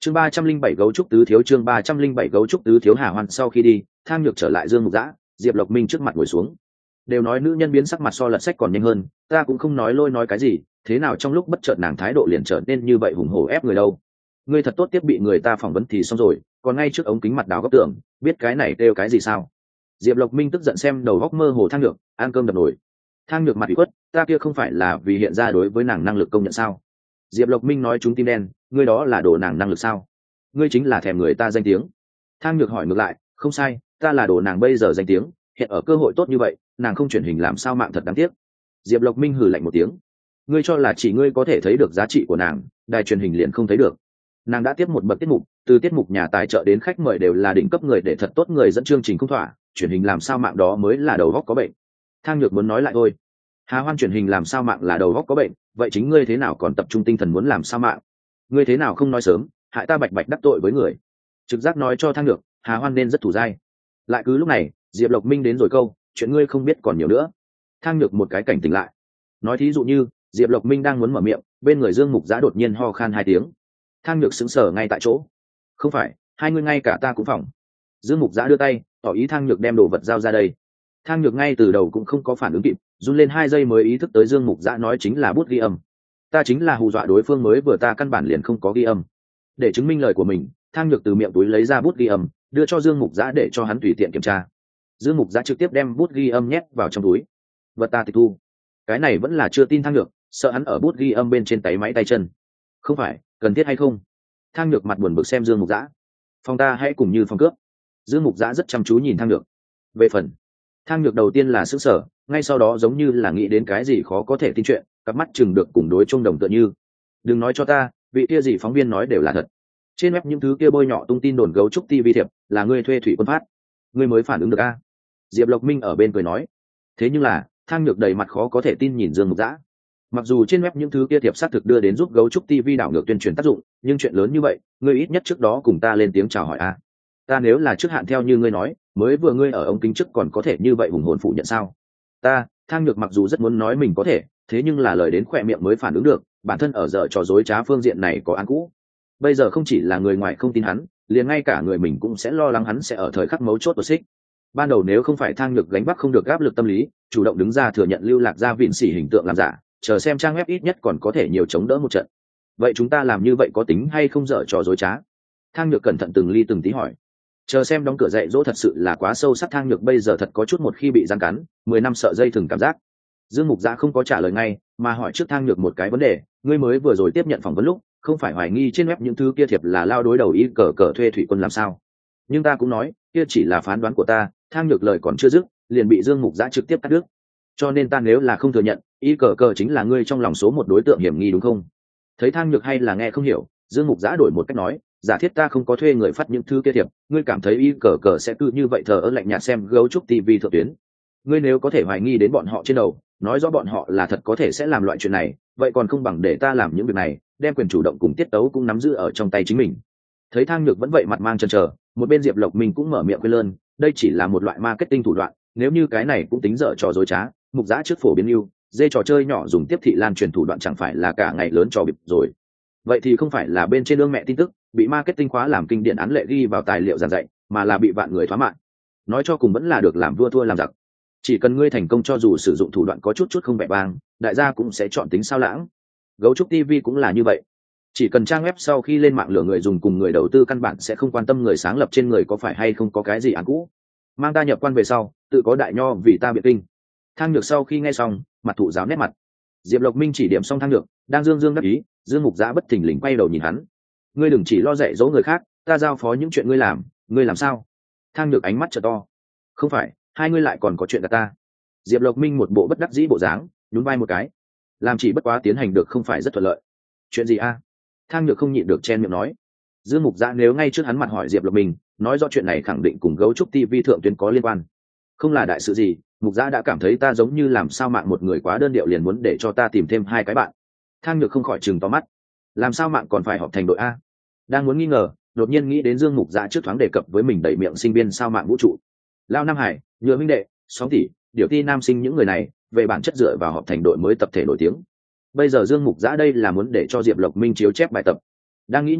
chương 307 gấu trúc tứ thiếu, chương 307 gấu trúc tứ thiếu. Hà Hoan sau khi đi, Thang Nhược trở lại Dương Mục Dã, Diệp Lộc Minh trước mặt ngồi xuống. Đều nói nữ nhân biến sắc mặt so lật sách còn nhanh hơn, ta cũng không nói lôi nói cái gì, thế nào trong lúc bất chợt nàng thái độ liền trở nên như vậy hùng hổ ép người đâu. Ngươi thật tốt tiếp bị người ta phỏng vấn thì xong rồi, còn ngay trước ống kính mặt đào góc tưởng, biết cái này kêu cái gì sao? Diệp Lộc Minh tức giận xem đầu góc mơ hồ Thang Nhược, ăn cơm đập nổi. Thang Nhược mặt bị quất, ta kia không phải là vì hiện ra đối với nàng năng lực công nhận sao? Diệp Lộc Minh nói chúng tim đen, ngươi đó là đồ nàng năng lực sao? Ngươi chính là thèm người ta danh tiếng. Thang Nhược hỏi ngược lại, không sai, ta là đồ nàng bây giờ danh tiếng, hiện ở cơ hội tốt như vậy, nàng không chuyển hình làm sao mạng thật đáng tiếc. Diệp Lộc Minh hừ lạnh một tiếng, ngươi cho là chỉ ngươi có thể thấy được giá trị của nàng, đài truyền hình liền không thấy được. Nàng đã tiếp một bậc tiết mục, từ tiết mục nhà tài trợ đến khách mời đều là đỉnh cấp người để thật tốt người dẫn chương trình không thỏa, truyền hình làm sao mạng đó mới là đầu góc có bệnh. Thang Nhược muốn nói lại thôi. Hà Hoan truyền hình làm sao mạng là đầu góc có bệnh, vậy chính ngươi thế nào còn tập trung tinh thần muốn làm sao mạng? Ngươi thế nào không nói sớm, hại ta bạch bạch đắc tội với người. Trực giác nói cho Thang Nhược, Hà Hoan nên rất thủ dai. Lại cứ lúc này, Diệp Lộc Minh đến rồi câu, chuyện ngươi không biết còn nhiều nữa. Thang Nhược một cái cảnh tỉnh lại. Nói thí dụ như, Diệp Lộc Minh đang muốn mở miệng, bên người Dương Mục Dã đột nhiên ho khan 2 tiếng. Thang Nhược sững sờ ngay tại chỗ. Không phải, hai ngươi ngay cả ta cũng phòng. Dương Mục Dã đưa tay, tỏ ý Thang Nhược đem đồ vật giao ra đây. Thang Nhược ngay từ đầu cũng không có phản ứng kịp, run lên 2 giây mới ý thức tới Dương Mục Dã nói chính là bút ghi âm. Ta chính là hù dọa đối phương mới vừa, ta căn bản liền không có ghi âm. Để chứng minh lời của mình, Thang Nhược từ miệng túi lấy ra bút ghi âm, đưa cho Dương Mục Dã để cho hắn tùy tiện kiểm tra. Dương Mục Dã trực tiếp đem bút ghi âm nhét vào trong túi. Vật ta tịch thu. Cái này vẫn là chưa tin Thang Nhược, sợ hắn ở bút ghi âm bên trên tay máy tay chân. Không phải, cần thiết hay không? Thang Nhược mặt buồn bực xem Dương Mục Dã. Phòng ta hãy cùng như phòng cướp. Dương Mục Dã rất chăm chú nhìn Thang Nhược. Về phần Thang Nhược đầu tiên là sững sờ, ngay sau đó giống như là nghĩ đến cái gì khó có thể tin chuyện, cặp mắt chừng được cùng đối chung đồng tựa như. Đừng nói cho ta, vị kia gì phóng viên nói đều là thật. Trên web những thứ kia bôi nhọ tung tin đồn gấu trúc TV thiệp, là ngươi thuê thủy quân phát. Ngươi mới phản ứng được a? Diệp Lộc Minh ở bên cười nói. Thế nhưng là, Thang Nhược đầy mặt khó có thể tin nhìn Dương Mục Dã. Mặc dù trên web những thứ kia thiệp xác thực đưa đến giúp gấu trúc TV đảo ngược tuyên truyền tác dụng, nhưng chuyện lớn như vậy, ngươi ít nhất trước đó cùng ta lên tiếng chào hỏi a. Ta nếu là trước hạn theo như ngươi nói, mới vừa ngươi ở ống kính trước còn có thể như vậy hùng hồn phủ nhận sao? Thang Nhược mặc dù rất muốn nói mình có thể, thế nhưng là lời đến khỏe miệng mới phản ứng được, bản thân ở dở trò dối trá phương diện này có án cũ. Bây giờ không chỉ là người ngoài không tin hắn, liền ngay cả người mình cũng sẽ lo lắng hắn sẽ ở thời khắc mấu chốt tuột xích. Ban đầu nếu không phải Thang Nhược gánh vác không được áp lực tâm lý, chủ động đứng ra thừa nhận lưu lạc ra vịn sỉ hình tượng làm giả, chờ xem trang web ít nhất còn có thể nhiều chống đỡ một trận. Vậy chúng ta làm như vậy có tính hay không dở trò dối trá? Thang Nhược cẩn thận từng ly từng tí hỏi. Chờ xem đóng cửa dạy dỗ thật sự là quá sâu sắc. Thang Nhược bây giờ thật có chút một khi bị giăng cắn 10 năm sợ dây thừng cảm giác. Dương Mục Dã không có trả lời ngay, mà hỏi trước Thang Nhược một cái vấn đề, ngươi mới vừa rồi tiếp nhận phỏng vấn lúc, không phải hoài nghi trên web những thứ kia thiệp là lao đối đầu ý cờ thuê thủy quân làm sao? Nhưng ta cũng nói, kia chỉ là phán đoán của ta. Thang Nhược lời còn chưa dứt, liền bị Dương Mục Dã trực tiếp cắt đứt. Cho nên ta nếu là không thừa nhận, ý cờ chính là ngươi trong lòng số một đối tượng hiểm nghi đúng không? Thấy Thang Nhược hay là nghe không hiểu, Dương Mục Dã đổi một cách nói, giả thiết ta không có thuê người phát những thứ kia thiệp, ngươi cảm thấy ý cờ sẽ cứ như vậy thờ ơ lạnh nhạt xem gấu trúc TV thượng tuyến? Ngươi nếu có thể hoài nghi đến bọn họ trên đầu, nói rõ bọn họ là thật có thể sẽ làm loại chuyện này, vậy còn không bằng để ta làm những việc này, đem quyền chủ động cùng tiết tấu cũng nắm giữ ở trong tay chính mình. Thấy Thang Nhược vẫn vậy mặt mang chần chờ, một bên Diệp Lộc Minh cũng mở miệng khuyên lơn, đây chỉ là một loại marketing thủ đoạn, nếu như cái này cũng tính dở trò dối trá, Mục Dã trước phổ biến lưu, dê trò chơi nhỏ dùng tiếp thị lan truyền thủ đoạn chẳng phải là cả ngày lớn trò bịp rồi. Vậy thì không phải là bên trên ương mẹ tin tức bị marketing khóa làm kinh điển án lệ ghi vào tài liệu giảng dạy, mà là bị vạn người thoá mạng. Nói cho cùng vẫn là được làm vua thua làm giặc. Chỉ cần ngươi thành công, cho dù sử dụng thủ đoạn có chút không vẻ vang, đại gia cũng sẽ chọn tính sao lãng. Gấu trúc TV cũng là như vậy. Chỉ cần trang web sau khi lên mạng lửa người dùng cùng người đầu tư căn bản sẽ không quan tâm người sáng lập trên người có phải hay không có cái gì án cũ. Mang ta nhập quan về sau, tự có đại nho vì ta biện kinh. Thang Nhược sau khi nghe xong, mặt thụ giáo nét mặt. Diệp Lộc Minh chỉ điểm xong Thang Nhược, đang dương đắc ý, Dương Mục Dã bất thình lình quay đầu nhìn hắn. Ngươi đừng chỉ lo dạy dỗ người khác, ta giao phó những chuyện ngươi làm sao? Thang Nhược ánh mắt trợ to. Không phải, hai ngươi lại còn có chuyện cả ta. Diệp Lộc Minh một bộ bất đắc dĩ bộ dáng, nhún vai một cái. Làm chỉ bất quá tiến hành được không phải rất thuận lợi. Chuyện gì a? Thang Nhược không nhịn được chen miệng nói. Dương Mục Dã nếu ngay trước hắn mặt hỏi Diệp Lộc Minh, nói rõ chuyện này khẳng định cùng gấu trúc TV thượng tuyến có liên quan. Không là đại sự gì, Mục Dã đã cảm thấy ta giống như làm sao mạng một người quá đơn điệu liền muốn để cho ta tìm thêm 2 cái bạn. Thang Nhược không khỏi chừng to mắt. Làm sao mạng còn phải họp thành đội a? Đang muốn nghi ngờ, đột nhiên nghĩ đến Dương Mục Dã trước thoáng đề cập với mình đẩy miệng sinh viên sao mạng vũ trụ. Lao Nam Hải, Nhựa Minh Đệ, Sóng Tỷ, Điều Ti nam sinh những người này, về bản chất dựa vào họp thành đội mới tập thể nổi tiếng. Bây giờ Dương Mục Dã đây là muốn để cho Diệp Lộc Minh chiếu chép bài tập. Đang nghĩ như vậy,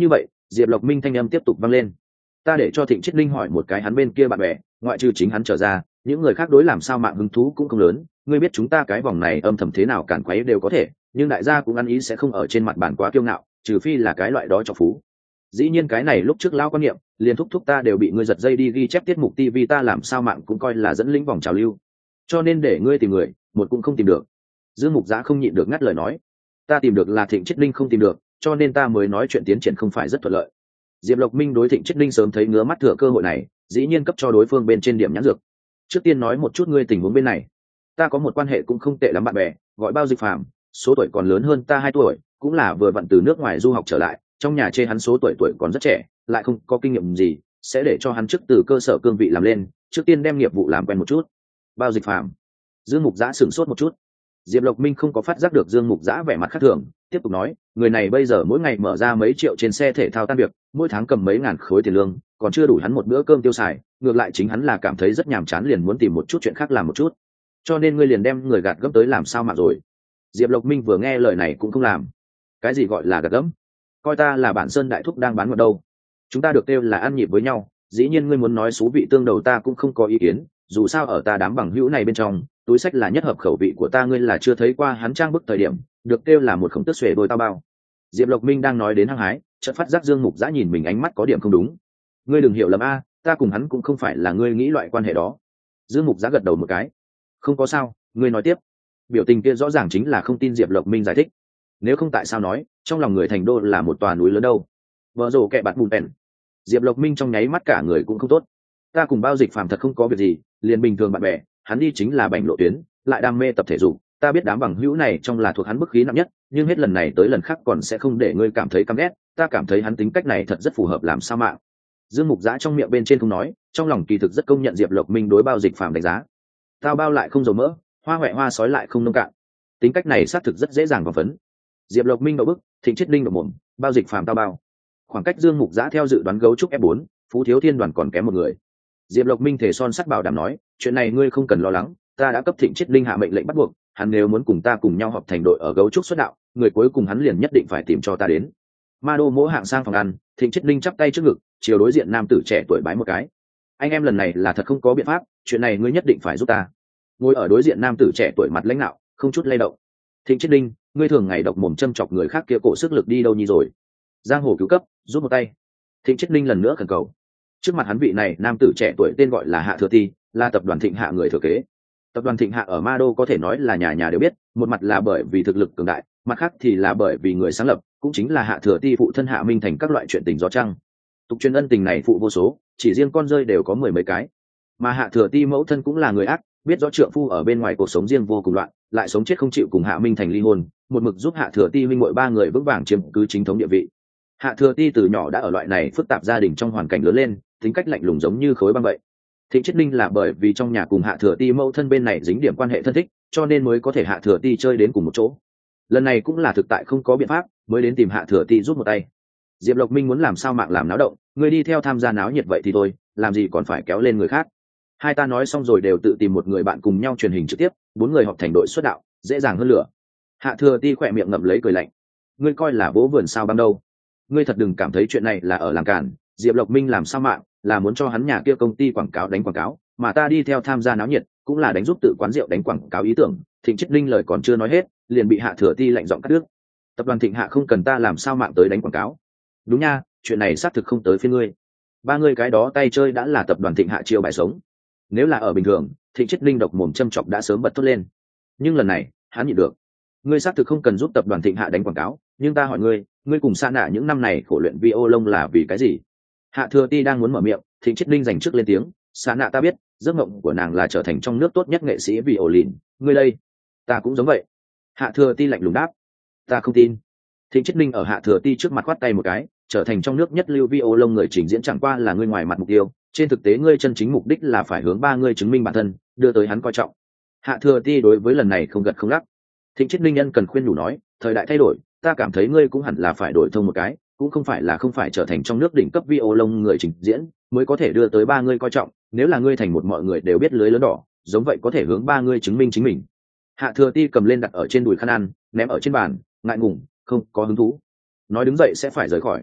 Diệp Lộc Minh thanh âm tiếp tục vang lên. Ta để cho Thịnh Chiết Linh hỏi một cái hắn bên kia bạn bè, ngoại trừ chính hắn trở ra, những người khác đối làm sao mạng hứng thú cũng không lớn. Ngươi biết chúng ta cái vòng này âm thầm thế nào cản quấy đều có thể, nhưng đại gia cũng ăn ý sẽ không ở trên mặt bàn quá kiêu ngạo, trừ phi là cái loại đó cho phú. Dĩ nhiên cái này lúc trước lao quan niệm, liền thúc thúc ta đều bị ngươi giật dây đi ghi chép tiết mục TV, ta làm sao mạng cũng coi là dẫn lĩnh vòng trào lưu. Cho nên để ngươi tìm người, một cũng không tìm được. Dương Mục Giã không nhịn được ngắt lời nói, ta tìm được là Thịnh Chiết Linh không tìm được, cho nên ta mới nói chuyện tiến triển không phải rất thuận lợi. Diệp Lộc Minh đối Thịnh Chiết Linh sớm thấy ngứa mắt, thừa cơ hội này dĩ nhiên cấp cho đối phương bên trên điểm nhãn dược. Trước tiên nói một chút ngươi tình huống bên này, ta có một quan hệ cũng không tệ lắm bạn bè, gọi Bao Dịch Phàm, số tuổi còn lớn hơn ta 2 tuổi, cũng là vừa vặn từ nước ngoài du học trở lại, trong nhà chê hắn số tuổi còn rất trẻ, lại không có kinh nghiệm gì, sẽ để cho hắn trước từ cơ sở cương vị làm lên, trước tiên đem nghiệp vụ làm quen một chút. Bao Dịch Phàm. Dương Mục Giã sửng sốt một chút. Diệp Lộc Minh không có phát giác được Dương Mục Giã vẻ mặt khác thường, tiếp tục nói, người này bây giờ mỗi ngày mở ra mấy triệu trên xe thể thao tan việc, mỗi tháng cầm mấy ngàn khối tiền lương, còn chưa đủ hắn một bữa cơm tiêu xài, ngược lại chính hắn là cảm thấy rất nhàm chán, liền muốn tìm một chút chuyện khác làm một chút. Cho nên ngươi liền đem người gạt gẫm tới làm sao mà rồi. Diệp Lộc Minh vừa nghe lời này cũng không làm. Cái gì gọi là gạt gẫm? Coi ta là bản sơn đại thúc đang bán ngọt đâu. Chúng ta được kêu là ăn nhịp với nhau, dĩ nhiên ngươi muốn nói xú vị tương đầu ta cũng không có ý kiến, dù sao ở ta đám bằng hữu này bên trong, túi sách là nhất hợp khẩu vị của ta, ngươi là chưa thấy qua hắn trang bức thời điểm, được kêu là một khổng tức xuề đôi tao bao. Diệp Lộc Minh đang nói đến hăng hái, chợt phát giác Dương Mục Giã nhìn mình ánh mắt có điểm không đúng. Ngươi đừng hiểu lầm a, ta cùng hắn cũng không phải là ngươi nghĩ loại quan hệ đó. Dương Mục Giã gật đầu một cái. Không có sao, ngươi nói tiếp. Biểu tình kia rõ ràng chính là không tin Diệp Lộc Minh giải thích. Nếu không tại sao nói, trong lòng người thành đô là một tòa núi lớn đâu. Vợ rồ kẹ bạt bùn bèn. Diệp Lộc Minh trong nháy mắt cả người cũng không tốt. Ta cùng Bao Dịch Phàm thật không có việc gì, liền bình thường bạn bè, hắn đi chính là bảnh lộ tuyến, lại đam mê tập thể dục, ta biết đám bằng hữu này trong là thuộc hắn bức khí nặng nhất, nhưng hết lần này tới lần khác còn sẽ không để ngươi cảm thấy căm ghét, ta cảm thấy hắn tính cách này thật rất phù hợp làm sao mạng. Dương Mục Giã trong miệng bên trên không nói, trong lòng kỳ thực rất công nhận Diệp Lộc Minh đối Bao Dịch Phàm đánh giá. Tao bao lại không dầu mỡ, hoa huệ hoa sói lại không nông cạn, tính cách này xác thực rất dễ dàng vào phấn. Diệp Lộc Minh đậu bức, Thịnh Chiết Linh đậu mồm, Bao Dịch Phàm tao bao. Khoảng cách Dương Mục Giã theo dự đoán gấu trúc F4, Phú Thiếu Thiên Đoàn còn kém một người. Diệp Lộc Minh thể son sắt bảo đảm nói, chuyện này ngươi không cần lo lắng, ta đã cấp Thịnh Chiết Linh hạ mệnh lệnh bắt buộc, hắn nếu muốn cùng ta cùng nhau họp thành đội ở gấu trúc xuất đạo, người cuối cùng hắn liền nhất định phải tìm cho ta đến. Ma đô mỗi hạng sang phòng ăn, Thịnh Chiết Linh chắp tay trước ngực, chiều đối diện nam tử trẻ tuổi bái một cái. Anh em lần này là thật không có biện pháp, chuyện này ngươi nhất định phải giúp ta. Ngồi ở đối diện nam tử trẻ tuổi mặt lãnh đạo, không chút lay động. Thịnh Chiết Linh, ngươi thường ngày độc mồm châm chọc người khác kia cổ sức lực đi đâu nhi rồi? Giang hồ cứu cấp, giúp một tay. Thịnh Chiết Linh lần nữa khẩn cầu. Trước mặt hắn vị này nam tử trẻ tuổi tên gọi là Hạ Thừa Ti, là tập đoàn Thịnh Hạ người thừa kế. Tập đoàn Thịnh Hạ ở Ma Đô có thể nói là nhà nhà đều biết, một mặt là bởi vì thực lực cường đại, mặt khác thì là bởi vì người sáng lập cũng chính là Hạ Thừa Ti phụ thân Hạ Minh Thành các loại chuyện tình gió trăng. Tục truyền ân tình này phụ vô số, chỉ riêng con rơi đều có 10 mấy cái. Mà Hạ Thừa Ti mẫu thân cũng là người ác, biết rõ trượng phu ở bên ngoài cuộc sống riêng vô cùng loạn, lại sống chết không chịu cùng Hạ Minh Thành ly hôn, một mực giúp Hạ Thừa Ti huynh muội 3 người vững vàng chiếm cứ chính thống địa vị. Hạ Thừa Ti từ nhỏ đã ở loại này phức tạp gia đình trong hoàn cảnh lớn lên, tính cách lạnh lùng giống như khối băng vậy. Thịnh Chiết Linh là bởi vì trong nhà cùng Hạ Thừa Ti mẫu thân bên này dính điểm quan hệ thân thích, cho nên mới có thể Hạ Thừa Ti chơi đến cùng một chỗ. Lần này cũng là thực tại không có biện pháp, mới đến tìm Hạ Thừa Ti giúp một tay. Diệp Lộc Minh muốn làm sao mạng làm náo động, người đi theo tham gia náo nhiệt vậy thì thôi, làm gì còn phải kéo lên người khác. Hai ta nói xong rồi đều tự tìm một người bạn cùng nhau truyền hình trực tiếp, 4 người họp thành đội xuất đạo, dễ dàng hơn lửa. Hạ Thừa Ti khỏe miệng ngậm lấy cười lạnh. Ngươi coi là vỗ vườn sao băng đâu? Ngươi thật đừng cảm thấy chuyện này là ở làm cản, Diệp Lộc Minh làm sao mạng, là muốn cho hắn nhà kia công ty quảng cáo đánh quảng cáo, mà ta đi theo tham gia náo nhiệt, cũng là đánh giúp tự quán rượu đánh quảng cáo ý tưởng. Thịnh Chiết Linh lời còn chưa nói hết, liền bị Hạ Thừa Ti lạnh giọng cắt đứt. Tập đoàn Thịnh Hạ không cần ta làm sao mạng tới đánh quảng cáo. Đúng nha, chuyện này xác thực không tới phiên ngươi. 3 người cái đó tay chơi đã là tập đoàn Thịnh Hạ chiêu bài sống. Nếu là ở bình thường, Thịnh Chiết Linh độc mồm châm chọc đã sớm bật thốt lên. Nhưng lần này, hắn nhịn được. Ngươi xác thực không cần giúp tập đoàn Thịnh Hạ đánh quảng cáo, nhưng ta hỏi ngươi cùng Sa Nạ những năm này khổ luyện violon là vì cái gì? Hạ Thừa Ti đang muốn mở miệng, Thịnh Chiết Linh dành trước lên tiếng, Sa Nạ ta biết, giấc mộng của nàng là trở thành trong nước tốt nhất nghệ sĩ violin, ngươi đây, ta cũng giống vậy. Hạ Thừa Ti lạnh lùng đáp, ta không tin. Thịnh Chiết Linh ở Hạ Thừa Ti trước mặt khoát tay một cái, trở thành trong nước nhất lưu violon người trình diễn chẳng qua là ngươi ngoài mặt mục tiêu, trên thực tế ngươi chân chính mục đích là phải hướng 3 người chứng minh bản thân, đưa tới hắn coi trọng. Hạ Thừa Ti đối với lần này không gật không lắc. Thịnh Chiết Linh nhân cần khuyên nhủ nói, thời đại thay đổi, ta cảm thấy ngươi cũng hẳn là phải đổi thông một cái, cũng không phải trở thành trong nước đỉnh cấp violon người trình diễn mới có thể đưa tới 3 người coi trọng, nếu là ngươi thành một mọi người đều biết lưới lớn đỏ, giống vậy có thể hướng 3 người chứng minh chính mình. Hạ Thừa Ti cầm lên đặt ở trên đùi khăn ăn, ném ở trên bàn, ngại ngùng, không có hứng thú. Nói đứng dậy sẽ phải rời khỏi.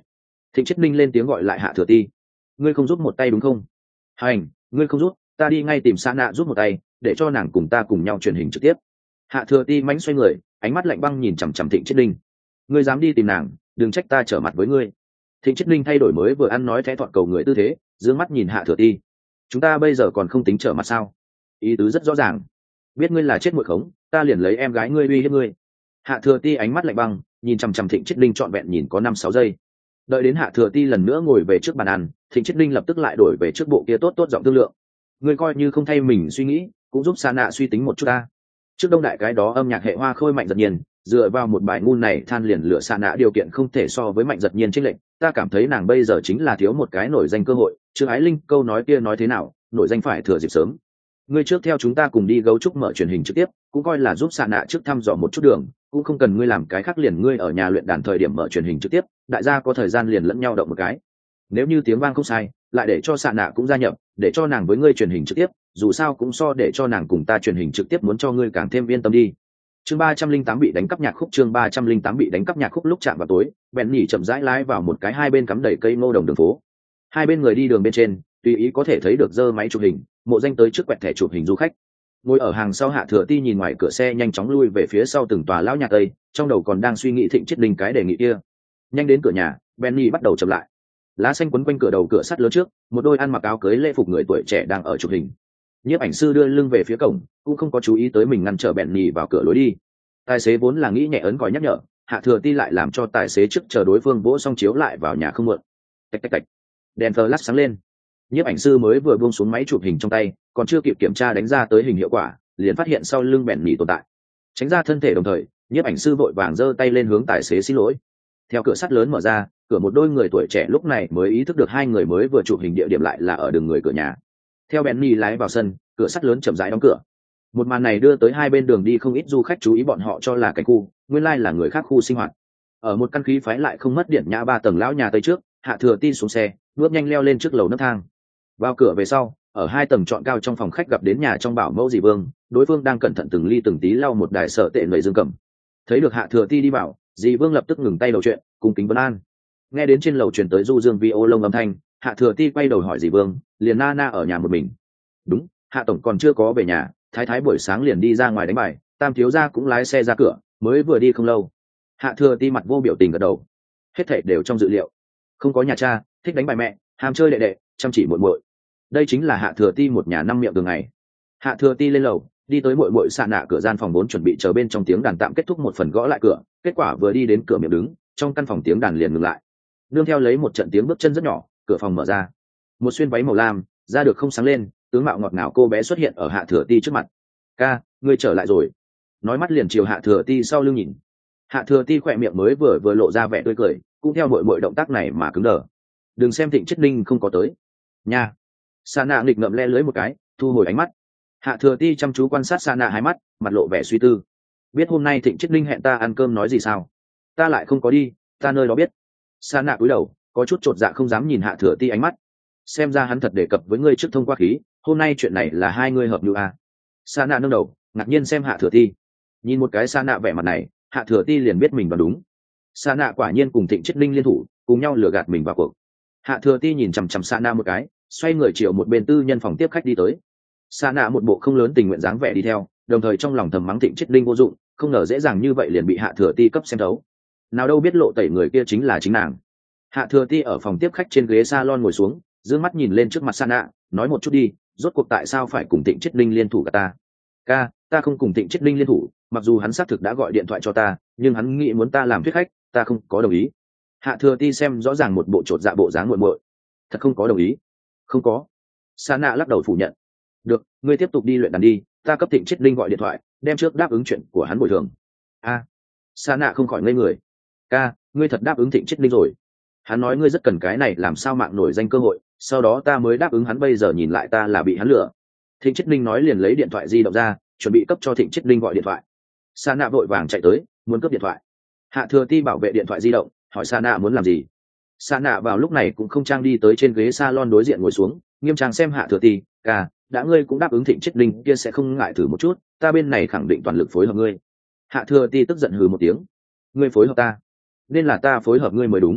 Thịnh Chiết Ninh lên tiếng gọi lại Hạ Thừa Ti. Ngươi không giúp một tay đúng không? Hành, ngươi không giúp, ta đi ngay tìm Sa Nạ giúp một tay, để cho nàng cùng ta cùng nhau truyền hình trực tiếp. Hạ Thừa Ti mánh xoay người, ánh mắt lạnh băng nhìn chằm chằm Thịnh Chiết Ninh. Ngươi dám đi tìm nàng, đừng trách ta trở mặt với ngươi. Thịnh Chiết Ninh thay đổi mới vừa ăn nói thẽ thoại cầu người tư thế, dương mắt nhìn Hạ Thừa Ti. Chúng ta bây giờ còn không tính trở mặt sao? Ý tứ rất rõ ràng, biết ngươi là chết muội khống, ta liền lấy em gái ngươi uy hiếp ngươi. Hạ Thừa Ti ánh mắt lạnh băng, nhìn chằm chằm Thịnh Chiết Ninh trọn vẹn nhìn có 5-6 giây. Đợi đến Hạ Thừa Ti lần nữa ngồi về trước bàn ăn, Thịnh Chiết Ninh lập tức lại đổi về trước bộ kia tốt tốt giọng thương lượng. Ngươi coi như không thay mình suy nghĩ, cũng giúp Sa Nạ suy tính một chút ta. Trước đông đại cái đó âm nhạc hệ hoa khôi Mạnh Giật Nhiên, dựa vào một bài ngu này than liền lựa Sa Nạ điều kiện không thể so với Mạnh Giật Nhiên chênh lệch, ta cảm thấy nàng bây giờ chính là thiếu một cái nổi danh cơ hội. Trương Ái Linh câu nói kia nói thế nào, nổi danh phải thừa dịp sớm. Ngươi trước theo chúng ta cùng đi gấu trúc mở truyền hình trực tiếp, cũng coi là giúp Sa Nạ trước thăm dò một chút đường, cũng không cần ngươi làm cái khác, liền ngươi ở nhà luyện đàn thời điểm mở truyền hình trực tiếp, đại gia có thời gian liền lẫn nhau động một cái. Nếu như tiếng vang không sai, lại để cho Sa Nạ cũng gia nhập, để cho nàng với ngươi truyền hình trực tiếp, dù sao cũng so để cho nàng cùng ta truyền hình trực tiếp muốn cho ngươi càng thêm yên tâm đi. Chương 308 bị đánh cắp nhạc khúc. Chương 308 bị đánh cắp nhạc khúc. Lúc chạm vào tối, bèn nhỉ chậm rãi lái vào một cái hai bên cắm đầy cây ngô đồng đường phố. Hai bên người đi đường bên trên, tùy ý có thể thấy được giơ máy chụp hình, Mộ Danh tới trước quẹt thẻ chụp hình du khách. Ngồi ở hàng sau Hạ Thừa Ti nhìn ngoài cửa xe nhanh chóng lui về phía sau từng tòa lão nhà Tây, trong đầu còn đang suy nghĩ Thịnh Chiết Ninh cái đề nghị kia. Nhanh đến cửa nhà, Benny bắt đầu chậm lại. Lá xanh quấn quanh cửa đầu cửa sắt lớn trước, một đôi ăn mặc áo cưới lễ phục người tuổi trẻ đang ở chụp hình. Nhiếp ảnh sư đưa lưng về phía cổng, cũng không có chú ý tới mình ngăn trở Benny vào cửa lối đi. Tài xế vốn là nghĩ nhẹ ấn còi nhắc nhở, Hạ Thừa Ti lại làm cho tài xế trước chờ đối phương vỗ xong chiếu lại vào nhà không muộn. Tạch tạch tạch. Đèn flash sáng lên. Nhiếp ảnh sư mới vừa buông xuống máy chụp hình trong tay, còn chưa kịp kiểm tra đánh ra tới hình hiệu quả, liền phát hiện sau lưng Benny tồn tại. Tránh ra thân thể đồng thời, nhiếp ảnh sư vội vàng giơ tay lên hướng tài xế xin lỗi. Theo cửa sắt lớn mở ra, cửa một đôi người tuổi trẻ lúc này mới ý thức được hai người mới vừa chụp hình địa điểm lại là ở đường người cửa nhà. Theo Benny lái vào sân, cửa sắt lớn chậm rãi đóng cửa. Một màn này đưa tới hai bên đường đi không ít du khách chú ý, bọn họ cho là cảnh khu, nguyên lai là người khác khu sinh hoạt. Ở một căn khí phái lại không mất điện nhã 3 tầng lão nhà Tây trước, Hạ Thừa Ti xuống xe, bước nhanh leo lên trước lầu nấc thang. Vào cửa về sau, ở 2 tầng trọn cao trong phòng khách gặp đến nhà trong bảo mẫu dì Vương, đối phương đang cẩn thận từng ly từng tí lau một đài sợ tệ người dương cầm. Thấy được Hạ Thừa Ti đi vào, dì Vương lập tức ngừng tay đầu chuyện, cung kính vấn an. Nghe đến trên lầu truyền tới du dương vi ô lông âm thanh, Hạ Thừa Ti quay đầu hỏi dì Vương, liền na na ở nhà một mình. Đúng, Hạ tổng còn chưa có về nhà, thái thái buổi sáng liền đi ra ngoài đánh bài, Tam thiếu gia cũng lái xe ra cửa, mới vừa đi không lâu. Hạ Thừa Ti mặt vô biểu tình gật đầu. Hết thảy đều trong dự liệu. Không có nhà cha, thích đánh bài mẹ, ham chơi đệ đệ, chăm chỉ muội muội. Đây chính là Hạ Thừa Ti một nhà năm miệng thường ngày. Hạ Thừa Ti lên lầu, đi tới muội muội Sa Nạ cửa gian phòng 4 chuẩn bị chờ bên trong tiếng đàn tạm kết thúc một phần gõ lại cửa, kết quả vừa đi đến cửa miệng đứng, trong căn phòng tiếng đàn liền ngừng lại. Nương theo lấy một trận tiếng bước chân rất nhỏ, cửa phòng mở ra. Một xuyên váy màu lam, da được không sáng lên, tướng mạo ngọt ngào cô bé xuất hiện ở Hạ Thừa Ti trước mặt. "Ca, ngươi trở lại rồi." Nói mắt liền chiều Hạ Thừa Ti sau lưng nhìn. Hạ Thừa Ti khỏe miệng mới vừa lộ ra vẻ tươi cười, cũng theo muội động tác này mà cứng đờ. Đừng xem Thịnh Chiết Ninh không có tới nha. Sa Nạ nghịch ngợm le lưới một cái, thu hồi ánh mắt. Hạ Thừa Ti chăm chú quan sát Sa Nạ hai mắt, mặt lộ vẻ suy tư. Biết hôm nay Thịnh Chiết Ninh hẹn ta ăn cơm nói gì sao? Ta lại không có đi, ta nơi đó biết. Sa Nạ cúi đầu, có chút chột dạ không dám nhìn Hạ Thừa Ti ánh mắt. Xem ra hắn thật đề cập với ngươi trước thông qua khí, hôm nay chuyện này là hai ngươi hợp như à? Sa Nạ nâng đầu, ngạc nhiên xem Hạ Thừa Ti. Nhìn một cái Sa Nạ vẻ mặt này, Hạ Thừa Ti liền biết mình đoán đúng. Sa Nạ quả nhiên cùng Thịnh Chiết Ninh liên thủ, cùng nhau lừa gạt mình vào cuộc. Hạ Thừa Ti nhìn chằm chằm Sa Nạ một cái, xoay người chiều một bên tư nhân phòng tiếp khách đi tới. Sa Nạ một bộ không lớn tình nguyện dáng vẻ đi theo, đồng thời trong lòng thầm mắng Thịnh Chiết Ninh vô dụng, không ngờ dễ dàng như vậy liền bị Hạ Thừa Ti cấp xem thấu. Nào đâu biết lộ tẩy người kia chính là chính nàng. Hạ Thừa Ti ở phòng tiếp khách trên ghế salon ngồi xuống, dương mắt nhìn lên trước mặt Sa Nạ, nói một chút đi, rốt cuộc tại sao phải cùng Thịnh Chiết Ninh liên thủ cả ta? Ca, ta không cùng Thịnh Chiết Ninh liên thủ, mặc dù hắn xác thực đã gọi điện thoại cho ta, nhưng hắn nghĩ muốn ta làm thuyết khách, ta không có đồng ý. Hạ Thừa Ti xem rõ ràng một bộ chột dạ bộ dáng muội muội. Thật không có đồng ý? Không có. Sa Nạ lắc đầu phủ nhận. Được, ngươi tiếp tục đi luyện đàn đi, ta cấp Thịnh Chiết Ninh gọi điện thoại, đem trước đáp ứng chuyện của hắn bồi thường. A. Sa Nạ không khỏi ngây người. Ca, ngươi thật đáp ứng Thịnh Chiết Ninh rồi? Hắn nói ngươi rất cần cái này làm sao mạng nổi danh cơ hội, sau đó ta mới đáp ứng hắn, bây giờ nhìn lại ta là bị hắn lừa. Thịnh Chiết Ninh nói liền lấy điện thoại di động ra, chuẩn bị cấp cho Thịnh Chiết Ninh gọi điện thoại. Sa Nạ vội vàng chạy tới, muốn cướp điện thoại. Hạ Thừa Ti bảo vệ điện thoại di động, hỏi Sa Nạ muốn làm gì. Sa Nạ vào lúc này cũng không trang đi tới trên ghế salon đối diện ngồi xuống, nghiêm trang xem Hạ Thừa Ti. Ca, đã ngươi cũng đáp ứng Thịnh Chiết Ninh kia sẽ không ngại thử một chút, ta bên này khẳng định toàn lực phối hợp ngươi. Hạ Thừa Ti tức giận hừ một tiếng. Ngươi phối hợp ta? Nên là ta phối hợp ngươi mới đúng.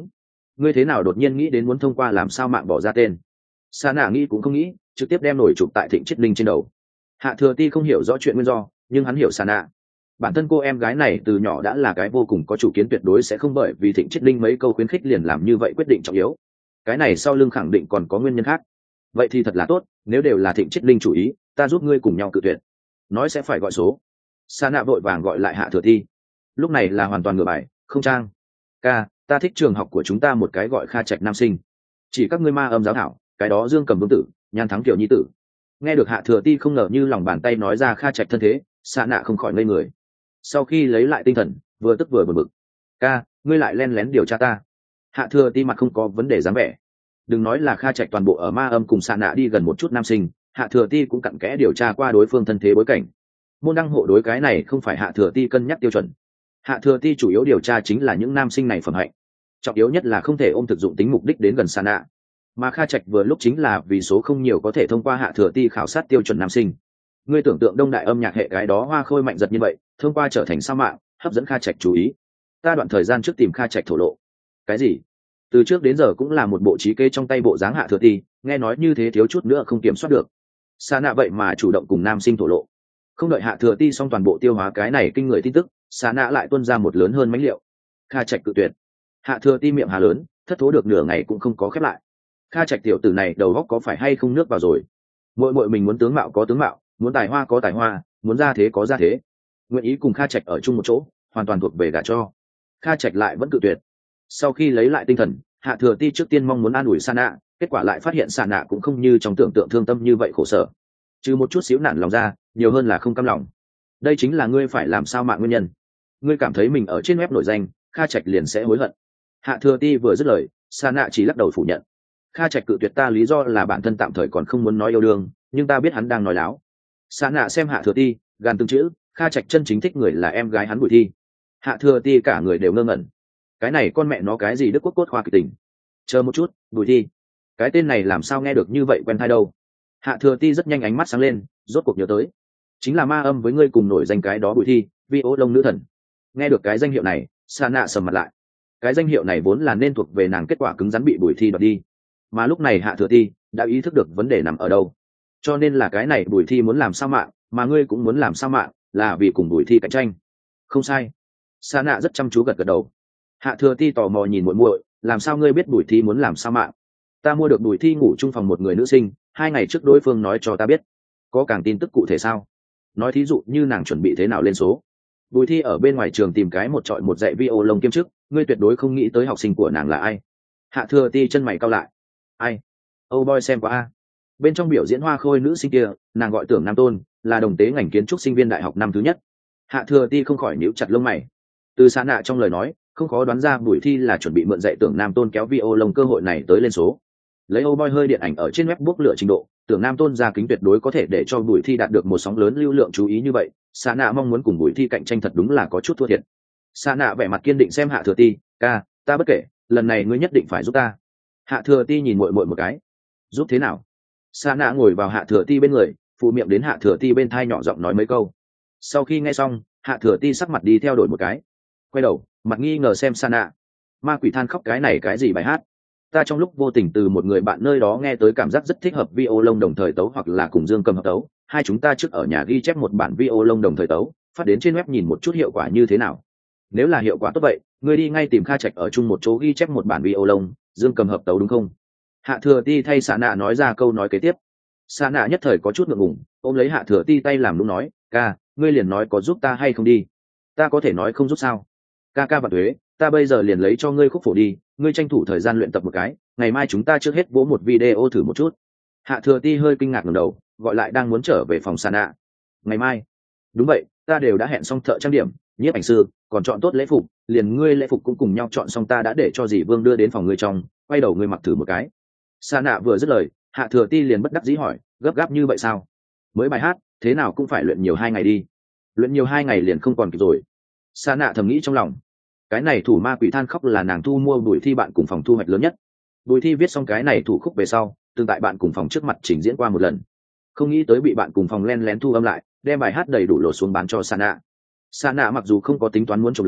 ngươi thế nào đột nhiên nghĩ đến muốn thông qua làm sao mạng bỏ ra tên? Sa nạ nghĩ cũng không nghĩ, trực tiếp đem nổi chụp tại Thịnh Chiết Linh trên đầu. Hạ Thừa Ti không hiểu rõ chuyện nguyên do, nhưng hắn hiểu Sa nạ. Bản thân cô em gái này từ nhỏ đã là cái vô cùng có chủ kiến, tuyệt đối sẽ không bởi vì Thịnh Chiết Linh mấy câu khuyến khích liền làm như vậy quyết định trọng yếu. Cái này sau lưng khẳng định còn có nguyên nhân khác. Vậy thì thật là tốt, nếu đều là Thịnh Chiết Linh chủ ý, ta giúp ngươi cùng nhau cự tuyệt. Nói sẽ phải gọi số. Sa nạ vội vàng gọi lại Hạ Thừa Ti. Lúc này là hoàn toàn ngửa bài, không trang. Ca, ta thích trường học của chúng ta một cái gọi Kha Trạch nam sinh. Chỉ các ngươi ma âm giáo thảo, cái đó Dương Cầm vương tử, Nhan Thắng Kiều nhi tử. Nghe được Hạ Thừa Ti không ngờ như lòng bàn tay nói ra Kha Trạch thân thế, Sa nạ không khỏi ngây người. Sau khi lấy lại tinh thần, vừa tức vừa bực bực. Ca, ngươi lại len lén điều tra ta? Hạ Thừa Ti mặt không có vấn đề dáng vẻ. Đừng nói là Kha Trạch toàn bộ ở ma âm cùng Sa nạ đi gần một chút nam sinh, Hạ Thừa Ti cũng cặn kẽ điều tra qua đối phương thân thế bối cảnh. Môn đăng hộ đối cái này không phải Hạ Thừa Ti cân nhắc tiêu chuẩn. Hạ Thừa Ti chủ yếu điều tra chính là những nam sinh này phẩm hạnh, trọng yếu nhất là không thể ôm thực dụng tính mục đích đến gần Sa nạ. Mà Kha Trạch vừa lúc chính là vì số không nhiều có thể thông qua Hạ Thừa Ti khảo sát tiêu chuẩn nam sinh. Ngươi tưởng tượng đông đại âm nhạc hệ cái đó hoa khôi mạnh giật như vậy, thông qua trở thành sao mạng, hấp dẫn Kha Trạch chú ý. Ta đoạn thời gian trước tìm Kha Trạch thổ lộ. Cái gì? Từ trước đến giờ cũng là một bộ trí kế trong tay bộ dáng Hạ Thừa Ti, nghe nói như thế thiếu chút nữa không kiểm soát được. Sa nạ vậy mà chủ động cùng nam sinh thổ lộ. Không đợi Hạ Thừa Ti xong toàn bộ tiêu hóa cái này kinh người tin tức, Sa nạ lại tuôn ra một lớn hơn mánh liệu. Kha Trạch cự tuyệt. Hạ Thừa Ti miệng hà lớn, thất thố được nửa ngày cũng không có khép lại. Kha Trạch tiểu tử này đầu óc có phải hay không nước vào rồi? Muội mình muốn tướng mạo có tướng mạo, muốn tài hoa có tài hoa, muốn gia thế có gia thế. Nguyện ý cùng Kha Trạch ở chung một chỗ, hoàn toàn thuộc về gả cho. Kha Trạch lại vẫn cự tuyệt. Sau khi lấy lại tinh thần, Hạ Thừa Ti trước tiên mong muốn an ủi Sa nạ, kết quả lại phát hiện Sa nạ cũng không như trong tưởng tượng thương tâm như vậy khổ sở. Trừ một chút xíu nản lòng ra, nhiều hơn là không cam lòng. Đây chính là ngươi phải làm sao mạng nguyên nhân. Ngươi cảm thấy mình ở trên web nổi danh, Kha Trạch liền sẽ hối hận. Hạ Thừa Ti vừa dứt lời, Sa nạ chỉ lắc đầu phủ nhận. Kha Trạch cự tuyệt ta lý do là bản thân tạm thời còn không muốn nói yêu đương, nhưng ta biết hắn đang nói láo. Sa nạ xem Hạ Thừa Ti, gàn từng chữ, Kha Trạch chân chính thích người là em gái hắn Bùi Thi. Hạ Thừa Ti cả người đều ngơ ngẩn. Cái này con mẹ nó cái gì Đức Quốc cốt khoa kịch tình? Chờ một chút, Bùi Thi, cái tên này làm sao nghe được như vậy quen tai đâu? Hạ Thừa Ti rất nhanh ánh mắt sáng lên, rốt cuộc nhớ tới, chính là ma âm với ngươi cùng nổi danh cái đó Bùi Thi, vi ô lông nữ thần. Nghe được cái danh hiệu này, Sa nạ sầm mặt lại. Cái danh hiệu này vốn là nên thuộc về nàng, kết quả cứng rắn bị Bùi Thi đoạt đi. Mà lúc này Hạ Thừa Ti đã ý thức được vấn đề nằm ở đâu, cho nên là cái này Bùi Thi muốn làm sao mạng, mà ngươi cũng muốn làm sao mạng, là vì cùng Bùi Thi cạnh tranh. Không sai. Sa nạ rất chăm chú gật gật đầu. Hạ Thừa Ti tò mò nhìn muội muội, làm sao ngươi biết Bùi Thi muốn làm sao mạng? Ta mua được Bùi Thi ngủ chung phòng một người nữ sinh, 2 ngày trước đối phương nói cho ta biết. Có càng tin tức cụ thể sao? Nói thí dụ như nàng chuẩn bị thế nào lên số. Bùi Thi ở bên ngoài trường tìm cái một trọi một dạy vi ô lông kiêm chức, ngươi tuyệt đối không nghĩ tới học sinh của nàng là ai. Hạ Thừa Ti chân mày cau lại. Ai? Oh boy xem qua a. Bên trong biểu diễn hoa khôi nữ sinh kia, nàng gọi Tưởng Nam Tôn, là đồng tế ngành kiến trúc sinh viên đại học năm thứ nhất. Hạ Thừa Ti không khỏi nhíu chặt lông mày. Từ Sa nạ trong lời nói, không khó đoán ra Bùi Thi là chuẩn bị mượn dạy Tưởng Nam Tôn kéo vi ô lông cơ hội này tới lên số. Lấy Oh boy hơi điện ảnh ở trên web bốc lửa trình độ, Tưởng Nam Tôn ra kính tuyệt đối có thể để cho Bùi Thi đạt được một sóng lớn lưu lượng chú ý như vậy. Sa nạ mong muốn cùng Bùi Thi cạnh tranh thật đúng là có chút thua thiệt. Sa nạ vẻ mặt kiên định xem Hạ Thừa Ti, ca, ta bất kể, lần này ngươi nhất định phải giúp ta. Hạ Thừa Ti nhìn muội muội một cái. Giúp thế nào? Sa nạ ngồi vào Hạ Thừa Ti bên người, phụ miệng đến Hạ Thừa Ti bên thai nhỏ giọng nói mấy câu. Sau khi nghe xong, Hạ Thừa Ti sắc mặt đi theo đổi một cái, quay đầu mặt nghi ngờ xem Sa nạ. Ma quỷ than khóc, cái này cái gì bài hát? Ta trong lúc vô tình từ một người bạn nơi đó nghe tới cảm giác rất thích hợp vi ô lông đồng thời tấu hoặc là cùng Dương Cầm hợp tấu. Hai chúng ta trước ở nhà ghi chép một bản vi ô lông đồng thời tấu, phát đến trên web nhìn một chút hiệu quả như thế nào. Nếu là hiệu quả tốt vậy, ngươi đi ngay tìm Kha Trạch ở chung một chỗ ghi chép một bản vi ô lông, Dương Cầm hợp tấu đúng không? Hạ Thừa Ti thay Sa nạ nói ra câu nói kế tiếp. Sa nạ nhất thời có chút ngượng ngùng, ôm lấy Hạ Thừa Ti tay làm đúng nói, ca, ngươi liền nói có giúp ta hay không đi. Ta có thể nói không giúp sao? Ca và thuế, ta bây giờ liền lấy cho ngươi khúc phổ đi, ngươi tranh thủ thời gian luyện tập một cái, ngày mai chúng ta trước hết vỗ một video thử một chút. Hạ Thừa Ti hơi kinh ngạc ngẩng đầu, gọi lại đang muốn trở về phòng Sa nạ. Ngày mai? Đúng vậy, ta đều đã hẹn xong thợ trang điểm, nhiếp ảnh sư, còn chọn tốt lễ phục, liền ngươi lễ phục cũng cùng nhau chọn xong, ta đã để cho dì Vương đưa đến phòng ngươi trong, quay đầu ngươi mặc thử một cái. Sa nạ vừa dứt lời, Hạ Thừa Ti liền bất đắc dĩ hỏi, gấp gáp như vậy sao? Mới bài hát, thế nào cũng phải luyện nhiều 2 ngày đi. Luyện nhiều 2 ngày liền không còn kịp rồi. Sa nạ thầm nghĩ trong lòng. Cái này thủ ma quỷ than khóc là nàng thu mua Bùi Thi bạn cùng phòng thu hoạch lớn nhất. Bùi Thi viết xong cái này thủ khúc về sau, từng tại bạn cùng phòng trước mặt trình diễn qua một lần. Không nghĩ tới bị bạn cùng phòng len lén thu âm lại, đem bài hát đầy đủ lột xuống bán cho Sa nạ. Sa nạ mặc dù không có tính toán muốn trộm lấy,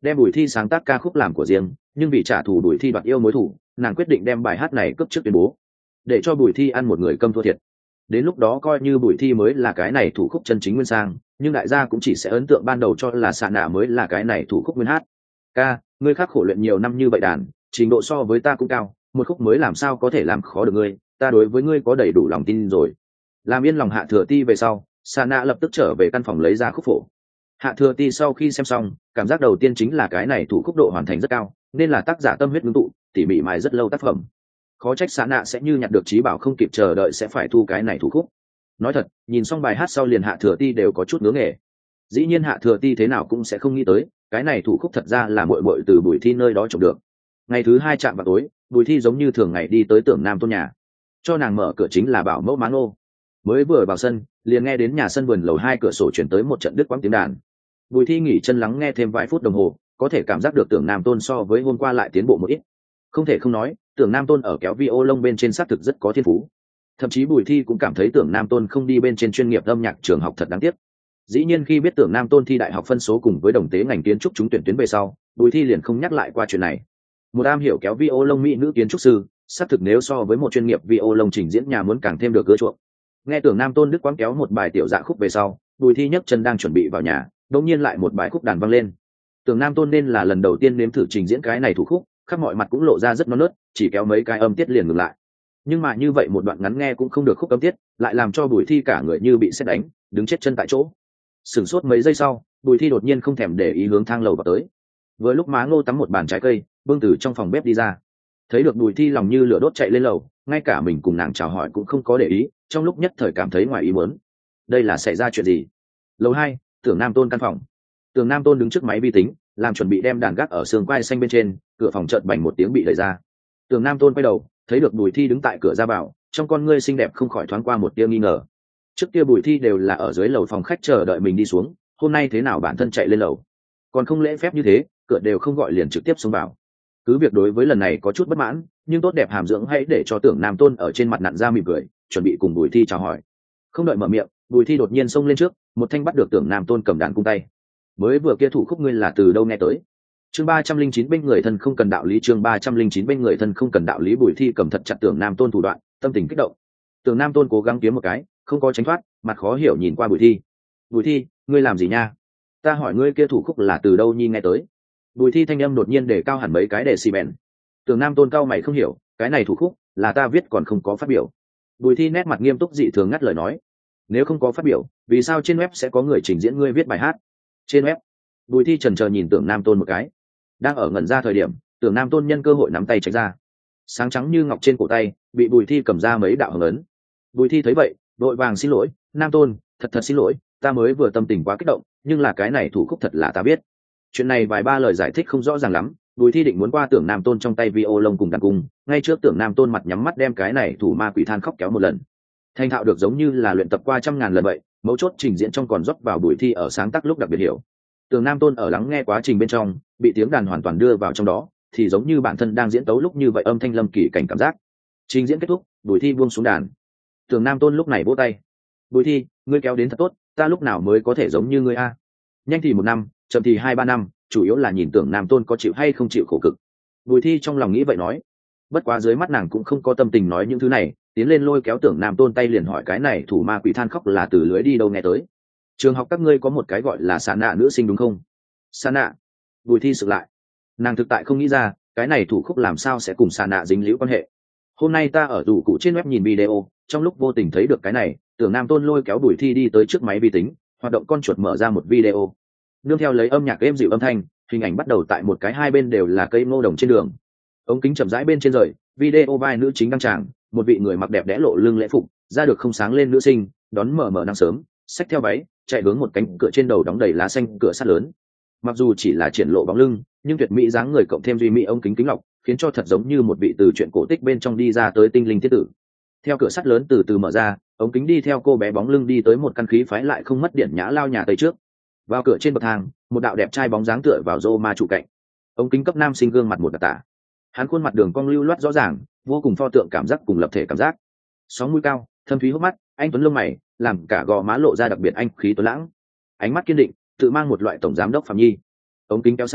đem Bùi Thi sáng tác ca khúc làm của riêng, nhưng vì trả thù Bùi Thi đoạt yêu mối thù, nàng quyết định đem bài hát này cấp trước tuyên bố, để cho Bùi Thi ăn một người câm thua thiệt. Đến lúc đó coi như Bùi Thi mới là cái này thủ khúc chân chính nguyên sang, nhưng đại gia cũng chỉ sẽ ấn tượng ban đầu cho là Sa Nạ mới là cái này thủ khúc nguyên hát. Ca, ngươi khắc khổ luyện nhiều năm như vậy đàn, trình độ so với ta cũng cao, một khúc mới làm sao có thể làm khó được ngươi, ta đối với ngươi có đầy đủ lòng tin rồi. Làm yên lòng Hạ Thừa Ti về sau, Sa Nạ lập tức trở về căn phòng lấy ra khúc phổ. Hạ Thừa Ti sau khi xem xong, cảm giác đầu tiên chính là cái này thủ khúc độ hoàn thành rất cao, nên là tác giả tâm huyết ngưng tụ, tỉ mỉ mài rất lâu tác phẩm. Khó trách Sa Nạ sẽ như nhặt được trí bảo không kịp chờ đợi sẽ phải thu cái này thủ khúc. Nói thật, nhìn xong bài hát sau liền Hạ Thừa Ti đều có chút ngứa nghề. Dĩ nhiên Hạ Thừa Ti thế nào cũng sẽ không nghĩ tới, cái này thủ khúc thật ra là muội muội từ Bùi Thi nơi đó trồng được. Ngày thứ hai chạm vào tối, Bùi Thi giống như thường ngày đi tới Tưởng Nam Tôn nhà, cho nàng mở cửa chính là bảo mẫu Máng Ngô. Mới vừa vào sân, liền nghe đến nhà sân vườn lầu 2 cửa sổ chuyển tới một trận đứt quãng tiếng đàn. Bùi Thi nghỉ chân lắng nghe thêm vài phút đồng hồ, có thể cảm giác được Tưởng Nam Tôn so với hôm qua lại tiến bộ một ít. Không thể không nói, Tưởng Nam Tôn ở kéo violon bên trên xác thực rất có thiên phú. Thậm chí Bùi Thi cũng cảm thấy Tưởng Nam Tôn không đi bên trên chuyên nghiệp âm nhạc trường học thật đáng tiếc. Dĩ nhiên khi biết Tưởng Nam Tôn thi đại học phân số cùng với đồng tế ngành kiến trúc trúng tuyển tuyến về sau, Bùi Thi liền không nhắc lại qua chuyện này. Một am hiểu kéo violon mỹ nữ kiến trúc sư, xác thực nếu so với một chuyên nghiệp violon trình diễn nhà muốn càng thêm được ưa chuộng. Nghe Tưởng Nam Tôn đức quãng kéo một bài tiểu dạ khúc về sau, Bùi Thi nhấc chân đang chuẩn bị vào nhà, đột nhiên lại một bài khúc đàn vang lên. Tưởng Nam Tôn nên là lần đầu tiên nếm thử trình diễn cái này thủ khúc, khắp mọi mặt cũng lộ ra rất non nớt, chỉ kéo mấy cái âm tiết liền ngừng lại. Nhưng mà như vậy một đoạn ngắn nghe cũng không được khúc âm tiết, lại làm cho Bùi Thi cả người như bị sét đánh, đứng chết chân tại chỗ. Sửng sốt mấy giây sau, Bùi Thi đột nhiên không thèm để ý hướng thang lầu vào tới. Vừa lúc Má Ngô tắm một bàn trái cây, bưng từ trong phòng bếp đi ra, thấy được Bùi Thi lòng như lửa đốt chạy lên lầu, ngay cả mình cùng nàng chào hỏi cũng không có để ý, trong lúc nhất thời cảm thấy ngoài ý muốn. Đây là xảy ra chuyện gì? Lầu 2, Tưởng Nam Tôn căn phòng. Tưởng Nam Tôn đứng trước máy vi tính, làm chuẩn bị đem đàn gác ở xương quai xanh bên trên, cửa phòng chợt bành một tiếng bị đẩy ra. Tưởng Nam Tôn quay đầu, thấy được Bùi Thi đứng tại cửa ra vào, trong con ngươi xinh đẹp không khỏi thoáng qua một tia nghi ngờ. Trước kia Bùi Thi đều là ở dưới lầu phòng khách chờ đợi mình đi xuống, hôm nay thế nào bản thân chạy lên lầu, còn không lễ phép như thế, cửa đều không gọi liền trực tiếp xông vào. Cứ việc đối với lần này có chút bất mãn, nhưng tốt đẹp hàm dưỡng hãy để cho Tưởng Nam Tôn ở trên mặt nặn ra mỉm cười, chuẩn bị cùng Bùi Thi chào hỏi. Không đợi mở miệng, Bùi Thi đột nhiên xông lên trước, một thanh bắt được Tưởng Nam Tôn cầm đàn cung tay. Mới vừa kia thủ khúc ngươi là từ đâu nghe tới? Chương 309 bên người thân không cần đạo lý, chương 309 bên người thân không cần đạo lý. Bùi Thi cầm thật chặt Tưởng Nam Tôn thủ đoạn, tâm tình kích động. Tưởng Nam Tôn cố gắng kiếm một cái, không có tránh thoát, mặt khó hiểu nhìn qua Bùi Thi. Bùi Thi, ngươi làm gì nha? Ta hỏi ngươi kia thủ khúc là từ đâu nhi nghe tới? Bùi Thi thanh âm đột nhiên để cao hẳn mấy cái decibel. Tưởng Nam Tôn cao mày không hiểu, cái này thủ khúc là ta viết còn không có phát biểu. Bùi Thi nét mặt nghiêm túc dị thường ngắt lời nói, nếu không có phát biểu, vì sao trên web sẽ có người trình diễn ngươi viết bài hát? Trên web? Bùi Thi chần chờ nhìn Tưởng Nam Tôn một cái. Đang ở ngẩn ra thời điểm, Tưởng Nam Tôn nhân cơ hội nắm tay tránh ra. Sáng trắng như ngọc trên cổ tay, bị Bùi Thi cầm ra mấy đạo hồng ấn. Bùi Thi thấy vậy, đội vàng xin lỗi, Nam Tôn, thật xin lỗi, ta mới vừa tâm tình quá kích động, nhưng là cái này thủ khúc thật là ta biết. Chuyện này vài ba lời giải thích không rõ ràng lắm, Bùi Thi định muốn qua Tưởng Nam Tôn trong tay violon cùng đàn cung, ngay trước Tưởng Nam Tôn mặt nhắm mắt đem cái này thủ ma quỷ than khóc kéo một lần. Thành thạo được giống như là luyện tập qua trăm ngàn lần vậy, mấu chốt trình diễn trong còn rót vào Bùi Thi ở sáng tác lúc đặc biệt hiểu. Tưởng Nam Tôn ở lắng nghe quá trình bên trong, bị tiếng đàn hoàn toàn đưa vào trong đó, thì giống như bản thân đang diễn tấu lúc như vậy, âm thanh lâm kỳ cảnh cảm giác. Trình diễn kết thúc, Bùi Thi buông xuống đàn. Tưởng Nam Tôn lúc này vỗ tay. Bùi Thi, ngươi kéo đến thật tốt, ta lúc nào mới có thể giống như ngươi a? Nhanh thì 1 năm, chậm thì 2-3 năm, chủ yếu là nhìn Tưởng Nam Tôn có chịu hay không chịu khổ cực. Bùi Thi trong lòng nghĩ vậy nói. Bất quá dưới mắt nàng cũng không có tâm tình nói những thứ này, tiến lên lôi kéo Tưởng Nam Tôn tay liền hỏi cái này thủ ma quỷ than khóc là từ lưới đi đâu nghe tới? Trường học các ngươi có một cái gọi là Sa Nạ nữ sinh đúng không? Sa Nạ? Bùi Thi sực lại. Nàng thực tại không nghĩ ra, cái này thủ khúc làm sao sẽ cùng Sa Nạ dính líu quan hệ. Hôm nay ta ở tủ cụ trên web nhìn video, trong lúc vô tình thấy được cái này, Tưởng Nam Tôn lôi kéo Bùi Thi đi tới trước máy vi tính, hoạt động con chuột mở ra một video. Nương theo lấy âm nhạc êm dịu âm thanh, hình ảnh bắt đầu tại một cái hai bên đều là cây ngô đồng trên đường. Ống kính chậm rãi bên trên rời, video vai nữ chính đăng tràng, một vị người mặc đẹp đẽ lộ lưng lễ phục, ra được không sáng lên nữ sinh, đón mở nắng sớm, xách theo váy, chạy hướng một cánh cửa trên đầu đóng đầy lá xanh cửa sắt lớn. Mặc dù chỉ là triển lộ bóng lưng, nhưng tuyệt mỹ dáng người cộng thêm duy mỹ ống kính kính lọc, khiến cho thật giống như một vị từ truyện cổ tích bên trong đi ra tới tinh linh tiết tử. Theo cửa sắt lớn từ từ mở ra, ống kính đi theo cô bé bóng lưng đi tới một căn khí phái lại không mất điện nhã lao nhà tây trước. Vào cửa trên bậc thang, một đạo đẹp trai bóng dáng tựa vào rô ma trụ cạnh. Ống kính cấp nam sinh gương mặt một đặc tả. Hắn khuôn mặt đường cong lưu loát rõ ràng, vô cùng pho tượng cảm giác cùng lập thể cảm giác. Sóng mũi cao, thâm thúy hốc mắt, anh tuấn lông mày, làm cả gò má lộ ra đặc biệt anh khí tuấn lãng. Ánh mắt kiên định, tự mang một loại tổng giám đốc Phạm Nhi. Ống kính kéo xa,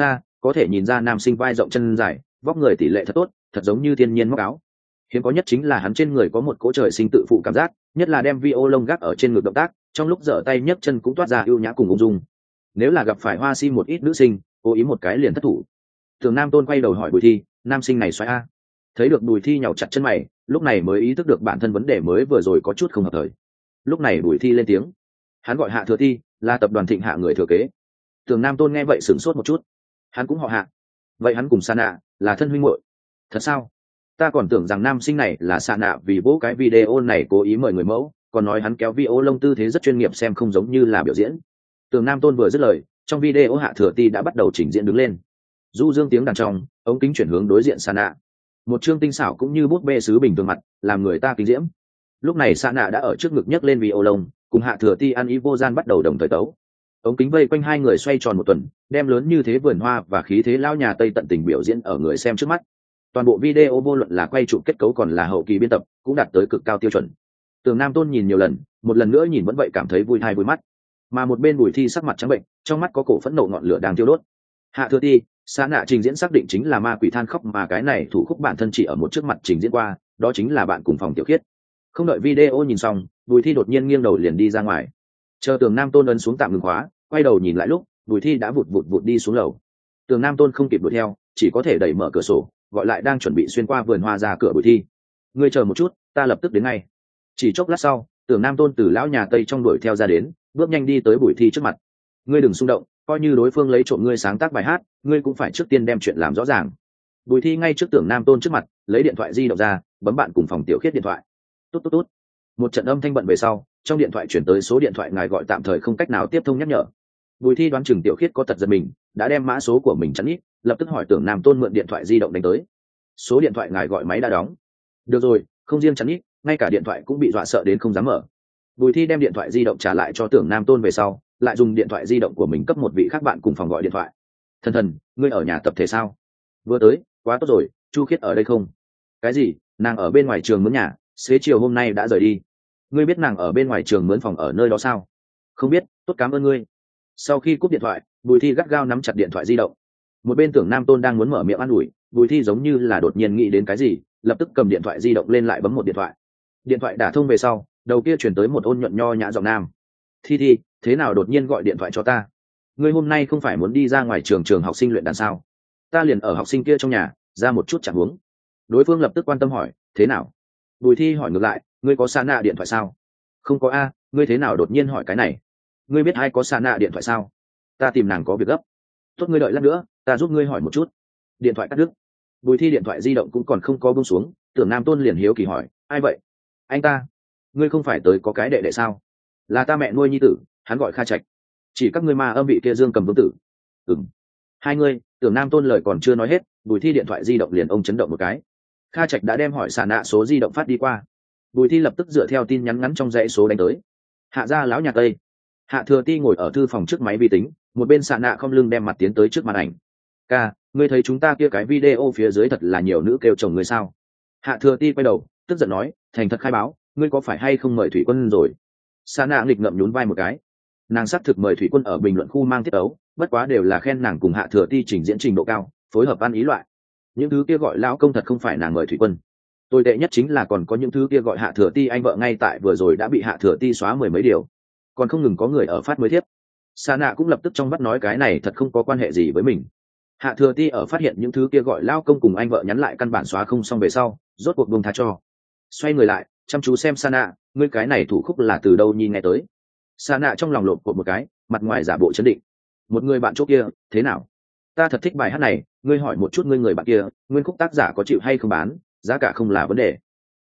có thể nhìn ra nam sinh vai rộng chân dài, vóc người tỷ lệ thật tốt, thật giống như thiên nhiên móc áo. Hiếm có nhất chính là hắn trên người có một cỗ trời sinh tự phụ cảm giác, nhất là đem vi ô lông gác ở trên ngực động tác, trong lúc giở tay nhấc chân cũng toát ra ưu nhã cùng ung dung. Nếu là gặp phải hoa si một ít nữ sinh, cố ý một cái liền thất thủ. Thường Nam Tôn quay đầu hỏi Bùi Thi, nam sinh này xoáy a? Thấy được Bùi Thi nhàu chặt chân mày, lúc này mới ý thức được bản thân vấn đề mới vừa rồi có chút không hợp thời. Lúc này Bùi Thi lên tiếng, hắn gọi Hạ Thừa Ti, là tập đoàn Thịnh Hạ người thừa kế. Thường Nam Tôn nghe vậy sửng sốt một chút, hắn cũng họ Hạ, vậy hắn cùng Sa Nạ là thân huynh muội? Thật sao? Ta còn tưởng rằng nam sinh này là Sa Nạ vì bố cái video này cố ý mời người mẫu, còn nói hắn kéo vi ô lông tư thế rất chuyên nghiệp xem không giống như là biểu diễn. Tường Nam Tôn vừa dứt lời, trong video Hạ Thừa Ti đã bắt đầu trình diễn đứng lên. Du dương tiếng đàn trong, ống kính chuyển hướng đối diện Sa Nạ. Một chương tinh xảo cũng như bút bê sứ bình thường mặt, làm người ta kinh diễm. Lúc này Sa Nạ đã ở trước ngực nhấc lên vi ô lông, cùng Hạ Thừa Ti ăn ý vô gian bắt đầu đồng thời tấu. Ống kính vây quanh hai người xoay tròn một tuần, đem lớn như thế vườn hoa và khí thế lao nhà Tây tận tình biểu diễn ở người xem trước mắt. Toàn bộ video vô luận là quay chụp kết cấu còn là hậu kỳ biên tập, cũng đạt tới cực cao tiêu chuẩn. Tường Nam Tôn nhìn nhiều lần, một lần nữa nhìn vẫn vậy cảm thấy vui thai vui mắt. Mà một bên Bùi Thi sắc mặt trắng bệnh, trong mắt có cổ phẫn nộ ngọn lửa đang thiêu đốt. Hạ Thừa Ti, Sa Nạ trình diễn xác định chính là ma quỷ than khóc, mà cái này thủ khúc bản thân chỉ ở một trước mặt trình diễn qua, đó chính là bạn cùng phòng Tiểu Khiết. Không đợi video nhìn xong, Bùi Thi đột nhiên nghiêng đầu liền đi ra ngoài. Chờ Tường Nam Tôn ấn xuống tạm ngừng khóa, quay đầu nhìn lại lúc, Bùi Thi đã vụt vụt đi xuống lầu. Tường Nam Tôn không kịp đuổi theo, chỉ có thể đẩy mở cửa sổ, gọi lại đang chuẩn bị xuyên qua vườn hoa ra cửa Bùi Thi. Ngươi chờ một chút, ta lập tức đến ngay. Chỉ chốc lát sau, Tường Nam Tôn từ lão nhà Tây trong đuổi theo ra đến, bước nhanh đi tới Bùi Thi trước mặt. Ngươi đừng xung động, coi như đối phương lấy trộm ngươi sáng tác bài hát, ngươi cũng phải trước tiên đem chuyện làm rõ ràng. Bùi Thi ngay trước Tường Nam Tôn trước mặt, lấy điện thoại di động ra, bấm bạn cùng phòng Tiểu Khiết điện thoại. Tút tút tút. Một trận âm thanh bận về sau, trong điện thoại chuyển tới số điện thoại ngài gọi tạm thời không cách nào tiếp thông nhắc nhở. Bùi Thi đoán chừng Tiểu Khiết có tật giật mình, đã đem mã số của mình chắn ít, lập tức hỏi Tưởng Nam Tôn mượn điện thoại di động đánh tới. Số điện thoại ngài gọi máy đã đóng. Được rồi, không riêng chắn ít, ngay cả điện thoại cũng bị dọa sợ đến không dám mở. Bùi Thi đem điện thoại di động trả lại cho Tưởng Nam Tôn về sau, lại dùng điện thoại di động của mình cấp một vị khác bạn cùng phòng gọi điện thoại. Thần thần, ngươi ở nhà tập thể sao? Vừa tới, quá tốt rồi, Chu Khiết ở đây không? Cái gì? Nàng ở bên ngoài trường mướn nhà, xế chiều hôm nay đã rời đi. Ngươi biết nàng ở bên ngoài trường mướn phòng ở nơi đó sao? Không biết, tốt cảm ơn ngươi. Sau khi cúp điện thoại, Bùi Thi gắt gao nắm chặt điện thoại di động. Một bên Tưởng Nam Tôn đang muốn mở miệng an ủi, Bùi Thi giống như là đột nhiên nghĩ đến cái gì, lập tức cầm điện thoại di động lên lại bấm một điện thoại. Điện thoại đả thông về sau, đầu kia chuyển tới một ôn nhuận nho nhã giọng nam. Thi, thế nào đột nhiên gọi điện thoại cho ta? Ngươi hôm nay không phải muốn đi ra ngoài trường học sinh luyện đàn sao? Ta liền ở học sinh kia trong nhà, ra một chút chẳng huống. Đối phương lập tức quan tâm hỏi, thế nào? Bùi Thi hỏi ngược lại, ngươi có Sa Nạ điện thoại sao? Không có a, ngươi thế nào đột nhiên hỏi cái này? Ngươi biết ai có Sa Nạ điện thoại sao? Ta tìm nàng có việc gấp. Tốt, ngươi đợi lát nữa, ta giúp ngươi hỏi một chút. Điện thoại cắt đứt. Bùi Thi điện thoại di động cũng còn không có buông xuống, Tưởng Nam Tôn liền hiếu kỳ hỏi, ai vậy? Anh ta. Ngươi không phải tới có cái đệ đệ sao? Là ta mẹ nuôi nhi tử, hắn gọi Kha Trạch. Chỉ các ngươi ma âm vị kia Dương Cầm Vương tử. Ừm. Hai ngươi. Tưởng Nam Tôn lời còn chưa nói hết, Bùi Thi điện thoại di động liền ông chấn động một cái. Kha Trạch đã đem hỏi Sa Nạ số di động phát đi qua. Bùi Thi lập tức dựa theo tin nhắn ngắn trong dãy số đánh tới. Hạ gia lão nhà Tây. Hạ Thừa Ti ngồi ở thư phòng trước máy vi tính, một bên Sa Nạ không lưng đem mặt tiến tới trước màn ảnh. Ca, ngươi thấy chúng ta kia cái video phía dưới thật là nhiều nữ kêu chồng ngươi sao? Hạ Thừa Ti quay đầu, tức giận nói, thành thật khai báo, ngươi có phải hay không mời Thủy Quân rồi? Sa Nạ nghịch ngậm nhún vai một cái. Nàng xác thực mời Thủy Quân ở bình luận khu mang tiết ấu, bất quá đều là khen nàng cùng Hạ Thừa Ti trình diễn trình độ cao, phối hợp ăn ý loại. Những thứ kia gọi lão công thật không phải nàng mời Thủy Quân. Tồi tệ nhất chính là còn có những thứ kia gọi Hạ Thừa Ti anh vợ ngay tại vừa rồi đã bị Hạ Thừa Ti xóa mười mấy điều, còn không ngừng có người ở phát mới thiếp. Sa Nạ cũng lập tức trong bắt nói cái này thật không có quan hệ gì với mình. Hạ Thừa Ti ở phát hiện những thứ kia gọi lão công cùng anh vợ nhắn lại căn bản xóa không xong về sau, rốt cuộc buông tha cho. Xoay người lại, chăm chú xem Sa Nạ, ngươi cái này thủ khúc là từ đâu nhìn nghe tới? Sa Nạ trong lòng lộn cột một cái, mặt ngoài giả bộ chấn định. Một người bạn chỗ kia, thế nào? Ta thật thích bài hát này, ngươi hỏi một chút ngươi người bạn kia, nguyên khúc tác giả có chịu hay không bán, giá cả không là vấn đề.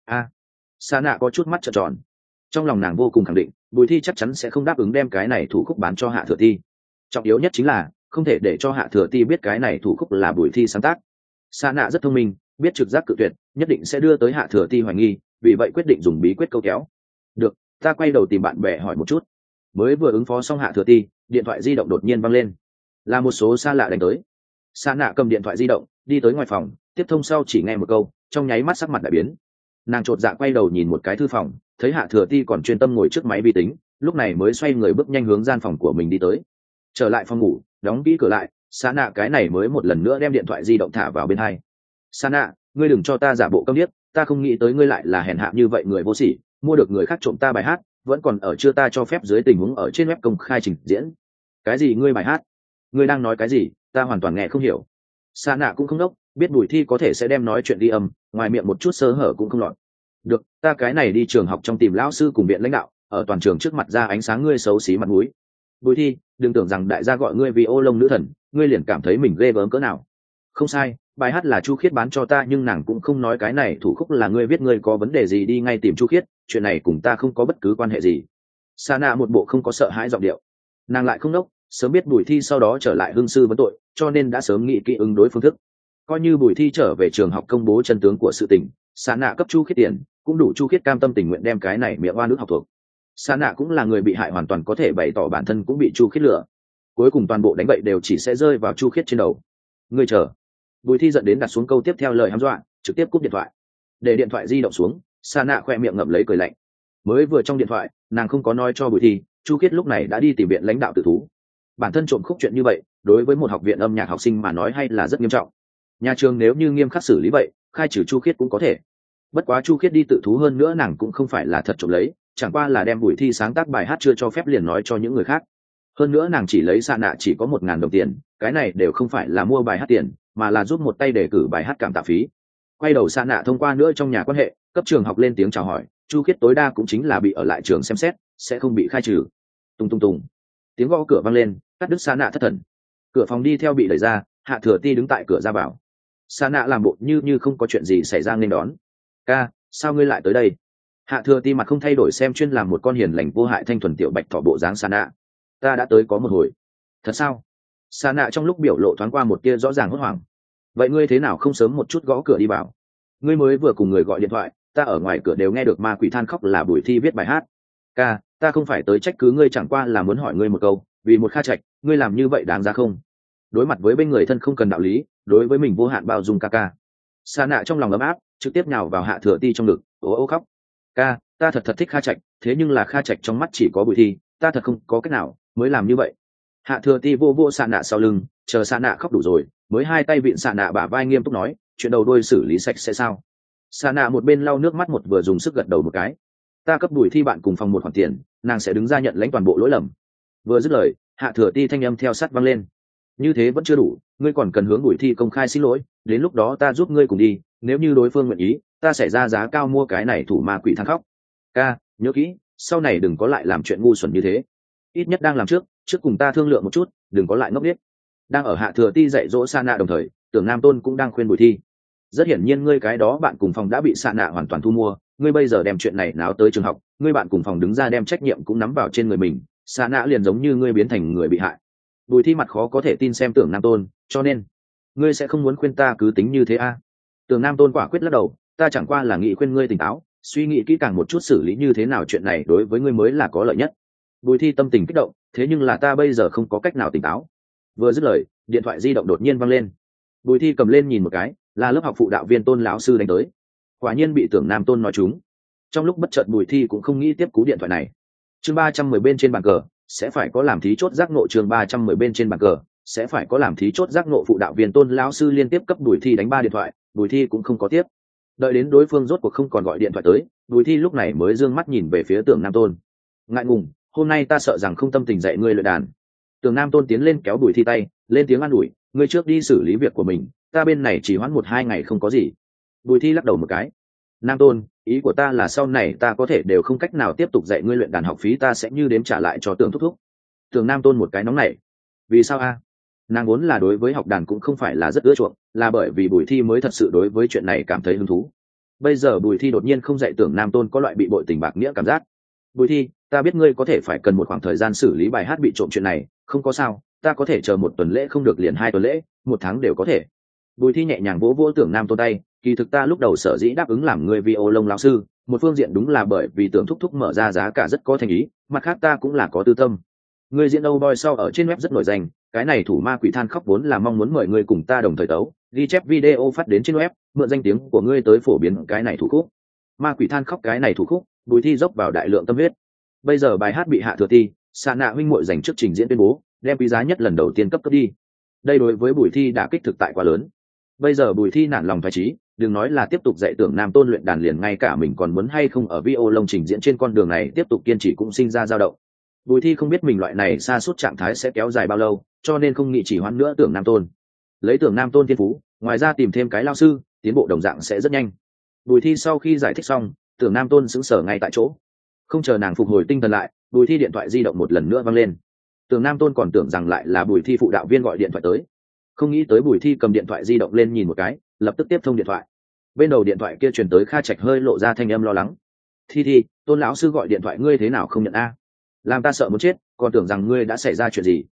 Sa Nạ có chút mắt trợn tròn. Trong lòng nàng vô cùng khẳng định, Bùi Thi chắc chắn sẽ không đáp ứng đem cái này thủ khúc bán cho Hạ Thừa Ti. Trọng yếu nhất chính là không thể để cho Hạ Thừa Ti biết cái này thủ khúc là Bùi Thi sáng tác. Sa Nạ rất thông minh, biết trực giác cự tuyệt nhất định sẽ đưa tới Hạ Thừa Ti hoài nghi, vì vậy quyết định dùng bí quyết câu kéo. Được, ta quay đầu tìm bạn bè hỏi một chút. Mới vừa ứng phó xong Hạ Thừa Ti, điện thoại di động đột nhiên vang lên, là một số xa lạ đánh tới. Sa Nạ cầm điện thoại di động đi tới ngoài phòng, tiếp thông sau chỉ nghe một câu, trong nháy mắt sắc mặt đại biến. Nàng chột dạ quay đầu nhìn một cái thư phòng, thấy Hạ Thừa Ti còn chuyên tâm ngồi trước máy vi tính, lúc này mới xoay người bước nhanh hướng gian phòng của mình đi tới. Trở lại phòng ngủ, đóng kỹ cửa lại, Sa nạ cái này mới một lần nữa đem điện thoại di động thả vào bên hai. Sa nạ, ngươi đừng cho ta giả bộ câm điếc, ta không nghĩ tới ngươi lại là hèn hạ như vậy người vô sỉ, mua được người khác trộm ta bài hát, vẫn còn ở chưa ta cho phép dưới tình huống ở trên web công khai trình diễn. Cái gì ngươi bài hát? Ngươi đang nói cái gì? Ta hoàn toàn nghe không hiểu. Sa nạ cũng không đốc, biết Bùi Thi có thể sẽ đem nói chuyện ghi âm, ngoài miệng một chút sơ hở cũng không lọt. Được, ta cái này đi trường học trong tìm lão sư cùng viện lãnh đạo, ở toàn trường trước mặt ra ánh sáng ngươi xấu xí mặt mũi. Bùi Thi, đừng tưởng rằng đại gia gọi ngươi vì ô lông nữ thần, ngươi liền cảm thấy mình ghê gớm cỡ nào. Không sai, bài hát là Chu Khiết bán cho ta, nhưng nàng cũng không nói cái này thủ khúc là ngươi viết, ngươi có vấn đề gì đi ngay tìm Chu Khiết, chuyện này cùng ta không có bất cứ quan hệ gì. Sa nạ một bộ không có sợ hãi giọng điệu. Nàng lại không đốc, sớm biết Bùi Thi sau đó trở lại hương sư vấn tội, cho nên đã sớm nghĩ kỹ ứng đối phương thức. Coi như Bùi Thi trở về trường học công bố chân tướng của sự tình, Sa nạ cấp Chu Khiết tiền, cũng đủ Chu Khiết cam tâm tình nguyện đem cái này miệng oan ức học thuộc. Sa nạ cũng là người bị hại, hoàn toàn có thể bày tỏ bản thân cũng bị Chu Khiết lừa. Cuối cùng toàn bộ đánh bậy đều chỉ sẽ rơi vào Chu Khiết trên đầu. Ngươi chờ. Bùi Thi giận đến đặt xuống câu tiếp theo lời hăm dọa, trực tiếp cúp điện thoại. Để điện thoại di động xuống, Sa nạ khoe miệng ngậm lấy cười lạnh. Mới vừa trong điện thoại, nàng không có nói cho Bùi Thi, Chu Khiết lúc này đã đi tìm viện lãnh đạo tự thú. Bản thân trộm khúc chuyện như vậy, đối với một học viện âm nhạc học sinh mà nói hay là rất nghiêm trọng. Nhà trường nếu như nghiêm khắc xử lý vậy, khai trừ Chu Khiết cũng có thể. Bất quá Chu Khiết đi tự thú, hơn nữa nàng cũng không phải là thật trộm lấy, chẳng qua là đem Bùi Thi sáng tác bài hát chưa cho phép liền nói cho những người khác. Hơn nữa nàng chỉ lấy Sa nạ chỉ có 1.000 đồng tiền, cái này đều không phải là mua bài hát tiền, mà là giúp một tay đề cử bài hát cảm tạ phí. Quay đầu Sa nạ thông qua nữa trong nhà quan hệ, cấp trường học lên tiếng chào hỏi, Chu Khiết tối đa cũng chính là bị ở lại trường xem xét, sẽ không bị khai trừ. Tung tung tung, tiếng gõ cửa vang lên, cắt đứt Sa nạ thất thần. Cửa phòng đi theo bị đẩy ra, Hạ Thừa Ti đứng tại cửa ra vào. Sa nạ làm bộ như không có chuyện gì xảy ra nên đón. Ca, sao ngươi lại tới đây? Hạ Thừa Ti mặt không thay đổi xem chuyên làm một con hiền lành vô hại thanh thuần tiểu bạch thỏ bộ dáng Sa nạ. Ta đã tới có một hồi. Thật sao? Sa nạ trong lúc biểu lộ thoáng qua một tia rõ ràng hốt hoảng. Vậy ngươi thế nào không sớm một chút gõ cửa đi vào? Ngươi mới vừa cùng người gọi điện thoại, ta ở ngoài cửa đều nghe được ma quỷ than khóc là Bùi Thi viết bài hát. Ca, ta không phải tới trách cứ ngươi, chẳng qua là muốn hỏi ngươi một câu, vì một Kha Trạch, ngươi làm như vậy đáng ra không? Đối mặt với bên người thân không cần đạo lý, đối với mình vô hạn bao dung ca. Sa nạ trong lòng ấm áp, trực tiếp nhào vào Hạ Thừa Ti trong ngực, ố khóc. Ca, ta thật thích Kha Trạch, thế nhưng là Kha Trạch trong mắt chỉ có Bùi Thi, ta thật không có cách nào mới làm như vậy. Hạ Thừa Ti vô Sa nạ sau lưng, chờ Sa nạ khóc đủ rồi, mới hai tay vịn Sa nạ bả vai nghiêm túc nói, chuyện đầu đuôi xử lý sạch sẽ sao? Sa nạ một bên lau nước mắt một vừa dùng sức gật đầu một cái. Ta cấp Bùi Thi bạn cùng phòng một khoản tiền, nàng sẽ đứng ra nhận lãnh toàn bộ lỗi lầm. Vừa dứt lời, Hạ Thừa Ti thanh âm theo sát vang lên. Như thế vẫn chưa đủ, ngươi còn cần hướng Bùi Thi công khai xin lỗi, đến lúc đó ta giúp ngươi cùng đi, nếu như đối phương nguyện ý, ta sẽ ra giá cao mua cái này thủ ma quỷ than khóc. Ca, nhớ kỹ, sau này đừng có lại làm chuyện ngu xuẩn như thế. Ít nhất đang làm trước cùng ta thương lượng một chút, đừng có lại ngốc nghếch. Đang ở Hạ Thừa Ti dạy dỗ Sa nạ đồng thời, Tưởng Nam Tôn cũng đang khuyên Bùi Thi. Rất hiển nhiên ngươi cái đó bạn cùng phòng đã bị Sa nạ hoàn toàn thu mua, ngươi bây giờ đem chuyện này náo tới trường học, ngươi bạn cùng phòng đứng ra đem trách nhiệm cũng nắm vào trên người mình, Sa nạ liền giống như ngươi biến thành người bị hại. Bùi Thi mặt khó có thể tin xem Tưởng Nam Tôn, cho nên ngươi sẽ không muốn khuyên ta cứ tính như thế à? Tưởng Nam Tôn quả quyết lắc đầu, ta chẳng qua là nghĩ khuyên ngươi tỉnh táo, suy nghĩ kỹ càng một chút xử lý như thế nào chuyện này đối với ngươi mới là có lợi nhất. Bùi Thi tâm tình kích động, thế nhưng là ta bây giờ không có cách nào tỉnh táo. Vừa dứt lời, điện thoại di động đột nhiên vang lên. Bùi Thi cầm lên nhìn một cái, là lớp học phụ đạo viên Tôn lão sư đánh tới. Quả nhiên bị Tưởng Nam Tôn nói trúng. Trong lúc bất chợt Bùi Thi cũng không nghĩ tiếp cú điện thoại này. Chương 310 bên trên bàn cờ, sẽ phải có làm thí chốt giác ngộ. Chương 310 bên trên bàn cờ, sẽ phải có làm thí chốt giác ngộ. Phụ đạo viên Tôn lão sư liên tiếp cấp Bùi Thi đánh 3 điện thoại, Bùi Thi cũng không có tiếp. Đợi đến đối phương rốt cuộc không còn gọi điện thoại tới, Bùi Thi lúc này mới dương mắt nhìn về phía Tưởng Nam Tôn. Ngại ngùng, hôm nay ta sợ rằng không tâm tình dạy ngươi luyện đàn. Tưởng Nam Tôn tiến lên kéo Bùi Thi tay, lên tiếng an ủi, ngươi trước đi xử lý việc của mình, ta bên này chỉ hoãn 1-2 ngày không có gì. Bùi Thi lắc đầu một cái. Nam Tôn, ý của ta là sau này ta có thể đều không cách nào tiếp tục dạy ngươi luyện đàn, học phí ta sẽ như đếm trả lại cho Tưởng thúc thúc. Tưởng Nam Tôn một cái nóng nảy. Vì sao a? Nàng vốn là đối với học đàn cũng không phải là rất ưa chuộng, là bởi vì Bùi Thi mới thật sự đối với chuyện này cảm thấy hứng thú. Bây giờ Bùi Thi đột nhiên không dạy Tưởng Nam Tôn, có loại bị bội tình bạc nghĩa cảm giác. Bùi Thi, ta biết ngươi có thể phải cần một khoảng thời gian xử lý bài hát bị trộm chuyện này, không có sao, ta có thể chờ 1 tuần lễ, không được liền 2 tuần lễ, 1 tháng đều có thể. Bùi Thi nhẹ nhàng vỗ vỗ Tưởng Nam Tôn tay, kỳ thực ta lúc đầu sở dĩ đáp ứng làm người vi ô lông lão sư, một phương diện đúng là bởi vì Tưởng thúc thúc mở ra giá cả rất có thành ý, mặt khác ta cũng là có tư tâm. Ngươi diễn Âu Boy sau ở trên web rất nổi danh, cái này thủ ma quỷ than khóc vốn là mong muốn mời ngươi cùng ta đồng thời tấu, ghi chép video phát đến trên web, mượn danh tiếng của ngươi tới phổ biến cái này thủ khúc. Ma quỷ than khóc cái này thủ khúc, Bùi Thi dốc vào đại lượng tâm huyết. Bây giờ bài hát bị Hạ Thừa Ti, Sa nạ huynh muội dành trước trình diễn tuyên bố, đem quý giá nhất lần đầu tiên cấp đi. đây đối với Bùi Thi đã kích thực tại quá lớn. Bây giờ Bùi Thi nản lòng thoái chí, đừng nói là tiếp tục dạy Tưởng Nam Tôn luyện đàn, liền ngay cả mình còn muốn hay không ở violon trình diễn trên con đường này tiếp tục kiên trì cũng sinh ra dao động. Bùi Thi không biết mình loại này sa sút trạng thái sẽ kéo dài bao lâu, cho nên không nghĩ chỉ hoãn nữa Tưởng Nam Tôn. Lấy Tưởng Nam Tôn thiên phú, ngoài ra tìm thêm cái lao sư, tiến bộ đồng dạng sẽ rất nhanh. Bùi Thi sau khi giải thích xong, Tưởng Nam Tôn sững sờ ngay tại chỗ. Không chờ nàng phục hồi tinh thần lại, Bùi Thi điện thoại di động một lần nữa vang lên. Tưởng Nam Tôn còn tưởng rằng lại là Bùi Thi phụ đạo viên gọi điện thoại tới, không nghĩ tới Bùi Thi cầm điện thoại di động lên nhìn một cái, lập tức tiếp thông điện thoại. Bên đầu điện thoại kia truyền tới Kha Trạch hơi lộ ra thanh âm lo lắng. Thi, Tôn lão sư gọi điện thoại ngươi thế nào không nhận a? Làm ta sợ muốn chết, còn tưởng rằng ngươi đã xảy ra chuyện gì.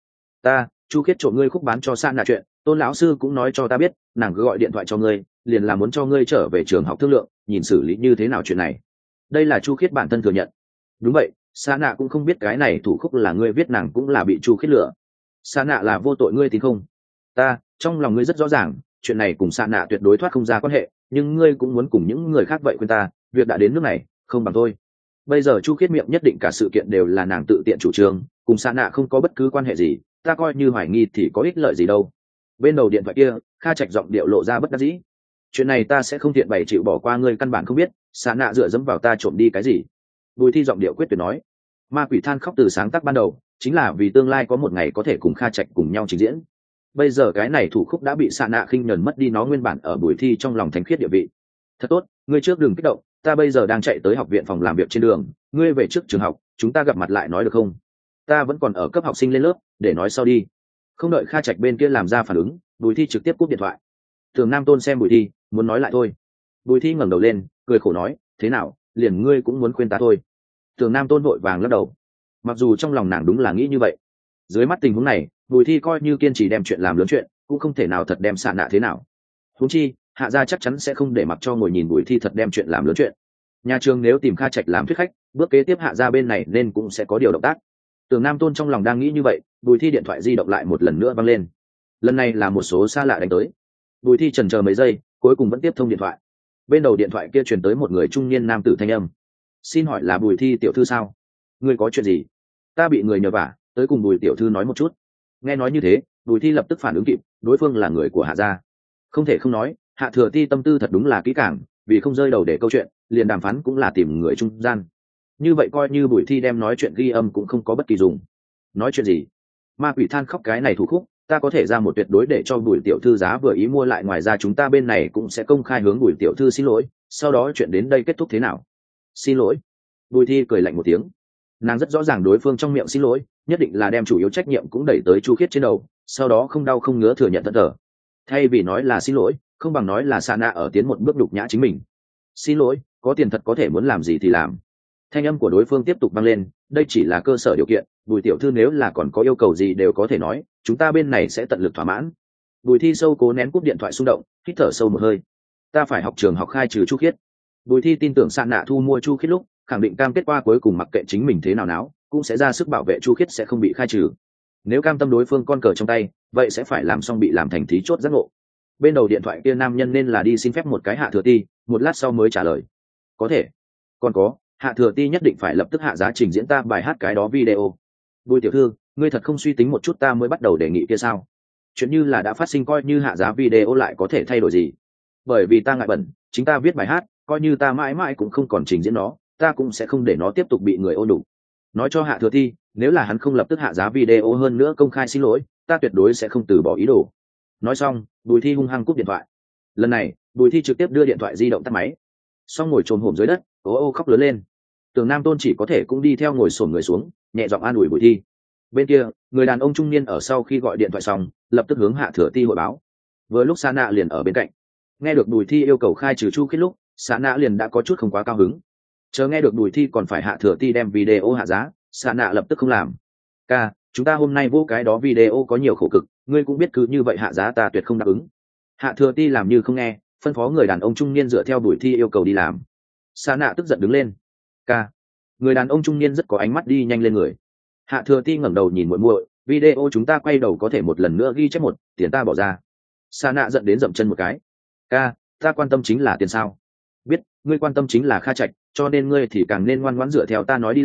Chu Khiết trộm ngươi khúc bán cho Sa Nạ chuyện, Tôn lão sư cũng nói cho ta biết, nàng cứ gọi điện thoại cho ngươi, liền là muốn cho ngươi trở về trường học thương lượng, nhìn xử lý như thế nào chuyện này. Đây là Chu Khiết bản thân thừa nhận. Đúng vậy, Sa Nạ cũng không biết cái này thủ khúc là ngươi viết, nàng cũng là bị Chu Khiết lừa. Sa Nạ là vô tội, ngươi tin không? Trong lòng ngươi rất rõ ràng, chuyện này cùng Sa Nạ tuyệt đối thoát không ra quan hệ, nhưng ngươi cũng muốn cùng những người khác vậy khuyên ta, việc đã đến nước này, không bằng thôi. Bây giờ Chu Khiết miệng nhất định cả sự kiện đều là nàng tự tiện chủ trương, cùng Sa Nạ không có bất cứ quan hệ gì, ta coi như hoài nghi thì có ích lợi gì đâu. Bên đầu điện thoại kia, Kha Trạch giọng điệu lộ ra bất đắc dĩ. Chuyện này ta sẽ không tiện bày chịu bỏ qua, ngươi căn bản không biết Sa Nạ dựa dẫm vào ta trộm đi cái gì. Bùi Thi giọng điệu quyết tuyệt nói. Ma Quỷ than khóc từ sáng tác ban đầu chính là vì tương lai có một ngày có thể cùng Kha Trạch cùng nhau trình diễn. Bây giờ cái này thủ khúc đã bị Sa Nạ khinh nhẫn mất đi nó nguyên bản ở Bùi Thi trong lòng thánh khiết địa vị. Thật tốt, ngươi trước đừng kích động, ta bây giờ đang chạy tới học viện phòng làm việc trên đường, ngươi về trước trường học, chúng ta gặp mặt lại nói được không? Ta vẫn còn ở cấp học sinh lên lớp, để nói sau đi. Không đợi Kha Trạch bên kia làm ra phản ứng, Bùi Thi trực tiếp cúp điện thoại. Tưởng Nam Tôn xem Bùi Thi, muốn nói lại thôi. Bùi Thi ngẩng đầu lên, cười khổ nói, thế nào, liền ngươi cũng muốn khuyên ta thôi? Tưởng Nam Tôn vội vàng lắc đầu. Mặc dù trong lòng nàng đúng là nghĩ như vậy, dưới mắt tình huống này, Bùi Thi coi như kiên trì đem chuyện làm lớn chuyện, cũng không thể nào thật đem Sa Nạ thế nào. Huống chi, Hạ gia chắc chắn sẽ không để mặc cho ngồi nhìn Bùi Thi thật đem chuyện làm lớn chuyện. Nhà trường nếu tìm Kha Trạch làm thuyết khách, bước kế tiếp Hạ gia bên này nên cũng sẽ có điều động tác. Tưởng Nam Tôn trong lòng đang nghĩ như vậy, Bùi Thi điện thoại di động lại một lần nữa vang lên. Lần này là một số xa lạ đánh tới. Bùi Thi chần chờ mấy giây, cuối cùng vẫn tiếp thông điện thoại. Bên đầu điện thoại kia truyền tới một người trung niên nam tử thanh âm. Xin hỏi là Bùi Thi tiểu thư sao? Ngươi có chuyện gì? Ta bị người nhờ vả, tới cùng Bùi tiểu thư nói một chút. Nghe nói như thế, Bùi Thi lập tức phản ứng kịp, đối phương là người của Hạ gia. Không thể không nói, Hạ Thừa Ti tâm tư thật đúng là kỹ càng, vì không rơi đầu để câu chuyện, liền đàm phán cũng là tìm người trung gian. Như vậy coi như Bùi Thi đem nói chuyện ghi âm cũng không có bất kỳ dùng. Nói chuyện gì? Ma Quỷ than khóc cái này thủ khúc, ta có thể ra một tuyệt đối để cho Bùi tiểu thư giá vừa ý mua lại, ngoài ra chúng ta bên này cũng sẽ công khai hướng Bùi tiểu thư xin lỗi, sau đó chuyện đến đây kết thúc thế nào? Xin lỗi? Bùi Thi cười lạnh một tiếng. Nàng rất rõ ràng đối phương trong miệng xin lỗi, nhất định là đem chủ yếu trách nhiệm cũng đẩy tới Chu Khiết trên đầu, sau đó không đau không ngứa thừa nhận tất thở. Thay vì nói là xin lỗi, không bằng nói là Sa Nạ ở tiến một bước đục nhã chính mình. Xin lỗi, có tiền thật có thể muốn làm gì thì làm. Thanh âm của đối phương tiếp tục vang lên, đây chỉ là cơ sở điều kiện, Bùi tiểu thư nếu là còn có yêu cầu gì đều có thể nói, chúng ta bên này sẽ tận lực thỏa mãn. Bùi Thi sâu cố nén cúp điện thoại xung động, hít thở sâu một hơi. Ta phải học trường học khai trừ Chu Khiết. Bùi Thi tin tưởng Sa Nạ thu mua Chu Khiết lúc, khẳng định cam kết qua cuối cùng mặc kệ chính mình thế nào náo, cũng sẽ ra sức bảo vệ Chu Khiết sẽ không bị khai trừ. Nếu cam tâm đối phương con cờ trong tay, vậy sẽ phải làm xong bị làm thành thí chốt giác ngộ. Bên đầu điện thoại kia nam nhân nên là đi xin phép một cái Hạ Thừa Ti, một lát sau mới trả lời. Có thể. Còn có, Hạ Thừa Ti nhất định phải lập tức hạ giá trình diễn ta bài hát cái đó video. Bùi tiểu thư, ngươi thật không suy tính một chút ta mới bắt đầu đề nghị kia sao? Chuyện như là đã phát sinh, coi như hạ giá video lại có thể thay đổi gì? Bởi vì ta ngại bẩn, chính ta viết bài hát, coi như ta mãi mãi cũng không còn trình diễn nó, ta cũng sẽ không để nó tiếp tục bị người ôn đủ. Nói cho Hạ Thừa Ti, nếu là hắn không lập tức hạ giá video, hơn nữa công khai xin lỗi, ta tuyệt đối sẽ không từ bỏ ý đồ. Nói xong, Bùi Thi hung hăng cúp điện thoại. Lần này, Bùi Thi trực tiếp đưa điện thoại di động tắt máy, xong ngồi chồm hổm dưới đất, ô khóc lớn lên. Tưởng Nam Tôn chỉ có thể cũng đi theo ngồi xổm người xuống, nhẹ giọng an ủi Bùi Thi. Bên kia, người đàn ông trung niên ở sau khi gọi điện thoại xong, lập tức hướng Hạ Thừa Ti hội báo. Vừa lúc Sa Nạ liền ở bên cạnh, nghe được Bùi Thi yêu cầu khai trừ Chu Khiết lúc, Sa Nạ liền đã có chút không quá cao hứng. Chờ nghe được Bùi Thi còn phải Hạ Thừa Ti đem video hạ giá, Sa Nạ lập tức không làm. Ca, chúng ta hôm nay vô cái đó video có nhiều khổ cực, ngươi cũng biết cứ như vậy hạ giá ta tuyệt không đáp ứng. Hạ Thừa Ti làm như không nghe, phân phó người đàn ông trung niên dựa theo Bùi Thi yêu cầu đi làm. Sa Nạ tức giận đứng lên. Ca, người đàn ông trung niên rất có ánh mắt đi nhanh lên người. Hạ Thừa Ti ngẩng đầu nhìn muội muội, video chúng ta quay đầu có thể một lần nữa ghi chép một, tiền ta bỏ ra. Sa Nạ giận đến dậm chân một cái. Ca, ta quan tâm chính là tiền sao? Biết, ngươi quan tâm chính là Kha Trạch, cho nên ngươi thì càng nên ngoan ngoãn dựa theo ta nói đi làm,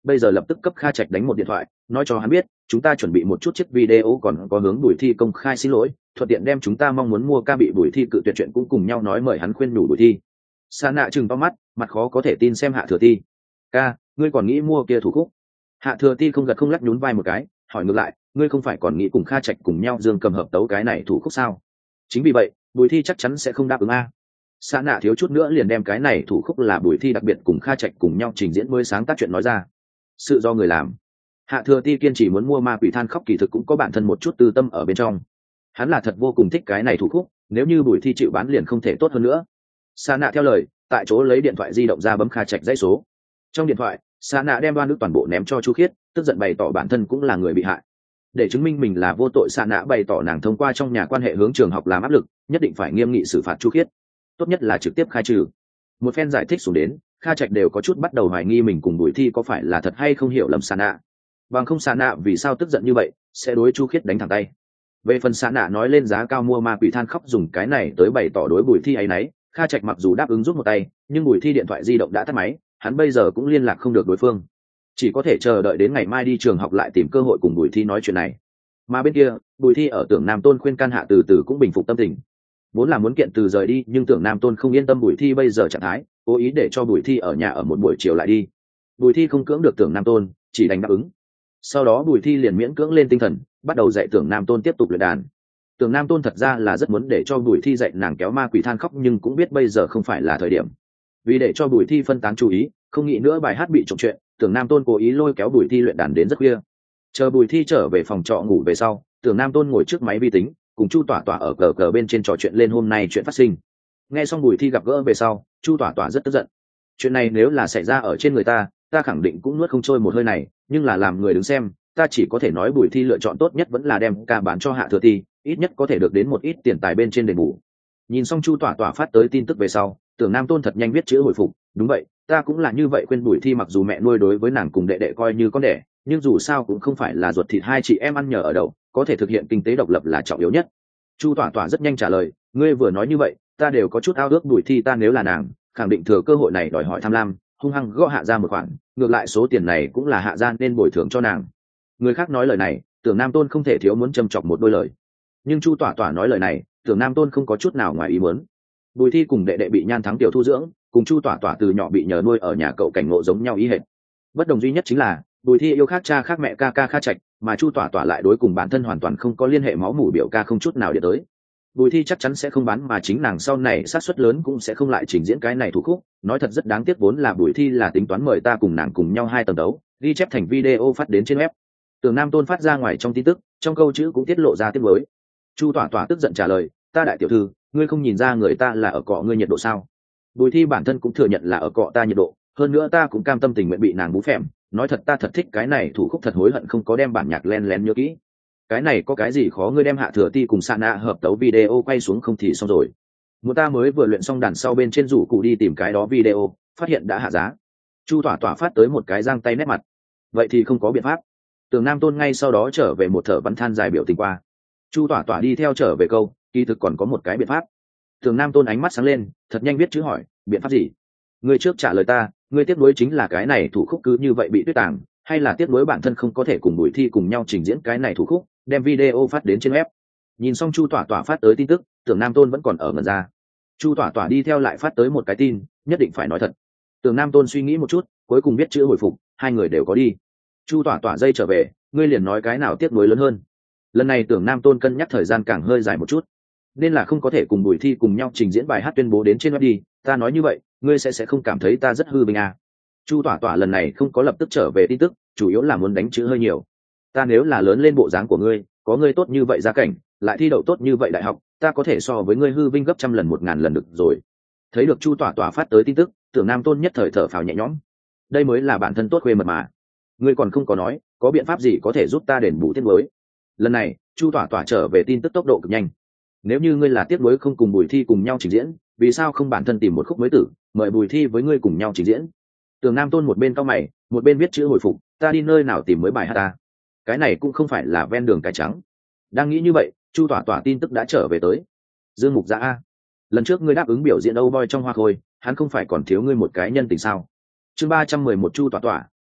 bây giờ lập tức cấp Kha Trạch đánh một điện thoại, nói cho hắn biết chúng ta chuẩn bị một chút chiếc video, còn có hướng Bùi Thi công khai xin lỗi, thuận tiện đem chúng ta mong muốn mua ca bị Bùi Thi cự tuyệt chuyện cũng cùng nhau nói, mời hắn khuyên nhủ Bùi Thi. Sa Nạ chừng to mắt, mặt khó có thể tin xem Hạ Thừa Ti. Ca, ngươi còn nghĩ mua kia thủ khúc? Hạ Thừa Ti không gật không lắc nhún vai một cái, hỏi ngược lại, ngươi không phải còn nghĩ cùng Kha Trạch cùng nhau dương cầm hợp tấu cái này thủ khúc sao? Chính vì vậy Bùi Thi chắc chắn sẽ không đáp ứng a. Sa Nạ thiếu chút nữa liền đem cái này thủ khúc là Bùi Thi đặc biệt cùng Kha Trạch cùng nhau trình diễn mới sáng tác chuyện nói ra. Sự do người làm. Hạ Thừa Ti kiên trì muốn mua Ma Quỷ Than Khóc kỳ thực cũng có bản thân một chút tư tâm ở bên trong. Hắn là thật vô cùng thích cái này thủ khúc, nếu như Bùi Thi chịu bán liền không thể tốt hơn nữa. Sa Nạ theo lời, tại chỗ lấy điện thoại di động ra bấm Kha Trạch dãy số. Trong điện thoại, Sa Nạ đem đoan ức toàn bộ ném cho Chu Khiết, tức giận bày tỏ bản thân cũng là người bị hại. Để chứng minh mình là vô tội, Sa Nạ bày tỏ nàng thông qua trong nhà quan hệ hướng trường học làm áp lực, nhất định phải nghiêm nghị xử phạt Chu Khiết, tốt nhất là trực tiếp khai trừ. Một phen giải thích xuống đến, Kha Trạch đều có chút bắt đầu hoài nghi mình cùng Bùi Thi có phải là thật hay không hiểu lầm Sa Nạ. Bằng không Sa Nạ vì sao tức giận như vậy, sẽ đối Chu Khiết đánh thẳng tay. Về phần Sa Nạ nói lên giá cao mua Ma Quỷ Than Khóc dùng cái này tới bày tỏ đối Bùi Thi ấy nấy, Kha Trạch mặc dù đáp ứng giúp một tay, nhưng Bùi Thi điện thoại di động đã tắt máy, hắn bây giờ cũng liên lạc không được đối phương, chỉ có thể chờ đợi đến ngày mai đi trường học lại tìm cơ hội cùng Bùi Thi nói chuyện này. Mà bên kia, Bùi Thi ở Tưởng Nam Tôn khuyên can hạ từ từ cũng bình phục tâm tình. Vốn là muốn kiện từ rời đi, nhưng Tưởng Nam Tôn không yên tâm Bùi Thi bây giờ trạng thái, cố ý để cho Bùi Thi ở nhà ở một buổi chiều lại đi. Bùi Thi không cưỡng được Tưởng Nam Tôn, chỉ đành đáp ứng. Sau đó Bùi Thi liền miễn cưỡng lên tinh thần, bắt đầu dạy Tưởng Nam Tôn tiếp tục luyện đàn. Tưởng Nam Tôn thật ra là rất muốn để cho Bùi Thi dạy nàng kéo Ma Quỷ Than Khóc, nhưng cũng biết bây giờ không phải là thời điểm. Vì để cho Bùi Thi phân tán chú ý, không nghĩ nữa bài hát bị trộm chuyện, Tưởng Nam Tôn cố ý lôi kéo Bùi Thi luyện đàn đến rất khuya. Chờ Bùi Thi trở về phòng trọ ngủ về sau, Tưởng Nam Tôn ngồi trước máy vi tính, cùng Chu Tỏa Tỏa ở cờ cờ bên trên trò chuyện lên hôm nay chuyện phát sinh. Nghe xong Bùi Thi gặp gỡ về sau, Chu Tỏa Tỏa rất tức giận. Chuyện này nếu là xảy ra ở trên người ta khẳng định cũng nuốt không trôi một hơi này, nhưng là làm người đứng xem, ta chỉ có thể nói Bùi Thi lựa chọn tốt nhất vẫn là đem ca bán cho Hạ Thừa Ti, ít nhất có thể được đến một ít tiền tài bên trên đền bù. Nhìn xong Chu Tỏa Tỏa phát tới tin tức về sau, Tưởng Nam Tôn thật nhanh viết chữ hồi phục, đúng vậy, ta cũng là như vậy khuyên Bùi Thi, mặc dù mẹ nuôi đối với nàng cùng đệ đệ coi như con đẻ, nhưng dù sao cũng không phải là ruột thịt hai chị em ăn nhờ ở đậu, có thể thực hiện kinh tế độc lập là trọng yếu nhất. Chu Tỏa Tỏa rất nhanh trả lời, ngươi vừa nói như vậy ta đều có chút ao ước Bùi Thi, ta nếu là nàng khẳng định thừa cơ hội này đòi hỏi tham lam, hung hăng gõ Hạ gia một khoản, ngược lại số tiền này cũng là Hạ gia nên bồi thường cho nàng. Người khác nói lời này, Tưởng Nam Tôn không thể thiếu muốn châm chọc một đôi lời, nhưng Chu Tỏa Tỏa nói lời này, Tưởng Nam Tôn không có chút nào ngoài ý muốn. Bùi Thi cùng đệ đệ bị Nhan Thắng tiểu thu dưỡng, cùng Chu Tỏa Tỏa từ nhỏ bị nhờ nuôi ở nhà cậu cảnh ngộ giống nhau ý hệt. Bất đồng duy nhất chính là Bùi Thi yêu khác cha khác mẹ ca Kha Trạch, mà Chu Tỏa Tỏa lại đối cùng bản thân hoàn toàn không có liên hệ máu mủ biểu ca không chút nào điện tới. Bùi Thi chắc chắn sẽ không bán, mà chính nàng sau này sát suất lớn cũng sẽ không lại trình diễn cái này thủ khúc. Nói thật rất đáng tiếc, vốn là Bùi Thi là tính toán mời ta cùng nàng cùng nhau 2 tầng đấu, ghi chép thành video phát đến trên web. Tưởng Nam Tôn phát ra ngoài trong tin tức, trong câu chữ cũng tiết lộ ra tiếp mới. Chu Tỏa Tỏa tức giận trả lời, ta đại tiểu thư, ngươi không nhìn ra người ta là ở cọ ngươi nhiệt độ sao? Bùi Thi bản thân cũng thừa nhận là ở cọ ta nhiệt độ, hơn nữa ta cũng cam tâm tình nguyện bị nàng bú phèm. Nói thật ta thật thích cái này thủ khúc, thật hối hận không có đem bản nhạc len lén nhớ kỹ. Cái này có cái gì khó, ngươi đem Hạ Thừa Ti cùng Sa Nạ hợp tấu video quay xuống không thì xong rồi. Một ta mới vừa luyện xong đàn sau bên trên rủ cụ đi tìm cái đó video, phát hiện đã hạ giá. Chu Tỏa Tỏa phát tới một cái giang tay nét mặt. Vậy thì không có biện pháp. Tưởng Nam Tôn ngay sau đó trở về một thở bắn than dài biểu tình qua. Chu Tỏa Tỏa đi theo trở về câu, kỳ thực còn có một cái biện pháp. Tưởng Nam Tôn ánh mắt sáng lên, thật nhanh viết chữ hỏi, biện pháp gì? Ngươi trước trả lời ta, ngươi tiếc nuối chính là cái này thủ khúc cứ như vậy bị tuyết tàng, hay là tiếc nuối bản thân không có thể cùng Bùi Thi cùng nhau trình diễn cái này thủ khúc, đem video phát đến trên web? Nhìn xong Chu Tỏa Tỏa phát tới tin tức, Tưởng Nam Tôn vẫn còn ở ngẩn ra. Chu Tỏa Tỏa đi theo lại phát tới một cái tin, nhất định phải nói thật. Tưởng Nam Tôn suy nghĩ một chút, cuối cùng viết chữ hồi phục, hai người đều có đi. Chu Tỏa Tỏa dây trở về, ngươi liền nói cái nào tiếc nuối lớn hơn. Lần này Tưởng Nam Tôn cân nhắc thời gian càng hơi dài một chút, nên là không có thể cùng Bùi Thi cùng nhau trình diễn bài hát tuyên bố đến trên web đi. Ta nói như vậy, ngươi sẽ không cảm thấy ta rất hư vinh à? Chu Tỏa Tỏa lần này không có lập tức trở về tin tức, chủ yếu là muốn đánh chữ hơi nhiều. Ta nếu là lớn lên bộ dáng của ngươi, có ngươi tốt như vậy gia cảnh, lại thi đậu tốt như vậy đại học, ta có thể so với ngươi hư vinh gấp 100 lần 1000 lần được rồi. Thấy được Chu Tỏa Tỏa phát tới tin tức, Tưởng Nam Tôn nhất thời thở phào nhẹ nhõm. Đây mới là bản thân tốt khuê mật mà. Ngươi còn không có nói, có biện pháp gì có thể giúp ta đền bù tiếc nuối? Lần này, Chu Tỏa Tỏa trở về tin tức tốc độ cực nhanh. Nếu như ngươi là tiếc nuối không cùng Bùi Thi cùng nhau trình diễn, vì sao không bản thân tìm một khúc mới tử, mời Bùi Thi với ngươi cùng nhau trình diễn? Tưởng Nam Tôn một bên cau mày, một bên viết chữ hồi phục, ta đi nơi nào tìm mới bài hát ta? Cái này cũng không phải là ven đường cải trắng. Đang nghĩ như vậy, Chu Tỏa Tỏa tin tức đã trở về tới. Dương Mục Giã a, lần trước ngươi đáp ứng biểu diễn Âu Boy trong Hoa Khôi, hắn không phải còn thiếu ngươi một cái nhân tình sao? Chương 311 Chu Tỏa Tỏa,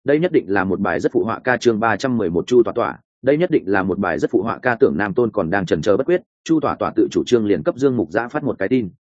đây nhất định là một bài rất phụ họa ca. Chương 311 Chu Tỏa Tỏa, đây nhất định là một bài rất phụ họa ca. Tưởng Nam Tôn còn đang chần chờ bất quyết, Chu Tỏa Tỏa tự chủ trương liền cấp Dương Mục Dã phát một cái tin.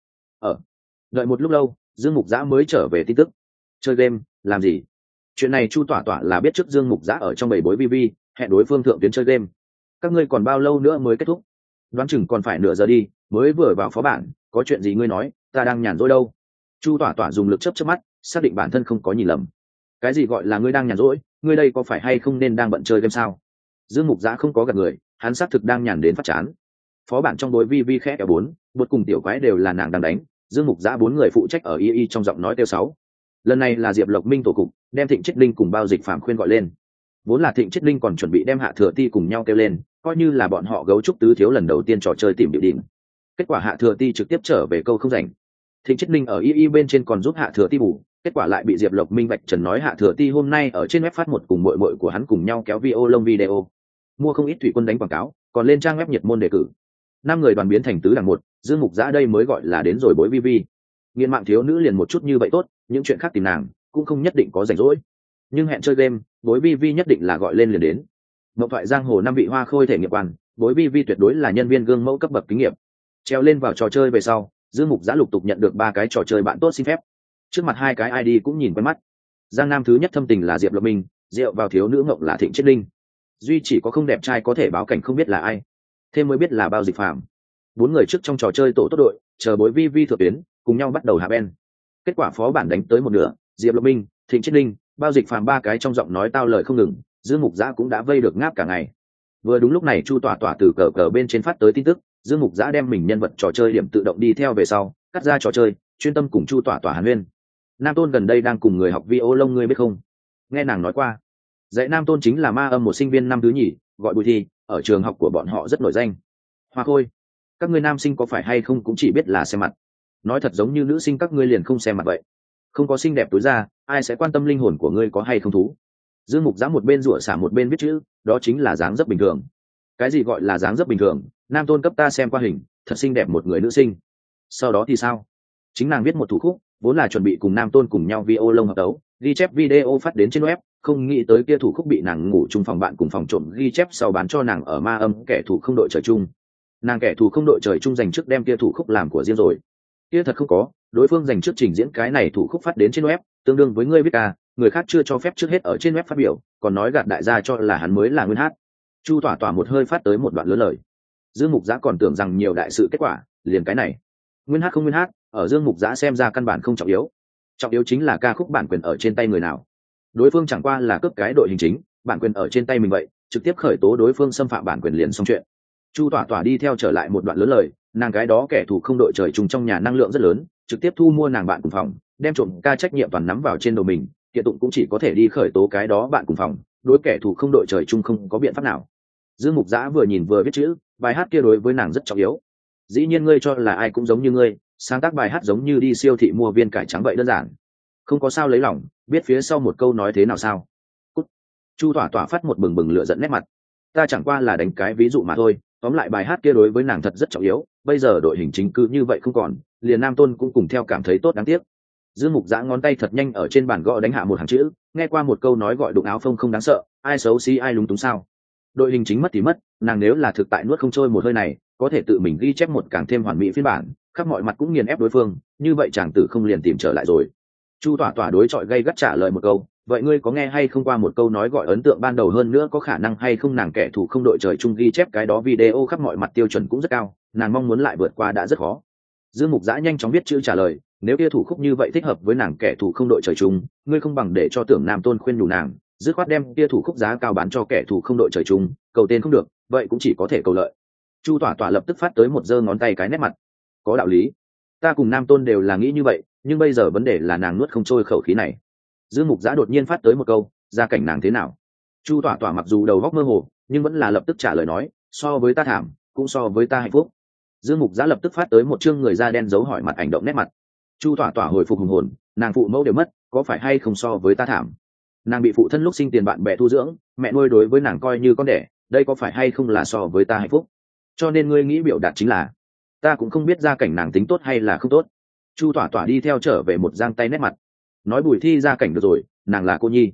Đợi một lúc lâu, Dương Mục Dã mới trở về tin tức. Chơi game, làm gì? Chuyện này Chu Tỏa Tỏa là biết trước Dương Mục Dã ở trong bầy bối vi hẹn đối phương thượng tuyến chơi game. Các ngươi còn bao lâu nữa mới kết thúc? Đoán chừng còn phải nửa giờ đi, mới vừa vào phó bản, có chuyện gì ngươi nói, ta đang nhàn rỗi đâu. Chu Tỏa Tỏa dùng lực chớp mắt, xác định bản thân không có nhìn lầm. Cái gì gọi là ngươi đang nhàn rỗi, ngươi đây có phải hay không nên đang bận chơi game sao? Dương Mục Dã không có gạt người, hắn xác thực đang nhàn đến phát chán. Phó bản trong bối vi khẽ kéo bốn, bột cùng tiểu quái đều là nàng đang đánh, Dương Mục Dã bốn người phụ trách ở y trong giọng nói tiêu sáu. Lần này là Diệp Lộc Minh tổ cục, đem Thịnh Chiết Linh cùng Bao Dịch Phạm khuyên gọi lên. Vốn là Thịnh Chiết Linh còn chuẩn bị đem Hạ Thừa Ti cùng nhau kêu lên, coi như là bọn họ gấu trúc tứ thiếu lần đầu tiên trò chơi tìm địa điểm. Kết quả Hạ Thừa Ti trực tiếp trở về câu không rảnh. Thịnh Chiết Linh ở y bên trên còn giúp Hạ Thừa Ti bù, kết quả lại bị Diệp Lộc Minh vạch trần nói Hạ Thừa Ti hôm nay ở trên web phát một cùng muội muội của hắn cùng nhau kéo video, mua không ít thủy quân đánh quảng cáo, còn lên trang web nhiệt môn đề cử. 5 người đoàn biến thành tứ đẳng một, Dương Mục Dã đây mới gọi là đến rồi bối vi. Nghiên mạng thiếu nữ liền một chút như vậy tốt, những chuyện khác tìm nàng cũng không nhất định có rảnh rỗi, nhưng hẹn chơi game, bối vi nhất định là gọi lên liền đến. Mộng thoại giang hồ 5 vị hoa khôi thể nghiệp quan, bối vi tuyệt đối là nhân viên gương mẫu cấp bậc kinh nghiệm. Treo lên vào trò chơi về sau, Dương Mục Dã lục tục nhận được 3 cái trò chơi bạn tốt xin phép. Trước mặt 2 cái ID cũng nhìn quen mắt. Giang Nam thứ nhất thâm tình là Diệp Lộc Minh, rượu vào thiếu nữ ngộng là Thịnh Chiết Linh. Duy chỉ có không đẹp trai có thể báo cảnh không biết là ai. Thêm mới biết là Bao Dịch Phạm. 4 người trước trong trò chơi tổ tốt đội, chờ bối vi thượng tuyến, cùng nhau bắt đầu hạ ben. Kết quả phó bản đánh tới một nửa, Diệp Lộc Minh, Thịnh Chiết Linh, Bao Dịch Phạm 3 cái trong giọng nói tao lời không ngừng, Dương Mục Dã cũng đã vây được ngáp cả ngày. Vừa đúng lúc này Chu Tỏa Tỏa từ cờ bên trên phát tới tin tức, Dương Mục Dã đem mình nhân vật trò chơi điểm tự động đi theo về sau, cắt ra trò chơi, chuyên tâm cùng Chu Tỏa Tỏa hàn huyên. Nam Tôn gần đây đang cùng người học violon ngươi biết không? Nghe nàng nói qua. Dạy Nam Tôn chính là ma âm một sinh viên năm thứ nhì, gọi Bùi Thi, ở trường học của bọn họ rất nổi danh. Hoa Khôi, các ngươi nam sinh có phải hay không cũng chỉ biết là xem mặt. Nói thật giống như nữ sinh các ngươi liền không xem mặt vậy. Không có xinh đẹp tối ra, ai sẽ quan tâm linh hồn của ngươi có hay không thú. Dương Mục Dã một bên rủa xả một bên viết chữ, đó chính là dáng dấp bình thường. Cái gì gọi là dáng dấp bình thường? Nam Tôn cấp ta xem qua hình, thật xinh đẹp một người nữ sinh. Sau đó thì sao? Chính nàng viết một thủ khúc, vốn là chuẩn bị cùng Nam Tôn cùng nhau violon hợp tấu, ghi chép video phát đến trên web, không nghĩ tới kia thủ khúc bị nàng ngủ chung phòng bạn cùng phòng trộm ghi chép sau bán cho nàng ở ma âm kẻ thù không đội trời chung. Nàng kẻ thù không đội trời chung dành trước đem kia thủ khúc làm của riêng rồi. Kia thật không có, đối phương dành trước trình diễn cái này thủ khúc phát đến trên web, tương đương với ngươi biết ca, người khác chưa cho phép trước hết ở trên web phát biểu, còn nói gạt đại gia cho là hắn mới là nguyên hát. Chu Tỏa Tỏa một hơi phát tới một đoạn lớn lời. Dương Mục Dã còn tưởng rằng nhiều đại sự kết quả, liền cái này. Nguyên hát không nguyên hát, ở Dương Mục Dã xem ra căn bản không trọng yếu. Trọng yếu chính là ca khúc bản quyền ở trên tay người nào. Đối phương chẳng qua là cướp cái đội hình chính, bản quyền ở trên tay mình vậy, trực tiếp khởi tố đối phương xâm phạm bản quyền liền xong chuyện. Chu Tỏa Tỏa đi theo trở lại một đoạn lớn lời, nàng cái đó kẻ thù không đội trời chung trong nhà năng lượng rất lớn, trực tiếp thu mua nàng bạn cùng phòng, đem trộm ca trách nhiệm toàn nắm vào trên đầu mình, kiện tụng cũng chỉ có thể đi khởi tố cái đó bạn cùng phòng, đối kẻ thù không đội trời chung không có biện pháp nào. Dương Mục Dã vừa nhìn vừa viết chữ, bài hát kia đối với nàng rất trọng yếu. Dĩ nhiên ngươi cho là ai cũng giống như ngươi, sáng tác bài hát giống như đi siêu thị mua viên cải trắng vậy đơn giản. Không có sao lấy lòng, biết phía sau một câu nói thế nào sao? Cút. Chu Tỏa Tỏa phát một bừng bừng lửa giận nét mặt. Ta chẳng qua là đánh cái ví dụ mà thôi, tóm lại bài hát kia đối với nàng thật rất trọng yếu, bây giờ đội hình chính cứ như vậy không còn, liền Nam Tôn cũng cùng theo cảm thấy tốt đáng tiếc. Dương Mục Dã ngón tay thật nhanh ở trên bàn gõ đánh hạ một hàng chữ, nghe qua một câu nói gọi đụng áo phông không đáng sợ, ai xấu xí ai lúng túng sao? Đội hình chính mất thì mất, nàng nếu là thực tại nuốt không trôi một hơi này, có thể tự mình ghi chép một càng thêm hoàn mỹ phiên bản, khắp mọi mặt cũng nghiền ép đối phương, như vậy chàng tử không liền tìm trở lại rồi. Chu Tỏa Tỏa đối chọi gay gắt trả lời một câu, vậy ngươi có nghe hay không qua một câu nói gọi ấn tượng ban đầu hơn nữa có khả năng hay không nàng kẻ thù không đội trời chung ghi chép cái đó video khắp mọi mặt tiêu chuẩn cũng rất cao, nàng mong muốn lại vượt qua đã rất khó. Dương Mục Dã nhanh chóng viết chữ trả lời, nếu kia thủ khúc như vậy thích hợp với nàng kẻ thù không đội trời chung, ngươi không bằng để cho Tưởng Nam Tôn khuyên nhủ nàng, dứt khoát đem kia thủ khúc giá cao bán cho kẻ thù không đội trời chung, cầu tên không được, vậy cũng chỉ có thể cầu lợi. Chu Tỏa Tỏa lập tức phát tới một giơ ngón tay cái nét mặt. Có đạo lý, ta cùng Nam Tôn đều là nghĩ như vậy, nhưng bây giờ vấn đề là nàng nuốt không trôi khẩu khí này. Dương Mục Dã đột nhiên phát tới một câu, gia cảnh nàng thế nào? Chu Tỏa Tỏa mặc dù đầu óc mơ hồ, nhưng vẫn là lập tức trả lời nói, so với ta thảm, cũng so với ta hạnh phúc. Dương Mục Dã lập tức phát tới một chương người da đen dấu hỏi mặt ảnh động nét mặt. Chu Tỏa Tỏa hồi phục hùng hồn, nàng phụ mẫu đều mất, có phải hay không so với ta thảm? Nàng bị phụ thân lúc sinh tiền bạn bè thu dưỡng, mẹ nuôi đối với nàng coi như con đẻ, đây có phải hay không là so với ta hạnh phúc? Cho nên ngươi nghĩ biểu đạt chính là, ta cũng không biết gia cảnh nàng tính tốt hay là không tốt. Chu Tỏa Tỏa đi theo trở về một giang tay nét mặt, nói Bùi Thi gia cảnh được rồi, nàng là cô nhi.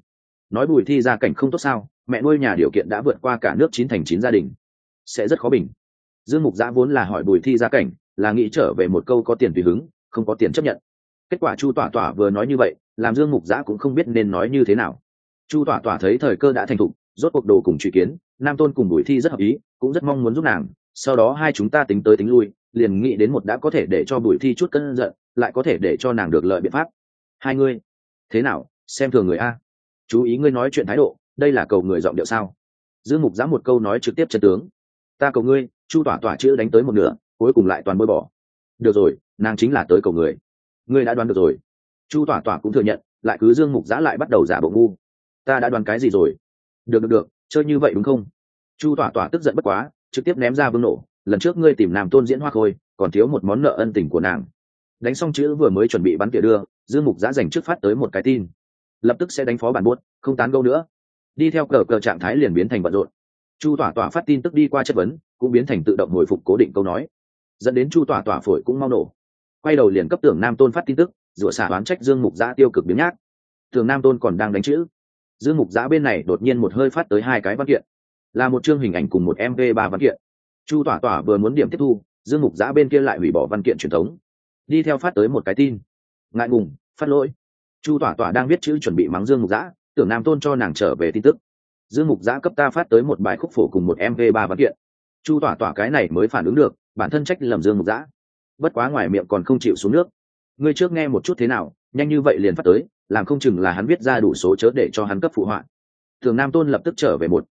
nói Bùi Thi gia cảnh không tốt sao? Mẹ nuôi nhà điều kiện đã vượt qua cả nước 9 thành 9 gia đình, sẽ rất khó bình. Dương Mục Giã vốn là hỏi Bùi Thi gia cảnh, là nghĩ trở về một câu có tiền tùy hứng, không có tiền chấp nhận. Kết quả Chu Tỏa Tỏa vừa nói như vậy, làm Dương Mục Giã cũng không biết nên nói như thế nào. Chu Tỏa Tỏa thấy thời cơ đã thành thục, rốt cuộc đồ cùng truy kiến, Nam Tôn cùng Bùi Thi rất hợp ý, cũng rất mong muốn giúp nàng. Sau đó hai chúng ta tính tới tính lui, liền nghĩ đến một đã có thể để cho Bùi Thi chút cơn giận, lại có thể để cho nàng được lợi biện pháp. Hai ngươi thế nào, xem thường người a? Chú ý ngươi nói chuyện thái độ, đây là cầu người giọng điệu sao? Dương Mục Giã một câu nói trực tiếp chân tướng. Ta cầu ngươi. Chu Tỏa Tỏa chữ đánh tới một nửa, cuối cùng lại toàn bôi bỏ. Được rồi, nàng chính là tới cầu người. Ngươi đã đoán được rồi. Chu Tỏa Tỏa cũng thừa nhận, lại cứ Dương Mục Giã lại bắt đầu giả bộ ngu. Ta đã đoán cái gì rồi? Được, chơi như vậy đúng không? Chu Tỏa Tỏa tức giận bất quá, trực tiếp ném ra vương nổ. Lần trước ngươi tìm Nam Tôn diễn Hoa Khôi, còn thiếu một món nợ ân tình của nàng. Đánh xong chữ vừa mới chuẩn bị bắn tỉa đưa, Dương Mục Giã dành trước phát tới một cái tin, lập tức sẽ đánh phó bản buốt, không tán gẫu nữa. Đi theo cờ trạng thái liền biến thành bận rộn. Chu Tỏa Tỏa phát tin tức đi qua chất vấn, cũng biến thành tự động hồi phục cố định câu nói, dẫn đến Chu Tỏa Tỏa phổi cũng mau nổ. Quay đầu liền cấp Tưởng Nam Tôn phát tin tức, rủa xả oán trách Dương Mục Giã tiêu cực biến nhác. Tưởng Nam Tôn còn đang đánh chữ, Dương Mục Giã bên này đột nhiên một hơi phát tới hai cái văn kiện, là một chương hình ảnh cùng một MP3 văn kiện. Chu Tỏa Tỏa vừa muốn điểm tiếp thu, Dương Mục Giã bên kia lại hủy bỏ văn kiện truyền thống, đi theo phát tới một cái tin, ngại ngùng, phát lỗi. Chu Tỏa Tỏa đang viết chữ chuẩn bị mắng Dương Mục Giã, Tưởng Nam Tôn cho nàng trở về tin tức, Dương Mục Giã cấp ta phát tới một bài khúc phổ cùng một MP3 văn kiện. Chu Tỏa Tỏa cái này mới phản ứng được, bản thân trách lầm Dương Mục Giã, bất quá ngoài miệng còn không chịu xuống nước. Ngươi trước nghe một chút thế nào, nhanh như vậy liền phát tới, làm không chừng là hắn viết ra đủ số chớ để cho hắn cấp phụ họa. Tưởng Nam Tôn lập tức trở về một.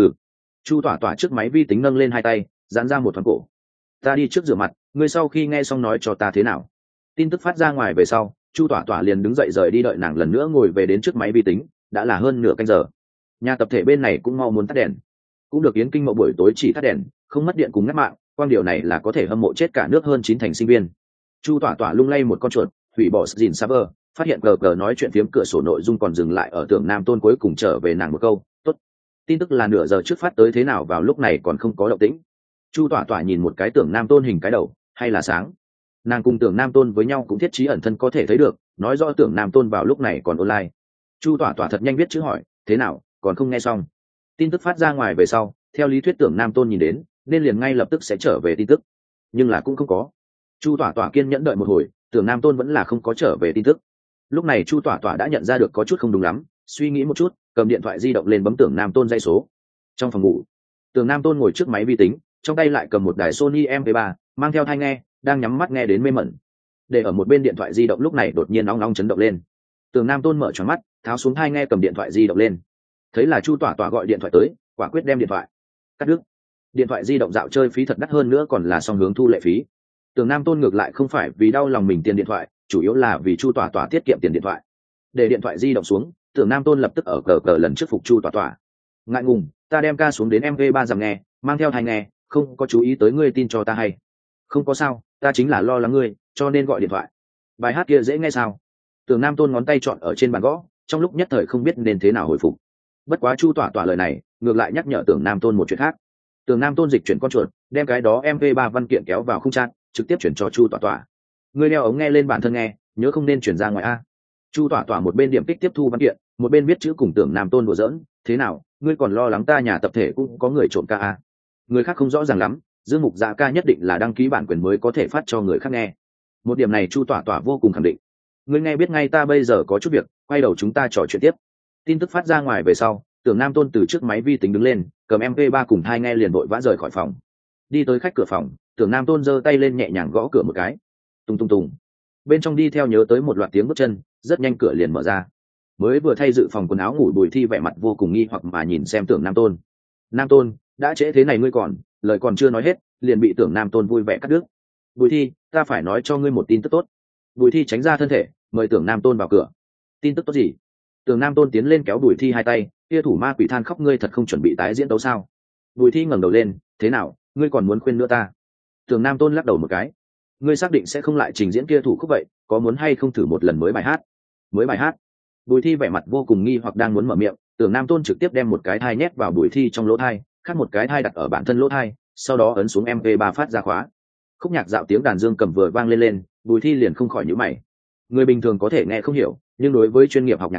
Chu Tỏa Tỏa trước máy vi tính nâng lên hai tay, giãn ra một thoáng cổ. Ta đi trước rửa mặt, ngươi sau khi nghe xong nói cho ta thế nào. Tin tức phát ra ngoài về sau, Chu Tỏa Tỏa liền đứng dậy rời đi, đợi nàng lần nữa ngồi về đến trước máy vi tính, đã là hơn nửa canh giờ. Nhà tập thể bên này cũng mau muốn tắt đèn, cũng được Yến Kinh Mậu buổi tối chỉ tắt đèn, không mất điện cùng ngắt mạng, quan điều này là có thể hâm mộ chết cả nước hơn 9 thành sinh viên. Chu Tỏa Tỏa lung lay một con chuột, hủy bỏ Screen Saver, phát hiện cờ nói chuyện phiếm cửa sổ nội dung còn dừng lại ở Tưởng Nam Tôn cuối cùng trở về nàng một câu, tốt. Tin tức là nửa giờ trước phát tới thế nào vào lúc này còn không có động tĩnh. Chu Tỏa Tỏa nhìn một cái Tưởng Nam Tôn hình cái đầu, hay là sáng. Nàng cùng Tưởng Nam Tôn với nhau cũng thiết trí ẩn thân có thể thấy được, nói rõ Tưởng Nam Tôn vào lúc này còn online. Chu Tỏa Tỏa thật nhanh viết chữ hỏi, thế nào, còn không nghe xong. Tin tức phát ra ngoài về sau, theo lý thuyết Tưởng Nam Tôn nhìn đến, nên liền ngay lập tức sẽ trở về tin tức, nhưng là cũng không có. Chu Tỏa Tỏa kiên nhẫn đợi một hồi, Tưởng Nam Tôn vẫn là không có trở về tin tức. Lúc này Chu Tỏa Tỏa đã nhận ra được có chút không đúng lắm, suy nghĩ một chút, cầm điện thoại di động lên bấm Tưởng Nam Tôn dây số. Trong phòng ngủ, Tưởng Nam Tôn ngồi trước máy vi tính, trong tay lại cầm một đài Sony MP3, mang theo tai nghe, đang nhắm mắt nghe đến mê mẩn. Để ở một bên điện thoại di động lúc này đột nhiên nóng nóng chấn động lên. Tưởng Nam Tôn mở tròn mắt, tháo xuống tai nghe cầm điện thoại di động lên. Thấy là Chu Tỏa Tỏa gọi điện thoại tới, quả quyết đem điện thoại cắt đứt. Điện thoại di động dạo chơi phí thật đắt, hơn nữa còn là song hướng thu lệ phí. Tưởng Nam Tôn ngược lại không phải vì đau lòng mình tiền điện thoại, chủ yếu là vì Chu Tỏa Tỏa tiết kiệm tiền điện thoại. Để điện thoại di động xuống, Tưởng Nam Tôn lập tức ở cờ lần trước phục Chu Tỏa Tỏa. Ngại ngùng, ta đem ca xuống đến MP3 giảm nghe, mang theo tai nghe, không có chú ý tới ngươi tin cho ta hay. Không có sao, ta chính là lo lắng ngươi, cho nên gọi điện thoại. Bài hát kia dễ nghe sao? Tưởng Nam Tôn ngón tay chọn ở trên bàn gõ, trong lúc nhất thời không biết nên thế nào hồi phục. Bất quá Chu Tỏa Tỏa lời này ngược lại nhắc nhở Tưởng Nam Tôn một chuyện khác. Tưởng Nam Tôn dịch chuyển con chuột, đem cái đó MP3 văn kiện kéo vào không chat, trực tiếp chuyển cho Chu Tỏa Tỏa. Ngươi đeo ống nghe lên bản thân nghe, nhớ không nên chuyển ra ngoài a. Chu Tỏa Tỏa một bên điểm kích tiếp thu văn kiện, một bên viết chữ cùng Tưởng Nam Tôn đùa giỡn, thế nào, ngươi còn lo lắng ta nhà tập thể cũng có người trộm ca a? Người khác không rõ ràng lắm, Dương Mục Dạ ca nhất định là đăng ký bản quyền mới có thể phát cho người khác nghe. Một điểm này Chu Tỏa Tỏa vô cùng khẳng định. Ngươi nghe biết ngay ta bây giờ có chút việc, quay đầu chúng ta trò chuyện tiếp. Tin tức phát ra ngoài về sau, Tưởng Nam Tôn từ trước máy vi tính đứng lên, cầm MP3 cùng tai nghe liền vội vã rời khỏi phòng. Đi tới khách cửa phòng, Tưởng Nam Tôn giơ tay lên nhẹ nhàng gõ cửa một cái. Tung tung tung. Bên trong đi theo nhớ tới một loạt tiếng bước chân, rất nhanh cửa liền mở ra. Mới vừa thay dự phòng quần áo ngủ Bùi Thi vẻ mặt vô cùng nghi hoặc mà nhìn xem Tưởng Nam Tôn. Nam Tôn, đã trễ thế này ngươi còn, lời còn chưa nói hết, liền bị Tưởng Nam Tôn vui vẻ cắt đứt. Bùi Thi, ta phải nói cho ngươi một tin tức tốt. Bùi Thi tránh ra thân thể, mời Tưởng Nam Tôn vào cửa. Tin tức tốt gì? Tưởng Nam Tôn tiến lên kéo Bùi Thi hai tay, kia thủ ma quỷ than khóc, ngươi thật không chuẩn bị tái diễn đấu sao? Bùi Thi ngẩng đầu lên, thế nào, ngươi còn muốn khuyên nữa ta? Tưởng Nam Tôn lắc đầu một cái, ngươi xác định sẽ không lại trình diễn kia thủ khúc vậy, có muốn hay không thử một lần mới bài hát? Mới bài hát? Bùi Thi vẻ mặt vô cùng nghi hoặc đang muốn mở miệng, Tưởng Nam Tôn trực tiếp đem một cái thai nhét vào Bùi Thi trong lỗ thai, khác một cái thai đặt ở bản thân lỗ thai, sau đó ấn xuống MP3 phát ra khóa. Khúc nhạc dạo tiếng đàn dương cầm vừa vang lên, Bùi Thi liền không khỏi nhíu mày. Người bình thường có thể nghe không hiểu, nhưng đối với chuyên nghiệp học nhạc khí,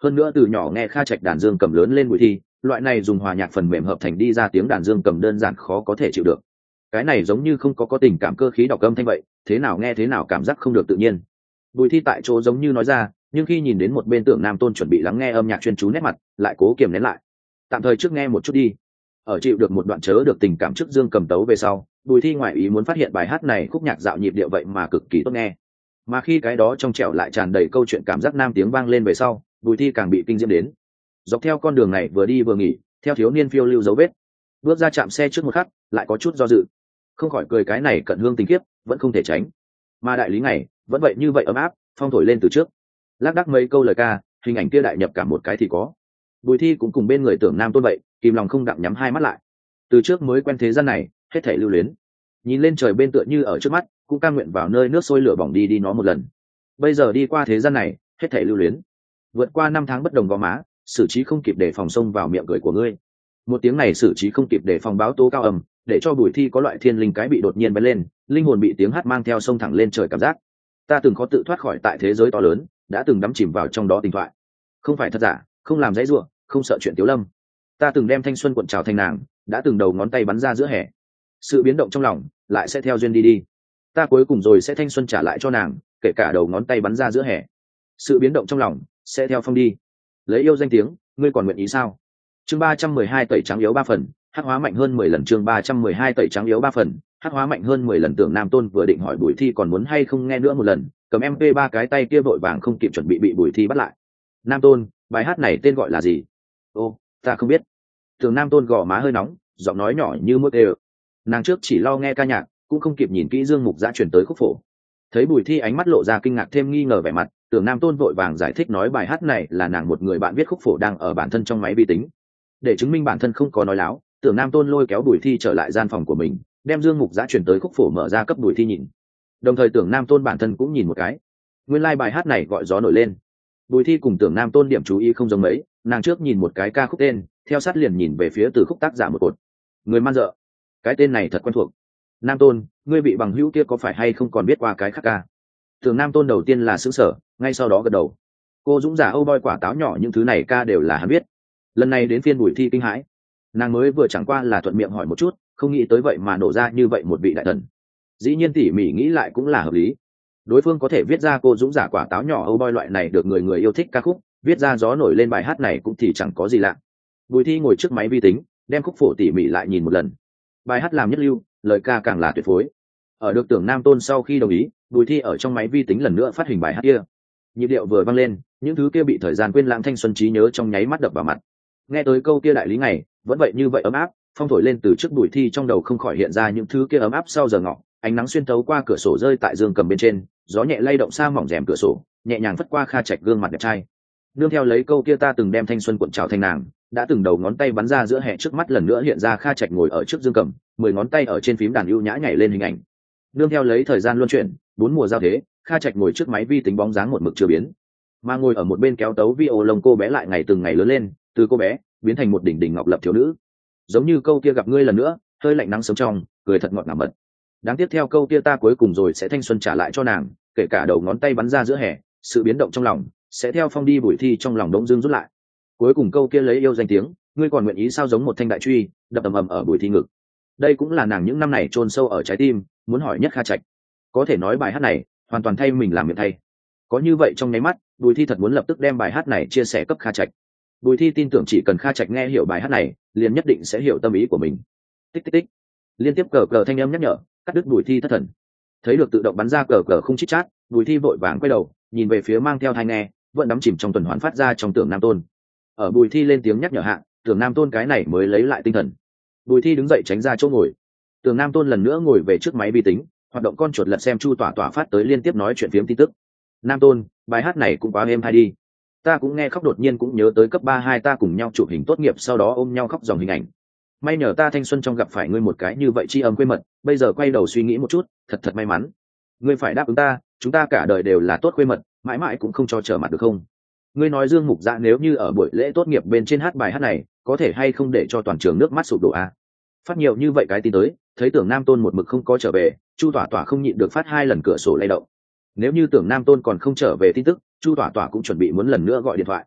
hơn nữa từ nhỏ nghe Kha Trạch đàn dương cầm lớn lên Bùi Thi, loại này dùng hòa nhạc phần mềm hợp thành đi ra tiếng đàn dương cầm đơn giản khó có thể chịu được. Cái này giống như không có tình cảm cơ khí đọc âm thanh vậy, thế nào nghe thế nào cảm giác không được tự nhiên. Bùi Thi tại chỗ giống như nói ra, nhưng khi nhìn đến một bên Tưởng Nam Tôn chuẩn bị lắng nghe âm nhạc chuyên chú nét mặt, lại cố kiềm nén lại. Tạm thời trước nghe một chút đi. Ở chịu được một đoạn chớ được tình cảm trước dương cầm tấu về sau, Bùi Thi ngoại ý muốn phát hiện bài hát này khúc nhạc dạo nhịp điệu vậy mà cực kỳ tốt nghe. Mà khi cái đó trong trẻo lại tràn đầy câu chuyện cảm giác nam tiếng vang lên về sau, Bùi Thi càng bị kinh diễm đến. Dọc theo con đường này vừa đi vừa nghỉ, theo thiếu niên phiêu lưu dấu vết, bước ra chạm xe trước một khắc, lại có chút do dự. Không khỏi cười cái này cận hương tình kiếp, vẫn không thể tránh. Mà đại lý này, vẫn vậy như vậy ấm áp, phong thổi lên từ trước. Lác đác mấy câu lời ca, hình ảnh kia đại nhập cả một cái thì có. Bùi Thi cũng cùng bên người Tưởng Nam Tôn vậy, kìm lòng không đặng nhắm hai mắt lại. Từ trước mới quen thế gian này, hết thảy lưu luyến. Nhìn lên trời bên tựa như ở trước mắt, cũng cam nguyện vào nơi nước sôi lửa bỏng đi nó một lần. Bây giờ đi qua thế gian này, hết thảy lưu luyến. Vượt qua năm tháng bất đồng gò má, xử trí không kịp để phòng xông vào miệng cười của ngươi. Một tiếng này xử trí không kịp để phòng báo tố cao ầm, để cho Bùi Thi có loại thiên linh cái bị đột nhiên bén lên, linh hồn bị tiếng hát mang theo sông thẳng lên trời cảm giác. Ta từng khó tự thoát khỏi tại thế giới to lớn, đã từng đắm chìm vào trong đó tình thoại. Không phải thật giả, không làm dãy rủa, không sợ chuyện Tiếu Lâm. Ta từng đem thanh xuân cuộn trào thành nàng, đã từng đầu ngón tay bắn ra giữa hè. Sự biến động trong lòng lại sẽ theo duyên đi đi. Ta cuối cùng rồi sẽ thanh xuân trả lại cho nàng, kể cả đầu ngón tay bắn ra giữa hè. Sự biến động trong lòng sẽ theo phong đi. Lấy yêu danh tiếng, ngươi còn nguyện ý sao? Chương 312 tẩy trắng yếu 3 phần, hắc hóa mạnh hơn 10 lần. Chương 312 tẩy trắng yếu 3 phần, hắc hóa mạnh hơn 10 lần. Tưởng Nam Tôn vừa định hỏi Bùi Thi còn muốn hay không nghe nữa một lần, cầm MP3 cái tay kia vội vàng không kịp chuẩn bị bị Bùi Thi bắt lại. Nam Tôn, bài hát này tên gọi là gì? Ô, ta không biết. Tưởng Nam Tôn gò má hơi nóng, giọng nói nhỏ như muốt đều. Nàng trước chỉ lo nghe ca nhạc, cũng không kịp nhìn kỹ Dương Mục Dã chuyển tới khúc phổ. Thấy Bùi Thi ánh mắt lộ ra kinh ngạc thêm nghi ngờ vẻ mặt, Tưởng Nam Tôn vội vàng giải thích nói bài hát này là nàng một người bạn viết khúc phổ đang ở bản thân trong máy vi tính. Để chứng minh bản thân không có nói láo, Tưởng Nam Tôn lôi kéo Bùi Thi trở lại gian phòng của mình, đem Dương Mục Dã chuyển tới khúc phổ mở ra cấp Bùi Thi nhìn. Đồng thời Tưởng Nam Tôn bản thân cũng nhìn một cái. Nguyên lai bài hát này gọi gió nổi lên. Bùi Thi cùng Tưởng Nam Tôn điểm chú ý không giống mấy, nàng trước nhìn một cái ca khúc tên, theo sát liền nhìn về phía từ khúc tác giả một cột. Người man dợ. Cái tên này thật quen thuộc. Nam Tôn, ngươi bị bằng hữu kia có phải hay không còn biết qua cái khác ca? Tưởng Nam Tôn đầu tiên là sững sờ, ngay sau đó gật đầu. Cô Dũng giả Âu Boy quả táo nhỏ những thứ này ca đều là hắn biết. Lần này đến phiên Bùi Thi kinh hãi. Nàng mới vừa chẳng qua là thuận miệng hỏi một chút, không nghĩ tới vậy mà nổ ra như vậy một vị đại thần. Dĩ nhiên tỉ mỉ nghĩ lại cũng là hợp lý. Đối phương có thể viết ra cô Dũng giả quả táo nhỏ Âu Boy loại này được người người yêu thích ca khúc, viết ra gió nổi lên bài hát này cũng thì chẳng có gì lạ. Bùi Thi ngồi trước máy vi tính, đem khúc phổ tỉ mỉ lại nhìn một lần. Bài hát làm nhất lưu, lời ca càng là tuyệt phối. Ở được Tưởng Nam Tôn sau khi đồng ý, Bùi Thi ở trong máy vi tính lần nữa phát hình bài hát kia. Nhịp điệu vừa vang lên, những thứ kia bị thời gian quên lãng thanh xuân trí nhớ trong nháy mắt đập vào mặt. Nghe tới câu kia đại lý ngày, vẫn vậy như vậy ấm áp, phong thổi lên từ trước Bùi Thi trong đầu không khỏi hiện ra những thứ kia ấm áp sau giờ ngọ, ánh nắng xuyên thấu qua cửa sổ rơi tại dương cầm bên trên, gió nhẹ lay động xa mỏng rèm cửa sổ, nhẹ nhàng phất qua Kha Trạch gương mặt đẹp trai. Nương theo lấy câu kia ta từng đem thanh xuân cuộn trào thành nàng, đã từng đầu ngón tay bắn ra giữa hè trước mắt lần nữa hiện ra Kha Trạch ngồi ở trước dương cầm, 10 ngón tay ở trên phím đàn ưu nhã nhảy lên hình ảnh. Nương theo lấy thời gian luân chuyển, 4 mùa giao thế, Kha Trạch ngồi trước máy vi tính bóng dáng một mực chưa biến, mà ngồi ở một bên kéo tấu vi ô lông cô bé lại ngày từng ngày lớn lên, từ cô bé biến thành một đỉnh đỉnh ngọc lập thiếu nữ. Giống như câu kia gặp ngươi lần nữa, hơi lạnh nắng sớm trong, cười thật ngọt ngào mật. Đáng tiếc theo câu kia ta cuối cùng rồi sẽ thanh xuân trả lại cho nàng, kể cả đầu ngón tay bắn ra giữa hè, sự biến động trong lòng sẽ theo phong đi. Bùi Thi trong lòng đống dương rút lại. Cuối cùng câu kia lấy yêu danh tiếng, ngươi còn nguyện ý sao giống một thanh đại truy đập ầm ầm ở Bùi Thi ngực. Đây cũng là nàng những năm này chôn sâu ở trái tim, muốn hỏi nhất Kha Trạch. Có thể nói bài hát này hoàn toàn thay mình làm miệng thay. Có như vậy trong nháy mắt, Bùi Thi thật muốn lập tức đem bài hát này chia sẻ cấp Kha Trạch. Bùi Thi tin tưởng chỉ cần Kha Trạch nghe hiểu bài hát này, liền nhất định sẽ hiểu tâm ý của mình. Tích tích tích, liên tiếp cờ cờ thanh âm nhắc nhở, cắt đứt Bùi Thi thất thần. Thấy được tự động bắn ra cờ cờ không chít chát, Bùi Thi vội vàng quay đầu, nhìn về phía mang theo tai nghe, vẫn đắm chìm trong tuần hoàn phát ra trong Tưởng Nam Tôn. Ở Bùi Thi lên tiếng nhắc nhở hạ, Tưởng Nam Tôn cái này mới lấy lại tinh thần. Bùi Thi đứng dậy tránh ra chỗ ngồi. Tưởng Nam Tôn lần nữa ngồi về trước máy vi tính, hoạt động con chuột lật xem Chu Tỏa Tỏa phát tới liên tiếp nói chuyện phiếm tin tức. Nam Tôn, bài hát này cũng quá êm hay đi. Ta cũng nghe khóc đột nhiên cũng nhớ tới cấp 3 hai ta cùng nhau chụp hình tốt nghiệp sau đó ôm nhau khóc dòng hình ảnh. May nhờ ta thanh xuân trong gặp phải ngươi một cái như vậy tri âm quê mật, bây giờ quay đầu suy nghĩ một chút, thật thật may mắn. Ngươi phải đáp ứng ta, chúng ta cả đời đều là tốt quê mật, mãi mãi cũng không cho trở mặt được không? Ngươi nói Dương Mục Dạ nếu như ở buổi lễ tốt nghiệp bên trên hát bài hát này, có thể hay không để cho toàn trường nước mắt sụp đổ à? Phát nhiều như vậy cái tin tới, thấy Tưởng Nam Tôn một mực không có trở về, Chu Tỏa Tỏa không nhịn được phát 2 lần cửa sổ lay động. Nếu như Tưởng Nam Tôn còn không trở về tin tức, Chu Tỏa Tỏa cũng chuẩn bị muốn lần nữa gọi điện thoại.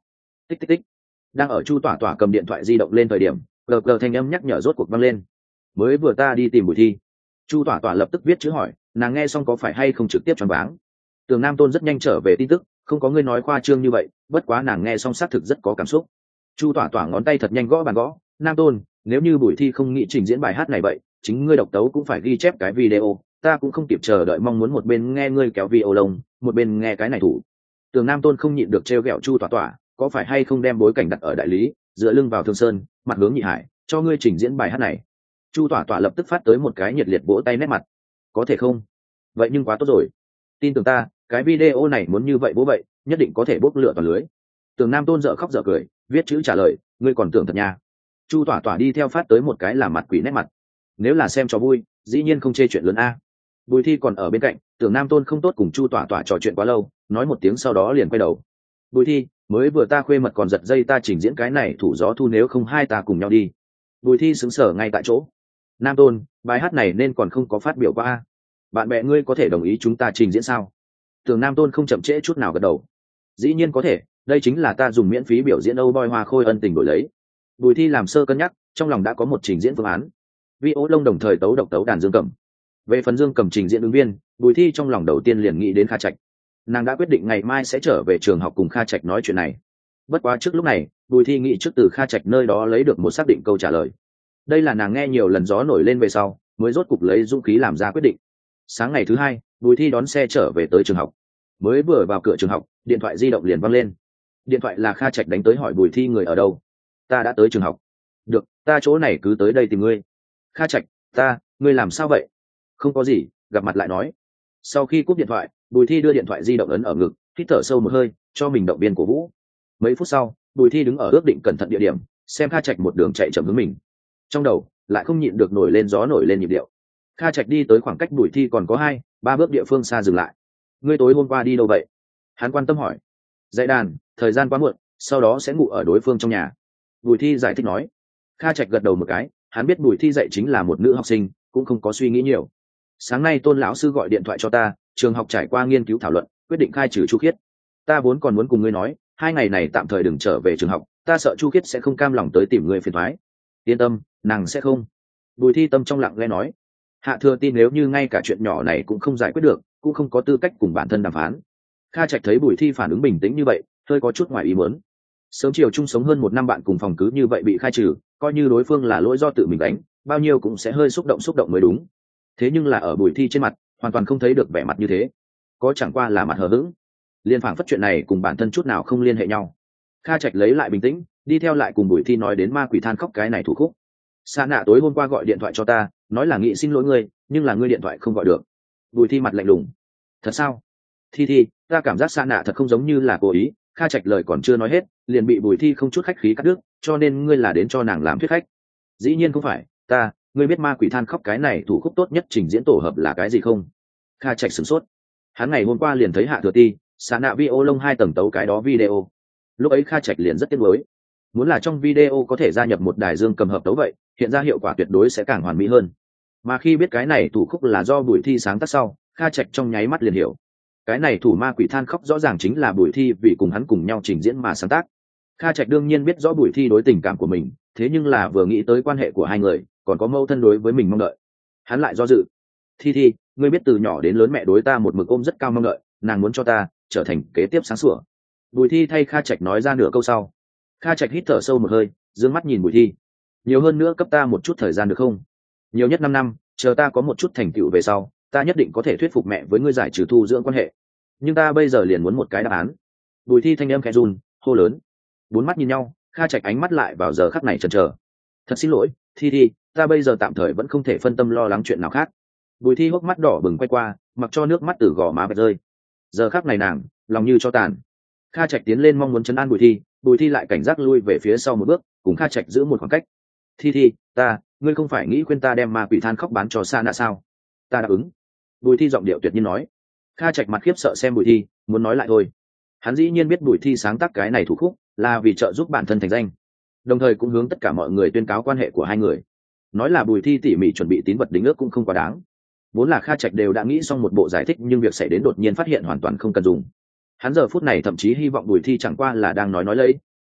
Tích tích tích. Đang ở Chu Tỏa Tỏa cầm điện thoại di động lên thời điểm, gờ gờ thanh âm nhắc nhở rốt cuộc vang lên. Mới vừa ta đi tìm Bùi Thi. Chu Tỏa Tỏa lập tức viết chữ hỏi, nàng nghe xong có phải hay không trực tiếp choáng váng. Tường Nam Tôn rất nhanh trở về tin tức, không có ngươi nói khoa trương như vậy, bất quá nàng nghe xong xác thực rất có cảm xúc. Chu Tỏa Tỏa ngón tay thật nhanh gõ bàn gõ, Nam Tôn, nếu như Bùi Thi không nghĩ trình diễn bài hát này vậy, chính ngươi độc tấu cũng phải ghi chép cái video, ta cũng không kịp chờ đợi mong muốn một bên nghe ngươi kéo violon, một bên nghe cái này thủ. Tường Nam Tôn không nhịn được trêu ghẹo Chu Tỏa Tỏa, có phải hay không đem bối cảnh đặt ở đại lý, dựa lưng vào Thương Sơn, mặt hướng Nhị Hải, cho ngươi trình diễn bài hát này. Chu Tỏa Tỏa lập tức phát tới một cái nhiệt liệt vỗ tay nét mặt. Có thể không? Vậy nhưng quá tốt rồi. Tin tưởng ta, cái video này muốn như vậy bố vậy, nhất định có thể bốc lửa toàn lưới. Tường Nam Tôn dở khóc dở cười, viết chữ trả lời, ngươi còn tưởng thật nha. Chu Tỏa Tỏa đi theo phát tới một cái làm mặt quỷ nét mặt. Nếu là xem cho vui, dĩ nhiên không chê chuyện lớn a. Bùi Thi còn ở bên cạnh, Tường Nam Tôn không tốt cùng Chu Tỏa Tỏa trò chuyện quá lâu, nói một tiếng sau đó liền quay đầu. Bùi Thi, mới vừa ta khuê mật còn giật dây ta trình diễn cái này thủ gió thu, nếu không hai ta cùng nhau đi. Bùi Thi sững sờ ngay tại chỗ. Nam Tôn, bài hát này nên còn không có phát biểu qua a. Bạn bè ngươi có thể đồng ý chúng ta trình diễn sao? Tường Nam Tôn không chậm trễ chút nào gật đầu. Dĩ nhiên có thể, đây chính là ta dùng miễn phí biểu diễn Âu Boy Hoa Khôi ân tình đổi lấy. Bùi Thi làm sơ cân nhắc, trong lòng đã có một trình diễn phương án. Vi Ô Long đồng thời tấu độc tấu đàn dương cầm. Về phần dương cầm trình diễn ứng viên, Bùi Thi trong lòng đầu tiên liền nghĩ đến Kha Trạch. Nàng đã quyết định ngày mai sẽ trở về trường học cùng Kha Trạch nói chuyện này. Bất quá trước lúc này, Bùi Thi nghĩ trước từ Kha Trạch nơi đó lấy được một xác định câu trả lời. Đây là nàng nghe nhiều lần gió nổi lên về sau, mới rốt cục lấy dũng khí làm ra quyết định. Sáng ngày thứ hai, Bùi Thi đón xe trở về tới trường học. Mới vừa vào cửa trường học, điện thoại di động liền vang lên. Điện thoại là Kha Trạch đánh tới hỏi Bùi Thi người ở đâu. Ta đã tới trường học. Được, ta chỗ này cứ tới đây tìm ngươi. Kha Trạch, ngươi làm sao vậy? Không có gì, gặp mặt lại nói. Sau khi cúp điện thoại, Bùi Thi đưa điện thoại di động ấn ở ngực, hít thở sâu một hơi, cho mình động viên cổ vũ. Mấy phút sau, Bùi Thi đứng ở ước định cẩn thận địa điểm, xem Kha Trạch một đường chạy chậm hướng mình. Trong đầu lại không nhịn được nổi lên gió nổi lên nhịp điệu. Kha Trạch đi tới khoảng cách Bùi Thi còn có 2-3 bước địa phương xa dừng lại. Ngươi tối hôm qua đi đâu vậy? Hắn quan tâm hỏi. Dạy đàn, thời gian quá muộn, sau đó sẽ ngủ ở đối phương trong nhà. Bùi Thi giải thích nói. Kha Trạch gật đầu một cái, hắn biết Bùi Thi dạy chính là một nữ học sinh, cũng không có suy nghĩ nhiều. Sáng nay Tôn lão sư gọi điện thoại cho ta, trường học trải qua nghiên cứu thảo luận, quyết định khai trừ Chu Khiết. Ta vốn còn muốn cùng ngươi nói, 2 ngày này tạm thời đừng trở về trường học, ta sợ Chu Khiết sẽ không cam lòng tới tìm ngươi phiền toái. Yên tâm, nàng sẽ không. Bùi Thi tâm trong lặng lẽ nói. Hạ Thừa tin nếu như ngay cả chuyện nhỏ này cũng không giải quyết được, cũng không có tư cách cùng bản thân đàm phán. Kha Trạch thấy Bùi Thi phản ứng bình tĩnh như vậy, hơi có chút ngoài ý muốn. Sớm chiều chung sống hơn 1 năm bạn cùng phòng cứ như vậy bị khai trừ, coi như đối phương là lỗi do tự mình đánh, bao nhiêu cũng sẽ hơi xúc động mới đúng. Thế nhưng là ở Bùi Thi trên mặt, hoàn toàn không thấy được vẻ mặt như thế, có chẳng qua là mặt hờ hững. Liên phảng phất chuyện này cùng bản thân chút nào không liên hệ nhau. Kha Trạch lấy lại bình tĩnh, đi theo lại cùng Bùi Thi nói đến ma quỷ than khóc cái này thủ khúc. Sa Nạ tối hôm qua gọi điện thoại cho ta, nói là nghị xin lỗi ngươi, nhưng là ngươi điện thoại không gọi được. Bùi Thi mặt lạnh lùng. Thật sao? Thi, ta cảm giác Sa Nạ thật không giống như là cố ý. Kha Trạch lời còn chưa nói hết, liền bị Bùi Thi không chút khách khí cắt đứt, cho nên ngươi là đến cho nàng làm thuyết khách. Dĩ nhiên không phải, ngươi biết ma quỷ than khóc cái này thủ khúc tốt nhất trình diễn tổ hợp là cái gì không? Kha Trạch sửng sốt. Hắn ngày hôm qua liền thấy Hạ Thừa Ti, Sa Nạ violon 2 tầng tấu cái đó video. Lúc ấy Kha Trạch liền rất tiếc nuối. Muốn là trong video có thể gia nhập một đài dương cầm hợp tấu vậy, hiện ra hiệu quả tuyệt đối sẽ càng hoàn mỹ hơn. Mà khi biết cái này thủ khúc là do Bùi Thi sáng tác sau, Kha Trạch trong nháy mắt liền hiểu. Cái này thủ ma quỷ than khóc rõ ràng chính là Bùi Thi vì cùng hắn cùng nhau trình diễn mà sáng tác. Kha Trạch đương nhiên biết rõ Bùi Thi đối tình cảm của mình, thế nhưng là vừa nghĩ tới quan hệ của hai người, còn có mâu thân đối với mình mong đợi, hắn lại do dự. Thi, ngươi biết từ nhỏ đến lớn mẹ đối ta một mực ôm rất cao mong đợi, nàng muốn cho ta trở thành kế tiếp sáng sủa. Bùi Thi thay Kha Trạch nói ra nửa câu sau. Kha Trạch hít thở sâu một hơi, dương mắt nhìn Bùi Thi. Nhiều hơn nữa cấp ta một chút thời gian được không? Nhiều nhất 5 năm, chờ ta có một chút thành tựu về sau, ta nhất định có thể thuyết phục mẹ với ngươi giải trừ thu dưỡng quan hệ. Nhưng ta bây giờ liền muốn một cái đáp án. Bùi Thi thanh âm khẽ run, hô lớn. 4 mắt nhìn nhau, Kha Trạch ánh mắt lại vào giờ khắc này chần chờ. Thật xin lỗi, Thi, ta bây giờ tạm thời vẫn không thể phân tâm lo lắng chuyện nào khác. Bùi Thi hốc mắt đỏ bừng quay qua, mặc cho nước mắt từ gò má vệt rơi. Giờ khắc này nàng lòng như cho tàn. Kha Trạch tiến lên mong muốn trấn an Bùi Thi lại cảnh giác lui về phía sau một bước, cùng Kha Trạch giữ một khoảng cách. Thi, ngươi không phải nghĩ khuyên ta đem ma quỷ than khóc bán cho Sa Nạ sao? Ta đáp ứng. Bùi Thi giọng điệu tuyệt nhiên nói. Kha Trạch mặt khiếp sợ xem Bùi Thi, muốn nói lại thôi. Hắn dĩ nhiên biết Bùi Thi sáng tác cái này thủ khúc là vì trợ giúp bản thân thành danh, đồng thời cũng hướng tất cả mọi người tuyên cáo quan hệ của hai người. Nói là Bùi Thi tỉ mỉ chuẩn bị tín vật đính ước cũng không quá đáng. Vốn là Kha Trạch đều đã nghĩ xong một bộ giải thích, nhưng việc xảy đến đột nhiên phát hiện hoàn toàn không cần dùng. Hắn giờ phút này thậm chí hy vọng Bùi Thi chẳng qua là đang nói lấy.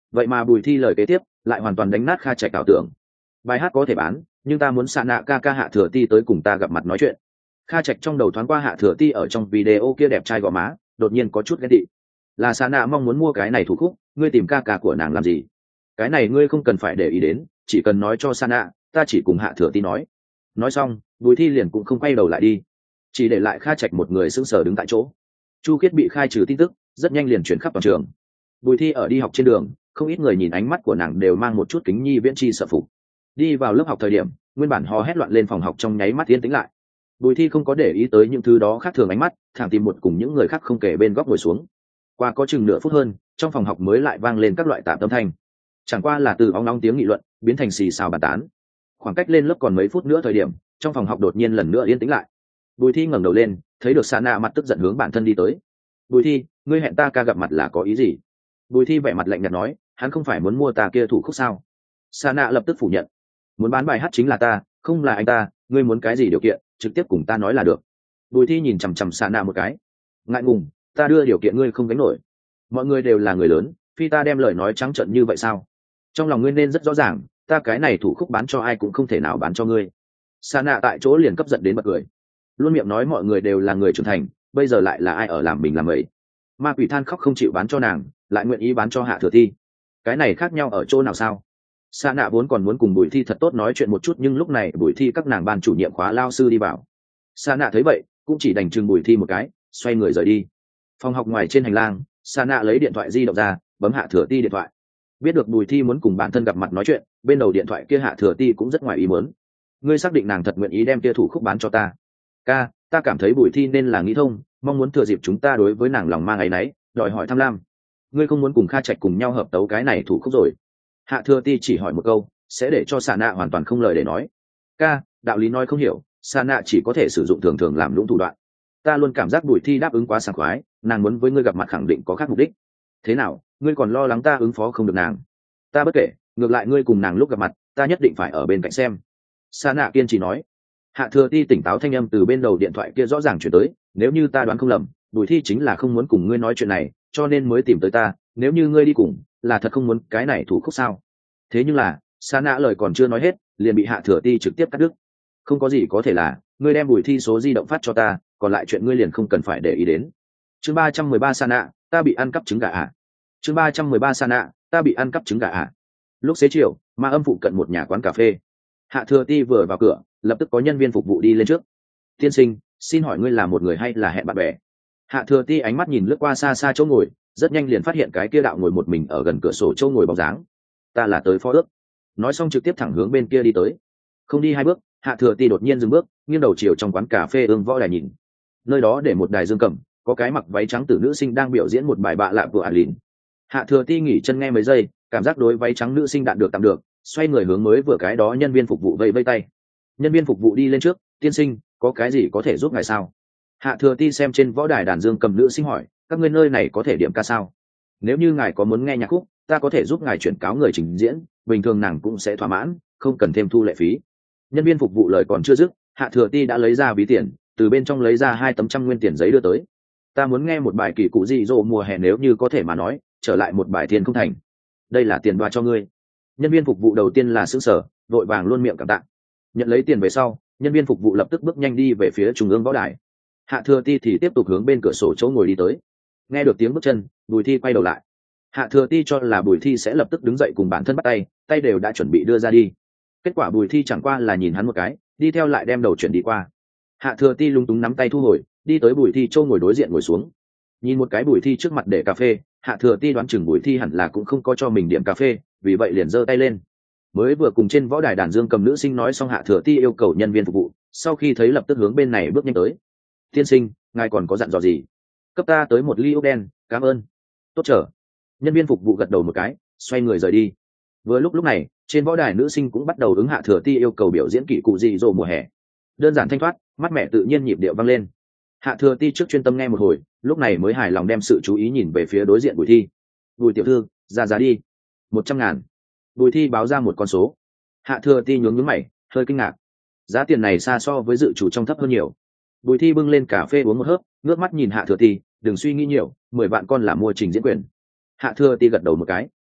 vậy mà Bùi Thi lời kế tiếp lại hoàn toàn đánh nát Kha Trạch ảo tưởng. Bài hát có thể bán, nhưng ta muốn Sa Nạ ca ca Hạ Thừa Ti tới cùng ta gặp mặt nói chuyện. Kha Trạch trong đầu thoáng qua Hạ Thừa Ti ở trong video kia đẹp trai gò má, đột nhiên có chút ghen tị. Là Sa Nạ mong muốn mua cái này thủ khúc, ngươi tìm ca ca của nàng làm gì? Cái này ngươi không cần phải để ý đến, chỉ cần nói cho Sa Nạ, ta chỉ cùng Hạ Thừa Ti nói. Nói xong, Bùi Thi liền cũng không quay đầu lại đi, chỉ để lại Kha Trạch một người sững sờ đứng tại chỗ. Chu Khiết bị khai trừ tin tức rất nhanh liền chuyển khắp toàn trường. Bùi Thi ở đi học trên đường, không ít người nhìn ánh mắt của nàng đều mang một chút kính nhi viễn chi sợ phục. Đi vào lớp học thời điểm, nguyên bản hò hét loạn lên phòng học trong nháy mắt yên tĩnh lại. Bùi Thi không có để ý tới những thứ đó khác thường ánh mắt, thẳng tìm một cùng những người khác không kể bên góc ngồi xuống. Qua có chừng nửa phút hơn, trong phòng học mới lại vang lên các loại tạp âm thanh. Chẳng qua là từ óng nóng tiếng nghị luận biến thành xì xào bàn tán. Khoảng cách lên lớp còn mấy phút nữa thời điểm, trong phòng học đột nhiên lần nữa yên tĩnh lại. Bùi Thi ngẩng đầu lên, thấy được Sa Nạ mặt tức giận hướng bản thân đi tới. Bùi Thi, ngươi hẹn ta ca gặp mặt là có ý gì? Bùi Thi vẻ mặt lạnh nhạt nói, hắn không phải muốn mua ta kia thủ khúc sao? Sa Nạ lập tức phủ nhận, muốn bán bài hát chính là ta, không là anh ta, ngươi muốn cái gì điều kiện, trực tiếp cùng ta nói là được. Bùi Thi nhìn chằm chằm Sa Nạ một cái, ngại ngùng, ta đưa điều kiện ngươi không gánh nổi. Mọi người đều là người lớn, phi ta đem lời nói trắng trợn như vậy sao? Trong lòng ngươi nên rất rõ ràng, ta cái này thủ khúc bán cho ai cũng không thể nào bán cho ngươi. Sa Nạ tại chỗ liền cấp giận đến bật cười, luôn miệng nói mọi người đều là người trưởng thành, bây giờ lại là ai ở làm mình làm ấy. Ma quỷ than khóc không chịu bán cho nàng, lại nguyện ý bán cho Hạ Thừa Thi, cái này khác nhau ở chỗ nào sao? Sa Nạ vốn còn muốn cùng Bùi Thi thật tốt nói chuyện một chút, nhưng lúc này Bùi Thi các nàng ban chủ nhiệm khóa lao sư đi vào. Sa Nạ thấy vậy cũng chỉ đành chừng Bùi Thi một cái, xoay người rời đi. Phòng học ngoài trên hành lang, Sa Nạ lấy điện thoại di động ra, bấm Hạ Thừa Ti điện thoại. Biết được Bùi Thi muốn cùng bản thân gặp mặt nói chuyện, bên đầu điện thoại kia Hạ Thừa Ti cũng rất ngoài ý muốn. Ngươi xác định nàng thật nguyện ý đem kia thủ khúc bán cho ta? Ca, ta cảm thấy Bùi Thi nên là nghĩ thông, mong muốn thừa dịp chúng ta đối với nàng lòng mang áy náy, đòi hỏi tham lam. Ngươi không muốn cùng Kha Trạch cùng nhau hợp tấu cái này thủ khúc rồi? Hạ Thừa Ti chỉ hỏi một câu, sẽ để cho Sa Nạ hoàn toàn không lời để nói. Ca, đạo lý nói không hiểu, Sa Nạ chỉ có thể sử dụng thường thường làm lũng thủ đoạn. Ta luôn cảm giác Bùi Thi đáp ứng quá sảng khoái, nàng muốn với ngươi gặp mặt khẳng định có khác mục đích. Thế nào, ngươi còn lo lắng ta ứng phó không được nàng? Ta bất kể, ngược lại ngươi cùng nàng lúc gặp mặt, ta nhất định phải ở bên cạnh xem. Sa Nạ kiên trì nói. Hạ Thừa Ti tỉnh táo thanh âm từ bên đầu điện thoại kia rõ ràng chuyển tới, nếu như ta đoán không lầm, Bùi Thi chính là không muốn cùng ngươi nói chuyện này, cho nên mới tìm tới ta, nếu như ngươi đi cùng, là thật không muốn cái này thủ khúc sao? Thế nhưng là, Sa Nạ lời còn chưa nói hết, liền bị Hạ Thừa Ti trực tiếp cắt đứt. Không có gì có thể là, ngươi đem Bùi Thi số di động phát cho ta, còn lại chuyện ngươi liền không cần phải để ý đến. Chương 313 Sa Nạ, ta bị ăn cắp trứng gà à? Chương 313 Sa Nạ, ta bị ăn cắp trứng gà à? Lúc xế chiều, Ma Âm phụ cận một nhà quán cà phê. Hạ Thừa Ti vừa vào cửa, lập tức có nhân viên phục vụ đi lên trước. Tiên sinh, xin hỏi ngươi là một người hay là hẹn bạn bè? Hạ Thừa Ti ánh mắt nhìn lướt qua xa xa chỗ ngồi, rất nhanh liền phát hiện cái kia đạo ngồi một mình ở gần cửa sổ chỗ ngồi bóng dáng. Ta là tới phó ước. Nói xong trực tiếp thẳng hướng bên kia đi tới. Không đi hai bước, Hạ Thừa Ti đột nhiên dừng bước, nghiêng đầu chiều trong quán cà phê ương võ đài nhìn. Nơi đó để một đài dương cầm, có cái mặc váy trắng tử nữ sinh đang biểu diễn một bài bạ lạ của Alin. Hạ Thừa Ti nghỉ chân nghe mấy giây, cảm giác đối váy trắng nữ sinh đạn được tạm được, xoay người hướng mới vừa cái đó nhân viên phục vụ vẫy vẫy tay. Nhân viên phục vụ đi lên trước, tiên sinh, có cái gì có thể giúp ngài sao? Hạ Thừa Ti xem trên võ đài đàn dương cầm nữ sinh hỏi, các ngươi nơi này có thể điểm ca sao? Nếu như ngài có muốn nghe nhạc khúc, ta có thể giúp ngài chuyển cáo người trình diễn, bình thường nàng cũng sẽ thỏa mãn, không cần thêm thu lệ phí. Nhân viên phục vụ lời còn chưa dứt, Hạ Thừa Ti đã lấy ra ví tiền, từ bên trong lấy ra 2 tấm trăm nguyên tiền giấy đưa tới. Ta muốn nghe một bài kỳ cụ dị dỗ mùa hè, nếu như có thể mà nói, trở lại một bài tiền không thành. Đây là tiền đoa cho ngươi. Nhân viên phục vụ đầu tiên là sững sờ, vội vàng luôn miệng cảm tạ. Nhận lấy tiền về sau, nhân viên phục vụ lập tức bước nhanh đi về phía trung ương võ đài. Hạ Thừa Ti thì tiếp tục hướng bên cửa sổ chỗ ngồi đi tới. Nghe được tiếng bước chân, Bùi Thi quay đầu lại. Hạ Thừa Ti cho là Bùi Thi sẽ lập tức đứng dậy cùng bản thân bắt tay, tay đều đã chuẩn bị đưa ra đi. Kết quả Bùi Thi chẳng qua là nhìn hắn một cái, đi theo lại đem đầu chuyển đi qua. Hạ Thừa Ti lúng túng nắm tay thu hồi, đi tới Bùi Thi chỗ ngồi đối diện ngồi xuống. Nhìn một cái Bùi Thi trước mặt để cà phê, Hạ Thừa Ti đoán chừng Bùi Thi hẳn là cũng không có cho mình điểm cà phê, vì vậy liền giơ tay lên. Mới vừa cùng trên võ đài đàn dương cầm nữ sinh nói xong, Hạ Thừa Ti yêu cầu nhân viên phục vụ, sau khi thấy lập tức hướng bên này bước nhanh tới. Tiên sinh, ngài còn có dặn dò gì? Cấp ta tới một ly ốc đen, cảm ơn. Tốt chờ. Nhân viên phục vụ gật đầu một cái, xoay người rời đi. Vừa lúc này, trên võ đài nữ sinh cũng bắt đầu ứng Hạ Thừa Ti yêu cầu biểu diễn kỳ cụ dị dỗ mùa hè. Đơn giản thanh thoát, mắt mẹ tự nhiên nhịp điệu vang lên. Hạ Thừa Ti trước chuyên tâm nghe một hồi, lúc này mới hài lòng đem sự chú ý nhìn về phía đối diện Bùi Thi. Bùi tiểu thư, ra giá đi. 100.000. Bùi Thi báo ra một con số. Hạ Thừa Ti nhướng mày, hơi kinh ngạc. Giá tiền này xa so với dự chủ trong thấp hơn nhiều. Bùi Thi bưng lên cà phê uống một hớp, ngước mắt nhìn Hạ Thừa Ti, đừng suy nghĩ nhiều, 10 vạn con là mua trình diễn quyền. Hạ Thừa Ti gật đầu một cái.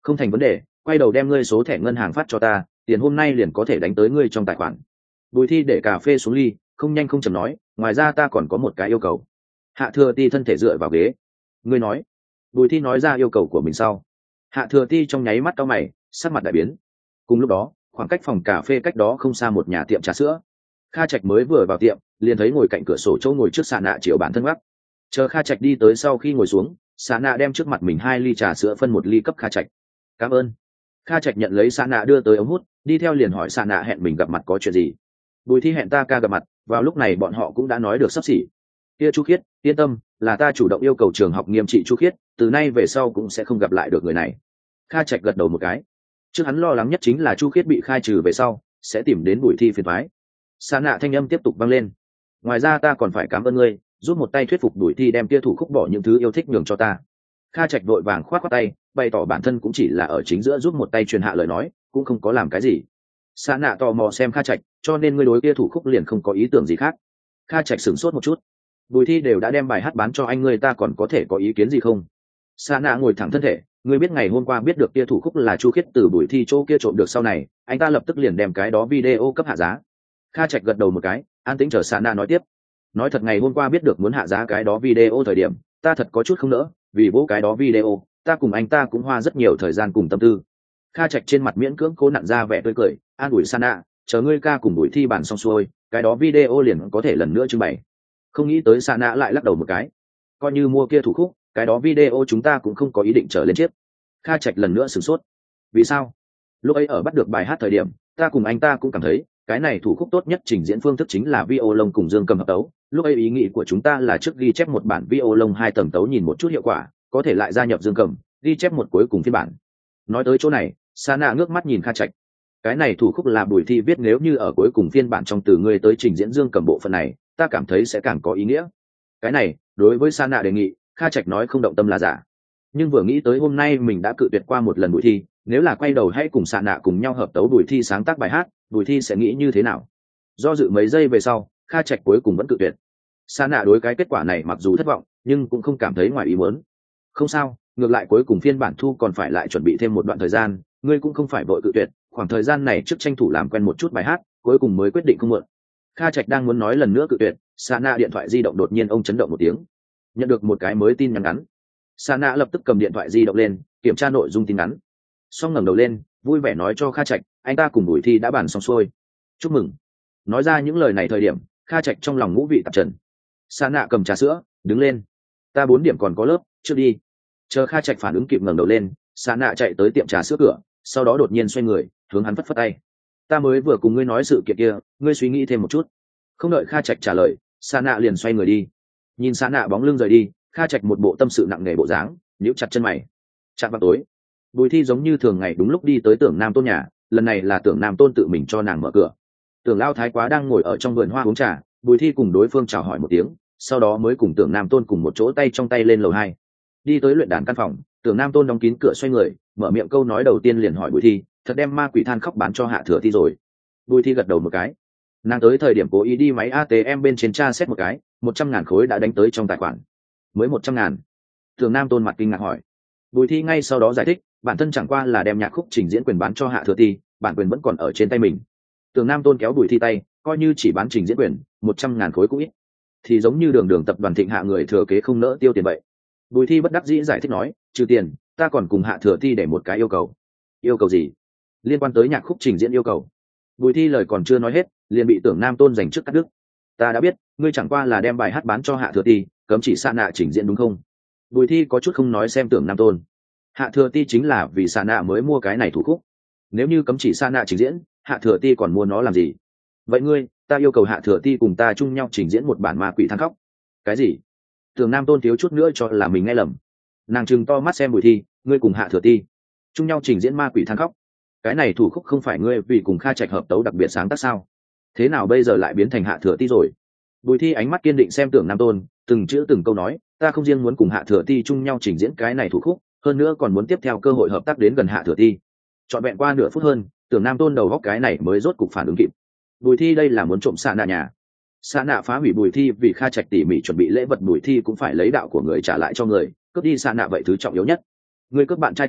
không thành vấn đề, quay đầu đem ngươi số thẻ ngân hàng phát cho ta, tiền hôm nay liền có thể đánh tới ngươi trong tài khoản. Bùi Thi để cà phê xuống ly, không nhanh không chậm nói, ngoài ra ta còn có một cái yêu cầu. Hạ Thừa Ti thân thể dựa vào ghế. Ngươi nói. Bùi Thi nói ra yêu cầu của mình sau. Hạ Thừa Ti trong nháy mắt cau mày, sắc mặt đại biến. Cùng lúc đó, khoảng cách phòng cà phê cách đó không xa một nhà tiệm trà sữa. Kha Trạch mới vừa vào tiệm, liền thấy ngồi cạnh cửa sổ chỗ ngồi trước Sạ Nạ chiều bản thân gác. Chờ Kha Trạch đi tới sau khi ngồi xuống, Sạ Nạ đem trước mặt mình 2 ly trà sữa phân 1 ly cấp Kha Trạch. Cảm ơn. Kha Trạch nhận lấy Sạ Nạ đưa tới ống hút, đi theo liền hỏi Sạ Nạ hẹn mình gặp mặt có chuyện gì. Bùi Thi hẹn ta ca gặp mặt, vào lúc này bọn họ cũng đã nói được sắp xỉ. Kia Chu Khiết, yên tâm, là ta chủ động yêu cầu trường học nghiêm trị Chu Khiết, từ nay về sau cũng sẽ không gặp lại được người này. Kha Trạch gật đầu một cái. Trước hắn lo lắng nhất chính là Chu Khiết bị khai trừ về sau sẽ tìm đến Bùi Thi phiền toái. Sạ Nạ thanh âm tiếp tục vang lên. Ngoài ra ta còn phải cảm ơn ngươi, giúp một tay thuyết phục Bùi Thi đem kia thủ khúc bỏ những thứ yêu thích nhường cho ta. Kha Trạch vội vàng khoát khoát tay, bày tỏ bản thân cũng chỉ là ở chính giữa giúp một tay truyền hạ lời nói, cũng không có làm cái gì. Sạ Nạ tò mò xem Kha Trạch, cho nên ngươi đối kia thủ khúc liền không có ý tưởng gì khác. Kha Trạch sửng sốt một chút. Bùi Thi đều đã đem bài hát bán cho anh ngươi, ta còn có thể có ý kiến gì không? Sạ Nạ ngồi thẳng thân thể, ngươi biết ngày hôm qua biết được kia thủ khúc là Chu Khiết từ Bùi Thi chỗ kia trộm được sau này, anh ta lập tức liền đem cái đó video cấp hạ giá. Kha Trạch gật đầu một cái, an tĩnh chờ Sạ Nạ nói tiếp. Nói thật ngày hôm qua biết được muốn hạ giá cái đó video thời điểm, ta thật có chút không nỡ, vì vô cái đó video, ta cùng anh ta cũng hoa rất nhiều thời gian cùng tâm tư. Kha Trạch trên mặt miễn cưỡng cố nặn ra vẻ tươi cười, an ủi Sạ Nạ, chờ ngươi ca cùng Bùi Thi bàn xong xuôi, cái đó video liền có thể lần nữa trưng bày. Không nghĩ tới Sạ Nạ lại lắc đầu một cái, coi như mua kia thủ khúc, cái đó video chúng ta cũng không có ý định trở lên chiếc. Kha Trạch lần nữa sửng sốt. Vì sao? Lúc ấy ở bắt được bài hát thời điểm, ta cùng anh ta cũng cảm thấy cái này thủ khúc tốt nhất trình diễn phương thức chính là violon cùng dương cầm hợp tấu. Lúc ấy ý nghĩ của chúng ta là trước ghi chép một bản violon 2 tầng tấu nhìn một chút hiệu quả, có thể lại gia nhập dương cầm, ghi chép một cuối cùng phiên bản. Nói tới chỗ này, Sa Na ngước mắt nhìn Kha Trạch. Cái này thủ khúc là Bùi Thi viết, nếu như ở cuối cùng phiên bản trong từ ngươi tới trình diễn dương cầm bộ phận này, ta cảm thấy sẽ càng có ý nghĩa. Cái này, đối với Sa Na đề nghị, Kha Trạch nói không động tâm là giả. Nhưng vừa nghĩ tới hôm nay mình đã cự tuyệt qua một lần Bùi Thi, nếu là quay đầu hãy cùng Sa Na cùng nhau hợp tấu Bùi Thi sáng tác bài hát, Bùi Thi sẽ nghĩ như thế nào? Do dự mấy giây về sau, Kha Trạch cuối cùng vẫn cự tuyệt. Sa Na đối cái kết quả này mặc dù thất vọng, nhưng cũng không cảm thấy ngoài ý muốn. Không sao, ngược lại cuối cùng phiên bản thu còn phải lại chuẩn bị thêm một đoạn thời gian, ngươi cũng không phải vội cự tuyệt, khoảng thời gian này trước tranh thủ làm quen một chút bài hát, cuối cùng mới quyết định không muộn. Kha Trạch đang muốn nói lần nữa cự tuyệt, Sa Na điện thoại di động đột nhiên ông chấn động một tiếng, nhận được một cái mới tin nhắn ngắn. Sa Na lập tức cầm điện thoại di động lên, kiểm tra nội dung tin nhắn, xong ngẩng đầu lên, vui vẻ nói cho Kha Trạch, anh ta cùng Bùi Thi đã bàn xong xuôi. Chúc mừng. Nói ra những lời này thời điểm, Kha Trạch trong lòng ngũ vị tạp trần. Sa Na cầm trà sữa, đứng lên. Ta 4 điểm còn có lớp, trước đi. Chờ Kha Trạch phản ứng kịp ngẩng đầu lên, Sa Na chạy tới tiệm trà sữa cửa, sau đó đột nhiên xoay người, hướng hắn phất phất tay. Ta mới vừa cùng ngươi nói sự kiện kia, ngươi suy nghĩ thêm một chút. Không đợi Kha Trạch trả lời, Sa Na liền xoay người đi. Nhìn Sa Na bóng lưng rời đi, Kha Trạch một bộ tâm sự nặng nề bộ dáng, nhíu chặt chân mày. Chạm vào tối, Bùi Thi giống như thường ngày đúng lúc đi tới Tưởng Nam Tôn nhà, lần này là Tưởng Nam Tôn tự mình cho nàng mở cửa. Tưởng Lao Thái Quá đang ngồi ở trong vườn hoa uống trà, Bùi Thi cùng đối phương chào hỏi một tiếng, sau đó mới cùng Tưởng Nam Tôn cùng một chỗ tay trong tay lên lầu 2. Đi tới luyện đàn căn phòng, Tưởng Nam Tôn đóng kín cửa xoay người, mở miệng câu nói đầu tiên liền hỏi Bùi Thi, thật đem ma quỷ than khóc bán cho Hạ Thừa Thi rồi? Bùi Thi gật đầu một cái. Nàng tới thời điểm cố ý đi máy ATM bên trên tra xét một cái, 100.000 khối đã đánh tới trong tài khoản. Mới 100.000? Tưởng Nam Tôn mặt kinh ngạc hỏi. Bùi Thi ngay sau đó giải thích, bản thân chẳng qua là đem nhạc khúc trình diễn quyền bán cho Hạ Thừa Thi, bản quyền vẫn còn ở trên tay mình. Tưởng Nam Tôn kéo Bùi Thi tay, coi như chỉ bán trình diễn quyền, 100.000 khối cũng ít. Thì giống như Đường tập đoàn Thịnh Hạ người thừa kế không nỡ tiêu tiền vậy. Bùi Thi bất đắc dĩ giải thích nói, trừ tiền, ta còn cùng Hạ Thừa Thi để một cái yêu cầu. Yêu cầu gì? Liên quan tới nhạc khúc trình diễn yêu cầu. Bùi Thi lời còn chưa nói hết, liền bị Tưởng Nam Tôn giành trước cắt đứt. Ta đã biết, ngươi chẳng qua là đem bài hát bán cho Hạ Thừa Thi, cấm chỉ Sa Na trình diễn đúng không? Bùi Thi có chút không nói xem Tưởng Nam Tôn. Hạ Thừa Ti chính là vì Sa Na mới mua cái này thủ khúc. Nếu như cấm chỉ Sa Na trình diễn, Hạ Thừa Ti còn mua nó làm gì? Vậy ngươi, ta yêu cầu Hạ Thừa Ti cùng ta chung nhau trình diễn một bản ma quỷ than khóc. Cái gì? Tưởng Nam Tôn thiếu chút nữa cho là mình nghe lầm. Nàng trừng to mắt xem Bùi Thi, ngươi cùng Hạ Thừa Ti chung nhau trình diễn ma quỷ than khóc? Cái này thủ khúc không phải ngươi vì cùng Kha Trạch hợp tấu đặc biệt sáng tác sao? Thế nào bây giờ lại biến thành Hạ Thừa Ti rồi? Bùi Thi ánh mắt kiên định xem Tưởng Nam Tôn, từng chữ từng câu nói, ta không riêng muốn cùng Hạ Thừa Ti chung nhau trình diễn cái này thủ khúc, hơn nữa còn muốn tiếp theo cơ hội hợp tác đến gần Hạ Thừa Ti. Trọn vẹn qua nửa phút hơn, Tưởng Nam Tôn đầu góc cái này mới rốt cục phản ứng kịp. Bùi Thi đây là muốn trộm Sa Na nhà. Sa Na phá hủy Bùi Thi vì Kha Trạch tỉ mỉ chuẩn bị lễ vật, Bùi Thi cũng phải lấy đạo của người trả lại cho người, cướp đi Sa Na vậy thứ trọng yếu nhất. Ngươi cướp bạn trai ta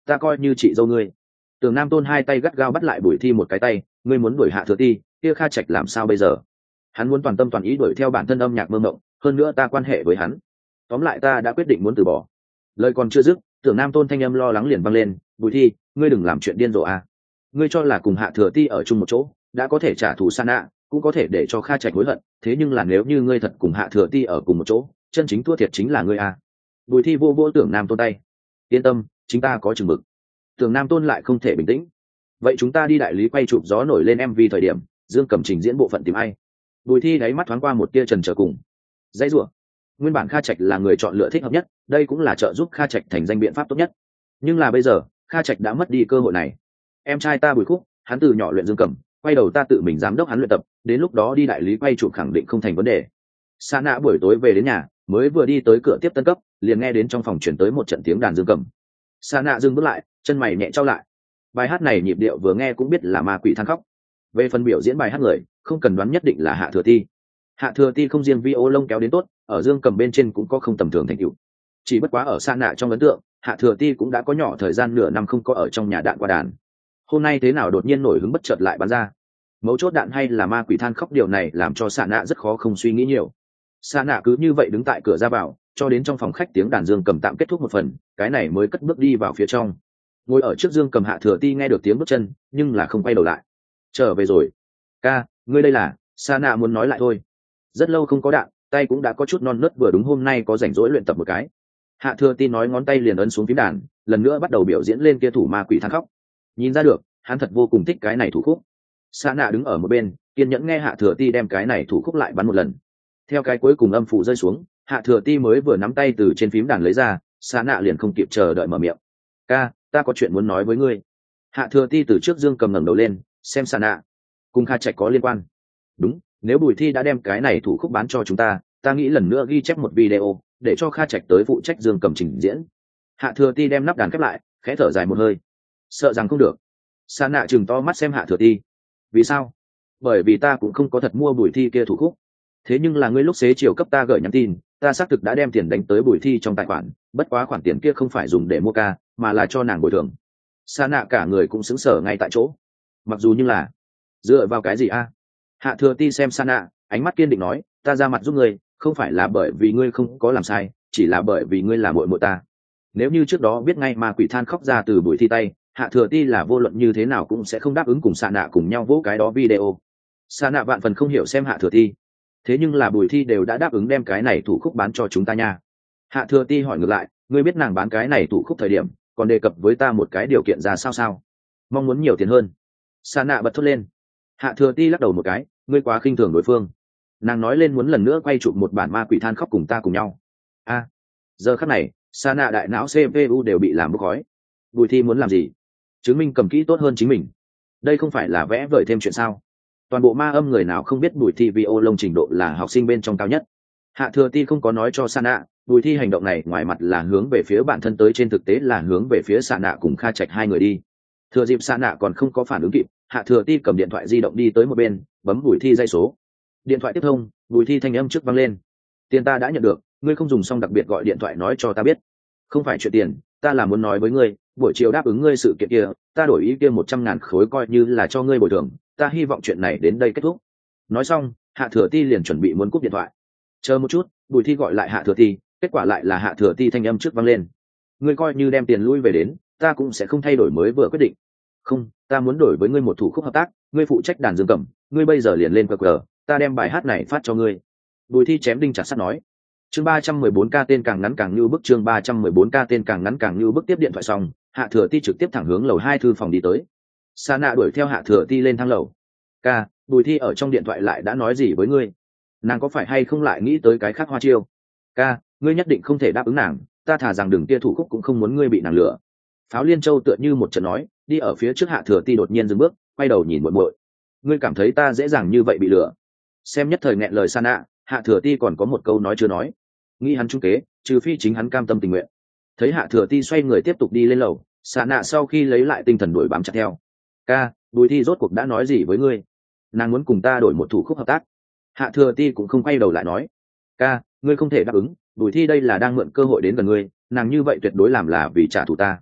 ta coi như chị dâu ngươi. Tưởng Nam Tôn hai tay gắt gao bắt lại Bùi Thi một cái tay, ngươi muốn đuổi Hạ Thừa Ti, kia Kha Trạch làm sao bây giờ? Hắn muốn toàn tâm toàn ý đuổi theo bản thân âm nhạc mơ mộng, hơn nữa ta quan hệ với hắn. Tóm lại ta đã quyết định muốn từ bỏ. Lời còn chưa dứt, Tưởng Nam Tôn thanh âm lo lắng liền vang lên, Bùi Thi, ngươi đừng làm chuyện điên rồ à. Ngươi cho là cùng Hạ Thừa Ti ở chung một chỗ, đã có thể trả thù Sa Nạ, cũng có thể để cho Kha Trạch hối hận, thế nhưng là nếu như ngươi thật cùng Hạ Thừa Ti ở cùng một chỗ, chân chính thua thiệt chính là ngươi à. Bùi Thi vô vô Tưởng Nam Tôn tay, yên tâm, chính ta có chừng mực. Tưởng Nam Tôn lại không thể bình tĩnh. Vậy chúng ta đi đại lý quay chụp gió nổi lên MV thời điểm, Dương Cầm trình diễn bộ phận tìm ai? Bùi Thi đáy mắt thoáng qua một tia trần trở cùng. Dãy rủa. Nguyên bản Kha Trạch là người chọn lựa thích hợp nhất, đây cũng là trợ giúp Kha Trạch thành danh biện pháp tốt nhất. Nhưng là bây giờ, Kha Trạch đã mất đi cơ hội này. Em trai ta Bùi Khúc, hắn từ nhỏ luyện Dương Cầm, quay đầu ta tự mình giám đốc hắn luyện tập, đến lúc đó đi đại lý quay chụp khẳng định không thành vấn đề. Sa Nạ buổi tối về đến nhà, mới vừa đi tới cửa tiếp tân cấp, liền nghe đến trong phòng chuyển tới một trận tiếng đàn Dương Cầm. Sa Nạ dừng bước lại, chân mày nhẹ trao lại. Bài hát này nhịp điệu vừa nghe cũng biết là ma quỷ than khóc. Về phần biểu diễn bài hát người, không cần đoán nhất định là Hạ Thừa Ti. Hạ Thừa Ti không riêng vi ô lông kéo đến tốt, ở Dương Cầm bên trên cũng có không tầm thường thành tựu. Chỉ bất quá ở Sa Nạ trong ấn tượng, Hạ Thừa Ti cũng đã có nhỏ thời gian nửa năm không có ở trong nhà đạn qua đàn. Hôm nay thế nào đột nhiên nổi hứng bất chợt lại bắn ra. Mấu chốt đạn hay là ma quỷ than khóc, điều này làm cho Sa Nạ rất khó không suy nghĩ nhiều. Sa Nạ cứ như vậy đứng tại cửa ra vào, cho đến trong phòng khách tiếng đàn Dương Cầm tạm kết thúc một phần, cái này mới cất bước đi vào phía trong. Ngồi ở trước Dương Cầm, Hạ Thừa Ti nghe được tiếng bước chân, nhưng là không quay đầu lại. Trở về rồi. Ca, ngươi đây là? Sa Nạ muốn nói lại thôi. Rất lâu không có đạn, tay cũng đã có chút non nớt, vừa đúng hôm nay có rảnh rỗi luyện tập một cái. Hạ Thừa Ti nói, ngón tay liền ấn xuống phím đàn, lần nữa bắt đầu biểu diễn lên kia thủ ma quỷ than khóc. Nhìn ra được, hắn thật vô cùng thích cái này thủ khúc. Sa Nạ đứng ở một bên, kiên nhẫn nghe Hạ Thừa Ti đem cái này thủ khúc lại bắn một lần. Theo cái cuối cùng âm phụ rơi xuống, Hạ Thừa Ti mới vừa nắm tay từ trên phím đàn lấy ra, Sa Nạ liền không kịp chờ đợi mở miệng. Ca, ta có chuyện muốn nói với ngươi. Hạ Thừa Ti từ trước Dương Cầm ngẩng đầu lên, xem Sa Nạ. Cùng Kha Trạch có liên quan. Đúng, nếu Bùi Thi đã đem cái này thủ khúc bán cho chúng ta, ta nghĩ lần nữa ghi chép một video, để cho Kha Trạch tới phụ trách Dương Cầm trình diễn. Hạ Thừa Ti đem nắp đàn khép lại, khẽ thở dài một hơi. Sợ rằng không được. Sa Nạ chừng to mắt xem Hạ Thừa Ti. Vì sao? Bởi vì ta cũng không có thật mua Bùi Thi kia thủ khúc. Thế nhưng là ngươi lúc xế chiều cấp ta gửi nhắn tin, ta xác thực đã đem tiền đánh tới Bùi Thi trong tài khoản, bất quá khoản tiền kia không phải dùng để mua ca, mà là cho nàng bồi thường. Sa Nạ cả người cũng sững sờ ngay tại chỗ. Mặc dù như là dựa vào cái gì a? Hạ Thừa Ti xem Sa Nạ, ánh mắt kiên định nói, ta ra mặt giúp ngươi, không phải là bởi vì ngươi không có làm sai, chỉ là bởi vì ngươi là muội muội ta. Nếu như trước đó biết ngay mà quỷ than khóc ra từ Bùi Thi tay, Hạ Thừa Ti là vô luận như thế nào cũng sẽ không đáp ứng cùng Sa Nạ cùng nhau vỗ cái đó video. Sa Nạ vạn phần không hiểu xem Hạ Thừa Ti. Thế nhưng là Bùi Thi đều đã đáp ứng đem cái này thủ khúc bán cho chúng ta nha. Hạ Thừa Ti hỏi ngược lại, ngươi biết nàng bán cái này thủ khúc thời điểm, còn đề cập với ta một cái điều kiện ra sao? Mong muốn nhiều tiền hơn. Sa Nạ bật thốt lên. Hạ Thừa Ti lắc đầu một cái, ngươi quá khinh thường đối phương. Nàng nói lên muốn lần nữa quay chụp một bản ma quỷ than khóc cùng ta cùng nhau. A, giờ khắc này, Sa Nạ đại não CPU đều bị làm bốc khói. Bùi Thi muốn làm gì? Chứng minh cầm kỹ tốt hơn chính mình. Đây không phải là vẽ vời thêm chuyện sao? Toàn bộ ma âm người nào không biết Bùi Thi vi ô lông trình độ là học sinh bên trong cao nhất. Hạ Thừa Ti không có nói cho Sa Nạ, Bùi Thi hành động này ngoài mặt là hướng về phía bản thân tới, trên thực tế là hướng về phía Sa Nạ cùng Kha Trạch hai người đi. Thừa dịp Sa Nạ còn không có phản ứng kịp, Hạ Thừa Ti cầm điện thoại di động đi tới một bên, bấm Bùi Thi dây số. Điện thoại tiếp thông, Bùi Thi thanh âm trước vang lên. Tiền ta đã nhận được, ngươi không dùng xong đặc biệt gọi điện thoại nói cho ta biết. Không phải chuyện tiền, ta là muốn nói với ngươi, buổi chiều đáp ứng ngươi sự kiện kia, ta đổi ý kia 100.000 khối coi như là cho ngươi bồi thường, ta hy vọng chuyện này đến đây kết thúc. Nói xong, Hạ Thừa Ti liền chuẩn bị muốn cúp điện thoại. Chờ một chút, Bùi Thi gọi lại Hạ Thừa Ti, kết quả lại là Hạ Thừa Ti thanh âm trước vang lên. Ngươi coi như đem tiền lui về đến, ta cũng sẽ không thay đổi mới vừa quyết định. Không, ta muốn đổi với ngươi một thủ khúc hợp tác, ngươi phụ trách đàn dương cầm, ngươi bây giờ liền lên QR, ta đem bài hát này phát cho ngươi. Bùi Thi chém đinh chặt sắt nói. Chương 314K tên càng ngắn càng như bức, chương 314K tên càng ngắn càng như bức. Tiếp điện thoại xong, Hạ Thừa Ti trực tiếp thẳng hướng lầu 2 thư phòng đi tới. Sa Nạ đuổi theo Hạ Thừa Ti lên thang lầu. Ca, Bùi Thi ở trong điện thoại lại đã nói gì với ngươi? Nàng có phải hay không lại nghĩ tới cái khác hoa chiêu? Ca, ngươi nhất định không thể đáp ứng nàng, ta thả rằng đừng tia thủ khúc cũng không muốn ngươi bị nàng lừa. Pháo Liên Châu tựa như một trận nói, đi ở phía trước Hạ Thừa Ti đột nhiên dừng bước, quay đầu nhìn muội muội. Ngươi cảm thấy ta dễ dàng như vậy bị lừa? Xem nhất thời nghẹn lời Sa Nạ, Hạ Thừa Ti còn có một câu nói chưa nói. Nghĩ hắn trung kế, trừ phi chính hắn cam tâm tình nguyện. Thấy Hạ Thừa Ti xoay người tiếp tục đi lên lầu, Sa Nạ sau khi lấy lại tinh thần đuổi bám chặt theo. Ca, Bùi Thi rốt cuộc đã nói gì với ngươi? Nàng muốn cùng ta đổi một thủ khúc hợp tác. Hạ Thừa Ti cũng không quay đầu lại nói. Ca, ngươi không thể đáp ứng, Bùi Thi đây là đang mượn cơ hội đến gần ngươi, nàng như vậy tuyệt đối làm là vì trả thù ta.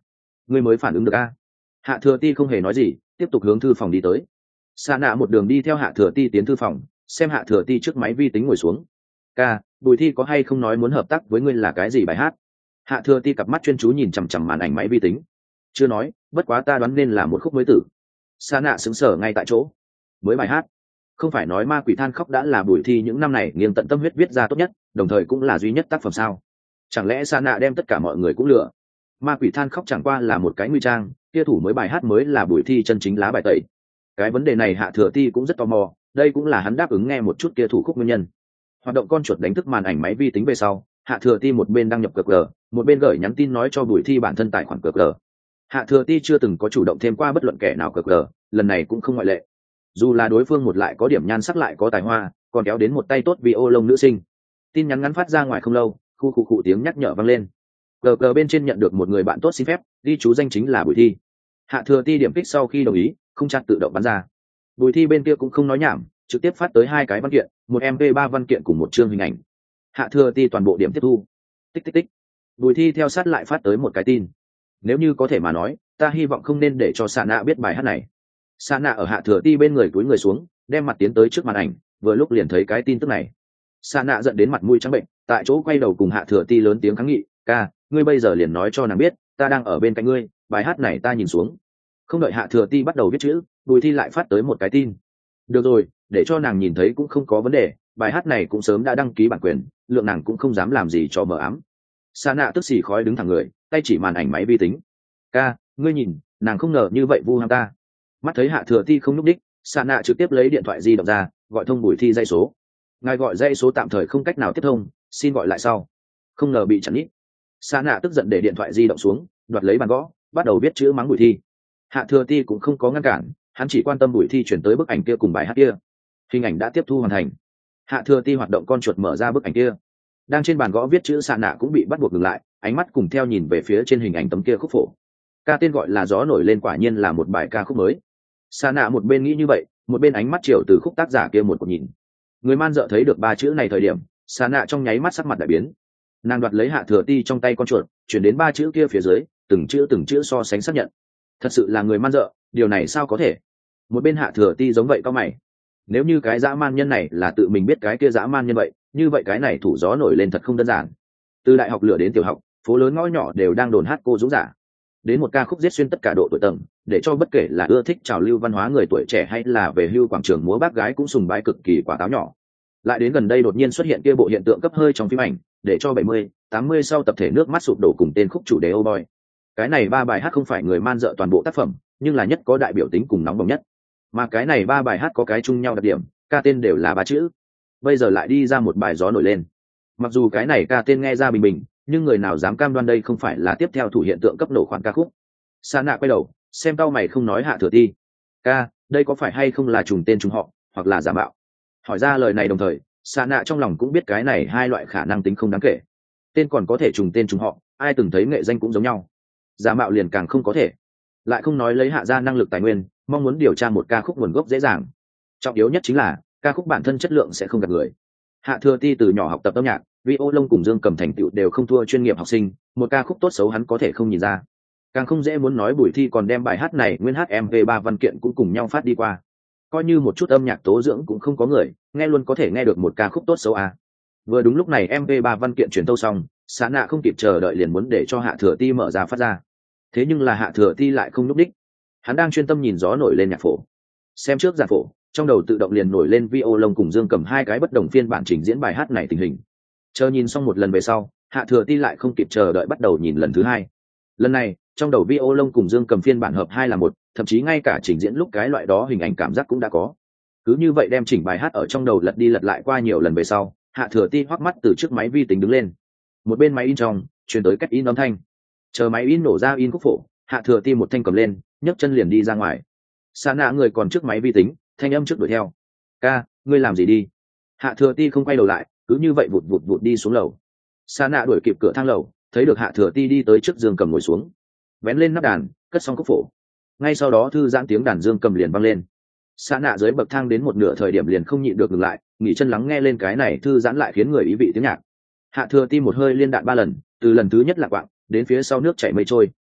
ngươi mới phản ứng được a? Hạ thừa ti không hề nói gì, tiếp tục hướng thư phòng đi tới. Sa nạ một đường đi theo hạ thừa ti tiến thư phòng, xem hạ thừa ti trước máy vi tính ngồi xuống. Ca, Bùi Thi có hay không nói muốn hợp tác với ngươi là cái gì bài hát? Hạ thừa ti cặp mắt chuyên chú nhìn chằm chằm màn ảnh máy vi tính. Chưa nói, bất quá ta đoán nên là một khúc mới tử. Sa nạ sững sờ ngay tại chỗ. Mới bài hát? Không phải nói ma quỷ than khóc đã là Bùi Thi những năm này nghiêng tận tâm huyết viết ra tốt nhất, đồng thời cũng là duy nhất tác phẩm sao? Chẳng lẽ Sa nạ đem tất cả mọi người cũng lừa? Ma quỷ than khóc chẳng qua là một cái nguy trang, kia thủ mới bài hát mới là Bùi Thi chân chính lá bài tẩy. Cái vấn đề này hạ thừa ti cũng rất tò mò, đây cũng là hắn đáp ứng nghe một chút kia thủ khúc nguyên nhân. Hoạt động con chuột đánh thức màn ảnh máy vi tính về sau, hạ thừa ti một bên đăng nhập cờ, một bên gửi nhắn tin nói cho Bùi Thi bản thân tài khoản cờ. Hạ thừa ti chưa từng có chủ động thêm qua bất luận kẻ nào cờ, lần này cũng không ngoại lệ. Dù là đối phương một lại có điểm nhan sắc lại có tài hoa, còn kéo đến một tay tốt vì ô lông nữ sinh. Tin nhắn ngắn phát ra ngoài không lâu, khu tiếng nhắc nhở vang lên. Cờ bên trên nhận được một người bạn tốt xin phép, ghi chú danh chính là Bùi Thi. Hạ thừa ti điểm kích sau khi đồng ý, không chặn tự động bắn ra. Bùi Thi bên kia cũng không nói nhảm, trực tiếp phát tới 2 cái văn kiện, một MP3 văn kiện cùng một chương hình ảnh. Hạ thừa ti toàn bộ điểm tiếp thu. Tích. Bùi Thi theo sát lại phát tới một cái tin. Nếu như có thể mà nói, ta hy vọng không nên để cho Sa nạ biết bài hát này. Sa nạ ở hạ thừa ti bên người cúi người xuống, đem mặt tiến tới trước màn ảnh, vừa lúc liền thấy cái tin tức này. Sa nạ giận đến mặt mũi trắng bệnh, tại chỗ quay đầu cùng hạ thừa ti lớn tiếng kháng nghị, ca, ngươi bây giờ liền nói cho nàng biết, ta đang ở bên cạnh ngươi, bài hát này ta nhìn xuống. Không đợi hạ thừa ti bắt đầu viết chữ, Bùi Thi lại phát tới một cái tin. Được rồi, để cho nàng nhìn thấy cũng không có vấn đề, bài hát này cũng sớm đã đăng ký bản quyền, lượng nàng cũng không dám làm gì cho mờ ám. Sa nạ tức xì khói đứng thẳng người, tay chỉ màn ảnh máy vi tính. Ca, ngươi nhìn, nàng không ngờ như vậy vu ham ta. Mắt thấy hạ thừa ti không núp đích, Sa nạ trực tiếp lấy điện thoại di động ra, gọi thông Bùi Thi dây số. Ngài gọi dây số tạm thời không cách nào tiếp thông, xin gọi lại sau. Không ngờ bị chặn ít. Sa nạ tức giận để điện thoại di động xuống, đoạt lấy bàn gõ, bắt đầu viết chữ mắng Bùi Thi. Hạ thừa ti cũng không có ngăn cản, hắn chỉ quan tâm Bùi Thi chuyển tới bức ảnh kia cùng bài hát kia. Hình ảnh đã tiếp thu hoàn thành. Hạ thừa ti hoạt động con chuột mở ra bức ảnh kia. Đang trên bàn gõ viết chữ Sa nạ cũng bị bắt buộc ngừng lại, ánh mắt cùng theo nhìn về phía trên hình ảnh tấm kia khúc phổ. Ca tên gọi là Gió nổi lên, quả nhiên là một bài ca khúc mới. Sa nạ một bên nghĩ như vậy, một bên ánh mắt chiều từ khúc tác giả kia một nhìn. Người man dợ thấy được 3 chữ này thời điểm, Sa nạ trong nháy mắt sắc mặt đại biến. Nàng đoạt lấy hạ thừa ti trong tay con chuột, chuyển đến 3 chữ kia phía dưới, từng chữ so sánh xác nhận. Thật sự là người man dợ, điều này sao có thể? Một bên hạ thừa ti giống vậy cao mày. Nếu như cái dã man nhân này là tự mình biết cái kia dã man nhân vậy, như vậy cái này thủ gió nổi lên thật không đơn giản. Từ đại học lửa đến tiểu học, phố lớn ngõ nhỏ đều đang đồn hát cô dũng giả. Đến một ca khúc giết xuyên tất cả độ tuổi tầng, để cho bất kể là ưa thích trào lưu văn hóa người tuổi trẻ hay là về hưu quảng trường múa bác gái cũng sùng bái cực kỳ quả táo nhỏ. Lại đến gần đây đột nhiên xuất hiện kia bộ hiện tượng cấp hơi trong phim ảnh, để cho 70, 80 sau tập thể nước mắt sụp đổ cùng tên khúc chủ đề Oh Boy. Cái này 3 bài hát không phải người man dợ toàn bộ tác phẩm, nhưng là nhất có đại biểu tính cùng nóng bỏng nhất. Mà cái này 3 bài hát có cái chung nhau đặc điểm, ca tên đều là 3 chữ. Bây giờ lại đi ra một bài gió nổi lên. Mặc dù cái này ca tên nghe ra bình bình, nhưng người nào dám cam đoan đây không phải là tiếp theo thủ hiện tượng cấp nổ khoản ca khúc. Sa nạ quay đầu, xem tao mày không nói hạ thừa ti. Ca, đây có phải hay không là trùng tên trùng họ, hoặc là giả mạo? Hỏi ra lời này đồng thời, Sa nạ trong lòng cũng biết cái này 2 loại khả năng tính không đáng kể. Tên còn có thể trùng tên trùng họ, ai từng thấy nghệ danh cũng giống nhau. Giả mạo liền càng không có thể. Lại không nói lấy hạ ra năng lực tài nguyên, mong muốn điều tra một ca khúc nguồn gốc dễ dàng. Trọng yếu nhất chính là ca khúc bản thân chất lượng sẽ không gạt người. Hạ thừa ti từ nhỏ học tập âm nhạc, violon cùng dương cầm thành tựu đều không thua chuyên nghiệp học sinh, một ca khúc tốt xấu hắn có thể không nhìn ra. Càng không dễ muốn nói Bùi Thi còn đem bài hát này nguyên hát MP3 văn kiện cũng cùng nhau phát đi qua. Coi như một chút âm nhạc tố dưỡng cũng không có người, nghe luôn có thể nghe được một ca khúc tốt xấu à. Vừa đúng lúc này MP3 văn kiện truyền tâu xong, Sa nạ không kịp chờ đợi liền muốn để cho Hạ thừa ti mở ra phát ra. Thế nhưng là Hạ thừa ti lại không núp đích. Hắn đang chuyên tâm nhìn gió nổi lên nhạc phổ. Xem trước giàn phổ, trong đầu tự động liền nổi lên violon cùng dương cầm 2 cái bất đồng phiên bản trình diễn bài hát này tình hình. Chờ nhìn xong một lần về sau, Hạ thừa ti lại không kịp chờ đợi bắt đầu nhìn lần thứ 2. Lần này, trong đầu violon cùng dương cầm phiên bản hợp 2 là một, thậm chí ngay cả trình diễn lúc cái loại đó hình ảnh cảm giác cũng đã có. Cứ như vậy đem chỉnh bài hát ở trong đầu lật đi lật lại qua nhiều lần về sau, Hạ thừa ti hoắc mắt từ trước máy vi tính đứng lên. Một bên máy in trong, truyền tới cách in âm thanh. Chờ máy in nổ ra in khúc phổ, Hạ thừa ti một thanh cầm lên, nhấc chân liền đi ra ngoài. Sa nạ người còn trước máy vi tính, thanh âm trước đuổi theo. Ca, ngươi làm gì đi? Hạ thừa ti không quay đầu lại, cứ như vậy vụt vụt đi xuống lầu. Sa nạ đuổi kịp cửa thang lầu, thấy được Hạ thừa ti đi tới trước giường cầm ngồi xuống, vén lên nắp đàn, cất xong khúc phổ. Ngay sau đó thư giãn tiếng đàn dương cầm liền vang lên. Sa nạ dưới bậc thang đến một nửa thời điểm liền không nhịn được ngừng lại, nghỉ chân lắng nghe lên cái này thư giãn lại khiến người ý vị tiếng nhạc. Hạ thừa ti một hơi liên đạn 3 lần, từ lần thứ nhất lạc quạng đến phía sau nước chảy mây trôi.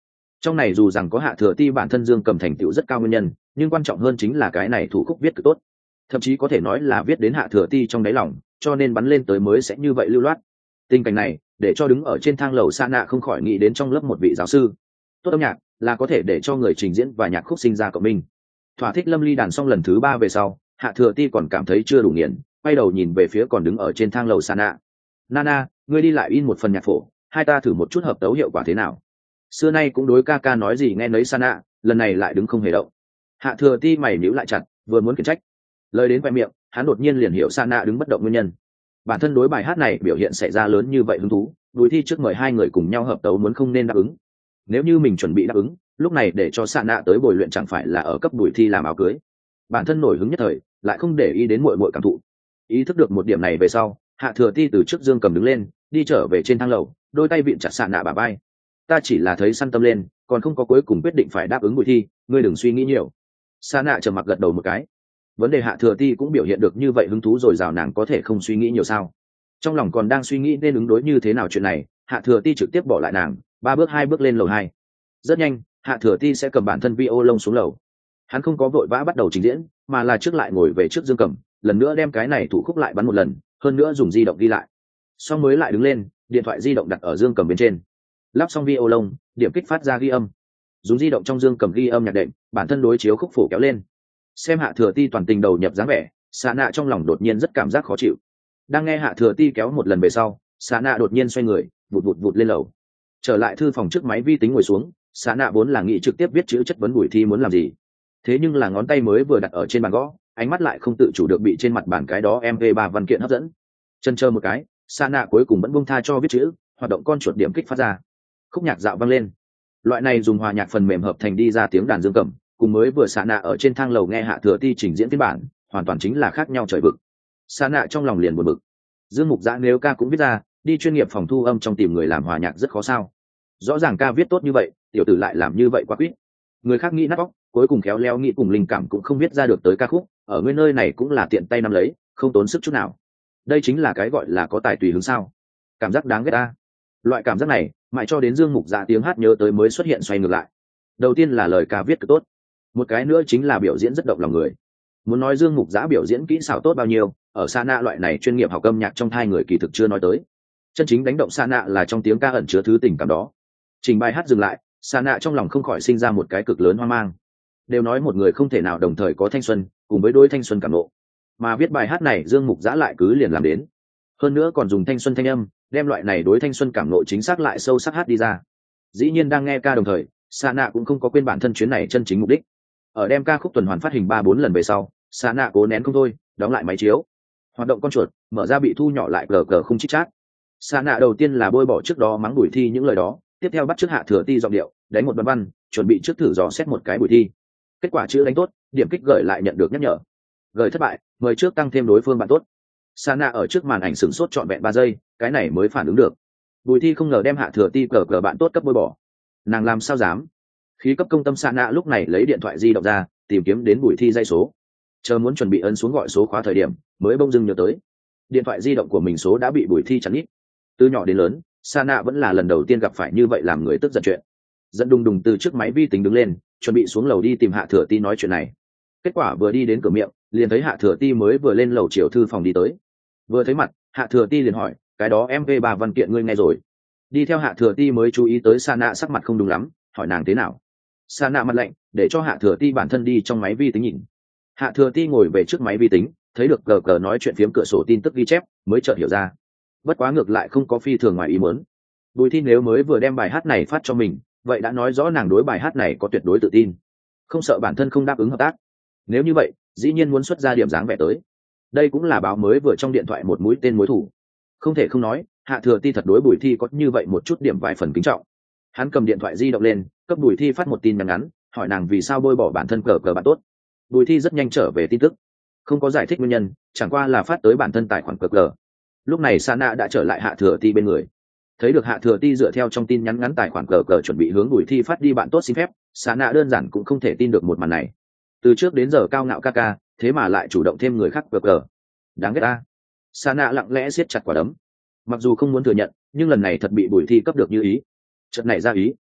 Trong này dù rằng có Hạ Thừa Ti bản thân Dương Cầm thành tựu rất cao nguyên nhân, nhưng quan trọng hơn chính là cái này thủ khúc viết cực tốt, thậm chí có thể nói là viết đến Hạ Thừa Ti trong đáy lòng, cho nên bắn lên tới mới sẽ như vậy lưu loát. Tình cảnh này để cho đứng ở trên thang lầu Sa Nạ không khỏi nghĩ đến trong lớp một vị giáo sư. Tốt âm nhạc là có thể để cho người trình diễn và nhạc khúc sinh ra cộng minh. Thỏa thích Lâm Ly đàn xong lần thứ 3 về sau, Hạ Thừa Ti còn cảm thấy chưa đủ nghiền, quay đầu nhìn về phía còn đứng ở trên thang lầu Sa Nạ. Nana, ngươi đi lại in một phần nhạc phổ, hai ta thử một chút hợp tấu hiệu quả thế nào. Xưa nay cũng đối ca ca nói gì nghe nấy Sa Nạ, lần này lại đứng không hề động. Hạ Thừa Ti mày nhíu lại chặt, vừa muốn khiển trách, lời đến khoe miệng, hắn đột nhiên liền hiểu Sa Nạ đứng bất động nguyên nhân. Bản thân đối bài hát này biểu hiện xảy ra lớn như vậy hứng thú, Bùi Thi trước mời hai người cùng nhau hợp tấu muốn không nên đáp ứng. Nếu như mình chuẩn bị đáp ứng, lúc này để cho Sa Nạ tới bồi luyện chẳng phải là ở cấp Bùi Thi làm áo cưới. Bản thân nổi hứng nhất thời, lại không để ý đến muội muội cảm thụ. Ý thức được một điểm này về sau, Hạ Thừa Ti từ trước Dương Cầm đứng lên, đi trở về trên thang lầu, đôi tay vịn chặt Sa Nạ bả vai. Ta chỉ là thấy săn tâm lên, còn không có cuối cùng quyết định phải đáp ứng Bùi Thi, ngươi đừng suy nghĩ nhiều. Sa Nạ trầm mặc gật đầu một cái. Vấn đề Hạ Thừa Ti cũng biểu hiện được như vậy hứng thú rồi, rào nàng có thể không suy nghĩ nhiều sao? Trong lòng còn đang suy nghĩ nên ứng đối như thế nào chuyện này, Hạ Thừa Ti trực tiếp bỏ lại nàng, 3 bước 2 bước lên lầu 2. Rất nhanh, Hạ Thừa Ti sẽ cầm bản thân violon xuống lầu. Hắn không có vội vã bắt đầu trình diễn, mà là trước lại ngồi về trước Dương Cầm, lần nữa đem cái này thủ khúc lại bắn một lần, hơn nữa dùng di động ghi lại. Xong mới lại đứng lên, điện thoại di động đặt ở Dương Cầm bên trên. Lắp xong violon, điểm kích phát ra ghi âm. Dùng di động trong Dương Cầm ghi âm nhạc đệm, bản thân đối chiếu khúc phổ kéo lên. Xem Hạ Thừa Ti toàn tình đầu nhập dáng vẻ, Sa Nạ trong lòng đột nhiên rất cảm giác khó chịu. Đang nghe Hạ Thừa Ti kéo một lần về sau, Sa Nạ đột nhiên xoay người, vụt vụt vụt lên lầu. Trở lại thư phòng trước máy vi tính ngồi xuống, Sa Nạ vốn là nghĩ trực tiếp viết chữ chất vấn Bùi Thi muốn làm gì. Thế nhưng là ngón tay mới vừa đặt ở trên bàn gõ, ánh mắt lại không tự chủ được bị trên mặt bàn cái đó MP3 văn kiện hấp dẫn. Chân chờ một cái, Sa Nạ cuối cùng vẫn buông tha cho viết chữ, hoạt động con chuột điểm kích phát ra. Khúc nhạc dạo vang lên. Loại này dùng hòa nhạc phần mềm hợp thành đi ra tiếng đàn Dương Cầm, cùng mới vừa Sa Nạ ở trên thang lầu nghe Hạ Thừa Ti trình diễn phiên bản, hoàn toàn chính là khác nhau trời vực. Sa Nạ trong lòng liền buồn bực. Dương Mục Dã nếu ca cũng viết ra, đi chuyên nghiệp phòng thu âm trong tìm người làm hòa nhạc rất khó sao? Rõ ràng ca viết tốt như vậy, tiểu tử lại làm như vậy quá quýt. Người khác nghĩ nát óc, cuối cùng khéo léo nghĩ cùng linh cảm cũng không viết ra được tới ca khúc, ở nguyên nơi này cũng là tiện tay nắm lấy, không tốn sức chút nào. Đây chính là cái gọi là có tài tùy hứng sao? Cảm giác đáng ghét ta. Loại cảm giác này, mãi cho đến Dương Mục Dã tiếng hát nhớ tới mới xuất hiện xoay ngược lại. Đầu tiên là lời ca viết cực tốt, một cái nữa chính là biểu diễn rất động lòng người. Muốn nói Dương Mục Dã biểu diễn kỹ xảo tốt bao nhiêu, ở Sa Nạ loại này chuyên nghiệp học âm nhạc trong hai người kỳ thực chưa nói tới. Chân chính đánh động Sa Nạ là trong tiếng ca ẩn chứa thứ tình cảm đó. Trình bài hát dừng lại, Sa Nạ trong lòng không khỏi sinh ra một cái cực lớn hoang mang. Đều nói một người không thể nào đồng thời có thanh xuân cùng với đôi thanh xuân cảm nộ, mà viết bài hát này Dương Mục Dã lại cứ liền làm đến. Hơn nữa còn dùng thanh xuân thanh âm, đem loại này đối thanh xuân cảm nộ chính xác lại sâu sắc hát đi ra. Dĩ nhiên đang nghe ca đồng thời, Sa Nạ cũng không có quên bản thân chuyến này chân chính mục đích. Ở đem ca khúc tuần hoàn phát hình 3-4 lần về sau, Sa Nạ cố nén không thôi, đóng lại máy chiếu, hoạt động con chuột, mở ra bị thu nhỏ lại cờ không chít chát. Sa Nạ đầu tiên là bôi bỏ trước đó mắng Bùi Thi những lời đó, tiếp theo bắt trước Hạ Thừa Ti giọng điệu, đánh một văn, chuẩn bị trước thử dò xét một cái Bùi Thi. Kết quả chữ đánh tốt, điểm kích gửi lại nhận được nhắc nhở. Gửi thất bại, mời trước tăng thêm đối phương bạn tốt. Sa Nạ ở trước màn ảnh sửng sốt trọn vẹn 3 giây, cái này mới phản ứng được. Bùi Thi không ngờ đem Hạ Thừa Ti cờ bạn tốt cấp bôi bỏ. Nàng làm sao dám? Khí cấp công tâm Sa Nạ lúc này lấy điện thoại di động ra, tìm kiếm đến Bùi Thi dây số. Chờ muốn chuẩn bị ấn xuống gọi số khóa thời điểm, mới bỗng dưng nhớ tới, điện thoại di động của mình số đã bị Bùi Thi chắn ít. Từ nhỏ đến lớn, Sa Nạ vẫn là lần đầu tiên gặp phải như vậy làm người tức giận chuyện. Giận đùng đùng từ trước máy vi tính đứng lên, chuẩn bị xuống lầu đi tìm Hạ Thừa Ti nói chuyện này. Kết quả vừa đi đến cửa miệng, liền thấy Hạ Thừa Ti mới vừa lên lầu chiều thư phòng đi tới. Vừa thấy mặt, Hạ Thừa Ti liền hỏi, cái đó MP3 văn kiện ngươi nghe rồi? Đi theo Hạ Thừa Ti mới chú ý tới Sa Nạ sắc mặt không đúng lắm, hỏi nàng thế nào. Sa Nạ mặt lạnh, để cho Hạ Thừa Ti bản thân đi trong máy vi tính nhìn. Hạ Thừa Ti ngồi về trước máy vi tính, thấy được cờ nói chuyện phiếm cửa sổ tin tức ghi chép, mới chợt hiểu ra. Bất quá ngược lại không có phi thường ngoài ý muốn. Bùi Thi nếu mới vừa đem bài hát này phát cho mình, vậy đã nói rõ nàng đối bài hát này có tuyệt đối tự tin, không sợ bản thân không đáp ứng hợp tác. Nếu như vậy, dĩ nhiên muốn xuất ra điểm dáng vẻ tới. Đây cũng là báo mới vừa trong điện thoại một mũi tên mối thủ. Không thể không nói, Hạ Thừa Ti thật đối Bùi Thi có như vậy một chút điểm vài phần kính trọng. Hắn cầm điện thoại di động lên, cấp Bùi Thi phát một tin nhắn ngắn, hỏi nàng vì sao bôi bỏ bản thân cờ bạn tốt. Bùi Thi rất nhanh trở về tin tức, không có giải thích nguyên nhân, chẳng qua là phát tới bản thân tài khoản cờ. Lúc này Sa Nạ đã trở lại Hạ Thừa Ti bên người. Thấy được Hạ Thừa Ti dựa theo trong tin nhắn ngắn tài khoản cờ chuẩn bị hướng Bùi Thi phát đi bạn tốt xin phép, Sa Nạ đơn giản cũng không thể tin được một màn này. Từ trước đến giờ cao ngạo ca ca, thế mà lại chủ động thêm người khác cờ. Đáng ghét ta. Sa Nạ lặng lẽ siết chặt quả đấm. Mặc dù không muốn thừa nhận, nhưng lần này thật bị Bùi Thi cấp được như ý. Chợt này ra ý,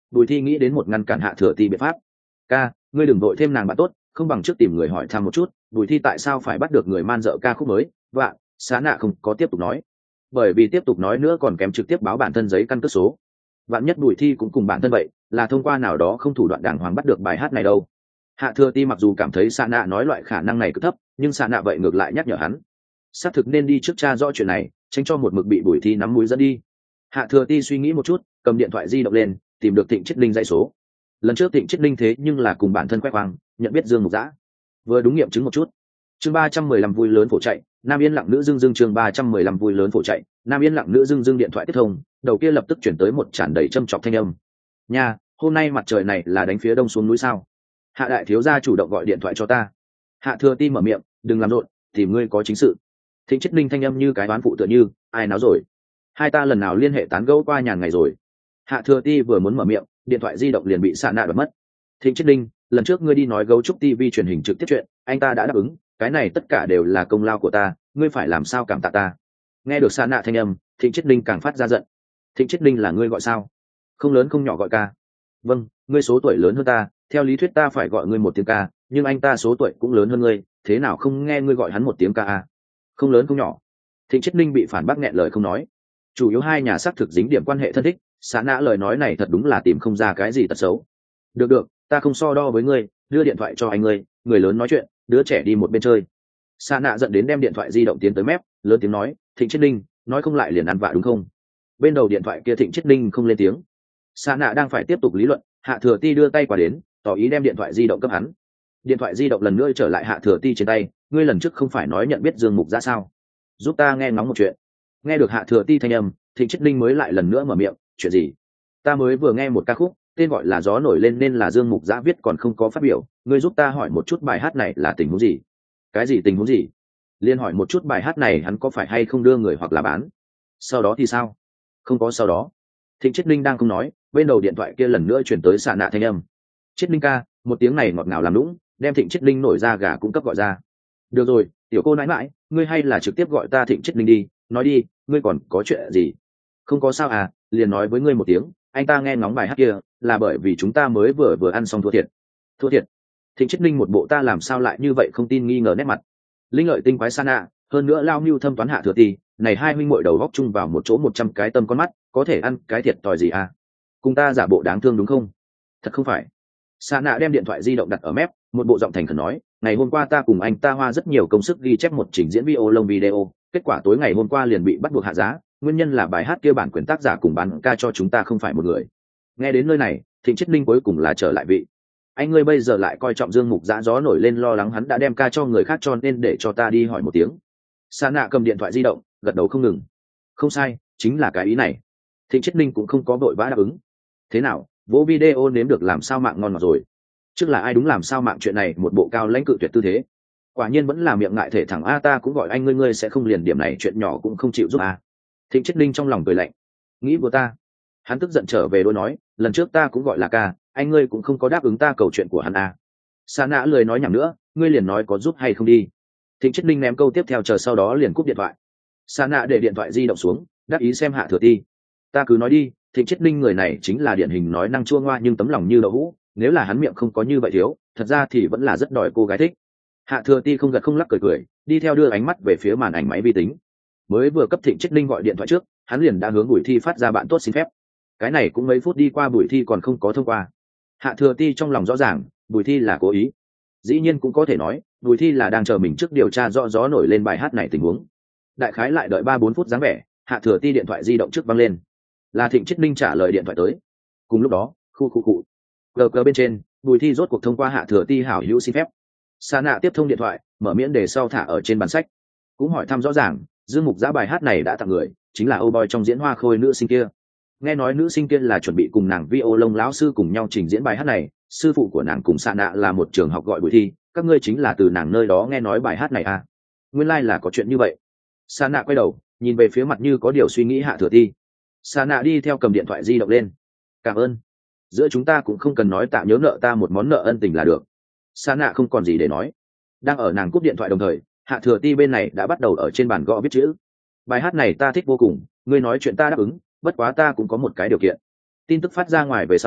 Bùi Thi nghĩ đến một ngăn cản Hạ Thừa Ti biện pháp. Ca, ngươi đừng vội thêm nàng bạn tốt, không bằng trước tìm người hỏi thăm một chút, Bùi Thi tại sao phải bắt được người man dợ ca khúc mới. Vạ, Sa Nạ không có tiếp tục nói, bởi vì tiếp tục nói nữa còn kém trực tiếp báo bản thân giấy căn cước số. Vạn nhất Bùi Thi cũng cùng bản thân vậy, là thông qua nào đó không thủ đoạn đàng hoàng bắt được bài hát này đâu. Hạ Thừa Ti mặc dù cảm thấy Sa Nạ nói loại khả năng này cực thấp, nhưng Sa Nạ vậy ngược lại nhắc nhở hắn, xác thực nên đi trước tra rõ chuyện này, tránh cho một mực bị Bùi Thi nắm mũi dẫn đi. Hạ Thừa Ti suy nghĩ một chút, cầm điện thoại di động lên, tìm được Thịnh Chiết Linh dãy số. Lần trước Thịnh Chiết Linh thế nhưng là cùng bản thân khoe khoang, nhận biết Dương Mục Dã. Vừa đúng nghiệm chứng một chút. Chương 315 vui lớn phổ chạy, Nam Yên lặng nữ dưng dưng chương 315 vui lớn phổ chạy, Nam Yên lặng nữ dưng dưng điện thoại tiếp thông, đầu kia lập tức chuyển tới một tràn đầy châm chọc thanh âm. Nha, hôm nay mặt trời này là đánh phía đông xuống núi sao? Hạ đại thiếu gia chủ động gọi điện thoại cho ta. Hạ Thừa Ti mở miệng, đừng làm rộn, tìm ngươi có chính sự. Thịnh Chiết Linh thanh âm như cái đoán phụ tựa như, ai náo rồi? Hai ta lần nào liên hệ tán gẫu qua nhàn ngày rồi? Hạ Thừa Ti vừa muốn mở miệng, điện thoại di động liền bị Sa Nạ đoạt mất. Thịnh Chiết Linh, lần trước ngươi đi nói gấu trúc TV truyền hình trực tiếp chuyện, anh ta đã đáp ứng, cái này tất cả đều là công lao của ta, ngươi phải làm sao cảm tạ ta? Nghe được Sa Nạ thanh âm, Thịnh Chiết Linh càng phát ra giận. Thịnh Chiết Linh là ngươi gọi sao? Không lớn không nhỏ gọi ca. Vâng, ngươi số tuổi lớn hơn ta, theo lý thuyết ta phải gọi ngươi một tiếng ca, nhưng anh ta số tuổi cũng lớn hơn ngươi, thế nào không nghe ngươi gọi hắn một tiếng ca à? Không lớn không nhỏ. Thịnh Chiết Linh bị phản bác nghẹn lời không nói. Chủ yếu hai nhà xác thực dính điểm quan hệ thân thích, Sa Nạ lời nói này thật đúng là tìm không ra cái gì tật xấu. Được được, ta không so đo với ngươi, đưa điện thoại cho anh ngươi, người lớn nói chuyện, đứa trẻ đi một bên chơi. Sa Nạ giận đến đem điện thoại di động tiến tới mép, lớn tiếng nói, Thịnh Chiết Linh, nói không lại liền ăn vạ đúng không? Bên đầu điện thoại kia Thịnh Chiết Linh không lên tiếng. Sa Nạ đang phải tiếp tục lý luận, Hạ Thừa Ti đưa tay qua đến, tỏ ý đem điện thoại di động cấp hắn. Điện thoại di động lần nữa trở lại Hạ Thừa Ti trên tay, ngươi lần trước không phải nói nhận biết Dương Mục Dã sao? Giúp ta nghe ngóng một chuyện. Nghe được Hạ Thừa Ti thanh âm, Thịnh Chiết Linh mới lại lần nữa mở miệng, chuyện gì? Ta mới vừa nghe một ca khúc, tên gọi là Gió nổi lên nên là Dương Mục Dã viết còn không có phát biểu, ngươi giúp ta hỏi một chút bài hát này là tình huống gì? Cái gì tình huống gì? Liên hỏi một chút bài hát này hắn có phải hay không đưa người hoặc là bán? Sau đó thì sao? Không có sau đó. Thịnh Chiết Linh đang không nói, bên đầu điện thoại kia lần nữa chuyển tới Sa Nạ thanh âm. Chiết Linh ca, một tiếng này ngọt ngào làm lũng, đem Thịnh Chiết Linh nổi ra gà cũng cấp gọi ra. Được rồi, tiểu cô nãi mãi, ngươi hay là trực tiếp gọi ta Thịnh Chiết Linh đi, nói đi, ngươi còn có chuyện gì? Không có sao à, liền nói với ngươi một tiếng, anh ta nghe ngóng bài hát kia, là bởi vì chúng ta mới vừa ăn xong thua thiệt. Thua thiệt? Thịnh Chiết Linh một bộ ta làm sao lại như vậy không tin nghi ngờ nét mặt. Linh lợi tinh quái Sa Nạ, hơn nữa lao mưu thâm toán Hạ Thừa Ti, này hai huynh muội đầu góc chung vào một chỗ 100 cái tâm con mắt, có thể ăn cái thiệt tòi gì à? Cùng ta giả bộ đáng thương đúng không? Thật không phải. Sa Nạ đem điện thoại di động đặt ở mép, một bộ giọng thành khẩn nói, ngày hôm qua ta cùng anh ta hoa rất nhiều công sức ghi chép một trình diễn video, kết quả tối ngày hôm qua liền bị bắt buộc hạ giá, nguyên nhân là bài hát kia bản quyền tác giả cùng bán ca cho chúng ta không phải một người. Nghe đến nơi này, Thịnh Chiết Linh cuối cùng là trở lại vị. Anh ngươi bây giờ lại coi trọng Dương Mục Dã gió nổi lên lo lắng hắn đã đem ca cho người khác cho nên để cho ta đi hỏi một tiếng. Sa Nạ cầm điện thoại di động, gật đầu không ngừng. Không sai, chính là cái ý này. Thịnh Chiết Linh cũng không có vội vã đáp ứng. Thế nào, vỗ video nếm được làm sao mạng ngon ngọt rồi. Trước là ai đúng làm sao mạng chuyện này một bộ cao lãnh cự tuyệt tư thế. Quả nhiên vẫn là miệng ngại thể thẳng a ta cũng gọi anh ngươi sẽ không liền điểm này chuyện nhỏ cũng không chịu giúp a. Thịnh Chiết Linh trong lòng cười lạnh. Nghĩ của ta. Hắn tức giận trở về đôi nói, lần trước ta cũng gọi là ca, anh ngươi cũng không có đáp ứng ta cầu chuyện của hắn a. Sa Nạ lười nói nhảm nữa, ngươi liền nói có giúp hay không đi. Thịnh Chiết Linh ném câu tiếp theo chờ sau đó liền cúp điện thoại. Sa Nạ để điện thoại di động xuống, đáp ý xem Hạ Thừa Ti. Ta cứ nói đi, Thịnh Chiết Linh người này chính là điển hình nói năng chua ngoa nhưng tấm lòng như đậu hũ, nếu là hắn miệng không có như vậy thiếu, thật ra thì vẫn là rất đòi cô gái thích. Hạ Thừa Ti không gật không lắc cười cười, đi theo đưa ánh mắt về phía màn ảnh máy vi tính. Mới vừa cấp Thịnh Chiết Linh gọi điện thoại trước, hắn liền đã hướng Bùi Thi phát ra bạn tốt xin phép. Cái này cũng mấy phút đi qua Bùi Thi còn không có thông qua. Hạ Thừa Ti trong lòng rõ ràng, Bùi Thi là cố ý. Dĩ nhiên cũng có thể nói, Bùi Thi là đang chờ mình trước điều tra rõ gió nổi lên bài hát này tình huống. Đại khái lại đợi 3-4 phút dáng vẻ, Hạ Thừa Ti điện thoại di động trước vang lên. Là Thịnh Chiết Linh trả lời điện thoại tới. Cùng lúc đó, khu gờ bên trên, Bùi Thi rốt cuộc thông qua Hạ Thừa Ti hảo hữu xin phép. Sa Nạ tiếp thông điện thoại, mở miễn đề sau thả ở trên bàn sách. Cũng hỏi thăm rõ ràng, Dương Mục Dã bài hát này đã tặng người, chính là Âu Boy trong diễn hoa khôi nữ sinh kia. Nghe nói nữ sinh kia là chuẩn bị cùng nàng violon lão sư cùng nhau trình diễn bài hát này, sư phụ của nàng cùng Sa Nạ là một trường học gọi Bùi Thi, các ngươi chính là từ nàng nơi đó nghe nói bài hát này à? Nguyên lai là có chuyện như vậy. Sa Nạ quay đầu, nhìn về phía mặt như có điều suy nghĩ Hạ Thừa Ti. Sa Nạ đi theo cầm điện thoại di động lên. Cảm ơn. Giữa chúng ta cũng không cần nói tạm nhớ nợ ta một món nợ ân tình là được. Sa Nạ không còn gì để nói. Đang ở nàng cúp điện thoại đồng thời, Hạ Thừa Ti bên này đã bắt đầu ở trên bàn gõ viết chữ. Bài hát này ta thích vô cùng, ngươi nói chuyện ta đáp ứng, bất quá ta cũng có một cái điều kiện. Tin tức phát ra ngoài về sau,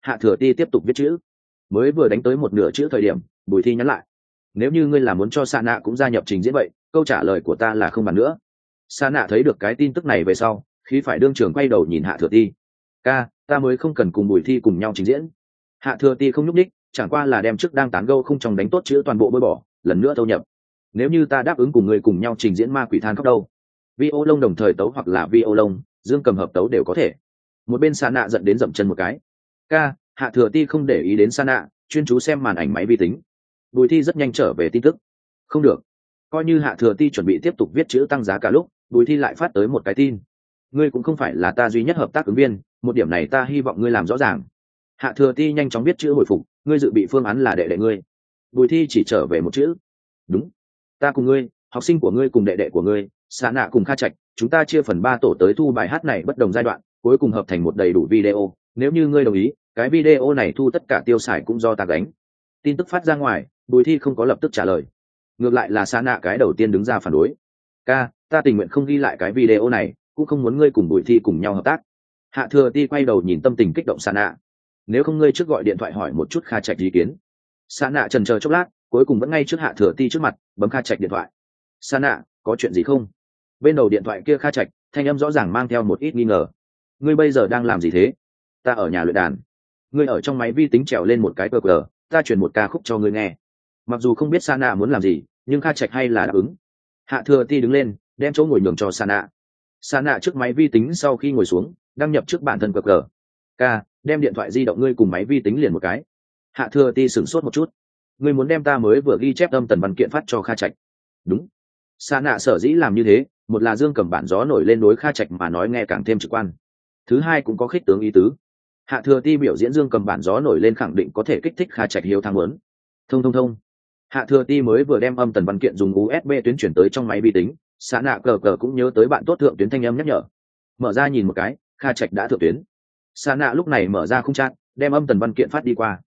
Hạ Thừa Ti tiếp tục viết chữ. Mới vừa đánh tới một nửa chữ thời điểm, Bùi Thi nhắn lại: nếu như ngươi là muốn cho Sa Nạ cũng gia nhập trình diễn vậy, câu trả lời của ta là không bàn nữa. Sa Nạ thấy được cái tin tức này về sau, khí phải đương trường quay đầu nhìn Hạ Thừa Ti. Ca, ta mới không cần cùng Bùi Thi cùng nhau trình diễn. Hạ Thừa Ti không nhúc đích, chẳng qua là đem trước đang tán gẫu không trong đánh tốt chữ toàn bộ bôi bỏ, lần nữa thâu nhập. Nếu như ta đáp ứng cùng người cùng nhau trình diễn ma quỷ than khóc đâu? Vi ô lông đồng thời tấu hoặc là vi ô lông, dương cầm hợp tấu đều có thể. Một bên Sa Nạ giận đến dậm chân một cái. Ca, Hạ Thừa Ti không để ý đến Sa Nạ, chuyên chú xem màn ảnh máy vi tính. Bùi Thi rất nhanh trở về tin tức. Không được. Coi như Hạ Thừa Ti chuẩn bị tiếp tục viết chữ tăng giá cả lúc, Bùi Thi lại phát tới một cái tin. Ngươi cũng không phải là ta duy nhất hợp tác ứng viên, một điểm này ta hy vọng ngươi làm rõ ràng. Hạ Thừa Ti nhanh chóng viết chữ hồi phục, ngươi dự bị phương án là đệ đệ ngươi. Bùi Thi chỉ trở về một chữ. Đúng. Ta cùng ngươi, học sinh của ngươi cùng đệ đệ của ngươi, Sa Nạ cùng Kha Trạch, chúng ta chia phần 3 tổ tới thu bài hát này bất đồng giai đoạn, cuối cùng hợp thành một đầy đủ video. Nếu như ngươi đồng ý, cái video này thu tất cả tiêu xài cũng do ta gánh. Tin tức phát ra ngoài, Bùi Thi không có lập tức trả lời, ngược lại là Sa Nạ cái đầu tiên đứng ra phản đối. Ca, ta tình nguyện không ghi lại cái video này, cũng không muốn ngươi cùng Bùi Thi cùng nhau hợp tác. Hạ Thừa Ti quay đầu nhìn tâm tình kích động Sa Nạ. Nếu không ngươi trước gọi điện thoại hỏi một chút Kha Trạch ý kiến. Sa Nạ chần chờ chốc lát, cuối cùng vẫn ngay trước Hạ Thừa Ti trước mặt bấm Kha Trạch điện thoại. Sa Nạ, có chuyện gì không? Bên đầu điện thoại kia Kha Trạch, thanh âm rõ ràng mang theo một ít nghi ngờ. Ngươi bây giờ đang làm gì thế? Ta ở nhà luyện đàn. Ngươi ở trong máy vi tính trèo lên một cái cờ cờ, ta truyền một ca khúc cho ngươi nghe. Mặc dù không biết Sa Nạ muốn làm gì, nhưng Kha Trạch hay là đáp ứng. Hạ Thừa Ti đứng lên, đem chỗ ngồi nhường cho Sa Nạ. Sa Nạ trước máy vi tính sau khi ngồi xuống, đăng nhập trước bản thân cờ cờ. Ca, đem điện thoại di động ngươi cùng máy vi tính liền một cái. Hạ Thừa Ti sửng sốt một chút. Ngươi muốn đem ta mới vừa ghi chép âm tần văn kiện phát cho Kha Trạch? Đúng. Sa Nạ sở dĩ làm như thế, một là dương cầm bản gió nổi lên đối Kha Trạch mà nói nghe càng thêm trực quan. Thứ hai cũng có khích tướng ý tứ. Hạ Thừa Ti biểu diễn dương cầm bản gió nổi lên khẳng định có thể kích thích Kha Trạch hiếu thắng muốn. Thông. Hạ Thừa Ti mới vừa đem âm tần văn kiện dùng USB tuyến chuyển tới trong máy vi tính, Sa Nạ cờ cờ cũng nhớ tới bạn tốt thượng tuyến thanh âm nhắc nhở. Mở ra nhìn một cái, Kha Trạch đã thượng tuyến. Sa Nạ lúc này mở ra khung chat, đem âm tần văn kiện phát đi qua.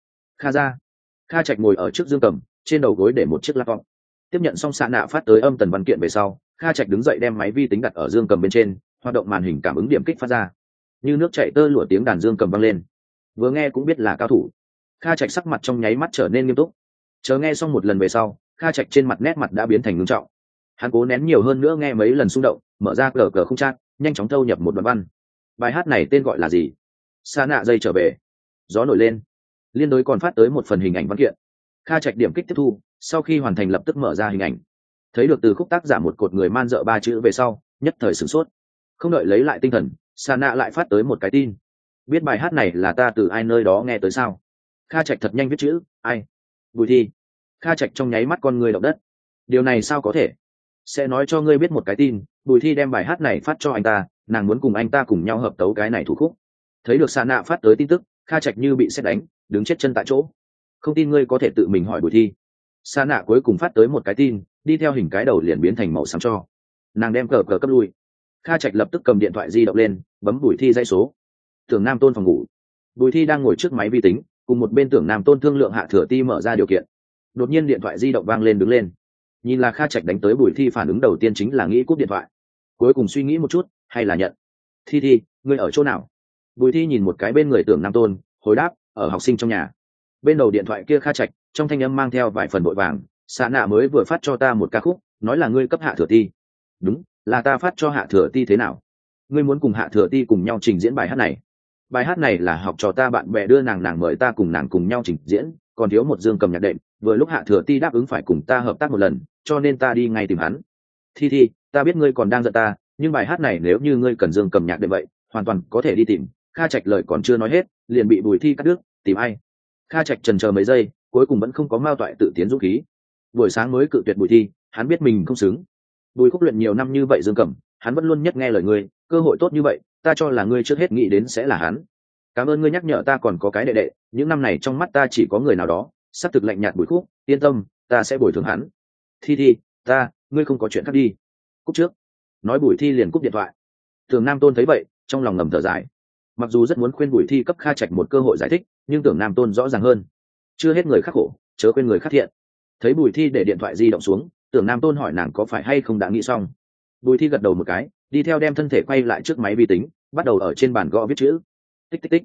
Kha Trạch ngồi ở trước dương cầm, trên đầu gối để một chiếc laptop. Tiếp nhận xong Sa Nạ phát tới âm tần văn kiện về sau, Kha Trạch đứng dậy đem máy vi tính đặt ở dương cầm bên trên, hoạt động màn hình cảm ứng điểm kích phát ra. Như nước chảy tơ lụa tiếng đàn dương cầm vang lên. Vừa nghe cũng biết là cao thủ. Kha Trạch sắc mặt trong nháy mắt trở nên nghiêm túc. Chờ nghe xong một lần về sau, Kha Trạch trên mặt nét mặt đã biến thành ngưng trọng. Hắn cố nén nhiều hơn nữa nghe mấy lần xung động, mở ra cờ cờ không chat, nhanh chóng thâu nhập một đoạn văn. Bài hát này tên gọi là gì? Sa Nạ dây trở về. Gió nổi lên. Liên đối còn phát tới một phần hình ảnh văn kiện. Kha Trạch điểm kích tiếp thu, sau khi hoàn thành lập tức mở ra hình ảnh. Thấy được từ khúc tác giả một cột người man dợ 3 chữ về sau, nhất thời sửng sốt. Không đợi lấy lại tinh thần, Sa Nạ lại phát tới một cái tin. Biết bài hát này là ta từ ai nơi đó nghe tới sao? Kha Trạch thật nhanh viết chữ, ai? Bùi Thi. Kha Trạch trong nháy mắt con người động đất. Điều này sao có thể? Sẽ nói cho ngươi biết một cái tin, Bùi Thi đem bài hát này phát cho anh ta, nàng muốn cùng anh ta cùng nhau hợp tấu cái này thủ khúc. Thấy được Sa Nạ phát tới tin tức, Kha Trạch như bị sét đánh, đứng chết chân tại chỗ. Không tin ngươi có thể tự mình hỏi Bùi Thi. Sa Nạ cuối cùng phát tới một cái tin, đi theo hình cái đầu liền biến thành màu xám cho. Nàng đem cờ cờ cấp lui. Kha Trạch lập tức cầm điện thoại di động lên, bấm Bùi Thi dãy số. Tưởng Nam Tôn phòng ngủ. Bùi Thi đang ngồi trước máy vi tính, cùng một bên Tưởng Nam Tôn thương lượng Hạ Thừa Ti mở ra điều kiện. Đột nhiên điện thoại di động vang lên đứng lên. Nhìn là Kha Trạch đánh tới, Bùi Thi phản ứng đầu tiên chính là nghĩ cúp điện thoại. Cuối cùng suy nghĩ một chút, hay là nhận. Thi, ngươi ở chỗ nào? Bùi Thi nhìn một cái bên người Tưởng Nam Tôn, hồi đáp, ở học sinh trong nhà. Bên đầu điện thoại kia Kha Trạch, trong thanh âm mang theo vài phần vội vàng, Sa Nạ mới vừa phát cho ta một ca khúc, nói là ngươi cấp Hạ Thừa Ti. Đúng, là ta phát cho Hạ Thừa Ti thế nào? Ngươi muốn cùng Hạ Thừa Ti cùng nhau trình diễn bài hát này? Bài hát này là học trò ta bạn bè đưa nàng mời ta cùng nàng cùng nhau trình diễn, còn thiếu một dương cầm nhạc đệm, vừa lúc Hạ Thừa Ti đáp ứng phải cùng ta hợp tác một lần, cho nên ta đi ngay tìm hắn. Thi, ta biết ngươi còn đang giận ta, nhưng bài hát này nếu như ngươi cần dương cầm nhạc đệm vậy, hoàn toàn có thể đi tìm. Kha Trạch lời còn chưa nói hết, liền bị Bùi Thi cắt đứt, tìm ai? Kha Trạch chần chờ mấy giây, cuối cùng vẫn không có mao toại tự tiến dũng khí. Buổi sáng mới cự tuyệt Bùi Thi, hắn biết mình không xứng. Bùi Khúc luyện nhiều năm như vậy dương cầm, hắn vẫn luôn nhất nghe lời ngươi, cơ hội tốt như vậy, ta cho là ngươi trước hết nghĩ đến sẽ là hắn. Cảm ơn ngươi nhắc nhở ta còn có cái đệ đệ, những năm này trong mắt ta chỉ có người nào đó, sắp thực lạnh nhạt Bùi Khúc, yên tâm, ta sẽ bồi thường hắn. Thi, ngươi không có chuyện khác đi. Cúp trước. Nói Bùi Thi liền cúp điện thoại. Tưởng Nam Tôn thấy vậy, trong lòng ngầm thở dài. Mặc dù rất muốn khuyên Bùi Thi cấp Kha Trạch một cơ hội giải thích, nhưng Tưởng Nam Tôn rõ ràng hơn. Chưa hết người khắc khổ, chớ quên người khắc thiện. Thấy Bùi Thi để điện thoại di động xuống, Tưởng Nam Tôn hỏi nàng có phải hay không đã nghĩ xong. Bùi Thi gật đầu một cái, đi theo đem thân thể quay lại trước máy vi tính, bắt đầu ở trên bàn gõ viết chữ. Tích tích tích.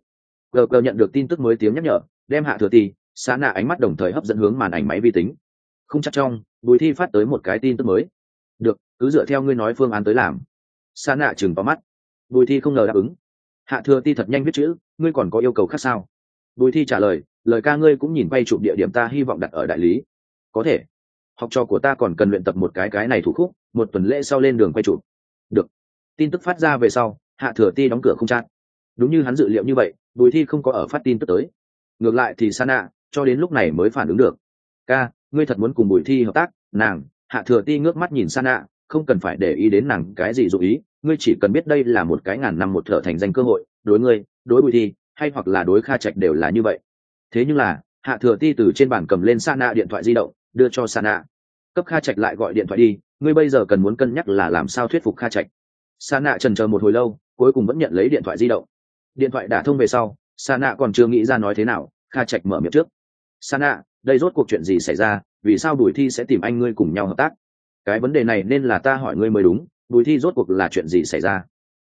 gờ nhận được tin tức mới tiếng nhắc nhở, đem Hạ Thừa Ti, Sa Nạ ánh mắt đồng thời hấp dẫn hướng màn ảnh máy vi tính. Không chắc trong, Bùi Thi phát tới một cái tin tức mới. Được, cứ dựa theo ngươi nói phương án tới làm. Sa Nạ chừng vào mắt. Bùi Thi không ngờ đáp ứng. Hạ Thừa Ti thật nhanh viết chữ, ngươi còn có yêu cầu khác sao? Bùi Thi trả lời, lời ca ngươi cũng nhìn quay chụp địa điểm ta hy vọng đặt ở đại lý. Có thể. Học trò của ta còn cần luyện tập một cái này thủ khúc, một tuần lễ sau lên đường quay chụp. Được. Tin tức phát ra về sau, Hạ Thừa Ti đóng cửa không chat. Đúng như hắn dự liệu như vậy, Bùi Thi không có ở phát tin tức tới. Ngược lại thì Sa Nạ cho đến lúc này mới phản ứng được. Ca, ngươi thật muốn cùng Bùi Thi hợp tác? Nàng, Hạ Thừa Ti ngước mắt nhìn Sa Nạ, không cần phải để ý đến nàng cái gì dụ ý, ngươi chỉ cần biết đây là một cái ngàn năm một thợ thành danh cơ hội, đối ngươi, đối Bùi Thi, hay hoặc là đối Kha Trạch đều là như vậy. Thế nhưng là, Hạ Thừa Ti từ trên bàn cầm lên Sa Nạ điện thoại di động, đưa cho Sa Nạ. Cấp Kha Trạch lại gọi điện thoại đi, ngươi bây giờ cần muốn cân nhắc là làm sao thuyết phục Kha Trạch. Sa Nạ chần chờ một hồi lâu, cuối cùng vẫn nhận lấy điện thoại di động. Điện thoại đả thông về sau, Sa Nạ còn chưa nghĩ ra nói thế nào, Kha Trạch mở miệng trước. Sa Nạ, đây rốt cuộc chuyện gì xảy ra, vì sao Bùi Thi sẽ tìm anh ngươi cùng nhau hợp tác? Cái vấn đề này nên là ta hỏi ngươi mới đúng, Bùi Thi rốt cuộc là chuyện gì xảy ra?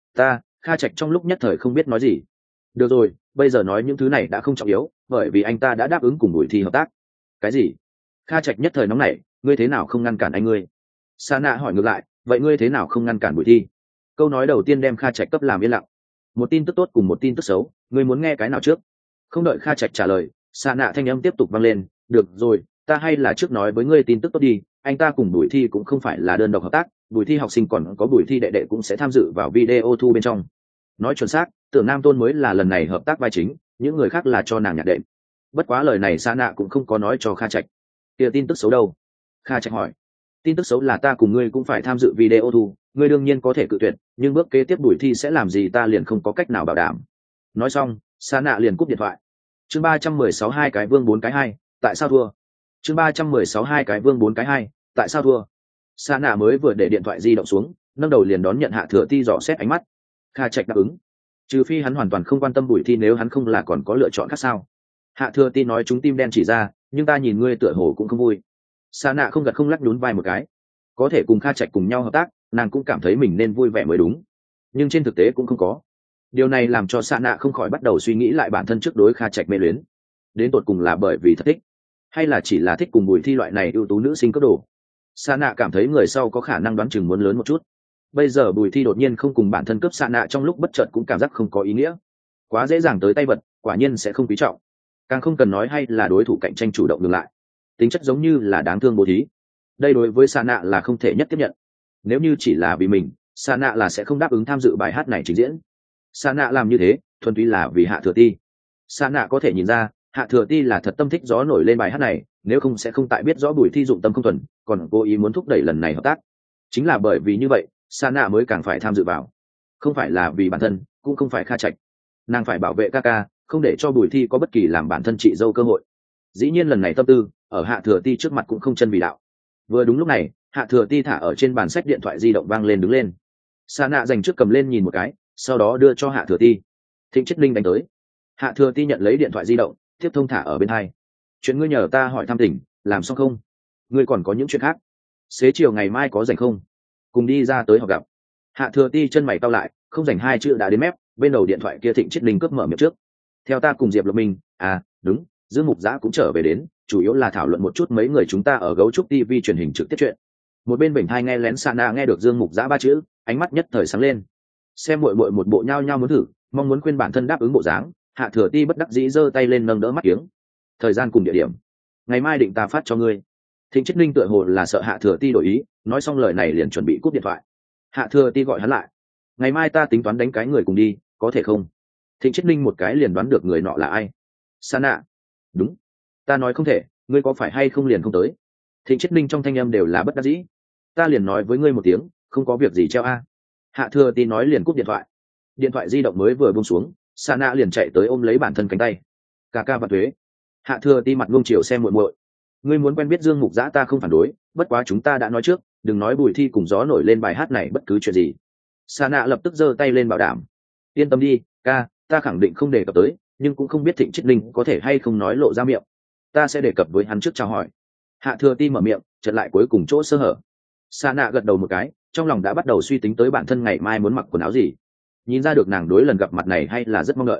Kha Trạch trong lúc nhất thời không biết nói gì. Được rồi, bây giờ nói những thứ này đã không trọng yếu, bởi vì anh ta đã đáp ứng cùng Bùi Thi hợp tác. Cái gì? Kha Trạch nhất thời nóng nảy, ngươi thế nào không ngăn cản anh ngươi? Sa Nạ hỏi ngược lại, vậy ngươi thế nào không ngăn cản Bùi Thi? Câu nói đầu tiên đem Kha Trạch cấp làm yên lặng. Một tin tức tốt cùng một tin tức xấu, ngươi muốn nghe cái nào trước? Không đợi Kha Trạch trả lời, Sa Nạ thanh âm tiếp tục vang lên, được rồi, ta hay là trước nói với ngươi tin tức tốt đi, anh ta cùng Bùi Thi cũng không phải là đơn độc hợp tác, Bùi Thi học sinh còn có Bùi Thi đệ đệ cũng sẽ tham dự vào video thu bên trong. Nói chuẩn xác, Tưởng Nam Tôn mới là lần này hợp tác vai chính, những người khác là cho nàng nhạc đệm. Bất quá lời này Sa Nạ cũng không có nói cho Kha Trạch. Kia tin tức xấu đâu? Kha Trạch hỏi. Tin tức xấu là ta cùng ngươi cũng phải tham dự video thu, ngươi đương nhiên có thể cự tuyệt, nhưng bước kế tiếp Bùi Thi sẽ làm gì ta liền không có cách nào bảo đảm. Nói xong, Sa Nạ liền cúp điện thoại. Chương 316 hai cái vương bốn cái hai, tại sao thua? Chương 316 hai cái vương bốn cái hai, tại sao thua? Sa Nạ mới vừa để điện thoại di động xuống, nâng đầu liền đón nhận Hạ Thừa Ti dò xét ánh mắt. Kha Trạch đáp ứng. Trừ phi hắn hoàn toàn không quan tâm Bùi Thi, nếu hắn không là còn có lựa chọn khác sao? Hạ Thừa Ti nói chúng tim đen chỉ ra, nhưng ta nhìn ngươi tựa hồ cũng không vui. Sa Nạ không gật không lắc nhún vai một cái. Có thể cùng Kha Trạch cùng nhau hợp tác, nàng cũng cảm thấy mình nên vui vẻ mới đúng. Nhưng trên thực tế cũng không có. Điều này làm cho Sa Nạ không khỏi bắt đầu suy nghĩ lại bản thân trước đối Kha Trạch mê luyến. Đến tột cùng là bởi vì thật thích, hay là chỉ là thích cùng Bùi Thi loại này ưu tú nữ sinh cấp đồ. Sa Nạ cảm thấy người sau có khả năng đoán chừng muốn lớn một chút. Bây giờ Bùi Thi đột nhiên không cùng bản thân cướp Sa Nạ trong lúc bất chợt cũng cảm giác không có ý nghĩa. Quá dễ dàng tới tay vật, quả nhiên sẽ không quý trọng. Càng không cần nói hay là đối thủ cạnh tranh chủ động ngược lại. Tính chất giống như là đáng thương bố thí. Đây đối với Sa Nạ là không thể nhất tiếp nhận. Nếu như chỉ là vì mình, Sa Nạ là sẽ không đáp ứng tham dự bài hát này trình diễn. Sa Nạ làm như thế, thuần túy là vì Hạ Thừa Ti. Sa Nạ có thể nhìn ra, Hạ Thừa Ti là thật tâm thích gió nổi lên bài hát này, nếu không sẽ không tại biết rõ Bùi Thi dụng tâm không thuần, còn cố ý muốn thúc đẩy lần này hợp tác. Chính là bởi vì như vậy, Sa Nạ mới càng phải tham dự vào. Không phải là vì bản thân, cũng không phải Kha Trạch. Nàng phải bảo vệ ca ca, không để cho Bùi Thi có bất kỳ làm bản thân chị dâu cơ hội. Dĩ nhiên lần này tâm tư, ở Hạ Thừa Ti trước mặt cũng không chân vì đạo. Vừa đúng lúc này, Hạ Thừa Ti thả ở trên bàn sách điện thoại di động vang lên đứng lên. Sa Nạ dành trước cầm lên nhìn một cái, sau đó đưa cho Hạ Thừa Ti. Thịnh Chiết Linh đánh tới. Hạ Thừa Ti nhận lấy điện thoại di động, tiếp thông thả ở bên hai. Chuyện ngươi nhờ ta hỏi thăm tỉnh, làm xong không? Ngươi còn có những chuyện khác? Xế chiều ngày mai có rảnh không? Cùng đi ra tới họ gặp. Hạ Thừa Ti chân mày cau lại, không rảnh hai chữ đã đến mép, bên đầu điện thoại kia Thịnh Chiết Linh cướp mở miệng trước. Theo ta cùng Diệp Lộc Minh, đúng, Dương Mục Giã cũng trở về đến, chủ yếu là thảo luận một chút mấy người chúng ta ở Gấu Trúc TV truyền hình trực tiếp chuyện. Một bên Bình Thai nghe lén Sa Nạ nghe được Dương Mục Giã ba chữ, ánh mắt nhất thời sáng lên. Xem muội muội một bộ nhao nhao muốn thử, mong muốn khuyên bản thân đáp ứng bộ dáng, Hạ Thừa Ti bất đắc dĩ giơ tay lên nâng đỡ mắt kiếng. Thời gian cùng địa điểm, ngày mai định ta phát cho ngươi. Thịnh Chiết Linh tựa hồ là sợ Hạ Thừa Ti đổi ý, nói xong lời này liền chuẩn bị cúp điện thoại. Hạ Thừa Ti gọi hắn lại. Ngày mai ta tính toán đánh cái người cùng đi, có thể không? Thịnh Chiết Linh một cái liền đoán được người nọ là ai. Sa Nạ. Đúng. Ta nói không thể, ngươi có phải hay không liền không tới. Thịnh Chiết Linh trong thanh âm đều là bất đắc dĩ. Ta liền nói với ngươi một tiếng, không có việc gì treo a. Hạ Thừa Ti nói liền cúp điện thoại. Điện thoại di động mới vừa buông xuống, Sa Nạ liền chạy tới ôm lấy bản thân cánh tay. Ca ca và thuế. Hạ Thừa Ti mặt ngông chiều xem muội muội. Ngươi muốn quen biết Dương Mục Giã ta không phản đối, bất quá chúng ta đã nói trước, đừng nói Bùi Thi cùng gió nổi lên bài hát này bất cứ chuyện gì. Sa Nạ lập tức giơ tay lên bảo đảm. Yên tâm đi, ca, ta khẳng định không đề cập tới, nhưng cũng không biết Thịnh Chiết Linh có thể hay không nói lộ ra miệng. Ta sẽ đề cập với hắn trước chào hỏi. Hạ Thừa Ti mở miệng, chợt lại cuối cùng chỗ sơ hở. Sa Nạ gật đầu một cái, trong lòng đã bắt đầu suy tính tới bản thân ngày mai muốn mặc quần áo gì. Nhìn ra được nàng đối lần gặp mặt này hay là rất mong đợi.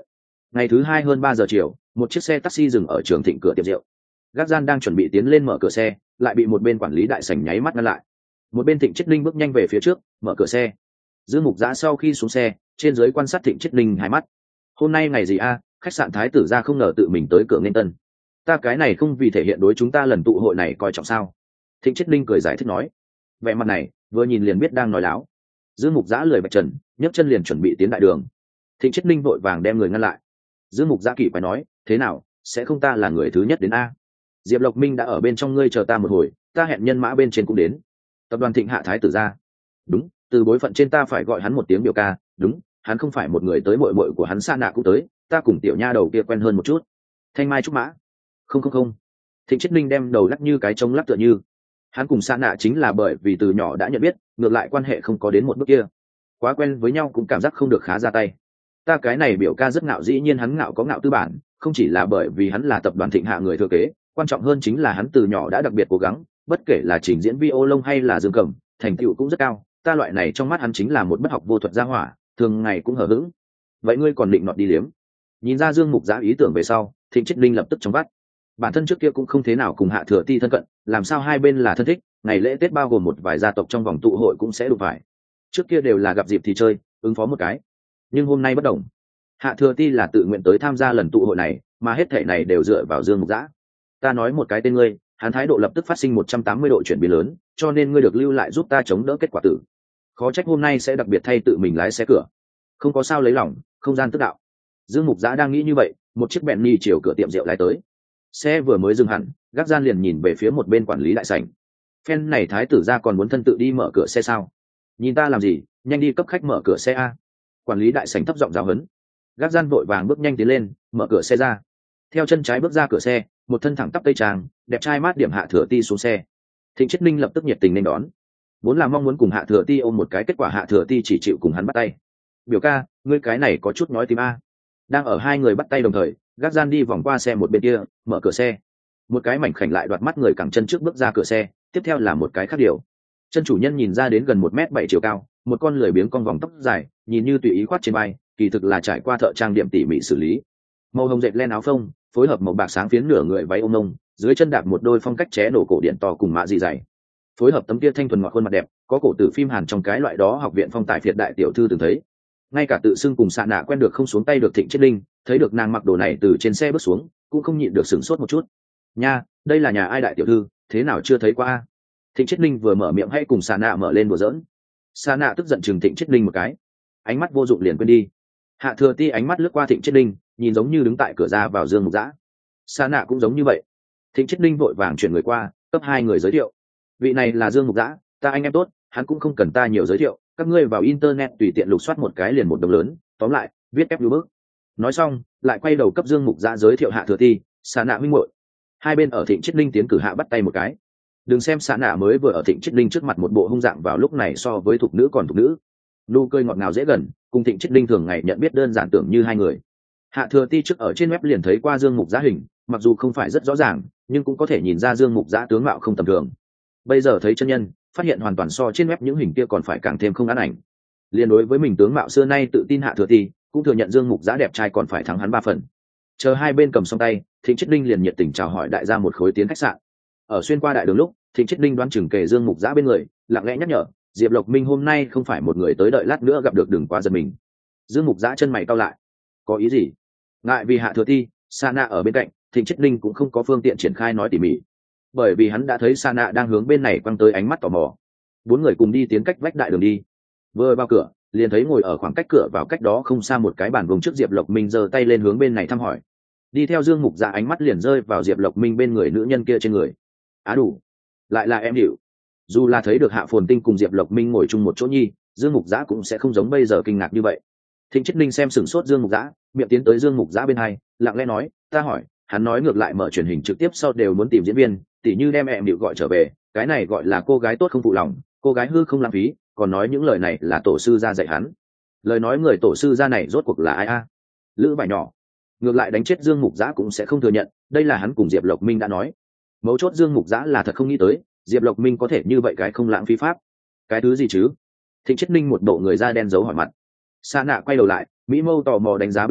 Ngày thứ hai hơn 3 giờ chiều, một chiếc xe taxi dừng ở Trường Thịnh cửa tiệm rượu. Gác gian đang chuẩn bị tiến lên mở cửa xe, lại bị một bên quản lý đại sảnh nháy mắt ngăn lại. Một bên Thịnh Chiết Linh bước nhanh về phía trước, mở cửa xe. Dương Mục Dã sau khi xuống xe, trên dưới quan sát Thịnh Chiết Linh hai mắt. Hôm nay ngày gì a? Khách sạn Thái tử gia không ngờ tự mình tới cửa nghênh tân. Ta cái này không vì thể hiện đối chúng ta lần tụ hội này coi trọng sao? Thịnh Chiết Linh cười giải thích nói. Vẻ mặt này, vừa nhìn liền biết đang nói láo. Dương Mục Dã lười bạch trần, nhấc chân liền chuẩn bị tiến đại đường. Thịnh Chiết Linh vội vàng đem người ngăn lại. Dương Mục Dã kỳ phải nói, thế nào, sẽ không ta là người thứ nhất đến a? Diệp Lộc Minh đã ở bên trong, ngươi chờ ta một hồi, ta hẹn nhân mã bên trên cũng đến. Tập đoàn Thịnh hạ Thái tử gia. Đúng, từ bối phận trên ta phải gọi hắn một tiếng biểu ca. Đúng, hắn không phải một người tới, muội muội của hắn Sa Nạ cũng tới, ta cùng tiểu nha đầu kia quen hơn một chút. Thanh Mai trúc mã. Không. Thịnh Chiết Linh đem đầu lắc như cái trống lắc tựa như. Hắn cùng Sa Nạ chính là bởi vì từ nhỏ đã nhận biết, ngược lại quan hệ không có đến một bước kia. Quá quen với nhau cũng cảm giác không được khá ra tay. Ta cái này biểu ca rất ngạo, dĩ nhiên hắn ngạo có ngạo tư bản, không chỉ là bởi vì hắn là tập đoàn Thịnh hạ người thừa kế, quan trọng hơn chính là hắn từ nhỏ đã đặc biệt cố gắng, bất kể là trình diễn violon hay là dương cầm, thành tựu cũng rất cao. Ta loại này trong mắt hắn chính là một bất học vô thuật gia hỏa, thường ngày cũng hờ hững. Vậy ngươi còn định nọt đi liếm? Nhìn ra Dương Mục Dã ý tưởng về sau, Thịnh Chiết Linh lập tức chống vắt. Bản thân trước kia cũng không thế nào cùng Hạ Thừa Ti thân cận, làm sao hai bên là thân thích, ngày lễ Tết bao gồm một vài gia tộc trong vòng tụ hội cũng sẽ đụng phải. Trước kia đều là gặp dịp thì chơi, ứng phó một cái. Nhưng hôm nay bất đồng. Hạ Thừa Ti là tự nguyện tới tham gia lần tụ hội này, mà hết thảy này đều dựa vào Dương Mục Dã. Ta nói một cái tên ngươi, hắn thái độ lập tức phát sinh 180 độ chuyển biến lớn, cho nên ngươi được lưu lại giúp ta chống đỡ kết quả tử. Khó trách hôm nay sẽ đặc biệt thay tự mình lái xe cửa. Không có sao lấy lòng, không gian tức đạo. Dương Mục Dã đang nghĩ như vậy, một chiếc Bentley chiều cửa tiệm rượu lái tới. Xe vừa mới dừng hẳn, gác gian liền nhìn về phía một bên quản lý đại sảnh. Phen này thái tử gia còn muốn thân tự đi mở cửa xe sao? Nhìn ta làm gì, nhanh đi cấp khách mở cửa xe a. Quản lý đại sảnh thấp giọng giáo huấn. Gác gian vội vàng bước nhanh tiến lên, mở cửa xe ra. Theo chân trái bước ra cửa xe, một thân thẳng tắp tây trang, đẹp trai mát điểm Hạ Thừa Ti xuống xe. Thịnh Chiết Linh lập tức nhiệt tình nên đón. Vốn là mong muốn cùng Hạ Thừa Ti ôm một cái, kết quả Hạ Thừa Ti chỉ chịu cùng hắn bắt tay. Biểu ca, ngươi cái này có chút nói tim a. Đang ở hai người bắt tay đồng thời, gác gian đi vòng qua xe một bên kia, mở cửa xe. Một cái mảnh khảnh lại đoạt mắt người cẳng chân trước bước ra cửa xe, tiếp theo là một cái khác điều. Chân chủ nhân nhìn ra đến gần 1m7 chiều cao, một con lười biếng cong vòng tóc dài, nhìn như tùy ý khoát trên vai, kỳ thực là trải qua thợ trang điểm tỉ mỉ xử lý. Màu hồng dệt len áo phông, phối hợp màu bạc sáng phiến nửa người váy ôm nông, dưới chân đạp một đôi phong cách ché nổ cổ điện to cùng mạ dị dày. Phối hợp tấm kia thanh thuần ngọt khuôn mặt đẹp, có cổ tử phim Hàn trong cái loại đó học viện phong tài phiệt đại tiểu thư từng thấy. Ngay cả tự xưng cùng Sa Nạ quen được không xuống tay được Thịnh Chiết Linh, thấy được nàng mặc đồ này từ trên xe bước xuống, cũng không nhịn được sửng sốt một chút. Nha, đây là nhà ai đại tiểu thư, thế nào chưa thấy qua a? Thịnh Chiết Linh vừa mở miệng hay cùng Sa Nạ mở lên đùa giỡn. Sa Nạ tức giận chừng Thịnh Chiết Linh một cái, ánh mắt vô dụng liền quên đi. Hạ Thừa Ti ánh mắt lướt qua Thịnh Chiết Linh, nhìn giống như đứng tại cửa ra vào Dương Mục Dã. Sa Nạ cũng giống như vậy. Thịnh Chiết Linh vội vàng chuyển người qua, cấp hai người giới thiệu. Vị này là Dương Mục Dã, ta anh em tốt, hắn cũng không cần ta nhiều giới thiệu, các ngươi vào internet tùy tiện lục soát một cái liền một đồng lớn, tóm lại, viết ép lưu bước. Nói xong, lại quay đầu cấp Dương Mục Dã giới thiệu Hạ Thừa Ti, Sa Nạ huynh muội. Hai bên ở Thịnh Chiết Linh tiến cử hạ bắt tay một cái. Đừng xem Sa Nạ mới vừa ở Thịnh Chiết Linh trước mặt một bộ hung dạng vào lúc này so với thục nữ còn thục nữ. Nụ cười ngọt ngào dễ gần, cùng Thịnh Chiết Linh thường ngày nhận biết đơn giản tưởng như hai người. Hạ Thừa Ti trước ở trên web liền thấy qua Dương Mục Dã hình, mặc dù không phải rất rõ ràng, nhưng cũng có thể nhìn ra Dương Mục Dã tướng mạo không tầm thường. Bây giờ thấy chân nhân, phát hiện hoàn toàn so trên web những hình kia còn phải càng thêm không án ảnh. Liên đối với mình tướng mạo xưa nay tự tin Hạ Thừa Ti, cũng thừa nhận Dương Mục Dã đẹp trai còn phải thắng hắn 3 phần. Chờ hai bên cầm xong tay, Thịnh Chiết Linh liền nhiệt tình chào hỏi đại gia một khối tiến khách sạn. Ở xuyên qua đại đường lúc, Thịnh Chiết Linh đoán chừng kề Dương Mục Dã bên người, lặng lẽ nhắc nhở, Diệp Lộc Minh hôm nay không phải một người tới, đợi lát nữa gặp được đừng quá giật mình. Dương Mục Dã chân mày cau lại, có ý gì? Ngại vì Hạ Thừa Ti, Sa Nạ ở bên cạnh, Thịnh Chiết Linh cũng không có phương tiện triển khai nói tỉ mỉ, bởi vì hắn đã thấy Sa Nạ đang hướng bên này quăng tới ánh mắt tò mò. Bốn người cùng đi tiến cách vách đại đường đi. Vừa vào cửa, liền thấy ngồi ở khoảng cách cửa vào cách đó không xa một cái bàn vùng trước Diệp Lộc Minh giơ tay lên hướng bên này thăm hỏi. Đi theo Dương Mục Dã ánh mắt liền rơi vào Diệp Lộc Minh bên người nữ nhân kia trên người. Á đủ, lại là em hiểu. Dù là thấy được Hạ Phồn Tinh cùng Diệp Lộc Minh ngồi chung một chỗ nhi, Dương Mục Dã cũng sẽ không giống bây giờ kinh ngạc như vậy. Thịnh Chiết Linh xem sửng sốt Dương Mục Dã, miệng tiến tới Dương Mục Dã bên hai, lặng lẽ nói, ta hỏi, hắn nói ngược lại mở truyền hình trực tiếp sau đều muốn tìm diễn viên, tỉ như đem em điệu gọi trở về, cái này gọi là cô gái tốt không phụ lòng, cô gái hư không lãng phí, còn nói những lời này là tổ sư gia dạy hắn. Lời nói người tổ sư gia này rốt cuộc là ai a? Lữ Vải nhỏ. Ngược lại đánh chết Dương Mục Dã cũng sẽ không thừa nhận, đây là hắn cùng Diệp Lộc Minh đã nói. Mấu chốt Dương Mục Dã là thật không nghĩ tới, Diệp Lộc Minh có thể như vậy cái không lãng phí pháp. Cái thứ gì chứ? Thịnh Chiết Linh một bộ người da đen giấu hỏi mặt. Sa Nạ quay đầu lại, mỹ mâu tò mò đánh giá bên này,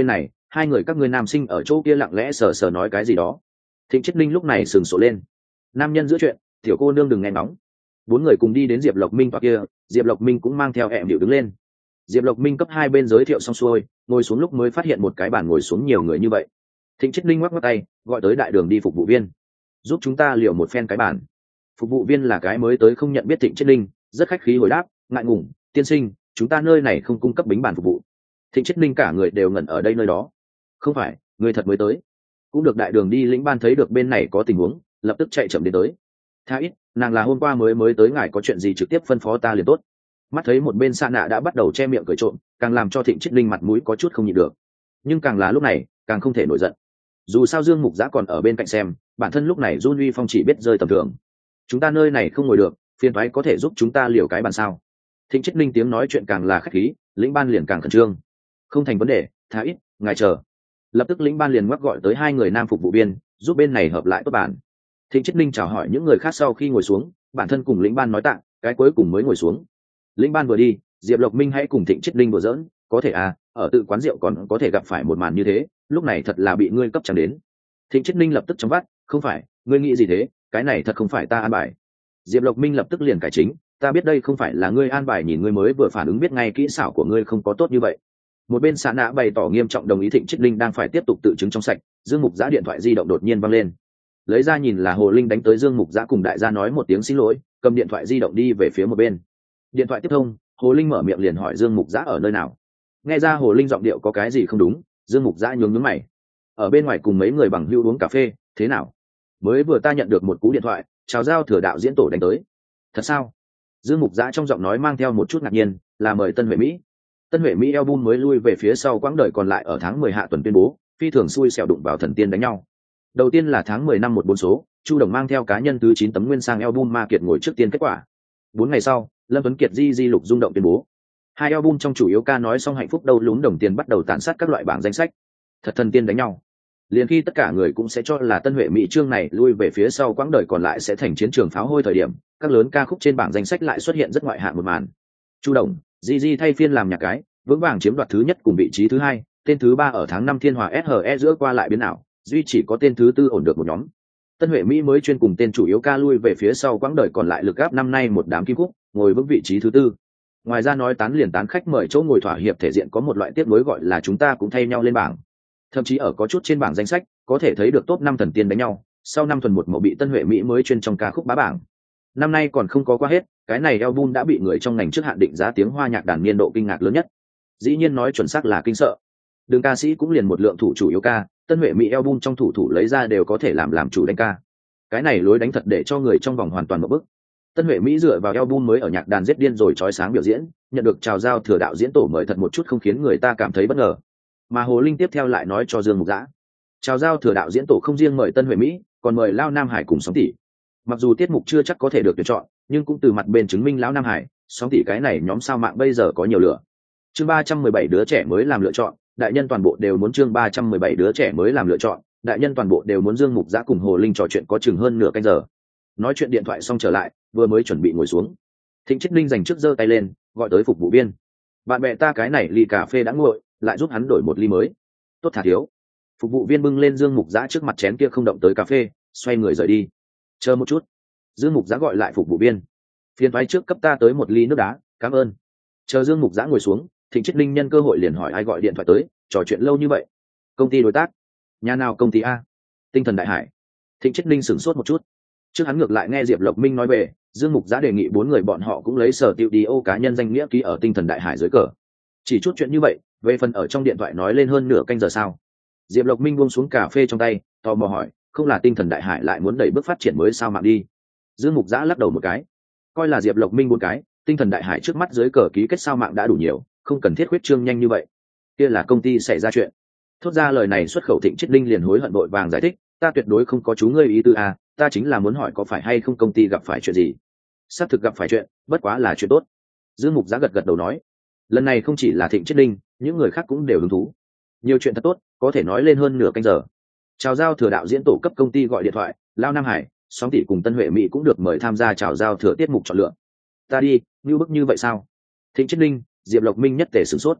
hai người các ngươi nam sinh ở chỗ kia lặng lẽ sờ sờ nói cái gì đó. Thịnh Chiết Linh lúc này sừng sộ lên. Nam nhân giữa chuyện, tiểu cô nương đừng nghe nóng. Bốn người cùng đi đến Diệp Lộc Minh tòa kia, Diệp Lộc Minh cũng mang theo ẹm điệu đứng lên. Diệp Lộc Minh cấp hai bên giới thiệu xong xuôi, ngồi xuống lúc mới phát hiện một cái bàn ngồi xuống nhiều người như vậy. Thịnh Chiết Linh ngoắc ngoắc tay, gọi tới đại đường đi phục vụ viên, giúp chúng ta liều một phen cái bàn. Phục vụ viên là cái mới tới không nhận biết Thịnh Chiết Linh, rất khách khí hồi đáp, ngại ngùng, tiên sinh, chúng ta nơi này không cung cấp bính bàn phục vụ. Thịnh Chiết Linh cả người đều ngẩn ở đây nơi đó. Không phải, người thật mới tới. Cũng được đại đường đi lĩnh ban thấy được bên này có tình huống, lập tức chạy chậm đến tới. Tha ít, nàng là hôm qua mới tới, ngài có chuyện gì trực tiếp phân phó ta liền tốt. Mắt thấy một bên Sa Nạ đã bắt đầu che miệng cười trộm, càng làm cho Thịnh Chiết Linh mặt mũi có chút không nhịn được. Nhưng càng là lúc này, càng không thể nổi giận. Dù sao Dương Mục Giã còn ở bên cạnh xem, bản thân lúc này Jun Uy Phong chỉ biết rơi tầm thường. Chúng ta nơi này không ngồi được, phiền toái có thể giúp chúng ta liều cái bàn sao? Thịnh Chiết Linh tiếng nói chuyện càng là khách khí, lĩnh ban liền càng khẩn trương. Không thành vấn đề, Tha ít, ngài chờ. Lập tức lĩnh ban liền ngoắc gọi tới hai người nam phục vụ viên, giúp bên này hợp lại tốt bàn. Thịnh Chiết Linh chào hỏi những người khác sau khi ngồi xuống, bản thân cùng lĩnh ban nói tặng, cái cuối cùng mới ngồi xuống. Lĩnh ban vừa đi, Diệp Lộc Minh hãy cùng Thịnh Chiết Linh vừa giỡn, có thể à, ở tự quán rượu còn có thể gặp phải một màn như thế, lúc này thật là bị ngươi cấp chẳng đến. Thịnh Chiết Linh lập tức chống vắt, không phải, ngươi nghĩ gì thế, cái này thật không phải ta an bài. Diệp Lộc Minh lập tức liền cải chính, ta biết đây không phải là ngươi an bài, nhìn ngươi mới vừa phản ứng biết ngay kỹ xảo của ngươi không có tốt như vậy. Một bên Sa Nạ bày tỏ nghiêm trọng đồng ý Thịnh Chiết Linh đang phải tiếp tục tự chứng trong sạch. Dương Mục Giã điện thoại di động đột nhiên văng lên, lấy ra nhìn là Hồ Linh đánh tới. Dương Mục Giã cùng đại gia nói một tiếng xin lỗi, cầm điện thoại di động đi về phía một bên. Điện thoại tiếp thông, Hồ Linh mở miệng liền hỏi Dương Mục Giã ở nơi nào. Nghe ra Hồ Linh giọng điệu có cái gì không đúng, Dương Mục Giã nhướng nhướng mày. Ở bên ngoài cùng mấy người bằng hữu uống cà phê. Thế nào? Mới vừa ta nhận được một cú điện thoại, chào giao thừa đạo diễn tổ đánh tới. Thật sao? Dương Mục Giã trong giọng nói mang theo một chút ngạc nhiên, là mời Tân Huệ Mỹ. Tân Huệ Mỹ album mới lui về phía sau quãng đời còn lại ở tháng 10 hạ tuần tuyên bố, phi thường xui xẻo đụng vào thần tiên đánh nhau. Đầu tiên là tháng 10 năm 14 số, Chu Đồng mang theo cá nhân thứ 9 tấm nguyên sang album Ma Kiệt ngồi trước tiên kết quả. 4 ngày sau, Lâm Tuấn Kiệt di lục rung động tuyên bố. Hai album trong chủ yếu ca nói xong hạnh phúc đâu lún đồng tiền bắt đầu tàn sát các loại bảng danh sách. Thật thần tiên đánh nhau. Liền khi tất cả người cũng sẽ cho là Tân Huệ Mỹ chương này lui về phía sau quãng đời còn lại sẽ thành chiến trường pháo hôi thời điểm, các lớn ca khúc trên bảng danh sách lại xuất hiện rất ngoại hạng một màn. Chu Đồng, Di thay phiên làm nhạc cái, vững vàng chiếm đoạt thứ nhất cùng vị trí thứ hai, tên thứ ba ở tháng 5 Thiên Hòa SHE giữa qua lại biến ảo, duy chỉ có tên thứ tư ổn được một nhóm. Tân Huệ Mỹ mới chuyên cùng tên chủ yếu ca lui về phía sau quãng đời còn lại lực gáp năm nay một đám kim khúc, ngồi vững vị trí thứ tư. Ngoài ra nói tán liền tán khách mời chỗ ngồi thỏa hiệp thể diện có một loại tiếp nối gọi là chúng ta cũng thay nhau lên bảng. Thậm chí ở có chút trên bảng danh sách có thể thấy được top 5 thần tiên đánh nhau, sau 5 tuần một mẫu bị Tân Huệ Mỹ mới chuyên trong ca khúc bá bảng. Năm nay còn không có qua hết, cái này album đã bị người trong ngành trước hạn định giá tiếng hoa nhạc đàn niên độ kinh ngạc lớn nhất. Dĩ nhiên nói chuẩn xác là kinh sợ. Đường ca sĩ cũng liền một lượng thủ chủ yếu ca, Tân Huệ Mỹ album trong thủ lấy ra đều có thể làm chủ đánh ca. Cái này lối đánh thật để cho người trong vòng hoàn toàn một bức. Tân Huệ Mỹ dựa vào album mới ở nhạc đàn giết điên rồi chói sáng biểu diễn, nhận được chào giao thừa đạo diễn tổ mời thật một chút không khiến người ta cảm thấy bất ngờ. Mà Hồ Linh tiếp theo lại nói cho Dương Mục Giã, chào giao thừa đạo diễn tổ không riêng mời Tân Huệ Mỹ, còn mời Lao Nam Hải cùng Sóng Tỷ. Mặc dù tiết mục chưa chắc có thể được tuyển chọn, nhưng cũng từ mặt bên chứng minh Lão Nam Hải, Sóng Tỷ cái này nhóm sao mạng bây giờ có nhiều lửa. Chương 317 đứa trẻ mới làm lựa chọn, đại nhân toàn bộ đều muốn. Chương 317 đứa trẻ mới làm lựa chọn, đại nhân toàn bộ đều muốn. Dương Mục Giã cùng Hồ Linh trò chuyện có chừng hơn nửa canh giờ. Nói chuyện điện thoại xong trở lại, vừa mới chuẩn bị ngồi xuống, Thịnh Chiết Linh dành trước giơ tay lên, gọi tới phục vụ viên. Bạn bè ta cái này ly cà phê đã nguội, lại giúp hắn đổi một ly mới. Tốt thả thiếu. Phục vụ viên bưng lên Dương Mục Giã trước mặt chén kia không động tới cà phê, xoay người rời đi. Chờ một chút. Dương Mục Giã gọi lại phục vụ viên. Phiền thoái trước cấp ta tới một ly nước đá, cảm ơn. Chờ Dương Mục Giã ngồi xuống, Thịnh Chiết Linh nhân cơ hội liền hỏi ai gọi điện thoại tới, trò chuyện lâu như vậy. Công ty đối tác. Nhà nào công ty a? Tinh Thần Đại Hải. Thịnh Chiết Linh sửng sốt một chút. Trước hắn ngược lại nghe Diệp Lộc Minh nói về, Dương Mục Giã đề nghị 4 người bọn họ cũng lấy sở tiêu đi ô cá nhân danh nghĩa ký ở Tinh Thần Đại Hải dưới cờ. Chỉ chút chuyện như vậy, về phần ở trong điện thoại nói lên hơn nửa canh giờ sao? Diệp Lộc Minh buông xuống cà phê trong tay, tò mò hỏi, không là Tinh Thần Đại Hải lại muốn đẩy bước phát triển mới sao mạng đi? Dương Mục Giã lắc đầu một cái, coi là Diệp Lộc Minh buôn cái, Tinh Thần Đại Hải trước mắt dưới cờ ký kết sao mạng đã đủ nhiều, không cần thiết khuyết trương nhanh như vậy. Kia là công ty xảy ra chuyện. Thốt ra lời này xuất khẩu, Thịnh Chiết Linh liền hối hận vội vàng giải thích, ta tuyệt đối không có chú ngươi ý tư à, ta chính là muốn hỏi có phải hay không công ty gặp phải chuyện gì. Xác thực gặp phải chuyện, bất quá là chuyện tốt. Dương Mục Giã gật gật đầu nói, lần này không chỉ là Thịnh Chiết Linh, những người khác cũng đều hứng thú. Nhiều chuyện thật tốt, có thể nói lên hơn nửa canh giờ. Chào giao thừa đạo diễn tổ cấp công ty gọi điện thoại, Lao Nam Hải, Sóng Tỷ cùng Tân Huệ Mỹ cũng được mời tham gia chào giao thừa tiết mục chọn lựa. Ta đi, như bức như vậy sao? Thịnh Chiết Linh, Diệp Lộc Minh nhất tề sửng sốt.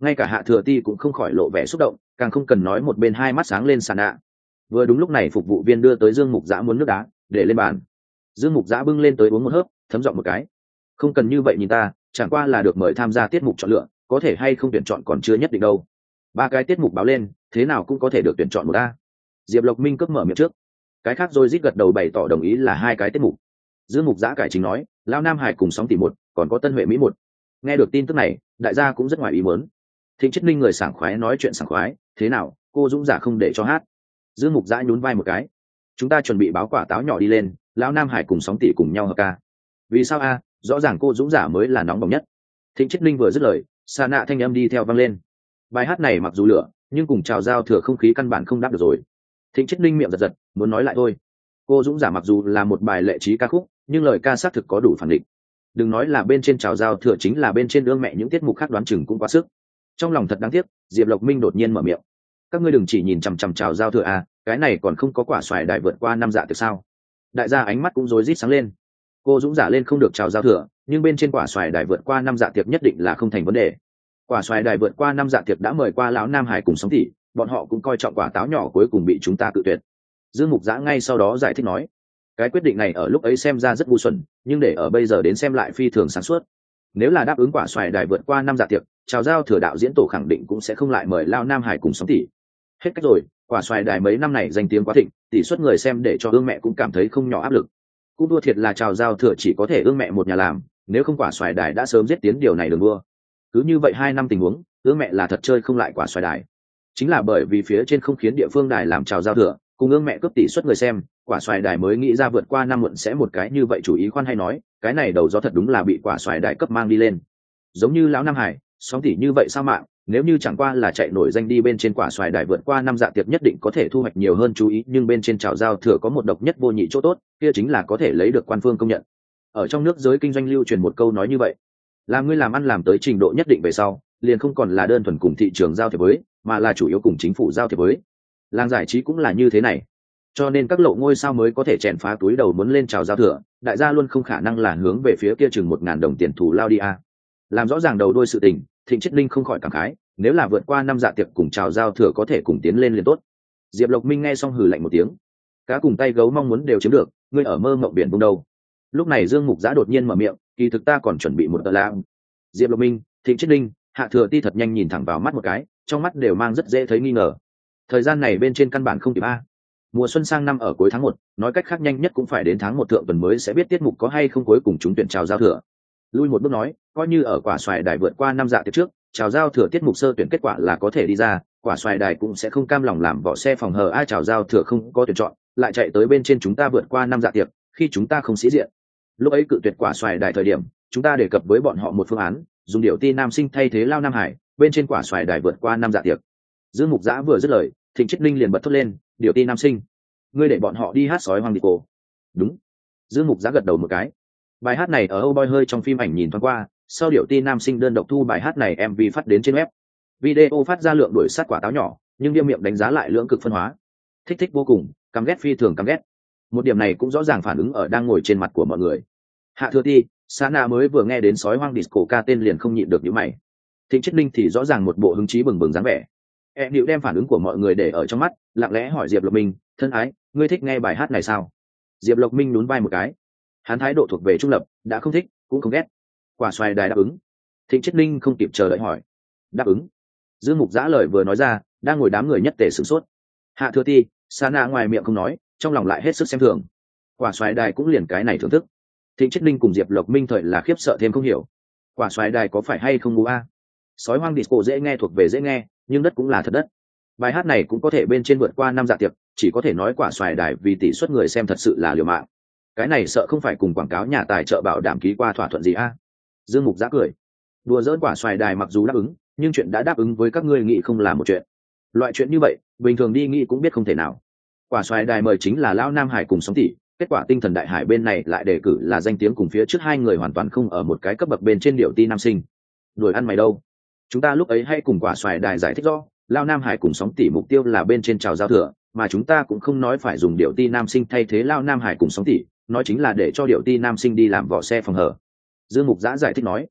ngay cả Hạ Thừa Ti cũng không khỏi lộ vẻ xúc động, càng không cần nói một bên hai mắt sáng lên sàn nạ. Vừa đúng lúc này phục vụ viên đưa tới Dương Mục Dã muốn nước đá để lên bàn. Dương Mục Dã bưng lên tới uống một hớp, thấm giọng một cái. Không cần như vậy nhìn ta, chẳng qua là được mời tham gia tiết mục chọn lựa, có thể hay không tuyển chọn còn chưa nhất định đâu. 3 cái tiết mục báo lên, thế nào cũng có thể được tuyển chọn một a. Diệp Lộc Minh cấp mở miệng trước, cái khác rồi rít gật đầu bày tỏ đồng ý là 2 cái tiết mục. Dương Mục Dã cải chính nói, Lão Nam Hải cùng Sóng tỷ 1, còn có Tân Huệ Mỹ 1. Nghe được tin tức này, đại gia cũng rất ngoài ý muốn. Thịnh Chiết Ninh người sảng khoái nói chuyện sảng khoái, thế nào, cô Dũng giả không để cho hát. Dương Mục Dã nhún vai một cái, chúng ta chuẩn bị báo quả táo nhỏ đi lên, Lão Nam Hải cùng Sóng tỷ cùng nhau hợp ca. Vì sao a? Rõ ràng cô Dũng giả mới là nóng bỏng nhất. Thịnh Chiết Ninh vừa dứt lời, xa nạ thanh âm đi theo vang lên. Bài hát này mặc dù lửa, nhưng cùng chào giao thừa không khí căn bản không đáp được rồi. Thịnh Chiết Ninh miệng giật giật, muốn nói lại thôi. Cô Dũng giả mặc dù là một bài lệ trí ca khúc, nhưng lời ca xác thực có đủ phản định. Đừng nói là bên trên chào giao thừa, chính là bên trên ương mẹ những tiết mục khác đoán chừng cũng quá sức. Trong lòng thật đáng tiếc, Diệp Lộc Minh đột nhiên mở miệng. Các ngươi đừng chỉ nhìn chằm chằm chào giao thừa à, cái này còn không có quả xoài đại vượt qua 5 dạ tiệc sao? Đại gia ánh mắt cũng rối rít sáng lên. Cô Dũng giả lên không được chào giao thừa, nhưng bên trên quả xoài đại vượt qua 5 dạ tiệc nhất định là không thành vấn đề. Quả xoài đại vượt qua 5 dạ tiệc đã mời qua Lão Nam Hải cùng Sóng tỷ, bọn họ cũng coi trọng quả táo nhỏ cuối cùng bị chúng ta cự tuyệt. Dương Mục Dã ngay sau đó giải thích nói, cái quyết định này ở lúc ấy xem ra rất ngu xuẩn, nhưng để ở bây giờ đến xem lại phi thường sáng suốt. Nếu là đáp ứng quả xoài đài vượt qua 5 dạ tiệc, chào giao thừa đạo diễn tổ khẳng định cũng sẽ không lại mời Lão Nam Hải cùng Sóng tỷ. Hết cách rồi, quả xoài đài mấy năm này danh tiếng quá thịnh, tỷ suất người xem để cho ương mẹ cũng cảm thấy không nhỏ áp lực. Cũng đua thiệt là chào giao thừa chỉ có thể ương mẹ một nhà làm, nếu không quả xoài đài đã sớm giết tiến điều này đường đua. Cứ như vậy 2 năm tình huống, ương mẹ là thật chơi không lại quả xoài đài. Chính là bởi vì phía trên không khiến địa phương đài làm chào giao thừa, cùng ương mẹ cướp tỷ suất người xem, quả xoài đài mới nghĩ ra vượt qua 5 muộn sẽ một cái như vậy chủ ý khoan hay nói, cái này đầu gió thật đúng là bị quả xoài đài cấp mang đi lên. Giống như Lão Nam Hải, Sóng tỷ như vậy sao mạng, nếu như chẳng qua là chạy nổi danh đi bên trên quả xoài đài vượt qua 5 dạ tiệc nhất định có thể thu hoạch nhiều hơn chú ý, nhưng bên trên chào giao thừa có một độc nhất vô nhị chỗ tốt, kia chính là có thể lấy được quan phương công nhận. Ở trong nước giới kinh doanh lưu truyền một câu nói như vậy, làm ngươi làm ăn làm tới trình độ nhất định về sau, liền không còn là đơn thuần cùng thị trường giao thiệp với, mà là chủ yếu cùng chính phủ giao thiệp với. Làng giải trí cũng là như thế này, cho nên các lộ ngôi sao mới có thể chèn phá túi đầu muốn lên chào giao thừa, đại gia luôn không khả năng là hướng về phía kia chừng 1.000 đồng tiền thù lao đi a. Làm rõ ràng đầu đuôi sự tình, Thịnh Chiết Ninh không khỏi cảm khái, nếu là vượt qua 5 dạ tiệc cùng chào giao thừa có thể cùng tiến lên liền tốt. Diệp Lộc Minh nghe xong hừ lạnh một tiếng, cá cùng tay gấu mong muốn đều chiếm được, ngươi ở mơ mộng biển vùng đâu. Lúc này Dương Mục Dã đột nhiên mở miệng, kỳ thực ta còn chuẩn bị một tờ lãng. Diệp Lộc Minh, Thịnh Chiết Ninh, Hạ Thừa Ti thật nhanh nhìn thẳng vào mắt một cái, trong mắt đều mang rất dễ thấy nghi ngờ. Thời gian này bên trên căn bản không kịp a. Mùa xuân sang năm ở cuối tháng 1, nói cách khác nhanh nhất cũng phải đến tháng 1 thượng tuần mới sẽ biết tiết mục có hay không cuối cùng chúng tuyển chào giao thừa. Lui một bước nói, coi như ở quả xoài đài vượt qua 5 dạ tiệc trước, chào giao thừa tiết mục sơ tuyển kết quả là có thể đi ra, quả xoài đài cũng sẽ không cam lòng làm vỏ xe phòng hờ ai chào giao thừa không có tuyển chọn, lại chạy tới bên trên chúng ta vượt qua 5 dạ tiệc, khi chúng ta không sĩ diện. Lúc ấy cự tuyệt quả xoài đài thời điểm, chúng ta đề cập với bọn họ một phương án, dùng điệu ti nam sinh thay thế Lao Nam Hải, bên trên quả xoài đài vượt qua 5 dạ tiệc. Dương Mục Dã vừa dứt lời, Thịnh Chiết Ninh liền bật thốt lên, điệu ti nam sinh, ngươi để bọn họ đi hát sói hoang đi cô. Đúng. Dương Mục Dã gật đầu một cái. Bài hát này ở Âu Boy hơi trong phim ảnh nhìn thoáng qua, sau điệu ti nam sinh đơn độc thu bài hát này MV phát đến trên web. Video phát ra lượng đuổi sát quả táo nhỏ, nhưng Bia miệng đánh giá lại lưỡng cực phân hóa. Thích vô cùng, căm ghét phi thường căm ghét. Một điểm này cũng rõ ràng phản ứng ở đang ngồi trên mặt của mọi người. Hạ Thừa Ti, Sana mới vừa nghe đến sói hoang disco ca tên liền không nhịn được nhíu mày. Thịnh Chiết Ninh thì rõ ràng một bộ hứng chí bừng bừng dáng vẻ. Điệu đem phản ứng của mọi người để ở trong mắt, lặng lẽ hỏi Diệp Lộc Minh, thân ái, ngươi thích nghe bài hát này sao? Diệp Lộc Minh nhún vai một cái. Hắn thái độ thuộc về trung lập, đã không thích cũng không ghét. Quả xoài đài đáp ứng. Thịnh Chiết Ninh không kịp chờ đợi hỏi, đáp ứng? Dương Mục Dã lời vừa nói ra, đang ngồi đám người nhất tề sửng sốt. Hạ Thừa Ti, Sana ngoài miệng không nói, trong lòng lại hết sức xem thường. Quả xoài đài cũng liền cái này thưởng thức. Thịnh Chiết Ninh cùng Diệp Lộc Minh thời là khiếp sợ thêm không hiểu. Quả xoài đài có phải hay không ngu a? Sói hoang disco dễ nghe thuộc về dễ nghe, nhưng đất cũng là thật đất. Bài hát này cũng có thể bên trên vượt qua 5 dạ tiệc, chỉ có thể nói quả xoài đài vì tỷ suất người xem thật sự là liều mạng. Cái này sợ không phải cùng quảng cáo nhà tài trợ bảo đảm ký qua thỏa thuận gì a? Dương Mục Dã cười. Đùa giỡn quả xoài đài mặc dù đáp ứng, nhưng chuyện đã đáp ứng với các ngươi nghĩ không là một chuyện. Loại chuyện như vậy, bình thường đi nghĩ cũng biết không thể nào. Quả xoài đài mời chính là Lão Nam Hải cùng Sóng tỷ, kết quả tinh thần đại hải bên này lại đề cử là danh tiếng cùng phía trước hai người hoàn toàn không ở một cái cấp bậc bên trên điệu ti nam sinh. Đuổi ăn mày đâu? Chúng ta lúc ấy hay cùng quả xoài đài giải thích rõ, Lão Nam Hải cùng Sóng tỷ mục tiêu là bên trên chào giao thừa, mà chúng ta cũng không nói phải dùng điệu ti nam sinh thay thế Lão Nam Hải cùng Sóng tỷ, nói chính là để cho điệu ti nam sinh đi làm vỏ xe phòng hở. Dương Mục Dã giải thích nói,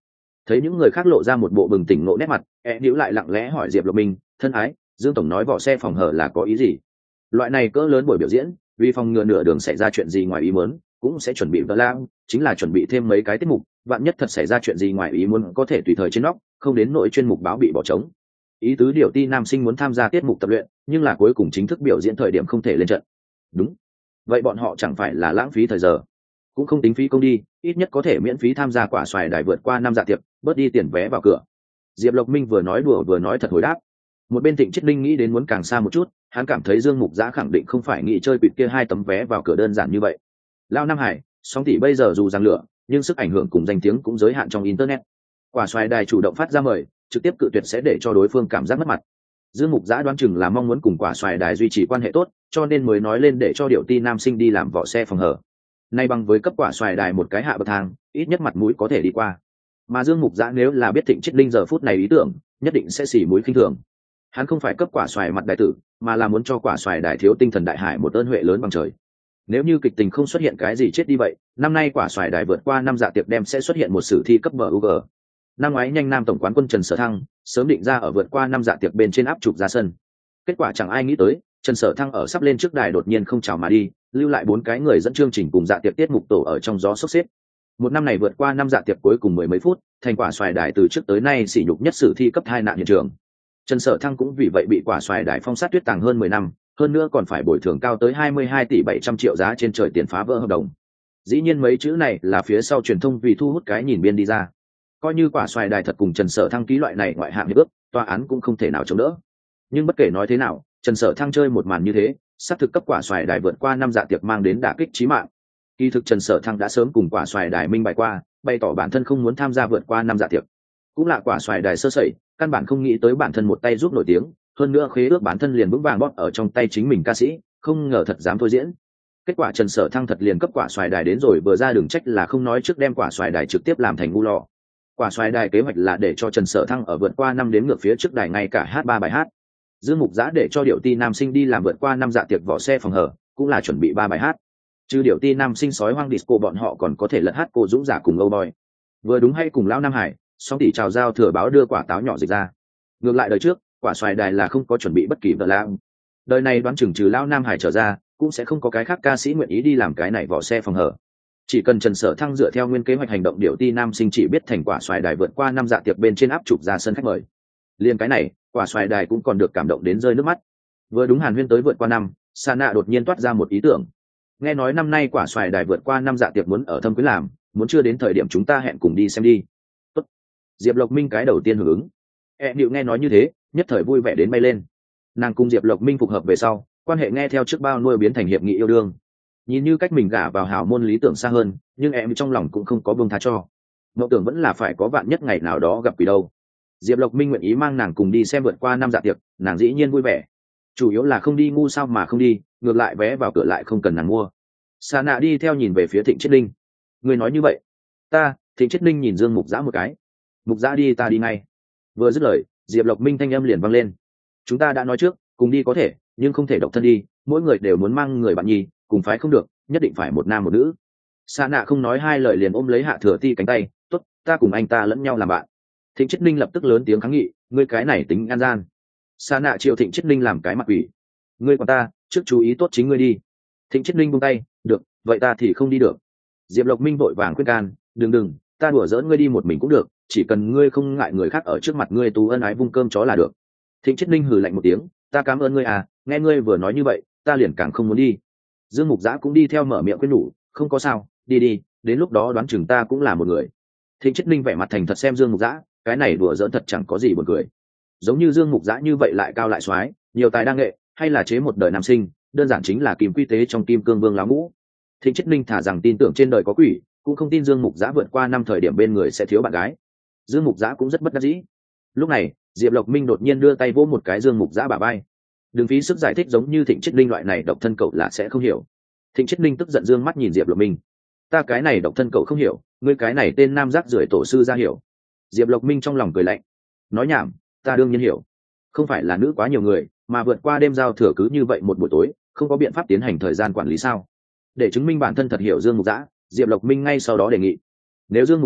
Thấy những người khác lộ ra một bộ bừng tỉnh ngộ nét mặt, níu lại lặng lẽ hỏi Diệp Lộc Minh, thân ái, Dương tổng nói vỏ xe phòng hở là có ý gì? Loại này cỡ lớn buổi biểu diễn, vì phòng ngừa nửa đường xảy ra chuyện gì ngoài ý muốn, cũng sẽ chuẩn bị vỡ lao, chính là chuẩn bị thêm mấy cái tiết mục, vạn nhất thật xảy ra chuyện gì ngoài ý muốn có thể tùy thời trên nóc, không đến nội chuyên mục báo bị bỏ trống. Ý tứ điều ti nam sinh muốn tham gia tiết mục tập luyện, nhưng là cuối cùng chính thức biểu diễn thời điểm không thể lên trận. Đúng. Vậy bọn họ chẳng phải là lãng phí thời giờ, cũng không tính phí công đi, ít nhất có thể miễn phí tham gia quả xoài đài vượt qua 5 dạ tiệc, bớt đi tiền vé vào cửa. Diệp Lộc Minh vừa nói đùa vừa nói thật hồi đáp. Một bên Thịnh Chiết Linh nghĩ đến muốn càng xa một chút, hắn cảm thấy Dương Mục Giã khẳng định không phải nghĩ chơi bịt kia 2 tấm vé vào cửa đơn giản như vậy. Lao Nam Hải, sóng tỷ bây giờ dù giằng lửa, nhưng sức ảnh hưởng cùng danh tiếng cũng giới hạn trong internet. Quả xoài đài chủ động phát ra mời, trực tiếp cự tuyệt sẽ để cho đối phương cảm giác mất mặt. Dương Mục Giã đoán chừng là mong muốn cùng quả xoài đài duy trì quan hệ tốt, cho nên mới nói lên để cho điệu ti nam sinh đi làm vỏ xe phòng hở. Nay bằng với cấp quả xoài đài một cái hạ bậc thang, ít nhất mặt mũi có thể đi qua. Mà Dương Mục Giã nếu là biết Thịnh Chiết Linh giờ phút này ý tưởng, nhất định sẽ xỉ mũi khinh thường. Hắn không phải cấp quả xoài mặt đại tử, mà là muốn cho quả xoài đại thiếu tinh thần đại hải một ơn huệ lớn bằng trời. Nếu như kịch tình không xuất hiện cái gì chết đi vậy, năm nay quả xoài đài vượt qua 5 dạ tiệc đem sẽ xuất hiện một sử thi cấp MUG. Năm ngoái nhanh nam tổng quán quân Trần Sở Thăng sớm định ra ở vượt qua 5 dạ tiệc bên trên áp trục ra sân. Kết quả chẳng ai nghĩ tới, Trần Sở Thăng ở sắp lên trước đài đột nhiên không chào mà đi, lưu lại 4 cái người dẫn chương trình cùng dạ tiệc tiết mục tổ ở trong gió sốc xếp. Một năm này vượt qua 5 dạ tiệc cuối cùng 10 mấy phút, thành quả xoài đài từ trước tới nay sỉ nhục nhất sử thi cấp 2 nạn hiện trường. Trần Sở Thăng cũng vì vậy bị quả xoài đài phong sát tuyết tàng hơn 10 năm, hơn nữa còn phải bồi thường cao tới 22 tỷ 700 triệu giá trên trời tiền phá vỡ hợp đồng. Dĩ nhiên mấy chữ này là phía sau truyền thông vì thu hút cái nhìn biên đi ra. Coi như quả xoài đài thật cùng Trần Sở Thăng ký loại này ngoại hạng hiệp ước, tòa án cũng không thể nào chống đỡ. Nhưng bất kể nói thế nào, Trần Sở Thăng chơi một màn như thế, xác thực cấp quả xoài đài vượt qua 5 dạ tiệc mang đến đả kích chí mạng. Kỳ thực Trần Sở Thăng đã sớm cùng quả xoài đài minh bày qua, bày tỏ bản thân không muốn tham gia vượt qua 5 dạ tiệc. Cũng là quả xoài đài sơ sẩy, căn bản không nghĩ tới bản thân một tay giúp nổi tiếng, hơn nữa khế ước bản thân liền vững vàng bóp ở trong tay chính mình ca sĩ, không ngờ thật dám thôi diễn. Kết quả Trần Sở Thăng thật liền cấp quả xoài đài đến rồi, vừa ra đường trách là không nói trước đem quả xoài đài trực tiếp làm thành ngu lọ. Quả xoài đài kế hoạch là để cho Trần Sở Thăng ở vượt qua 5 đếm ngược phía trước đài ngay cả hát 3 bài hát. Dương Mục Giã để cho điệu ti nam sinh đi làm vượt qua 5 dạ tiệc vỏ xe phòng hở, cũng là chuẩn bị 3 bài hát. Chứ điệu ti nam sinh sói hoang disco bọn họ còn có thể lật hát cô dũng giả cùng Âu Boy. Vừa đúng hay cùng Lão Nam Hải, song tỷ chào giao thừa báo đưa quả táo nhỏ dịch ra. Ngược lại đời trước, quả xoài đài là không có chuẩn bị bất kỳ vật lãng. Đời này đoán chừng trừ Lão Nam Hải trở ra, cũng sẽ không có cái khác ca sĩ nguyện ý đi làm cái này vỏ xe phòng hở. Chỉ cần Trần Sở Thăng dựa theo nguyên kế hoạch hành động, điệu ti nam sinh chỉ biết thành quả xoài đài vượt qua 5 dạ tiệc bên trên áp chụp ra sân khách mời. Liên cái này, quả xoài đài cũng còn được cảm động đến rơi nước mắt. Vừa đúng Hàn Huyên tới vượt qua năm, Sa Nạ đột nhiên toát ra một ý tưởng. Nghe nói năm nay quả xoài đài vượt qua 5 dạ tiệc muốn ở Thâm Quyến làm, muốn chưa đến thời điểm chúng ta hẹn cùng đi xem đi. Tốt. Diệp Lộc Minh cái đầu tiên hưởng ứng. Điệu nghe nói như thế, nhất thời vui vẻ đến bay lên. Nàng cùng Diệp Lộc Minh phục hợp về sau, quan hệ nghe theo trước bao nuôi biến thành hiệp nghị yêu đương. Nhìn như cách mình gả vào hào môn lý tưởng xa hơn, nhưng em trong lòng cũng không có buông tha cho. Mộng tưởng vẫn là phải có vạn nhất ngày nào đó gặp quỷ đâu. Diệp Lộc Minh nguyện ý mang nàng cùng đi xem vượt qua 5 dạ tiệc, nàng dĩ nhiên vui vẻ. Chủ yếu là không đi ngu sao mà không đi, ngược lại vé vào cửa lại không cần nàng mua. Sa Nạ đi theo nhìn về phía Thịnh Chiết Linh. Người nói như vậy? Thịnh Chiết Linh nhìn Dương Mục Giã một cái. Mục Giã đi ta đi ngay. Vừa dứt lời, Diệp Lộc Minh thanh âm liền vang lên. Chúng ta đã nói trước, cùng đi có thể, nhưng không thể độc thân đi, mỗi người đều muốn mang người bạn nhi, cùng phái không được, nhất định phải một nam một nữ. Sa Nạ không nói hai lời liền ôm lấy Hạ Thừa Ti cánh tay, tốt, ta cùng anh ta lẫn nhau làm bạn. Thịnh Chiết Linh lập tức lớn tiếng kháng nghị, ngươi cái này tính an gian. Sa Nạ triệu Thịnh Chiết Linh làm cái mặt quỷ. Ngươi còn ta, trước chú ý tốt chính ngươi đi. Thịnh Chiết Linh buông tay, được, vậy ta thì không đi được. Diệp Lộc Minh vội vàng khuyên can, đừng, ta đùa giỡn ngươi đi một mình cũng được, chỉ cần ngươi không ngại người khác ở trước mặt ngươi tú ân ái vung cơm chó là được. Thịnh Chiết Linh hừ lạnh một tiếng, ta cảm ơn ngươi à, nghe ngươi vừa nói như vậy, ta liền càng không muốn đi. Dương Mục Giã cũng đi theo mở miệng khuyên nhủ, không có sao, đi, đến lúc đó đoán chừng ta cũng là một người. Thịnh Chiết Linh vẻ mặt thành thật xem Dương Mục Giã, cái này đùa giỡn thật chẳng có gì buồn cười. Giống như Dương Mục Giã như vậy lại cao lại xoái, nhiều tài đa nghệ, hay là chế một đời nam sinh, đơn giản chính là kim quy tế trong kim cương vương láo ngũ. Thịnh Chiết Linh thả rằng tin tưởng trên đời có quỷ, cũng không tin Dương Mục Giã vượt qua 5 thời điểm bên người sẽ thiếu bạn gái. Dương Mục Giã cũng rất bất đắc dĩ. Lúc này, Diệp Lộc Minh đột nhiên đưa tay vỗ một cái Dương Mục Giã bả vai. Đừng phí sức giải thích, giống như Thịnh Chiết Linh loại này độc thân cậu là sẽ không hiểu. Thịnh Chiết Linh tức giận dương mắt nhìn Diệp Lộc Minh. Ta cái này độc thân cậu không hiểu, ngươi cái này tên nam rác rưởi tổ sư ra hiểu. Diệp Lộc Minh trong lòng cười lạnh. Nói nhảm, ta đương nhiên hiểu. Không phải là nữ quá nhiều người, mà vượt qua đêm giao thừa cứ như vậy một buổi tối, không có biện pháp tiến hành thời gian quản lý sao? Để chứng minh bản thân thật hiểu Dương Mục Giã, Diệp Lộc Minh ngay sau đó đề nghị. Nếu Dương Mục Giã,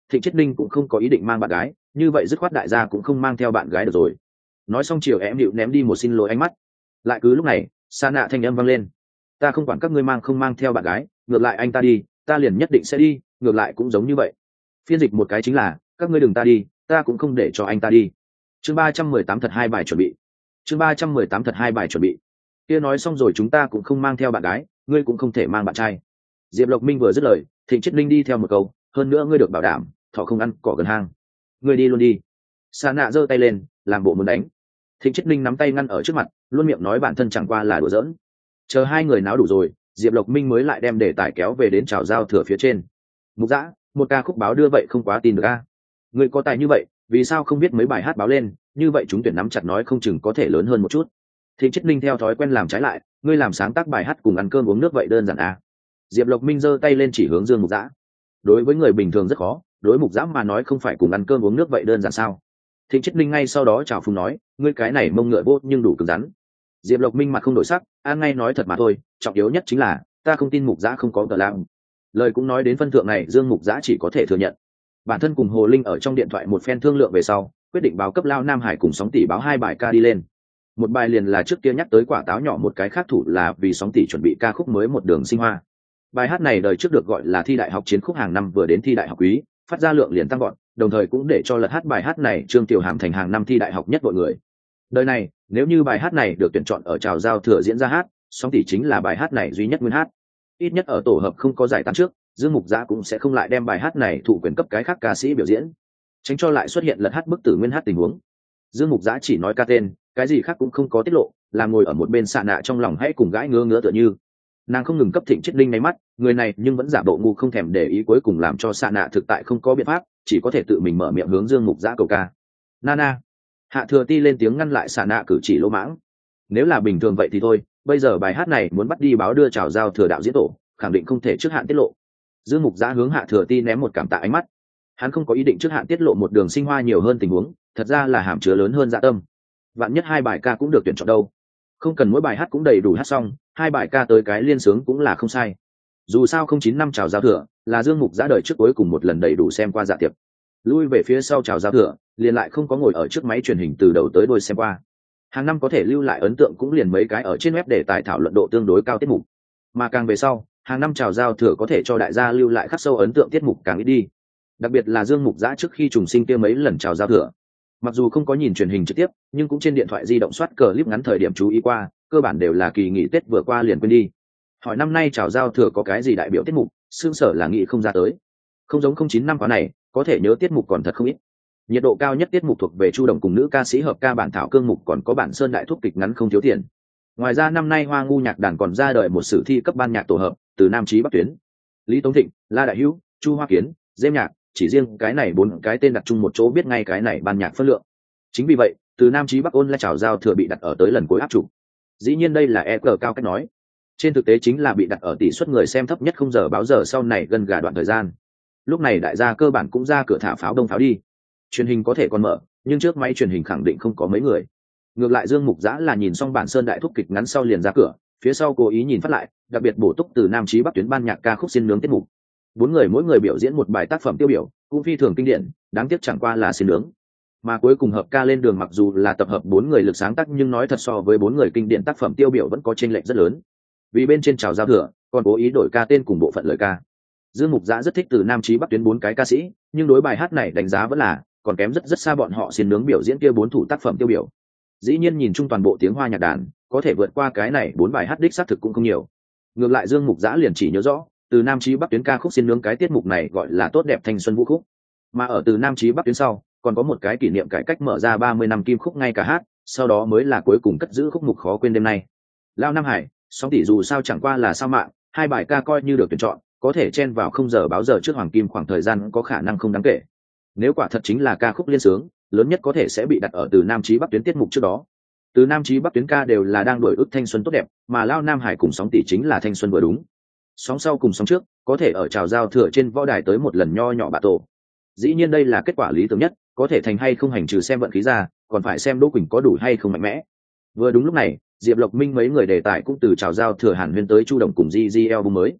Thịnh Chiết Ninh cũng không có ý định mang bạn gái, như vậy dứt khoát đại gia cũng không mang theo bạn gái được rồi. Nói xong chiều em điệu ném đi một xin lỗi ánh mắt. Lại cứ lúc này Sa Nạ thanh âm vang lên, ta không quản các ngươi mang không mang theo bạn gái, ngược lại anh ta đi ta liền nhất định sẽ đi, ngược lại cũng giống như vậy. Phiên dịch một cái chính là các ngươi đừng ta đi, ta cũng không để cho anh ta đi. Chương 318 thật hai bài chuẩn bị. Chương 318 thật hai bài chuẩn bị. Kia nói xong rồi, chúng ta cũng không mang theo bạn gái, ngươi cũng không thể mang bạn trai. Diệp Lộc Minh vừa dứt lời, Thịnh Chiết Ninh đi theo một câu, hơn nữa ngươi được bảo đảm thọ không ăn cỏ gần hang, ngươi đi luôn đi. Sa Nạ giơ tay lên làm bộ muốn đánh. Thịnh Chiết Ninh nắm tay ngăn ở trước mặt, luôn miệng nói bản thân chẳng qua là đùa giỡn. Chờ hai người náo đủ rồi, Diệp Lộc Minh mới lại đem đề tài kéo về đến chào giao thừa phía trên. Mục Dã, một ca khúc báo đưa vậy không quá tin được a. Ngươi có tài như vậy, vì sao không biết mấy bài hát báo lên, như vậy chúng tuyển nắm chặt nói không chừng có thể lớn hơn một chút. Thịnh Chiết Ninh theo thói quen làm trái lại, ngươi làm sáng tác bài hát cùng ăn cơm uống nước vậy đơn giản a. Diệp Lộc Minh giơ tay lên chỉ hướng Dương Mục Dã. Đối với người bình thường rất khó, đối Mục Dã mà nói không phải cùng ăn cơm uống nước vậy đơn giản sao? Thịnh Chiết Ninh ngay sau đó chào phúng nói, ngươi cái này mông ngựa vô nhưng đủ cứng rắn. Diệp Lộc Minh mặt không đổi sắc, an ngay nói thật mà thôi, trọng yếu nhất chính là ta không tin Mục Dã không có cờ làm. Lời cũng nói đến phân thượng này, Dương Mục Dã chỉ có thể thừa nhận. Bản thân cùng Hồ Linh ở trong điện thoại một phen thương lượng về sau, quyết định báo cấp Lao Nam Hải cùng Sóng Tỷ báo hai bài ca đi lên. Một bài liền là trước kia nhắc tới quả táo nhỏ, một cái khác thủ là vì Sóng Tỷ chuẩn bị ca khúc mới một đường sinh hoa. Bài hát này đời trước được gọi là thi đại học chiến khúc hàng năm, vừa đến thi đại học quý, phát ra lượng liền tăng gọn, đồng thời cũng để cho lật hát bài hát này Trương Tiểu Hàm thành hàng năm thi đại học nhất mọi người. Đời này, nếu như bài hát này được tuyển chọn ở chào giao thừa diễn ra hát, Sóng Tỷ chính là bài hát này duy nhất nguyên hát. Ít nhất ở tổ hợp không có giải tán trước, Dương Mục Dã cũng sẽ không lại đem bài hát này thụ quyền cấp cái khác ca sĩ biểu diễn, tránh cho lại xuất hiện lật hát bức tử nguyên hát tình huống. Dương Mục Dã chỉ nói ca tên, cái gì khác cũng không có tiết lộ, làm ngồi ở một bên Sa Nạ trong lòng hãy cùng gãi ngứa ngứa tựa như. Nàng không ngừng cấp Thịnh Chiết Ninh nháy mắt, người này nhưng vẫn giả bộ ngu không thèm để ý, cuối cùng làm cho Sa Nạ thực tại không có biện pháp, chỉ có thể tự mình mở miệng hướng Dương Mục Dã cầu ca. Nana. Hạ Thừa Ti lên tiếng ngăn lại Sa Nạ cử chỉ lỗ mãng. Nếu là bình thường vậy thì thôi, bây giờ bài hát này muốn bắt đi báo đưa chào giao thừa đạo diễn tổ, khẳng định không thể trước hạn tiết lộ. Dương Mục Dã hướng Hạ Thừa Ti ném một cảm tạ ánh mắt. Hắn không có ý định trước hạn tiết lộ một đường sinh hoa nhiều hơn tình huống, thật ra là hàm chứa lớn hơn dạ tâm. Vạn nhất hai bài ca cũng được tuyển chọn đâu, không cần mỗi bài hát cũng đầy đủ hát xong, hai bài ca tới cái liên sướng cũng là không sai. Dù sao 09 năm chào giao thừa là Dương Mục Dã đời trước cuối cùng một lần đầy đủ xem qua dạ tiệc. Lui về phía sau chào giao thừa, liền lại không có ngồi ở trước máy truyền hình từ đầu tới đuôi xem qua. Hàng năm có thể lưu lại ấn tượng cũng liền mấy cái ở trên web để tài thảo luận độ tương đối cao tiết mục, mà càng về sau, hàng năm chào giao thừa có thể cho đại gia lưu lại khắc sâu ấn tượng tiết mục càng ít đi. Đặc biệt là Dương Mục Dã trước khi trùng sinh kia mấy lần chào giao thừa, mặc dù không có nhìn truyền hình trực tiếp, nhưng cũng trên điện thoại di động soát clip ngắn thời điểm chú ý qua, cơ bản đều là kỳ nghỉ Tết vừa qua liền quên đi. Hỏi năm nay chào giao thừa có cái gì đại biểu tiết mục, xương sở là nghĩ không ra tới. Không giống 09 năm quá này, có thể nhớ tiết mục còn thật không ít. Nhiệt độ cao nhất tiết mục thuộc về Chu Đồng cùng nữ ca sĩ hợp ca bản thảo cương mục, còn có bản Sơn Đại Thúc kịch ngắn không thiếu tiền. Ngoài ra năm nay Hoa Ngu nhạc đàn còn ra đời một sử thi cấp ban nhạc tổ hợp, từ Nam Chí Bắc Tuyến, Lý Tống Thịnh, La Đại Hữu, Chu Hoa Kiến, Dêm Nhạc, chỉ riêng cái này bốn cái tên đặt chung một chỗ biết ngay cái này ban nhạc phân lượng. Chính vì vậy, từ Nam Chí Bắc ôn lại chào giao thừa bị đặt ở tới lần cuối áp trục. Dĩ nhiên đây là EG cao cách nói, trên thực tế chính là bị đặt ở tỷ suất người xem thấp nhất không giờ báo giờ sau này gần gà đoạn thời gian. Lúc này đại gia cơ bản cũng ra cửa thả pháo đông pháo đi. Truyền hình có thể còn mở, nhưng trước máy truyền hình khẳng định không có mấy người. Ngược lại Dương Mục Dã là nhìn xong bản Sơn Đại Thúc kịch ngắn sau liền ra cửa, phía sau cố ý nhìn phát lại, đặc biệt bổ túc từ Nam Chí Bắc Tuyến ban nhạc ca khúc xin nướng tiết mục. Bốn người mỗi người biểu diễn một bài tác phẩm tiêu biểu, cũng phi thường kinh điển, đáng tiếc chẳng qua là xin nướng. Mà cuối cùng hợp ca lên đường mặc dù là tập hợp bốn người lực sáng tác, nhưng nói thật so với bốn người kinh điển tác phẩm tiêu biểu vẫn có chênh lệch rất lớn. Vì bên trên chào giao thừa, còn cố ý đổi ca tên cùng bộ phận lời ca. Dương Mục Dã rất thích từ Nam Chí Bắc Tuyến bốn cái ca sĩ, nhưng đối bài hát này đánh giá vẫn là còn kém rất xa bọn họ xin nướng biểu diễn kia bốn thủ tác phẩm tiêu biểu. Dĩ nhiên nhìn chung toàn bộ tiếng Hoa nhạc đàn, có thể vượt qua cái này bốn bài hát đích xác thực cũng không nhiều. Ngược lại Dương Mục Dã liền chỉ nhớ rõ, từ Nam Chí Bắc Tuyến ca khúc xin nướng cái tiết mục này gọi là tốt đẹp thanh xuân vũ khúc. Mà ở từ Nam Chí Bắc Tuyến sau, còn có một cái kỷ niệm cải cách mở ra 30 năm kim khúc ngay cả hát, sau đó mới là cuối cùng cất giữ khúc mục khó quên đêm nay. Lao Nam Hải, Sóng Tỷ dù sao chẳng qua là sao mạng, hai bài ca coi như được tuyển chọn, có thể chen vào không giờ báo giờ trước hoàng kim khoảng thời gian có khả năng không đáng kể. Nếu quả thật chính là ca khúc liên sướng, lớn nhất có thể sẽ bị đặt ở từ Nam Chí Bắc Tuyến tiết mục trước đó. Từ Nam Chí Bắc Tuyến ca đều là đang đổi ước thanh xuân tốt đẹp, mà Lao Nam Hải cùng Sóng Tỷ chính là thanh xuân vừa đúng. Sóng sau cùng sóng trước, có thể ở chào giao thừa trên võ đài tới một lần nho nhỏ bạ tổ. Dĩ nhiên đây là kết quả lý tưởng nhất, có thể thành hay không hành trừ xem vận khí ra, còn phải xem Đỗ Quỳnh có đủ hay không mạnh mẽ. Vừa đúng lúc này, Diệp Lộc Minh mấy người đề tài cũng từ chào giao thừa hàn huyên tới Chu Đồng cùng GG album mới.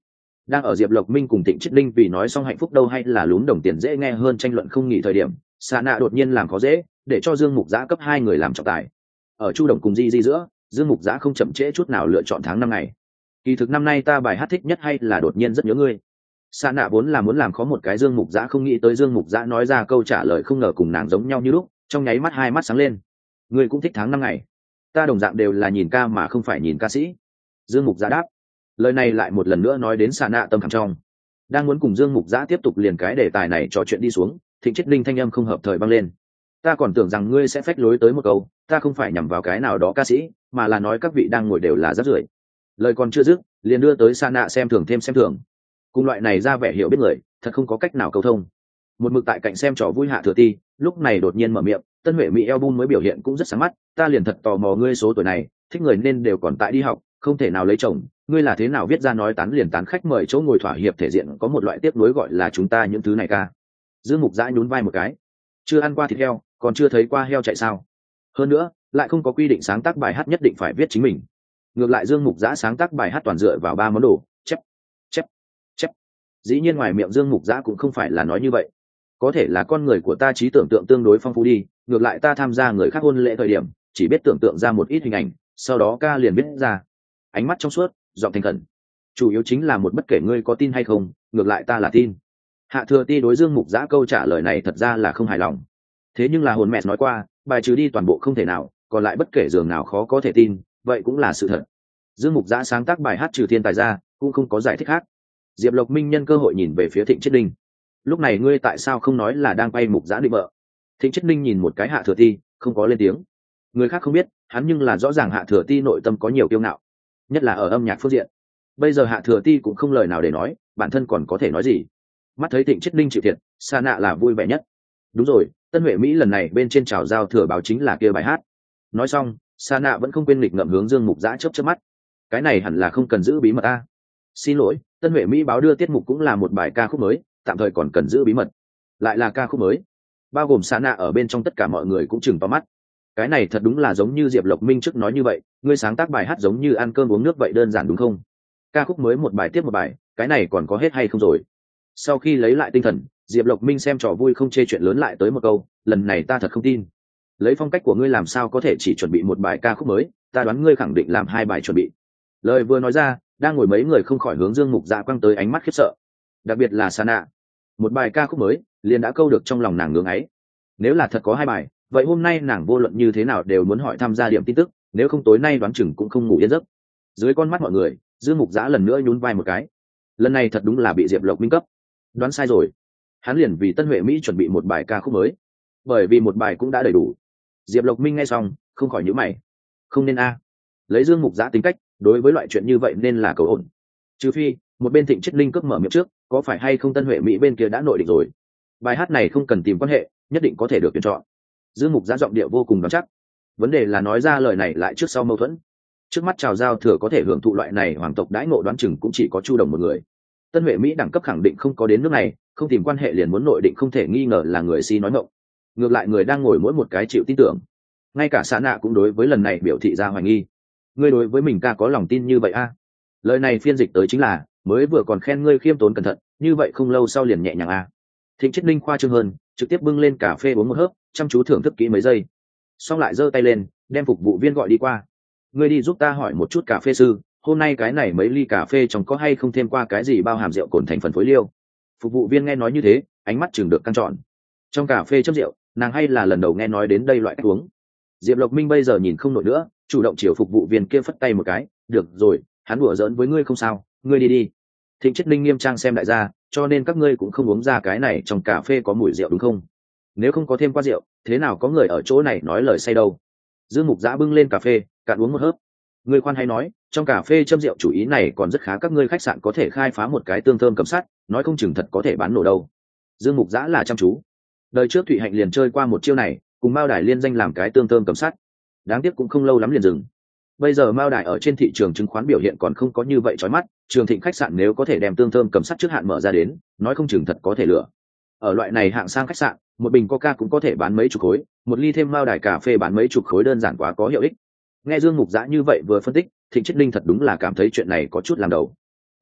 Đang ở Diệp Lộc Minh cùng Thịnh Chiết Linh vì nói xong hạnh phúc đâu hay là lún đồng tiền dễ nghe hơn tranh luận không nghỉ thời điểm, Sa Nạ đột nhiên làm khó dễ, để cho Dương Mục Giã cấp 2 người làm trọng tài. Ở Chu Đồng cùng Di Di giữa, Dương Mục Giã không chậm trễ chút nào lựa chọn tháng 5 ngày. Kỳ thực năm nay ta bài hát thích nhất hay là đột nhiên rất nhớ ngươi. Sa Nạ vốn là muốn làm khó một cái Dương Mục Giã, không nghĩ tới Dương Mục Giã nói ra câu trả lời không ngờ cùng nàng giống nhau như lúc, trong nháy mắt hai mắt sáng lên. Ngươi cũng thích tháng 5 ngày. Ta đồng dạng đều là nhìn ca mà không phải nhìn ca sĩ. Dương Mục Giã đáp. Lời này lại một lần nữa nói đến Sa Nạ tâm khảm trong. Đang muốn cùng Dương Mục Giã tiếp tục liền cái đề tài này trò chuyện đi xuống, Thịnh Chiết Linh thanh âm không hợp thời vang lên. Ta còn tưởng rằng ngươi sẽ phách lối tới một câu, ta không phải nhằm vào cái nào đó ca sĩ, mà là nói các vị đang ngồi đều là rác rưởi. Lời còn chưa dứt, liền đưa tới Sa Nạ xem thường thêm xem thường. Cùng loại này ra vẻ hiểu biết người, thật không có cách nào cầu thông. Một mực tại cạnh xem trò vui Hạ Thừa Ti, lúc này đột nhiên mở miệng, Tân Huệ Mỹ album mới biểu hiện cũng rất sáng mắt, ta liền thật tò mò ngươi số tuổi này, thích người nên đều còn tại đi học, không thể nào lấy chồng, ngươi là thế nào viết ra nói tán liền tán khách mời chỗ ngồi thỏa hiệp thể diện có một loại tiếc nuối gọi là chúng ta những thứ này ca. Dương Mục Giã nhún vai một cái, chưa ăn qua thịt heo, còn chưa thấy qua heo chạy sao? Hơn nữa, lại không có quy định sáng tác bài hát nhất định phải viết chính mình. Ngược lại Dương Mục Giã sáng tác bài hát toàn dựa vào 3 món đồ, chép, chép, chép. Dĩ nhiên ngoài miệng Dương Mục Giã cũng không phải là nói như vậy. Có thể là con người của ta trí tưởng tượng tương đối phong phú đi, ngược lại ta tham gia người khác hôn lễ thời điểm, chỉ biết tưởng tượng ra một ít hình ảnh, sau đó ca liền viết ra. Ánh mắt trong suốt, giọng thành khẩn. Chủ yếu chính là một bất kể ngươi có tin hay không, ngược lại ta là tin. Hạ Thừa Ti đối Dương Mục Giã câu trả lời này thật ra là không hài lòng. Thế nhưng là hồn mẹ nói qua, bài trừ đi toàn bộ không thể nào, còn lại bất kể giường nào khó có thể tin, vậy cũng là sự thật. Dương Mục Giã sáng tác bài hát trừ thiên tài ra, cũng không có giải thích khác. Diệp Lộc Minh nhân cơ hội nhìn về phía Thịnh Chiết Linh. Lúc này ngươi tại sao không nói là đang quay Mục Giã định vợ? Thịnh Chiết Linh nhìn một cái Hạ Thừa Ti, không có lên tiếng. Người khác không biết, hắn nhưng là rõ ràng Hạ Thừa Ti nội tâm có nhiều kiêu ngạo, nhất là ở âm nhạc phương diện. Bây giờ Hạ Thừa Ti cũng không lời nào để nói, bản thân còn có thể nói gì? Mắt thấy Thịnh Chiết Linh chịu thiệt, Sa Nạ là vui vẻ nhất. Đúng rồi, Tân Huệ Mỹ lần này bên trên trào giao thừa báo chính là kia bài hát. Nói xong, Sa Nạ vẫn không quên nghịch ngậm hướng Dương Mục Giã chớp chớp mắt. Cái này hẳn là không cần giữ bí mật a. Xin lỗi, Tân Huệ Mỹ báo đưa tiết mục cũng là một bài ca khúc mới, tạm thời còn cần giữ bí mật. Lại là ca khúc mới, bao gồm Sa Nạ ở bên trong tất cả mọi người cũng chừng to mắt. Cái này thật đúng là giống như Diệp Lộc Minh trước nói như vậy, ngươi sáng tác bài hát giống như ăn cơm uống nước vậy đơn giản đúng không? Ca khúc mới một bài tiếp một bài, cái này còn có hết hay không rồi? Sau khi lấy lại tinh thần, Diệp Lộc Minh xem trò vui không chê chuyện lớn lại tới một câu, lần này ta thật không tin. Lấy phong cách của ngươi làm sao có thể chỉ chuẩn bị một bài ca khúc mới, ta đoán ngươi khẳng định làm 2 bài chuẩn bị. Lời vừa nói ra, đang ngồi mấy người không khỏi hướng Dương Mục Dạ quăng tới ánh mắt khiếp sợ. Đặc biệt là Sa Nạ, một bài ca khúc mới, liền đã câu được trong lòng nàng ngưỡng ấy. Nếu là thật có 2 bài, vậy hôm nay nàng vô luận như thế nào đều muốn hỏi tham gia điểm tin tức, nếu không tối nay đoán chừng cũng không ngủ yên giấc. Dưới con mắt mọi người, Dương Mục Dạ lần nữa nhún vai một cái. Lần này thật đúng là bị Diệp Lộc Minh cấp đoán sai rồi. Hắn liền vì Tân Huệ Mỹ chuẩn bị một bài ca khúc mới, bởi vì một bài cũng đã đầy đủ. Diệp Lộc Minh nghe xong không khỏi nhíu mày, không nên a. Lấy Dương Mục Giã tính cách, đối với loại chuyện như vậy nên là cầu ổn. Trừ phi một bên Thịnh Chiết Linh cướp mở miệng trước, có phải hay không Tân Huệ Mỹ bên kia đã nội định rồi. Bài hát này không cần tìm quan hệ, nhất định có thể được tuyển chọn. Dương Mục Giã giọng điệu vô cùng đoán chắc. Vấn đề là nói ra lời này lại trước sau mâu thuẫn. Trước mắt chào giao thừa có thể hưởng thụ loại này hoàng tộc đãi ngộ đoán chừng cũng chỉ có Chu Đồng một người. Tân Huệ Mỹ đẳng cấp khẳng định không có đến nước này, không tìm quan hệ liền muốn nội định không thể nghi ngờ là người si nói ngọng. Ngược lại người đang ngồi mỗi một cái chịu tin tưởng. Ngay cả Sa Nạ cũng đối với lần này biểu thị ra hoài nghi. Ngươi đối với mình ca có lòng tin như vậy a? Lời này phiên dịch tới chính là, mới vừa còn khen ngươi khiêm tốn cẩn thận, như vậy không lâu sau liền nhẹ nhàng a. Thịnh Chiết Linh khoa trương hơn, trực tiếp bưng lên cà phê uống một hớp, chăm chú thưởng thức kỹ mấy giây. Xong lại giơ tay lên, đem phục vụ viên gọi đi qua. Ngươi đi giúp ta hỏi một chút cà phê sư, hôm nay cái này mấy ly cà phê trong có hay không thêm qua cái gì bao hàm rượu cồn thành phần phối liêu. Phục vụ viên nghe nói như thế, ánh mắt chừng được căng tròn. Trong cà phê chấm rượu, nàng hay là lần đầu nghe nói đến đây loại cách uống. Diệp Lộc Minh bây giờ nhìn không nổi nữa, chủ động chiều phục vụ viên kia phất tay một cái, được rồi, hắn đùa giỡn với ngươi không sao, ngươi đi đi. Thịnh Chiết Linh nghiêm trang xem đại gia, cho nên các ngươi cũng không uống ra cái này trong cà phê có mùi rượu đúng không? Nếu không có thêm qua rượu, thế nào có người ở chỗ này nói lời say đâu? Dương Mục Giã bưng lên cà phê, cạn uống một hớp. Ngươi khoan hay nói, trong cà phê châm rượu chủ ý này còn rất khá, các ngươi khách sạn có thể khai phá một cái tương thơm cầm sắt, nói không chừng thật có thể bán nổ đâu. Dương Mục Giã là chăm chú. Đời trước Thụy Hạnh liền chơi qua một chiêu này, cùng Mao Đài liên danh làm cái tương thơm cầm sắt. Đáng tiếc cũng không lâu lắm liền dừng. Bây giờ Mao Đài ở trên thị trường chứng khoán biểu hiện còn không có như vậy chói mắt, Trường Thịnh khách sạn nếu có thể đem tương thơm cầm sắt trước hạn mở ra đến, nói không chừng thật có thể lựa. Ở loại này hạng sang khách sạn, một bình Coca cũng có thể bán mấy chục khối, một ly thêm Mao Đài cà phê bán mấy chục khối đơn giản quá có hiệu ích. Nghe Dương Mục Giã như vậy vừa phân tích, Thịnh Chiết Linh thật đúng là cảm thấy chuyện này có chút làm đầu.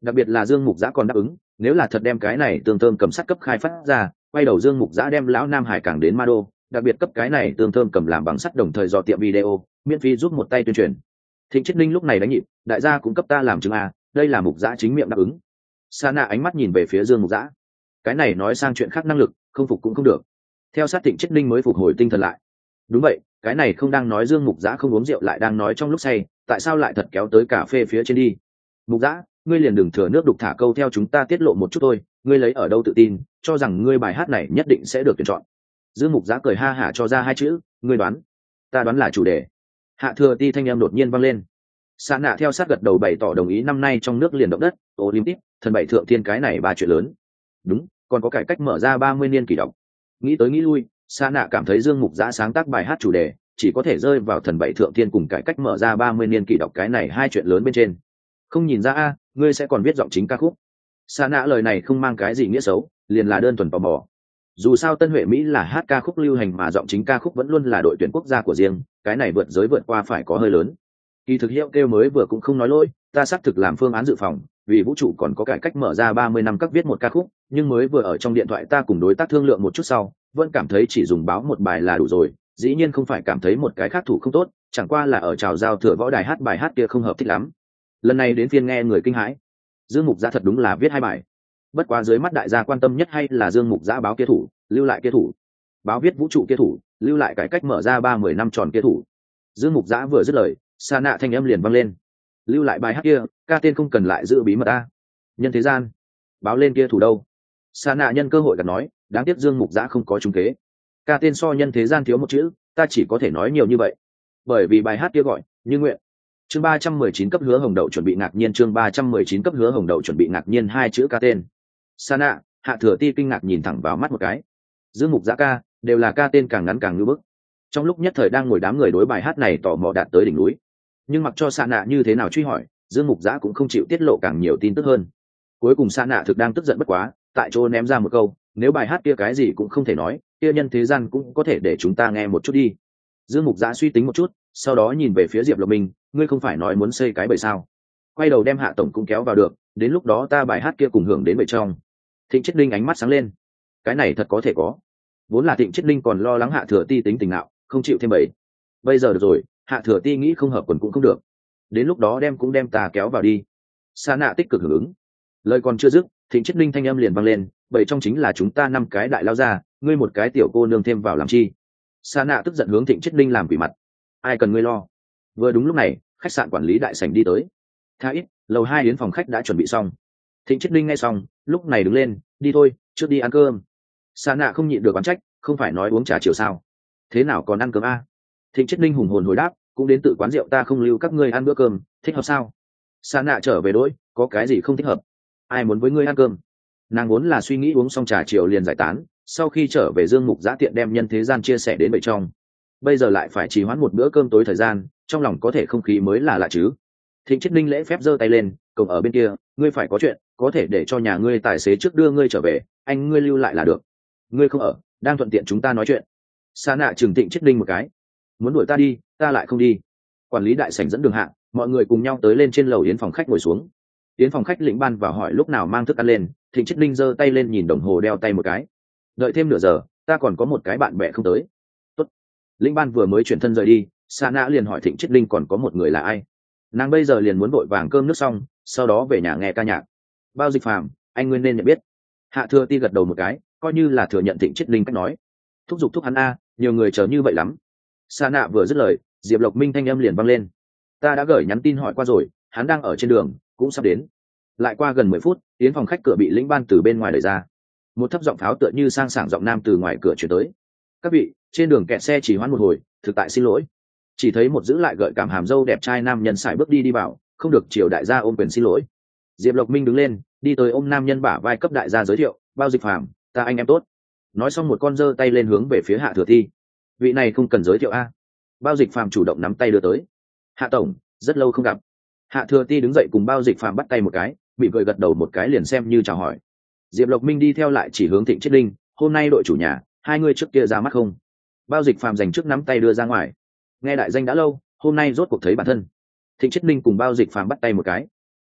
Đặc biệt là Dương Mục Giã còn đáp ứng, nếu là thật đem cái này tương thơm cầm sắt cấp khai phát ra, quay đầu Dương Mục Giã đem lão Nam Hải cảng đến Ma Đô, đặc biệt cấp cái này tương thơm cầm làm bằng sắt đồng thời dò tiệm video, miễn phí giúp một tay tuyên truyền. Thịnh Chiết Ninh lúc này đánh nhịp, đại gia cũng cấp ta làm chứng a, đây là Mục Giã chính miệng đáp ứng. Sa Na ánh mắt nhìn về phía Dương Mục Giã. Cái này nói sang chuyện khác năng lực, không phục cũng không được. Theo sát Thịnh Chiết Ninh mới phục hồi tinh thần lại. Đúng vậy, cái này không đang nói Dương Mục Giã không uống rượu lại đang nói trong lúc say, tại sao lại thật kéo tới cà phê phía trên đi. Mục Giã, ngươi liền đừng thừa nước đục thả câu theo chúng ta tiết lộ một chút thôi, ngươi lấy ở đâu tự tin cho rằng ngươi bài hát này nhất định sẽ được tuyển chọn. Dương Mục Giã cười ha hả cho ra hai chữ, ngươi đoán. Ta đoán là chủ đề. Hạ Thừa Ti thanh âm đột nhiên vang lên. Sa Nạ theo sát gật đầu bày tỏ đồng ý, năm nay trong nước liền động đất, Olympic, thần bảy thượng thiên cái này ba chuyện lớn. Đúng, còn có cải cách mở ra 30 niên kỷ đọc. Nghĩ tới nghĩ lui, Sa Nạ cảm thấy Dương Mục Giã sáng tác bài hát chủ đề chỉ có thể rơi vào thần bảy thượng thiên cùng cải cách mở ra 30 niên kỷ đọc cái này hai chuyện lớn bên trên. Không nhìn ra a, ngươi sẽ còn viết giọng chính ca khúc. Sa Nạ lời này không mang cái gì nghĩa xấu, liền là đơn thuần tò mò. Dù sao Tân Huệ Mỹ là hát ca khúc lưu hành mà giọng chính ca khúc vẫn luôn là đội tuyển quốc gia của riêng, cái này vượt giới vượt qua phải có hơi lớn. Kỳ thực Hiệu Kêu mới vừa cũng không nói lỗi, ta xác thực làm phương án dự phòng, vì vũ trụ còn có cải cách mở ra 30 năm các viết một ca khúc, nhưng mới vừa ở trong điện thoại ta cùng đối tác thương lượng một chút sau, vẫn cảm thấy chỉ dùng báo một bài là đủ rồi, dĩ nhiên không phải cảm thấy một cái khác thủ không tốt, chẳng qua là ở chào giao thừa võ đài hát bài hát kia không hợp thích lắm. Lần này đến phiên nghe người kinh hãi. Dương Mục Giã thật đúng là viết hai bài. Bất quá dưới mắt đại gia quan tâm nhất hay là Dương Mục Giã báo kia thủ, lưu lại kia thủ. Báo viết vũ trụ kia thủ, lưu lại cải cách mở ra 30 năm tròn kia thủ. Dương Mục Giã vừa dứt lời, Sa Nạ thanh âm liền vang lên. Lưu lại bài hát kia, ca tên không cần lại giữ bí mật a. Nhân thế gian, báo lên kia thủ đâu. Sa Nạ nhân cơ hội gật nói, đáng tiếc Dương Mục Giã không có trúng kế. Ca tên so nhân thế gian thiếu một chữ, ta chỉ có thể nói nhiều như vậy. Bởi vì bài hát kia gọi Như Nguyện. Chương 319 cấp hứa hồng đậu chuẩn bị ngạc nhiên, chương 319 cấp hứa hồng đậu chuẩn bị ngạc nhiên, hai chữ ca tên. Sa Nạ, Hạ Thừa Ti kinh ngạc nhìn thẳng vào mắt một cái. Dương Mục Giã ca, đều là ca tên càng ngắn càng ngư bức. Trong lúc nhất thời đang ngồi đám người đối bài hát này tò mò đạt tới đỉnh núi. Nhưng mặc cho Sa Nạ như thế nào truy hỏi, Dương Mục Giã cũng không chịu tiết lộ càng nhiều tin tức hơn. Cuối cùng Sa Nạ thực đang tức giận bất quá, tại chỗ ném ra một câu, nếu bài hát kia cái gì cũng không thể nói, kia nhân thế gian cũng có thể để chúng ta nghe một chút đi. Dương Mục Giã suy tính một chút, sau đó nhìn về phía Diệp Lộc Minh, ngươi không phải nói muốn xây cái bầy sao? Quay đầu đem Hạ tổng cũng kéo vào được, đến lúc đó ta bài hát kia cùng hưởng đến bầy trong. Thịnh Chiết Linh ánh mắt sáng lên, cái này thật có thể có. Vốn là Thịnh Chiết Linh còn lo lắng Hạ Thừa Ti tính tình nào, không chịu thêm bầy. Bây giờ được rồi, Hạ Thừa Ti nghĩ không hợp quần cũng không được. Đến lúc đó cũng đem ta kéo vào đi. Sa Nạ tích cực hưởng ứng. Lời còn chưa dứt, Thịnh Chiết Linh thanh âm liền vang lên, bầy trong chính là chúng ta 5 cái đại lao ra, ngươi một cái tiểu cô nương thêm vào làm chi? Sa Nạ tức giận hướng Thịnh Chiết Linh làm quỷ mặt. Ai cần ngươi lo? Vừa đúng lúc này, khách sạn quản lý đại sảnh đi tới. Tha ít, lầu 2 yến phòng khách đã chuẩn bị xong. Thịnh Chiết Linh nghe xong, lúc này đứng lên, đi thôi, trước đi ăn cơm. Sa Nạ không nhịn được oán trách, không phải nói uống trà chiều sao? Thế nào còn ăn cơm a? Thịnh Chiết Linh hùng hồn hồi đáp, cũng đến tự quán rượu ta không lưu các ngươi ăn bữa cơm, thích hợp sao? Sa Nạ trở về đối, có cái gì không thích hợp? Ai muốn với ngươi ăn cơm? Nàng vốn là suy nghĩ uống xong trà chiều liền giải tán, sau khi trở về Dương Mục Giã tiện đem nhân thế gian chia sẻ đến bầy trong. Bây giờ lại phải trì hoãn một bữa cơm tối thời gian, trong lòng có thể không khí mới là lạ chứ. Thịnh Chiết Linh lễ phép giơ tay lên, cổng ở bên kia, ngươi phải có chuyện, có thể để cho nhà ngươi tài xế trước đưa ngươi trở về, anh ngươi lưu lại là được. Ngươi không ở, đang thuận tiện chúng ta nói chuyện. Sa Nạ trừng Thịnh Chiết Linh một cái, muốn đuổi ta đi, ta lại không đi. Quản lý đại sảnh dẫn đường hạ, mọi người cùng nhau tới lên trên lầu yến phòng khách ngồi xuống. Yến phòng khách lĩnh ban vào hỏi lúc nào mang thức ăn lên, Thịnh Chiết Linh giơ tay lên nhìn đồng hồ đeo tay một cái. Đợi thêm nửa giờ, ta còn có một cái bạn bè không tới. Tốt. Lĩnh ban vừa mới chuyển thân rời đi, Sa Nạ liền hỏi Thịnh Chiết Linh còn có một người là ai. Nàng bây giờ liền muốn vội vàng cơm nước xong, sau đó về nhà nghe ca nhạc. Bao Dịch Phàm, anh nguyên nên nhận biết. Hạ Thừa Ti gật đầu một cái, coi như là thừa nhận Thịnh Chiết Linh cách nói. Thúc giục thúc hắn a, nhiều người chờ như vậy lắm. Sa Nạ vừa dứt lời, Diệp Lộc Minh thanh âm liền vang lên. Ta đã gửi nhắn tin hỏi qua rồi, hắn đang ở trên đường, cũng sắp đến. Lại qua gần 10 phút, yến phòng khách cửa bị lĩnh ban từ bên ngoài đẩy ra. Một thấp giọng pháo tựa như sang sảng giọng nam từ ngoài cửa chuyển tới. Các vị, trên đường kẹt xe chỉ hoãn một hồi, thực tại xin lỗi. Chỉ thấy một giữ lại gợi cảm hàm dâu đẹp trai nam nhân sải bước đi vào, không được triều đại gia ôm quyền xin lỗi. Diệp Lộc Minh đứng lên, đi tới ôm nam nhân bả vai cấp đại gia giới thiệu, Bao Dịch Phàm, ta anh em tốt. Nói xong một con giơ tay lên hướng về phía Hạ Thừa Ti. Vị này không cần giới thiệu a. Bao Dịch Phàm chủ động nắm tay đưa tới. Hạ tổng, rất lâu không gặp. Hạ Thừa Ti đứng dậy cùng Bao Dịch Phàm bắt tay một cái, bị cười gật đầu một cái liền xem như chào hỏi. Diệp Lộc Minh đi theo lại chỉ hướng Thịnh Chiết Linh, hôm nay đội chủ nhà, hai người trước kia ra mắt không? Bao Dịch Phàm dành trước nắm tay đưa ra ngoài. Nghe đại danh đã lâu, hôm nay rốt cuộc thấy bản thân. Thịnh Chiết Linh cùng Bao Dịch Phàm bắt tay một cái.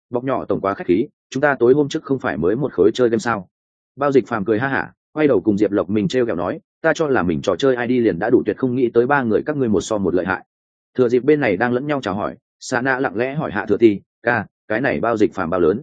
Bọc nhỏ tổng quá khách khí, chúng ta tối hôm trước không phải mới một khối chơi game sao? Bao Dịch Phàm cười ha hả, quay đầu cùng Diệp Lộc mình trêu ghẹo nói, ta cho là mình trò chơi ID liền đã đủ tuyệt, không nghĩ tới ba người các ngươi một so một lợi hại. Thừa dịp bên này đang lẫn nhau chào hỏi, Sa Na lặng lẽ hỏi Hạ Thừa Ti, ca, cái này Bao Dịch Phàm bao lớn?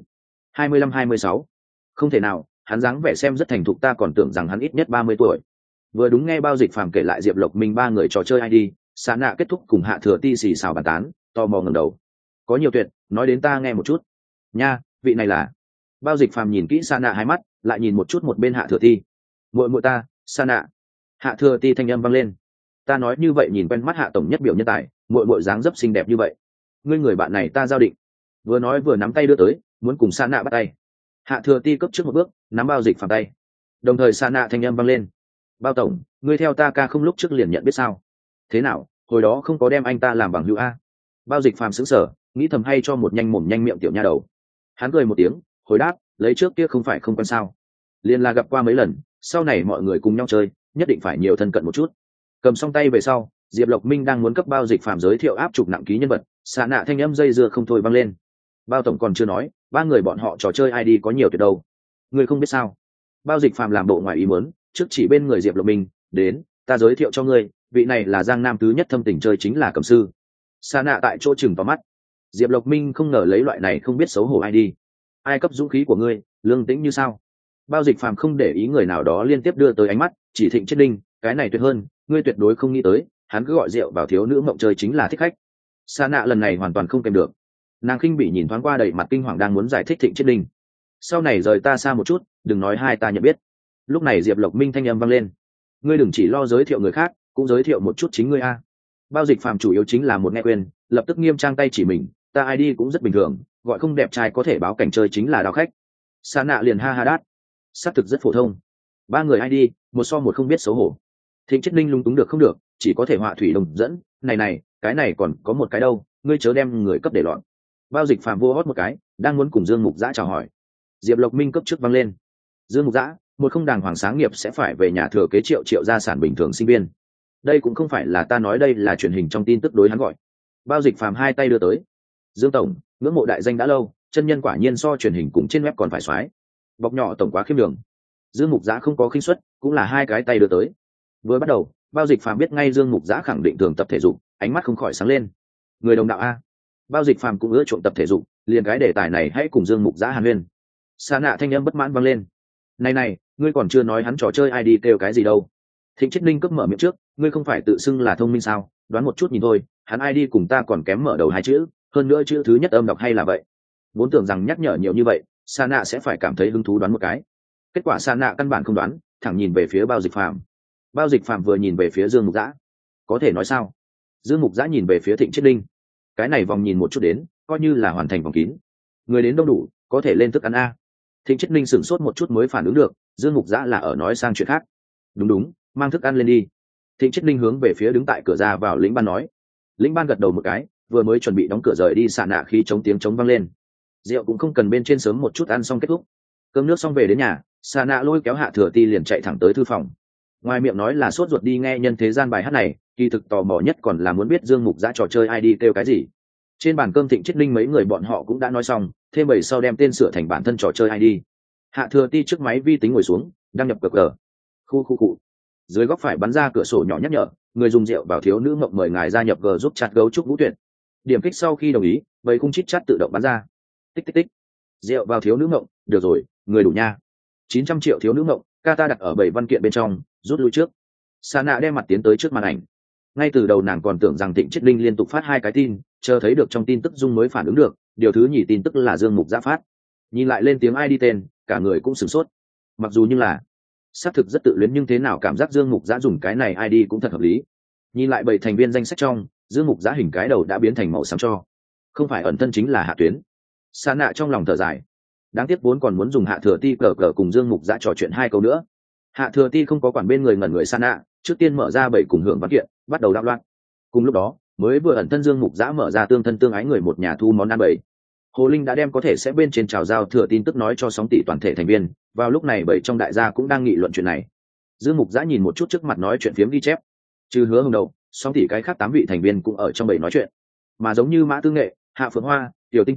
25-26. Không thể nào, hắn dáng vẻ xem rất thành thục, ta còn tưởng rằng hắn ít nhất 30 tuổi. Vừa đúng nghe Bao Dịch Phàm kể lại Diệp Lộc Minh ba người trò chơi ID, Sa Na kết thúc cùng Hạ Thừa Ti xì xào bàn tán, tò mò ngẩng đầu. Có nhiều tuyệt, nói đến ta nghe một chút. Nha, vị này là. Bao Dịch Phàm nhìn kỹ Sa Na hai mắt, lại nhìn một chút một bên Hạ Thừa Ti. Muội muội ta, Sa Na. Hạ Thừa Ti thanh âm vang lên. Ta nói như vậy nhìn quen mắt Hạ tổng nhất biểu nhân tài, muội muội dáng dấp xinh đẹp như vậy. Ngươi người bạn này ta giao định. Vừa nói vừa nắm tay đưa tới, muốn cùng Sa Na bắt tay. Hạ Thừa Ti cấp trước một bước, nắm Bao Dịch Phàm tay. Đồng thời Sa Na thanh âm vang lên. Bao tổng, ngươi theo ta ca không lúc trước liền nhận biết sao? Thế nào, hồi đó không có đem anh ta làm bằng hữu a? Bao Dịch Phàm sững sờ, nghĩ thầm hay cho một nhanh mồm nhanh miệng tiểu nha đầu. Hắn cười một tiếng, hồi đáp, lấy trước kia không phải không quen sao? Liên là gặp qua mấy lần, sau này mọi người cùng nhau chơi, nhất định phải nhiều thân cận một chút. Cầm xong tay về sau, Diệp Lộc Minh đang muốn cấp Bao Dịch Phàm giới thiệu áp trục nặng ký nhân vật, Sa Na thanh âm dây dưa không thôi vang lên. Bao tổng còn chưa nói, ba người bọn họ trò chơi ID có nhiều tuyệt đâu. Ngươi không biết sao? Bao Dịch Phàm làm bộ ngoài ý muốn, trước chỉ bên người Diệp Lộc Minh, đến, ta giới thiệu cho ngươi, vị này là Giang Nam thứ nhất thâm tình chơi chính là Cẩm Sư. Sa Na tại chỗ chừng vào mắt. Diệp Lộc Minh không ngờ lấy loại này không biết xấu hổ ID. Ai cấp dũng khí của ngươi, lương tĩnh như sao? Bao Dịch Phàm không để ý người nào đó liên tiếp đưa tới ánh mắt, chỉ Thịnh Chiết Ninh, cái này tuyệt hơn, ngươi tuyệt đối không nghĩ tới, hắn cứ gọi rượu vào thiếu nữ mộng chơi chính là thích khách. Sa Na lần này hoàn toàn không kèm được. Nàng khinh bị nhìn thoáng qua đầy mặt kinh hoàng đang muốn giải thích Thịnh Chiết Ninh. Sau này rời ta xa một chút, đừng nói hai ta nhận biết. Lúc này Diệp Lộc Minh thanh âm vang lên. Ngươi đừng chỉ lo giới thiệu người khác, cũng giới thiệu một chút chính ngươi a. Bao Dịch Phàm chủ yếu chính là một nghe quên, lập tức nghiêm trang tay chỉ mình, ta ID cũng rất bình thường, gọi không đẹp trai có thể báo cảnh chơi chính là đao khách. Sa Na liền ha ha đát, xác thực rất phổ thông. Ba người ID, một so một không biết xấu hổ. Thịnh Chiết Ninh lung túng được không được, chỉ có thể họa thủy đồng dẫn, này, cái này còn có một cái đâu, ngươi chớ đem người cấp để loạn. Bao Dịch Phàm vô hót một cái, đang muốn cùng Dương Mục Dã chào hỏi. Diệp Lộc Minh cấp trước vang lên. Dương Mục Dã, một không đàng hoàng sáng nghiệp sẽ phải về nhà thừa kế triệu gia sản bình thường sinh viên. Đây cũng không phải là ta nói, đây là truyền hình trong tin tức đối hắn gọi. Bao Dịch Phàm hai tay đưa tới. Dương tổng, ngưỡng mộ đại danh đã lâu, chân nhân quả nhiên so truyền hình cùng trên web còn phải xoái. Bọc nhỏ tổng quá khiêm đường. Dương Mục Dã không có khinh suất, cũng là hai cái tay đưa tới. Vừa bắt đầu, Bao Dịch Phàm biết ngay Dương Mục Dã khẳng định thường tập thể dục, ánh mắt không khỏi sáng lên. Người đồng đạo a. Bao Dịch Phàm cũng ưa chuộng tập thể dục, liền cái đề tài này hãy cùng Dương Mục Dã hàn huyên. Sa Na thanh âm bất mãn vang lên. Này, ngươi còn chưa nói hắn trò chơi ID kêu cái gì đâu? Thịnh Chiết Ninh cấp mở miệng trước, ngươi không phải tự xưng là thông minh sao? Đoán một chút nhìn thôi, hắn ID cùng ta còn kém mở đầu hai chữ, hơn nữa chữ thứ nhất âm đọc hay là vậy. Vốn tưởng rằng nhắc nhở nhiều như vậy, Sa Na sẽ phải cảm thấy hứng thú đoán một cái. Kết quả Sa Na căn bản không đoán, thẳng nhìn về phía Bao Dịch Phàm. Bao Dịch Phàm vừa nhìn về phía Dương Mục Dã, có thể nói sao? Dương Mục Dã nhìn về phía Thịnh Chiết Ninh. Cái này vòng nhìn một chút đến, coi như là hoàn thành vòng kín. Người đến đông đủ, có thể lên thức ăn a. Thịnh Chiết Ninh sửng sốt một chút mới phản ứng được, Dương Mục Dã là ở nói sang chuyện khác. Đúng, mang thức ăn lên đi. Thịnh Chiết Ninh hướng về phía đứng tại cửa ra vào Lĩnh Ban nói. Lĩnh Ban gật đầu một cái, vừa mới chuẩn bị đóng cửa rời đi, Sa Na khi chống tiếng chống vang lên. Rượu cũng không cần bên trên, sớm một chút ăn xong kết thúc. Cơm nước xong về đến nhà, Sa Na lôi kéo Hạ Thừa Ti liền chạy thẳng tới thư phòng. Ngoài miệng nói là sốt ruột đi nghe nhân thế gian bài hát này, kỳ thực tò mò nhất còn là muốn biết Dương Mục Dã trò chơi ID kêu cái gì. Trên bàn cơm Thịnh Chiết Ninh mấy người bọn họ cũng đã nói xong, thêm bảy sau đem tên sửa thành bản thân trò chơi ID. Hạ Thừa Ti trước máy vi tính ngồi xuống, đăng nhập cờ. Khu. Dưới góc phải bắn ra cửa sổ nhỏ nhắc nhở, người dùng rượu vào thiếu nữ mộng mời ngài gia nhập G giúp chat gấu trúc Vũ Tuyệt. Điểm kích sau khi đồng ý, bầy khung chít chat tự động bắn ra. Tích. Rượu vào thiếu nữ mộng, được rồi, người đủ nha. 900 triệu thiếu nữ mộng, ca ta đặt ở 7 văn kiện bên trong, rút lui trước. Sa Na đem mặt tiến tới trước màn ảnh. Ngay từ đầu nàng còn tưởng rằng Thịnh Chiết Ninh liên tục phát hai cái tin, chờ thấy được trong tin tức dung mới phản ứng được, điều thứ nhì tin tức là Dương Mục Dã phát. Nhìn lại lên tiếng ID tên, cả người cũng sửng sốt. Mặc dù như là xác thực rất tự luyến, nhưng thế nào cảm giác Dương Mục Dã dùng cái này ID cũng thật hợp lý. Nhìn lại 7 thành viên danh sách trong, Dương Mục Dã hình cái đầu đã biến thành màu xám cho, không phải ẩn thân chính là Hạ Tuyến. Sa Na trong lòng thở dài, đáng tiếc vốn còn muốn dùng Hạ Thừa Ti cờ cùng Dương Mục Dã trò chuyện hai câu nữa. Hạ Thừa Ti không có quản bên người ngẩn người Sa Na, trước tiên mở ra 7 cùng hưởng văn kiện, bắt đầu đạo loạn. Cùng lúc đó, mới vừa ẩn thân Dương Mục Dã mở ra tương thân tương ái người một nhà thu món ăn 7. Hồ Linh đã đem có thể sẽ bên trên chào giao thừa tin tức nói cho sóng tỷ toàn thể thành viên, vào lúc này 7 trong đại gia cũng đang nghị luận chuyện này. Dương Mục Dã nhìn một chút trước mặt nói chuyện phiếm ghi chép, trừ Hứa Hồng Đầu, sóng tỷ cái khác 8 vị thành viên cũng ở trong 7 nói chuyện. Mà giống như Mã Tư Nghệ, Hạ Phượng Hoa, Tiểu Tinh Tinh,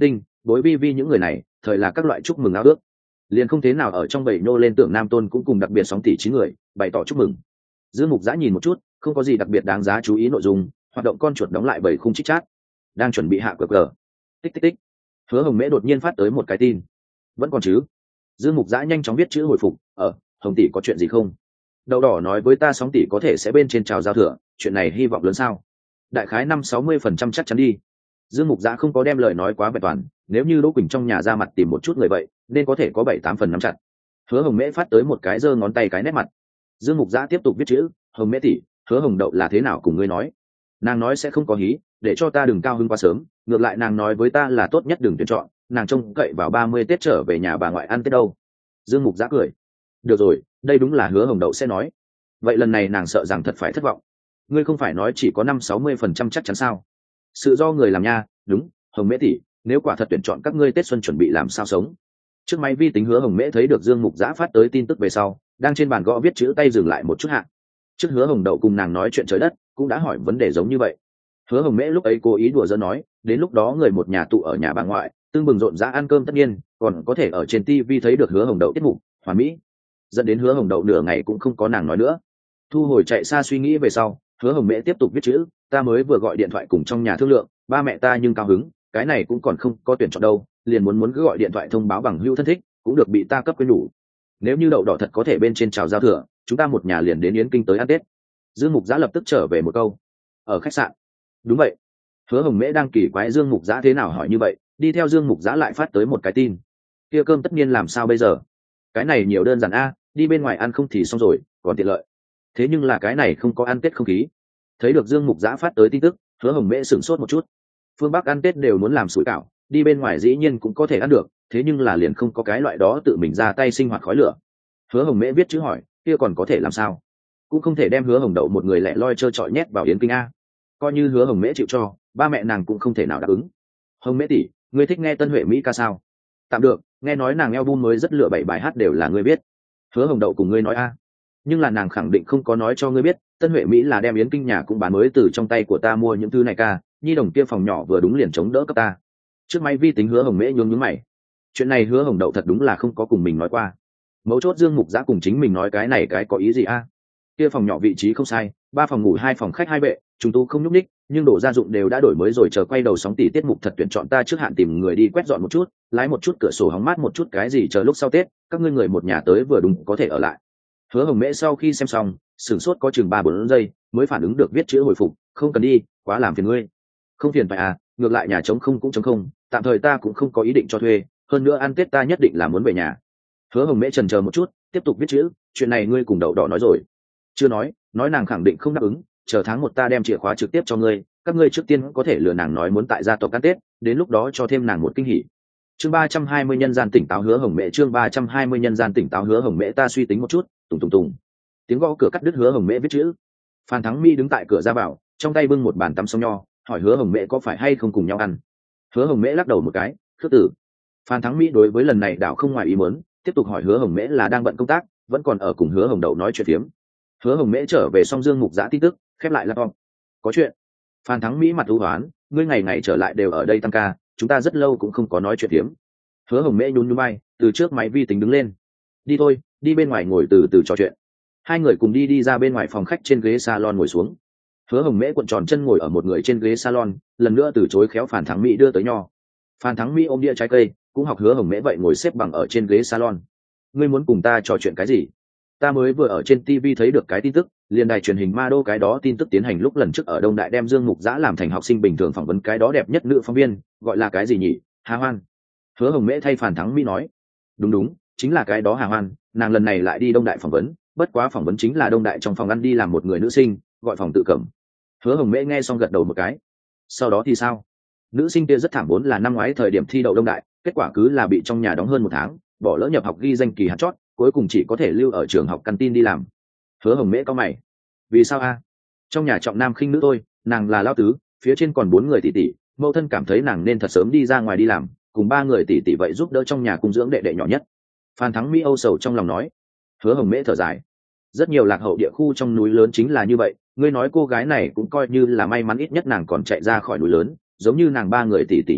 đối vi vi những người này thời là các loại chúc mừng ao ước, liền không thế nào ở trong bầy nô lên tưởng nam tôn cũng cùng đặc biệt sóng tỷ 9 người bày tỏ chúc mừng. Dương Mục Giã nhìn một chút, không có gì đặc biệt đáng giá chú ý nội dung, hoạt động con chuột đóng lại bảy khung chích chat, đang chuẩn bị hạ cờ cờ. Tích tích tích. Hứa Hồng Mễ đột nhiên phát tới một cái tin. Vẫn còn chứ? Dương Mục Giã nhanh chóng viết chữ hồi phục, Hồng tỷ có chuyện gì không? Đậu đỏ nói với ta sóng tỷ có thể sẽ bên trên chào giao thừa, chuyện này hy vọng lớn sao? Đại khái 50-60% chắc chắn đi. Dương Mục Giã không có đem lời nói quá vẹn toàn, nếu như Đỗ Quỳnh trong nhà ra mặt tìm một chút người vậy, nên có thể có 7-8 phần nắm chặt. Hứa Hồng Mễ phát tới một cái giơ ngón tay cái nét mặt. Dương Mục Giã tiếp tục viết chữ, Hồng Mễ tỷ, Hứa Hồng Đậu là thế nào cùng ngươi nói? Nàng nói sẽ không có hí, để cho ta đừng cao hứng quá sớm, ngược lại nàng nói với ta là tốt nhất đừng tuyển chọn, nàng trông cậy vào 30 Tết trở về nhà bà ngoại ăn Tết đâu. Dương Mục Giã cười. Được rồi, đây đúng là Hứa Hồng Đậu sẽ nói. Vậy lần này nàng sợ rằng thật phải thất vọng. Ngươi không phải nói chỉ có 50-60% chắc chắn sao? Sự do người làm nha, đúng, Hồng Mễ tỷ, nếu quả thật tuyển chọn các ngươi Tết xuân chuẩn bị làm sao sống? Trước máy vi tính Hứa Hồng Mễ thấy được Dương Mục Giã phát tới tin tức về sau, đang trên bàn gõ viết chữ tay dừng lại một chút hạ. Trước Hứa Hồng Đậu cùng nàng nói chuyện trời đất, cũng đã hỏi vấn đề giống như vậy. Hứa Hồng Mễ lúc ấy cố ý đùa giỡn nói, đến lúc đó người một nhà tụ ở nhà bà ngoại, tương bừng rộn rã ăn cơm tất nhiên, còn có thể ở trên TV thấy được Hứa Hồng Đậu tiết mục hoàn mỹ, dẫn đến Hứa Hồng Đậu nửa ngày cũng không có nàng nói nữa. Thu hồi chạy xa suy nghĩ về sau, Hứa Hồng Mễ tiếp tục viết chữ, ta mới vừa gọi điện thoại cùng trong nhà thương lượng, ba mẹ ta nhưng cao hứng, cái này cũng còn không có tuyển chọn đâu, liền muốn cứ gọi điện thoại thông báo bằng hữu thân thích, cũng được bị ta cấp quyến đủ. Nếu như Đậu đỏ thật có thể bên trên chào giao thừa, chúng ta một nhà liền đến Yến Kinh tới ăn Tết. Dương Mục Giã lập tức trở về một câu, ở khách sạn. Đúng vậy. Hứa Hồng Mễ đang kỳ quái Dương Mục Giã thế nào hỏi như vậy, đi theo Dương Mục Giã lại phát tới một cái tin. Kia cơm tất nhiên làm sao bây giờ? Cái này nhiều đơn giản a, đi bên ngoài ăn không thì xong rồi, còn tiện lợi. Thế nhưng là cái này không có ăn Tết không khí. Thấy được Dương Mục Giã phát tới tin tức, Hứa Hồng Mễ sửng sốt một chút. Phương Bắc ăn Tết đều muốn làm sủi cảo, đi bên ngoài dĩ nhiên cũng có thể ăn được, thế nhưng là liền không có cái loại đó tự mình ra tay sinh hoạt khói lửa. Hứa Hồng Mễ viết chữ hỏi, kia còn có thể làm sao? Cũng không thể đem Hứa Hồng Đậu một người lẻ loi trơ trọi nhét vào Yến Kinh a. Coi như Hứa Hồng Mễ chịu cho, ba mẹ nàng cũng không thể nào đáp ứng. Hồng Mễ tỷ, ngươi thích nghe Tân Huệ Mỹ ca sao? Tạm được, nghe nói nàng album mới rất lựa 7 bài hát đều là ngươi viết. Hứa Hồng Đậu cùng ngươi nói a. Nhưng là nàng khẳng định không có nói cho ngươi biết, Tân Huệ Mỹ là đem Yến Kinh nhà cũng bán mới từ trong tay của ta mua những thứ này ca, nhi đồng kia phòng nhỏ vừa đúng liền chống đỡ cấp ta. Trước máy vi tính Hứa Hồng Mễ nhướng nhướng mày. Chuyện này Hứa Hồng Đậu thật đúng là không có cùng mình nói qua. Mấu chốt Dương Mục Giã cùng chính mình nói cái này cái có ý gì a? Kia phòng nhỏ vị trí không sai, 3 phòng ngủ 2 phòng khách 2 vệ, chúng tu không nhúc ních, nhưng đồ gia dụng đều đã đổi mới rồi, chờ quay đầu sóng tỷ tiết mục thật tuyển chọn ta trước hạn tìm người đi quét dọn một chút, lái một chút cửa sổ hóng mát một chút cái gì, chờ lúc sau Tết, các ngươi người một nhà tới vừa đúng có thể ở lại. Hứa Hồng Mễ sau khi xem xong, sửng sốt có chừng 3-4 giây, mới phản ứng được viết chữ hồi phục, không cần đi, quá làm phiền ngươi. Không phiền phải à, ngược lại nhà trống không cũng trống không, tạm thời ta cũng không có ý định cho thuê, hơn nữa ăn Tết ta nhất định là muốn về nhà. Hứa Hồng Mễ chần chờ một chút, tiếp tục viết chữ, chuyện này ngươi cùng Đậu đỏ nói rồi? Chưa nói nàng khẳng định không đáp ứng, chờ tháng 1 ta đem chìa khóa trực tiếp cho ngươi, các ngươi trước tiên có thể lừa nàng nói muốn tại gia tộc ăn Tết, đến lúc đó cho thêm nàng một kinh hỉ. Chương 320 nhân gian tỉnh táo Hứa Hồng Mễ, chương 320 nhân gian tỉnh táo Hứa Hồng Mễ, ta suy tính một chút, tùng tùng tùng. Tiếng gõ cửa cắt đứt Hứa Hồng Mễ viết chữ. Phan Thắng Mi đứng tại cửa ra vào, trong tay bưng một bàn tăm sông nho, hỏi Hứa Hồng Mễ có phải hay không cùng nhau ăn. Hứa Hồng Mễ lắc đầu một cái, khước tử. Phan Thắng Mi đối với lần này đảo không ngoài ý muốn, tiếp tục hỏi Hứa Hồng Mễ là đang bận công tác, vẫn còn ở cùng Hứa Hồng Đậu nói chuyện phiếm. Hứa Hồng Mễ trở về xong Dương Mục Giã tin tức, khép lại laptop. Có chuyện. Phan Thắng Mỹ mặt u hoán, ngươi ngày ngày trở lại đều ở đây tăng ca, chúng ta rất lâu cũng không có nói chuyện phiếm. Hứa Hồng Mễ nhún nhún vai, từ trước máy vi tính đứng lên. Đi thôi, đi bên ngoài ngồi từ từ trò chuyện. Hai người cùng đi ra bên ngoài phòng khách, trên ghế salon ngồi xuống. Hứa Hồng Mễ cuộn tròn chân ngồi ở một người trên ghế salon, lần nữa từ chối khéo Phan Thắng Mỹ đưa tới nho. Phan Thắng Mỹ ôm đĩa trái cây, cũng học Hứa Hồng Mễ vậy ngồi xếp bằng ở trên ghế salon. Ngươi muốn cùng ta trò chuyện cái gì? Ta mới vừa ở trên TV thấy được cái tin tức, liên đài truyền hình Ma Đô cái đó tin tức tiến hành lúc lần trước ở Đông Đại đem Dương Mục Giã làm thành học sinh bình thường phỏng vấn cái đó đẹp nhất nữ phóng viên, gọi là cái gì nhỉ? Hà Hoan. Hứa Hồng Mễ thay Phan Thắng Mỹ nói. Đúng, chính là cái đó Hà Hoan, nàng lần này lại đi Đông Đại phỏng vấn, bất quá phỏng vấn chính là Đông Đại trong phòng ăn đi làm một người nữ sinh, gọi phòng tự cẩm. Hứa Hồng Mễ nghe xong gật đầu một cái. Sau đó thì sao? Nữ sinh kia rất thảm, vốn là năm ngoái thời điểm thi đậu Đông Đại, kết quả cứ là bị trong nhà đóng hơn 1 tháng, bỏ lỡ nhập học ghi danh kỳ hạn chót, cuối cùng chỉ có thể lưu ở trường học canteen đi làm. Hứa Hồng Mễ cau mày. Vì sao a? Trong nhà trọng nam khinh nữ thôi, nàng là lao tứ, phía trên còn 4 người tỷ tỷ, mẫu thân cảm thấy nàng nên thật sớm đi ra ngoài đi làm, cùng 3 người tỷ tỷ vậy giúp đỡ trong nhà cung dưỡng đệ đệ nhỏ nhất. Phan Thắng Mỹ âu sầu trong lòng nói. Hứa Hồng Mễ thở dài. Rất nhiều lạc hậu địa khu trong núi lớn chính là như vậy, ngươi nói cô gái này cũng coi như là may mắn, ít nhất nàng còn chạy ra khỏi núi lớn, giống như nàng 3 người tỷ tỷ như vậy,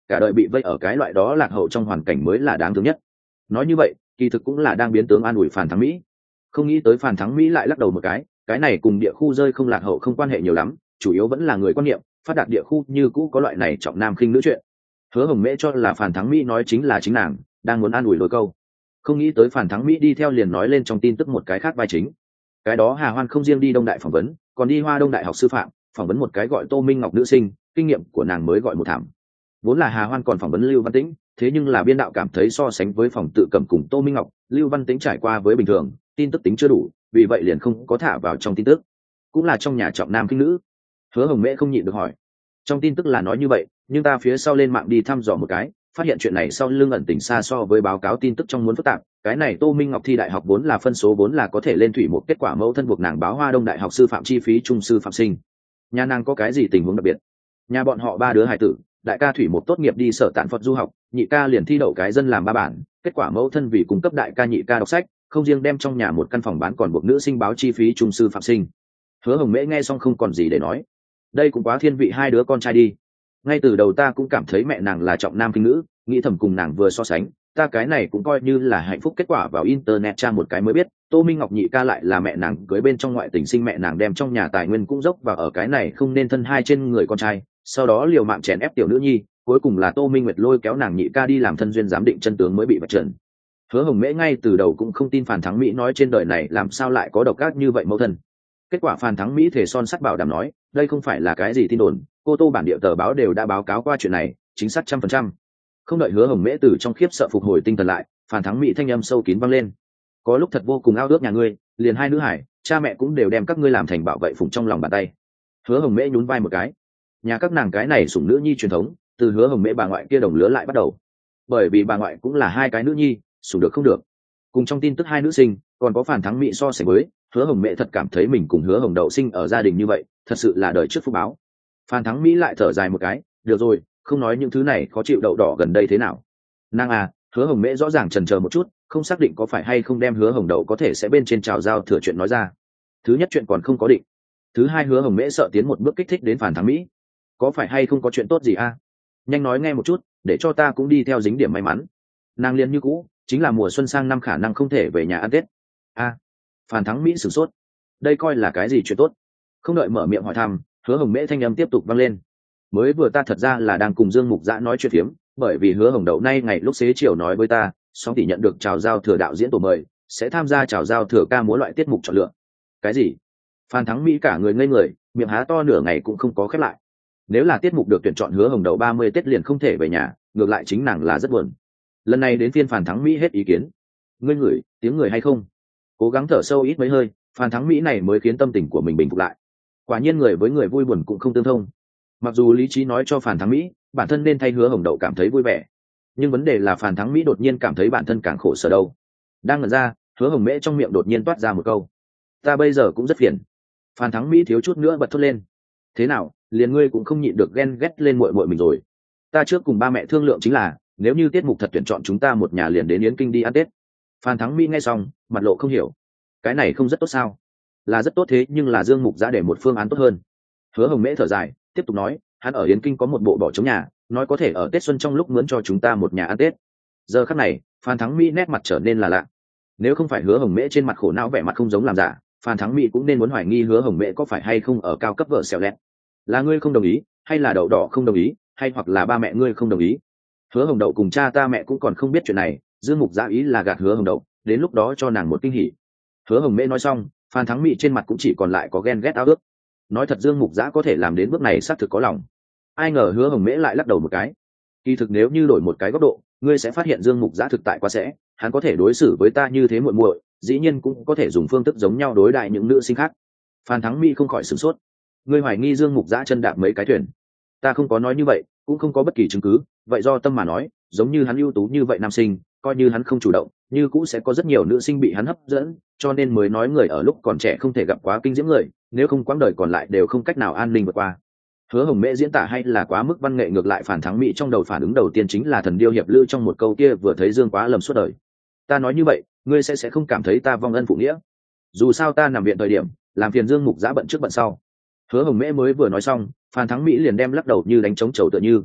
cả đời bị vây ở cái loại đó lạc hậu trong hoàn cảnh mới là đáng thương nhất. Nói như vậy kỳ thực cũng là đang biến tướng an ủi Phàn Thắng Mỹ. Không nghĩ tới Phàn Thắng Mỹ lại lắc đầu một cái này cùng địa khu rơi không lạc hậu không quan hệ nhiều lắm, chủ yếu vẫn là người quan niệm phát đạt địa khu như cũ có loại này trọng nam khinh nữ chuyện. Hứa Hồng Mễ cho là Phàn Thắng Mỹ nói chính là chính nàng đang muốn an ủi đôi câu, không nghĩ tới Phàn Thắng Mỹ đi theo liền nói lên trong tin tức một cái khác vai chính. Cái đó Hà Hoan không riêng đi Đông Đại phỏng vấn, còn đi Hoa Đông Đại học sư phạm phỏng vấn một cái gọi Tô Minh Ngọc nữ sinh, kinh nghiệm của nàng mới gọi một thảm. Vốn là Hà Hoan còn phỏng vấn Lưu Văn Tĩnh, thế nhưng là biên đạo cảm thấy so sánh với phòng tự cầm cùng Tô Minh Ngọc, Lưu Văn Tĩnh trải qua với bình thường, tin tức tính chưa đủ, vì vậy liền không có thả vào trong tin tức. Cũng là trong nhà trọng nam khinh nữ. Hứa Hồng Mễ không nhịn được hỏi, trong tin tức là nói như vậy, nhưng ta phía sau lên mạng đi thăm dò một cái, phát hiện chuyện này sau lưng ẩn tình xa so với báo cáo tin tức trong muốn phức tạp. Cái này Tô Minh Ngọc thi đại học vốn là phân số vốn là có thể lên thủy một kết quả mẫu thân buộc nàng báo Hoa Đông Đại học sư phạm chi phí trung sư phạm sinh. Nhà nàng có cái gì tình huống đặc biệt? Nhà bọn họ ba đứa hài tử, đại ca thủy một tốt nghiệp đi sở tạn Phật du học, nhị ca liền thi đậu cái dân làm ba bản, kết quả mẫu thân vì cung cấp đại ca nhị ca đọc sách, không riêng đem trong nhà một căn phòng bán còn buộc nữ sinh báo chi phí trung sư phạm sinh. Hứa Hồng Mễ nghe xong không còn gì để nói, đây cũng quá thiên vị hai đứa con trai đi. Ngay từ đầu ta cũng cảm thấy mẹ nàng là trọng nam khinh nữ, nghĩ thầm cùng nàng vừa so sánh, ta cái này cũng coi như là hạnh phúc. Kết quả vào internet tra một cái mới biết, Tô Minh Ngọc nhị ca lại là mẹ nàng cưới bên trong ngoại tình sinh, mẹ nàng đem trong nhà tài nguyên cũng dốc vào ở cái này không nên thân hai trên người con trai, sau đó liều mạng chèn ép tiểu nữ nhi, cuối cùng là Tô Minh Nguyệt lôi kéo nàng nhị ca đi làm thân duyên giám định chân tướng mới bị vạch trần. Hứa Hồng Mễ ngay từ đầu cũng không tin Phàn Thắng Mỹ nói trên đời này làm sao lại có độc ác như vậy mẫu thân. Kết quả Phàn Thắng Mỹ thể son sắt bảo đảm nói, đây không phải là cái gì tin đồn, cô Tô bản địa tờ báo đều đã báo cáo qua chuyện này, chính xác 100%. Không đợi Hứa Hồng Mễ từ trong khiếp sợ phục hồi tinh thần lại, Phàn Thắng Mỹ thanh âm sâu kín vang lên, có lúc thật vô cùng ao ước nhà ngươi, liền hai nữ hải, cha mẹ cũng đều đem các ngươi làm thành bảo vệ phụng trong lòng bàn tay. Hứa Hồng Mễ nhún vai một cái, nhà các nàng cái này sủng nữ nhi truyền thống, từ Hứa Hồng Mễ bà ngoại kia đồng lứa lại bắt đầu, bởi vì bà ngoại cũng là hai cái nữ nhi, sủng được không được. Cùng trong tin tức hai nữ sinh, còn có Phàn Thắng Mỹ so sánh với, Hứa Hồng Mễ thật cảm thấy mình cùng Hứa Hồng Đậu sinh ở gia đình như vậy, thật sự là đời trước phúc báo. Phàn Thắng Mỹ lại thở dài một cái, được rồi, không nói những thứ này khó chịu đậu đỏ gần đây thế nào. Nàng à, Hứa Hồng Mễ rõ ràng chần chờ một chút, không xác định có phải hay không đem Hứa Hồng Đậu có thể sẽ bên trên trào giao thừa chuyện nói ra. Thứ nhất chuyện còn không có định, thứ hai Hứa Hồng Mễ sợ tiến một bước kích thích đến Phàn Thắng Mỹ, có phải hay không có chuyện tốt gì a? Nhanh nói nghe một chút, để cho ta cũng đi theo dính điểm may mắn. Nàng liền như cũ, chính là mùa xuân sang năm khả năng không thể về nhà ăn Tết. A, Phàn Thắng Mỹ sửng sốt, đây coi là cái gì chuyện tốt? Không đợi mở miệng hỏi thăm, Hứa Hồng Mễ thanh âm tiếp tục vang lên, mới vừa ta thật ra là đang cùng Dương Mục Dã nói chuyện phiếm, bởi vì Hứa Hồng Đậu nay ngày lúc xế chiều nói với ta, song tỷ nhận được chào giao thừa đạo diễn tổ mời, sẽ tham gia chào giao thừa ca múa loại tiết mục chọn lựa. Cái gì? Phan Thắng Mỹ cả người ngây người, miệng há to nửa ngày cũng không có khép lại. Nếu là tiết mục được tuyển chọn, Hứa Hồng Đậu 30 Tết liền không thể về nhà, ngược lại chính nàng là rất buồn. Lần này đến phiên Phan Thắng Mỹ hết ý kiến. Ngươi ngửi tiếng người hay không? Cố gắng thở sâu ít mấy hơi, Phan Thắng Mỹ này mới khiến tâm tình của mình bình phục lại. Quả nhiên người với người vui buồn cũng không tương thông. Mặc dù lý trí nói cho Phan Thắng Mỹ, bản thân nên thay Hứa Hồng Đậu cảm thấy vui vẻ, nhưng vấn đề là Phan Thắng Mỹ đột nhiên cảm thấy bản thân càng khổ sở đâu. Đang ngẩn ra, Hứa Hồng Mễ trong miệng đột nhiên toát ra một câu: ta bây giờ cũng rất phiền. Phan Thắng Mỹ thiếu chút nữa bật thốt lên. Thế nào, liền ngươi cũng không nhịn được ghen ghét lên muội muội mình rồi? Ta trước cùng ba mẹ thương lượng chính là, nếu như tiết mục thật tuyển chọn chúng ta một nhà liền đến Yến Kinh đi ăn Tết. Phan Thắng Mỹ nghe xong, mặt lộ không hiểu. Cái này không rất tốt sao? Là rất tốt, thế nhưng là Dương Mục Dã để một phương án tốt hơn. Hứa Hồng Mễ thở dài, tiếp tục nói, hắn ở Yến Kinh có một bộ bỏ trống nhà, nói có thể ở Tết xuân trong lúc mướn cho chúng ta một nhà ăn Tết. Giờ khắc này, Phan Thắng Mỹ nét mặt trở nên là lạ. Nếu không phải Hứa Hồng Mễ trên mặt khổ não vẻ mặt không giống làm giả, Phan Thắng Mỹ cũng nên muốn hoài nghi Hứa Hồng Mễ có phải hay không ở cao cấp vợ xẻo lẹt. Là ngươi không đồng ý, hay là đậu đỏ không đồng ý, hay hoặc là ba mẹ ngươi không đồng ý? Hứa Hồng Đậu cùng cha ta mẹ cũng còn không biết chuyện này, Dương Mục Dã ý là gạt Hứa Hồng Đậu, đến lúc đó cho nàng một kinh hỉ. Hứa Hồng Mễ nói xong, Phan Thắng Mỹ trên mặt cũng chỉ còn lại có ghen ghét ao ước. Nói thật, Dương Mục Dã có thể làm đến bước này xác thực có lòng. Ai ngờ Hứa Hồng Mễ lại lắc đầu một cái. Kỳ thực nếu như đổi một cái góc độ, ngươi sẽ phát hiện Dương Mục Dã thực tại quá sẽ, hắn có thể đối xử với ta như thế muội muội, dĩ nhiên cũng có thể dùng phương thức giống nhau đối đại những nữ sinh khác. Phan Thắng Mỹ không khỏi sửng sốt. Ngươi hoài nghi Dương Mục Dã chân đạp mấy cái thuyền? Ta không có nói như vậy, cũng không có bất kỳ chứng cứ, vậy do tâm mà nói, giống như hắn ưu tú như vậy nam sinh, coi như hắn không chủ động, như cũng sẽ có rất nhiều nữ sinh bị hắn hấp dẫn, cho nên mới nói người ở lúc còn trẻ không thể gặp quá kinh diễm người, nếu không quãng đời còn lại đều không cách nào an ninh vượt qua. Hứa Hồng Mễ diễn tả hay là quá mức văn nghệ, ngược lại Phan Thắng Mỹ trong đầu phản ứng đầu tiên chính là Thần Điêu hiệp lữ trong một câu kia vừa thấy Dương quá lầm suốt đời. Ta nói như vậy, ngươi sẽ không cảm thấy ta vong ân phụ nghĩa? Dù sao ta nằm viện thời điểm, làm phiền Dương Mục Dã bận trước bận sau. Hứa Hồng Mễ mới vừa nói xong, Phan Thắng Mỹ liền đem lắc đầu như đánh trống chầu tựa như.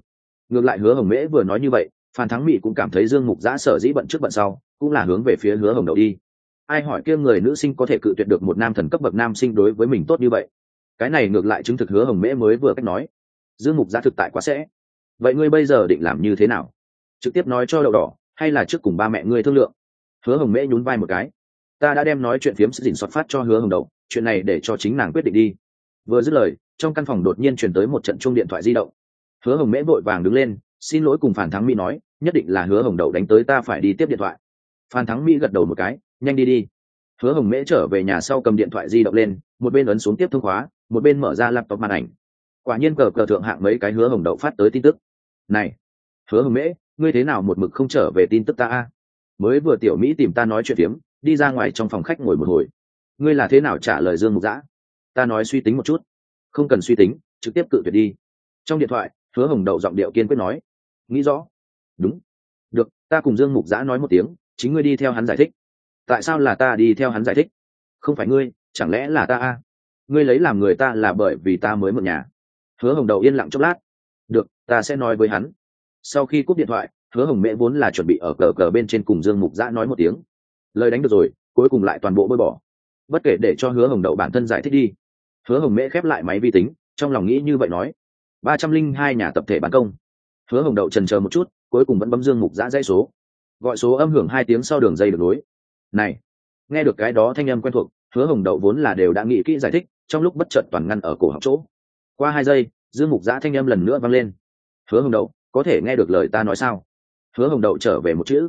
Ngược lại Hứa Hồng Mễ vừa nói như vậy, Phan Thắng Mỹ cũng cảm thấy Dương Mục Giã sở dĩ bận trước bận sau, cũng là hướng về phía Hứa Hồng Đậu đi. Ai hỏi kia người nữ sinh có thể cự tuyệt được một nam thần cấp bậc nam sinh đối với mình tốt như vậy? Cái này ngược lại chứng thực Hứa Hồng Mễ mới vừa cách nói. Dương Mục Giã thực tại quá sẽ. Vậy ngươi bây giờ định làm như thế nào? Trực tiếp nói cho Đậu Đỏ, hay là trước cùng ba mẹ ngươi thương lượng? Hứa Hồng Mễ nhún vai một cái. Ta đã đem nói chuyện phiếm sự dình soát phát cho Hứa Hồng Đậu, chuyện này để cho chính nàng quyết định đi. Vừa dứt lời, trong căn phòng đột nhiên truyền tới một trận chuông điện thoại di động. Hứa Hồng Mễ vội vàng đứng lên, xin lỗi cùng Phan Thắng Mỹ nói, nhất định là Hứa Hồng Đậu đánh tới, ta phải đi tiếp điện thoại. Phan Thắng Mỹ gật đầu một cái, nhanh đi đi. Hứa Hồng Mễ trở về nhà sau cầm điện thoại di động lên, một bên ấn xuống tiếp thông khóa, một bên mở ra laptop màn ảnh. Quả nhiên cờ thượng hạng mấy cái Hứa Hồng Đậu phát tới tin tức. Này, Hứa Hồng Mễ, ngươi thế nào một mực không trở về tin tức ta a? Mới vừa tiểu Mỹ tìm ta nói chuyện phiếm, đi ra ngoài trong phòng khách ngồi một hồi. Ngươi là thế nào trả lời Dương Mục Giã? Ta nói suy tính một chút. Không cần suy tính, trực tiếp cự tuyệt đi. Trong điện thoại, Hứa Hồng Đậu giọng điệu kiên quyết nói. Nghĩ rõ. Đúng. Được, ta cùng Dương Mục Giã nói một tiếng, chính ngươi đi theo hắn giải thích. Tại sao là ta đi theo hắn giải thích? Không phải ngươi, chẳng lẽ là ta a? Ngươi lấy làm người ta là bởi vì ta mới mượn nhà. Hứa Hồng Đậu yên lặng chốc lát. Được, ta sẽ nói với hắn. Sau khi cúp điện thoại, Hứa Hồng Mễ vốn là chuẩn bị ở cờ bên trên cùng Dương Mục Giã nói một tiếng. Lời đánh được rồi, cuối cùng lại toàn bộ bôi bỏ. Bất kể, để cho Hứa Hồng Đậu bản thân giải thích đi. Hứa Hồng Mễ khép lại máy vi tính, trong lòng nghĩ như vậy nói. 302 nhà tập thể bán công. Hứa Hồng Đậu chần chờ một chút, cuối cùng vẫn bấm Dương Mục Giã dãy số. Gọi số âm hưởng 2 tiếng sau đường dây được nối. Này, nghe được cái đó thanh âm quen thuộc, Hứa Hồng Đậu vốn là đều đã nghĩ kỹ giải thích, trong lúc bất chợt toàn ngăn ở cổ họng chỗ. Qua 2 giây, Dương Mục Giã thanh âm lần nữa vang lên. Hứa Hồng Đậu, có thể nghe được lời ta nói sao? Hứa Hồng Đậu trở về một chữ.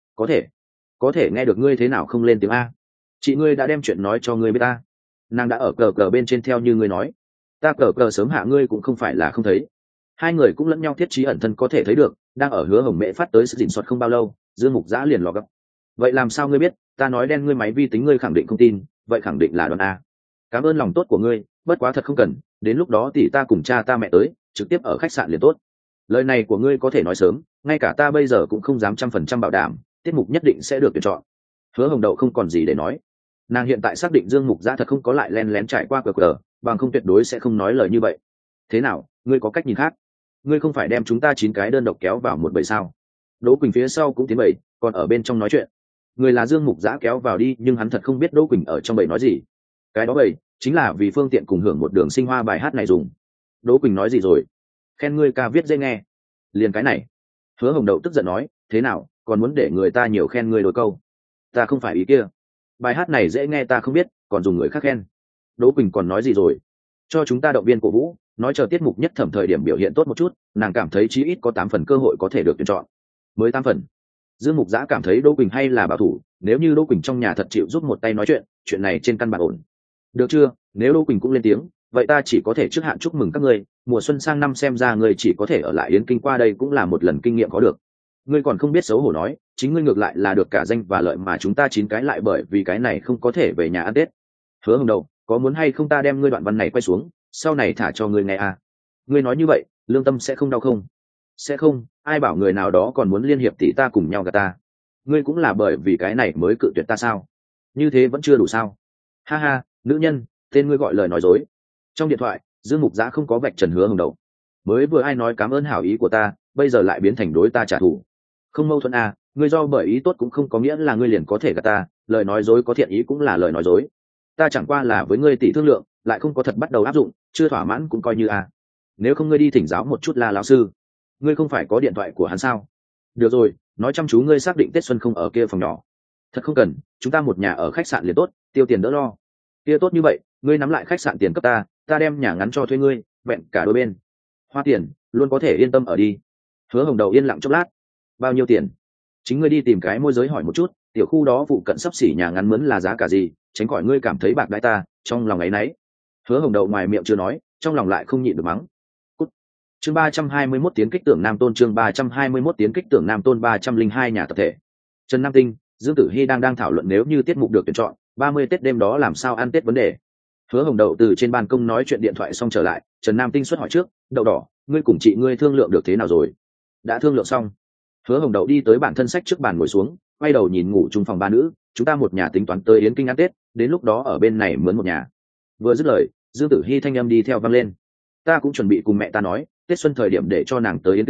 Có thể nghe được. Ngươi thế nào không lên tiếng a? Chị ngươi đã đem chuyện nói cho ngươi biết ta. Nàng đã ở cờ bên trên theo như ngươi nói. Ta cờ sớm hạ ngươi cũng không phải là không thấy. Hai người cũng lẫn nhau thiết trí ẩn thân có thể thấy được, đang ở Hứa Hồng Mễ phát tới sự dình soát không bao lâu, Dương Mục Giã liền lò gấp. Vậy làm sao ngươi biết? Ta nói đen ngươi máy vi tính ngươi khẳng định không tin, vậy khẳng định là đoán a. Cảm ơn lòng tốt của ngươi, bất quá thật không cần, đến lúc đó tỷ ta cùng cha ta mẹ tới, trực tiếp ở khách sạn liền tốt. Lời này của ngươi có thể nói sớm, ngay cả ta bây giờ cũng không dám 100% bảo đảm, tiết mục nhất định sẽ được tuyển chọn. Hứa Hồng Đậu không còn gì để nói. Nàng hiện tại xác định Dương Mục Giã thật không có lại len lén trải qua cờ, bằng không tuyệt đối sẽ không nói lời như vậy. Thế nào, ngươi có cách nhìn khác? Ngươi không phải đem chúng ta 9 cái đơn độc kéo vào một bầy sao? Đỗ Quỳnh phía sau cũng tiến bầy, còn ở bên trong nói chuyện. Người là Dương Mục Giã kéo vào đi, nhưng hắn thật không biết Đỗ Quỳnh ở trong bầy nói gì. Cái đó bầy chính là vì phương tiện cùng hưởng một đường sinh hoa bài hát này dùng. Đỗ Quỳnh nói gì rồi? Khen ngươi ca viết dễ nghe. Liền cái này. Hứa Hồng Đậu tức giận nói, thế nào, còn muốn để người ta nhiều khen ngươi đôi câu? Ta không phải ý kia. Bài hát này dễ nghe ta không biết, còn dùng người khác khen. Đỗ Quỳnh còn nói gì rồi? Cho chúng ta động viên cổ vũ, nói chờ tiết mục nhất thẩm thời điểm biểu hiện tốt một chút, nàng cảm thấy chí ít có 8 phần cơ hội có thể được tuyển chọn. Mới 8 phần. Dương Mục Giã cảm thấy Đỗ Quỳnh hay là bảo thủ, nếu như Đỗ Quỳnh trong nhà thật chịu giúp một tay nói chuyện này trên căn bản ổn. Được chưa, nếu Đỗ Quỳnh cũng lên tiếng, vậy ta chỉ có thể trước hạn chúc mừng các ngươi, mùa xuân sang năm xem ra ngươi chỉ có thể ở lại Yến Kinh, qua đây cũng là một lần kinh nghiệm có được. Ngươi còn không biết xấu hổ nói, chính ngươi ngược lại là được cả danh và lợi mà chúng ta 9 cái lại bởi vì cái này không có thể về nhà ăn Tết. Hứa Hồng Đậu, có muốn hay không ta đem ngươi đoạn văn này quay xuống, sau này thả cho ngươi nghe à? Ngươi nói như vậy, lương tâm sẽ không đau không? Sẽ không, ai bảo người nào đó còn muốn liên hiệp tỷ ta cùng nhau gạt ta. Ngươi cũng là bởi vì cái này mới cự tuyệt ta sao? Như thế vẫn chưa đủ sao? Ha ha, nữ nhân, tên ngươi gọi lời nói dối. Trong điện thoại, Dương Mục Giã không có vạch trần Hứa Hồng Đậu. Mới vừa ai nói cảm ơn hảo ý của ta, bây giờ lại biến thành đối ta trả thù. Không mâu thuẫn à, ngươi do bởi ý tốt cũng không có nghĩa là ngươi liền có thể gạt ta, lời nói dối có thiện ý cũng là lời nói dối. Ta chẳng qua là với ngươi tỷ thương lượng, lại không có thật bắt đầu áp dụng, chưa thỏa mãn cũng coi như à. Nếu không ngươi đi thỉnh giáo một chút là lão sư. Ngươi không phải có điện thoại của hắn sao? Được rồi, nói chăm chú, ngươi xác định Tết Xuân không ở kia phòng nhỏ? Thật không cần, chúng ta một nhà ở khách sạn liền tốt, tiêu tiền đỡ lo. Kia tốt như vậy, ngươi nắm lại khách sạn tiền cấp ta đem nhà ngắn cho thuê ngươi, vẹn cả đôi bên. Hoa tiền, luôn có thể yên tâm ở đi. Hứa Hồng Đậu yên lặng chốc lát. Bao nhiêu tiền? Chính ngươi đi tìm cái môi giới hỏi một chút, tiểu khu đó phụ cận sắp xỉ nhà ngắn mướn là giá cả gì, tránh khỏi ngươi cảm thấy bạc đãi ta, trong lòng ấy nấy. Hứa Hồng Đậu ngoài miệng chưa nói, trong lòng lại không nhịn được mắng. Cút. Chương 321 tiến kích tưởng Nam Tôn, chương 321 tiến kích tưởng Nam Tôn, 302 nhà tập thể. Trần Nam Tinh, Dương Tử Hi đang thảo luận nếu như tiết mục được tuyển chọn, 30 Tết đêm đó làm sao ăn Tết vấn đề. Hứa Hồng Đậu từ trên ban công nói chuyện điện thoại xong trở lại, Trần Nam Tinh xuất hỏi trước, Đậu đỏ, ngươi cùng chị ngươi thương lượng được thế nào rồi? Đã thương lượng xong. Hứa Hồng Đậu đi tới bản thân sách trước bàn ngồi xuống, quay đầu nhìn ngủ chung phòng ba nữ, chúng ta một nhà tính toán tới Yến Kinh ăn Tết, đến lúc đó ở bên này mướn một nhà. Vừa dứt lời, Dương Tử Hi thanh âm đi theo vang lên. Ta cũng chuẩn bị cùng mẹ ta nói, Tết xuân thời điểm để cho nàng tới Yến Kinh,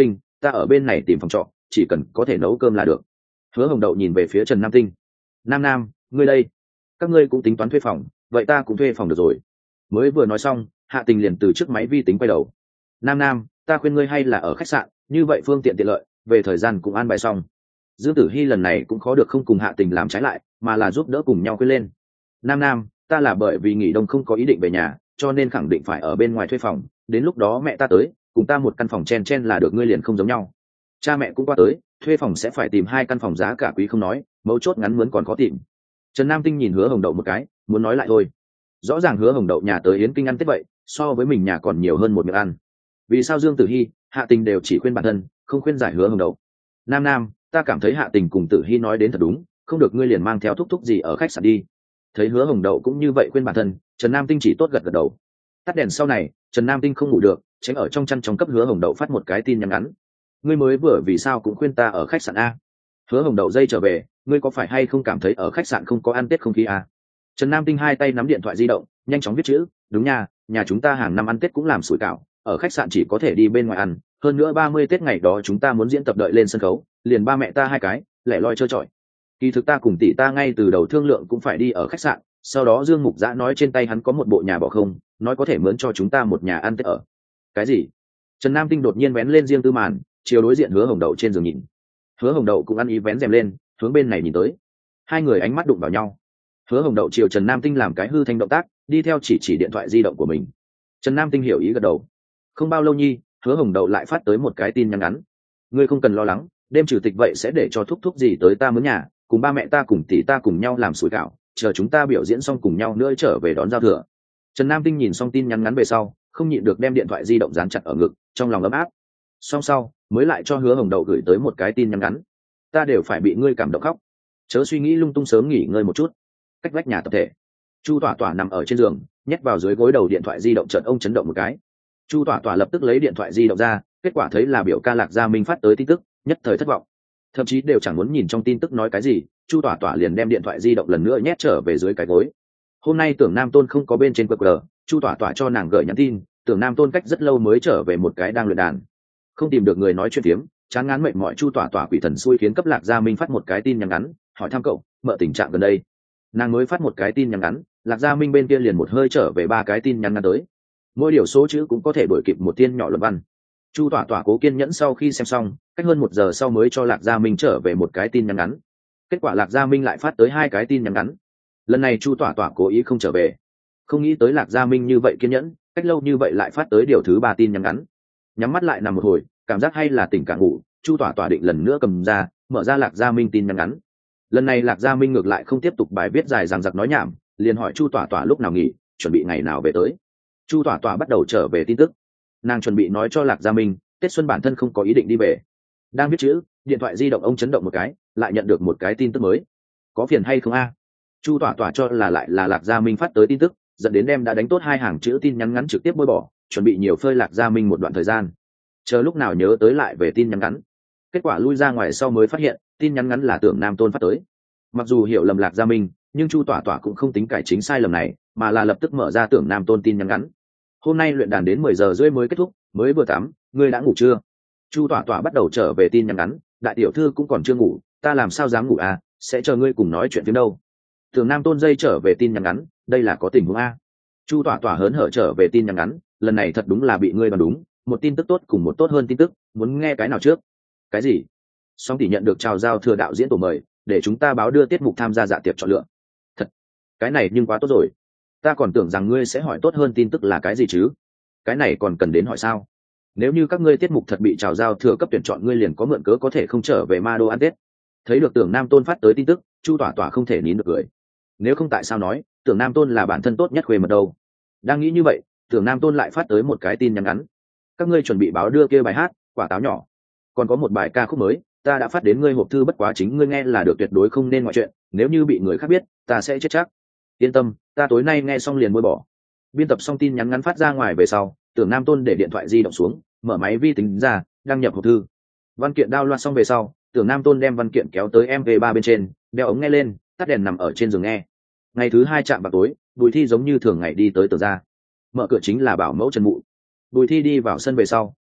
ta ở bên này tìm phòng trọ, chỉ cần có thể nấu cơm là được. Hứa Hồng Đậu nhìn về phía Trần Nam Tinh. Nam Nam, ngươi đây, các ngươi cũng tính toán thuê phòng, vậy ta cũng thuê phòng được rồi. Mới vừa nói xong, Hạ Tình liền từ trước máy vi tính quay đầu. Nam Nam, ta khuyên ngươi hay là ở khách sạn, như vậy phương tiện tiện lợi, về thời gian cũng an bài xong. Dương Tử Hi lần này cũng khó được không cùng Hạ Tình làm trái lại, mà là giúp đỡ cùng nhau khuyên lên. Nam Nam, ta là bởi vì nghỉ đông không có ý định về nhà, cho nên khẳng định phải ở bên ngoài thuê phòng, đến lúc đó mẹ ta tới, cùng ta một căn phòng chen chen là được, ngươi liền không giống nhau. Cha mẹ cũng qua tới, thuê phòng sẽ phải tìm 2 căn phòng giá cả quý không nói, mấu chốt ngắn mướn còn khó tìm. Trần Nam Tinh nhìn Hứa Hồng Đậu một cái, muốn nói lại thôi. Rõ ràng Hứa Hồng Đậu nhà tới Yến Kinh ăn Tết vậy, so với mình nhà còn nhiều hơn một miệng ăn. Vì sao Dương Tử Hi, Hạ Tình đều chỉ khuyên bản thân, không khuyên giải Hứa Hồng Đậu? Nam Nam, ta cảm thấy Hạ Tình cùng Tử Hi nói đến thật đúng, không được ngươi liền mang theo thúc thúc gì ở khách sạn đi. Thấy Hứa Hồng Đậu cũng như vậy khuyên bản thân, Trần Nam Tinh chỉ tốt gật gật đầu. Tắt đèn sau này, Trần Nam Tinh không ngủ được, tránh ở trong chăn trong cấp Hứa Hồng Đậu phát một cái tin nhắn ngắn. Ngươi mới vừa vì sao cũng khuyên ta ở khách sạn a? Hứa Hồng Đậu dây trở về, ngươi có phải hay không cảm thấy ở khách sạn không có ăn Tết không khí a? Trần Nam Tinh 2 tay nắm điện thoại di động, nhanh chóng viết chữ. Đúng nha, nhà chúng ta hàng năm ăn Tết cũng làm sủi cảo, ở khách sạn chỉ có thể đi bên ngoài ăn, hơn nữa 30 Tết ngày đó chúng ta muốn diễn tập đợi lên sân khấu, liền ba mẹ ta 2 cái lẻ loi chơi chọi. Kỳ thực ta cùng tỷ ta ngay từ đầu thương lượng cũng phải đi ở khách sạn, sau đó Dương Mục Dã nói trên tay hắn có một bộ nhà bỏ không, nói có thể mướn cho chúng ta một nhà ăn Tết ở. Cái gì? Trần Nam Tinh đột nhiên vén lên riêng tư màn, chiều đối diện Hứa Hồng Đậu trên giường nhìn. Hứa Hồng Đậu cũng ăn ý vén rèm lên, hướng bên này nhìn tới. 2 người ánh mắt đụng vào nhau. Hứa Hồng Đậu chiều Trần Nam Tinh làm cái hư thanh động tác, đi theo chỉ điện thoại di động của mình. Trần Nam Tinh hiểu ý gật đầu. Không bao lâu nhi, Hứa Hồng Đậu lại phát tới một cái tin nhắn ngắn. Ngươi không cần lo lắng, đêm chủ tịch vậy sẽ để cho thúc thúc gì tới ta mướn nhà, cùng ba mẹ ta cùng tỷ ta cùng nhau làm sủi cảo, chờ chúng ta biểu diễn xong cùng nhau nữa trở về đón giao thừa. Trần Nam Tinh nhìn xong tin nhắn ngắn về sau, không nhịn được đem điện thoại di động dán chặt ở ngực, trong lòng ấm áp. Xong sau, mới lại cho Hứa Hồng Đậu gửi tới một cái tin nhắn ngắn. Ta đều phải bị ngươi cảm động khóc. Chớ suy nghĩ lung tung, sớm nghỉ ngơi một chút. Cách vách nhà tập thể, Chu Tỏa Tỏa nằm ở trên giường, nhét vào dưới gối đầu điện thoại di động, chợt ông chấn động một cái. Chu Tỏa Tỏa lập tức lấy điện thoại di động ra, kết quả thấy là biểu ca Lạc Gia Minh phát tới tin tức, nhất thời thất vọng, thậm chí đều chẳng muốn nhìn trong tin tức nói cái gì. Chu Tỏa Tỏa liền đem điện thoại di động lần nữa nhét trở về dưới cái gối. Hôm nay Tưởng Nam Tôn không có bên trên QR, Chu Tỏa Tỏa cho nàng gửi nhắn tin. Tưởng Nam Tôn cách rất lâu mới trở về một cái đang luyện đàn, không tìm được người nói chuyện tiếm, chán ngán mệt mỏi. Chu Tỏa Tỏa quỷ thần xui khiến cấp Lạc Gia Minh phát một cái tin nhắn ngắn, hỏi thăm cậu mợ tình trạng gần đây. Nàng mới phát một cái tin nhắn ngắn, Lạc Gia Minh bên kia liền một hơi trở về 3 cái tin nhắn ngắn tới, mỗi điều số chữ cũng có thể đổi kịp một tiên nhỏ luận văn. Chu Tỏa Tỏa cố kiên nhẫn sau khi xem xong, cách hơn 1 giờ sau mới cho Lạc Gia Minh trở về một cái tin nhắn ngắn. Kết quả Lạc Gia Minh lại phát tới 2 cái tin nhắn ngắn. Lần này Chu Tỏa Tỏa cố ý không trở về, không nghĩ tới Lạc Gia Minh như vậy kiên nhẫn, cách lâu như vậy lại phát tới điều thứ 3 tin nhắn ngắn. Nhắm mắt lại nằm một hồi, cảm giác hay là tỉnh cả ngủ, Chu Tỏa Tỏa định lần nữa cầm ra, mở ra Lạc Gia Minh tin nhắn ngắn. Lần này Lạc Gia Minh ngược lại không tiếp tục bài viết dài dằng dặc nói nhảm, liền hỏi Chu Tỏa Tỏa lúc nào nghỉ, chuẩn bị ngày nào về tới. Chu Tỏa Tỏa bắt đầu trở về tin tức. Nàng chuẩn bị nói cho Lạc Gia Minh, Tết xuân bản thân không có ý định đi về. Đang viết chữ, điện thoại di động ông chấn động một cái, lại nhận được một cái tin tức mới. Có phiền hay không a? Chu Tỏa Tỏa cho là lại là Lạc Gia Minh phát tới tin tức, dẫn đến đem đã đánh tốt 2 hàng chữ tin nhắn ngắn trực tiếp bôi bỏ, chuẩn bị nhiều phơi Lạc Gia Minh một đoạn thời gian, chờ lúc nào nhớ tới lại về tin nhắn ngắn. Kết quả lui ra ngoài sau mới phát hiện, tin nhắn ngắn là Tưởng Nam Tôn phát tới. Mặc dù hiểu lầm Lạc Gia Minh, nhưng Chu Tỏa Tỏa cũng không tính cải chính sai lầm này, mà là lập tức mở ra Tưởng Nam Tôn tin nhắn ngắn. Hôm nay luyện đàn đến 10 giờ rưỡi mới kết thúc, mới vừa tắm, ngươi đã ngủ chưa? Chu Tỏa Tỏa bắt đầu trở về tin nhắn ngắn, đại tiểu thư cũng còn chưa ngủ, ta làm sao dám ngủ à, sẽ chờ ngươi cùng nói chuyện phim đâu. Tưởng Nam Tôn dây trở về tin nhắn ngắn, đây là có tình huống a. Chu Tỏa Tỏa hớn hở trở về tin nhắn ngắn, lần này thật đúng là bị ngươi đoán đúng, một tin tức tốt cùng một tốt hơn tin tức, muốn nghe cái nào trước? Cái gì? Song tỷ nhận được chào giao thừa đạo diễn tổ mời, để chúng ta báo đưa tiết mục tham gia dạ tiệc chọn lựa. Thật, cái này nhưng quá tốt rồi. Ta còn tưởng rằng ngươi sẽ hỏi tốt hơn tin tức là cái gì chứ. Cái này còn cần đến hỏi sao? Nếu như các ngươi tiết mục thật bị chào giao thừa cấp tuyển chọn, ngươi liền có mượn cớ có thể không trở về ma đô ăn Tết. Thấy được Tưởng Nam Tôn phát tới tin tức, Chu Tỏa Tỏa không thể nín được cười. Nếu không tại sao nói Tưởng Nam Tôn là bản thân tốt nhất khuê mật đâu. Đang nghĩ như vậy, Tưởng Nam Tôn lại phát tới một cái tin nhắn ngắn. Các ngươi chuẩn bị báo đưa kia bài hát quả táo nhỏ, còn có một bài ca khúc mới, ta đã phát đến ngươi hộp thư, bất quá chính ngươi nghe là được, tuyệt đối không nên ngoại chuyện, nếu như bị người khác biết ta sẽ chết chắc. Yên tâm, ta tối nay nghe xong liền bôi bỏ. Biên tập xong tin nhắn ngắn phát ra ngoài về sau, Tưởng Nam Tôn để điện thoại di động xuống, mở máy vi tính ra, đăng nhập hộp thư. Văn kiện download xong về sau, Tưởng Nam Tôn đem văn kiện kéo tới MP3 bên trên, đeo ống nghe lên, tắt đèn nằm ở trên giường nghe. Ngày thứ 2 chạm vào tối, Bùi Thi giống như thường ngày đi tới Tưởng gia. Mở cửa chính là bảo mẫu Trần Mụ. Bùi Thi đi vào sân về sau,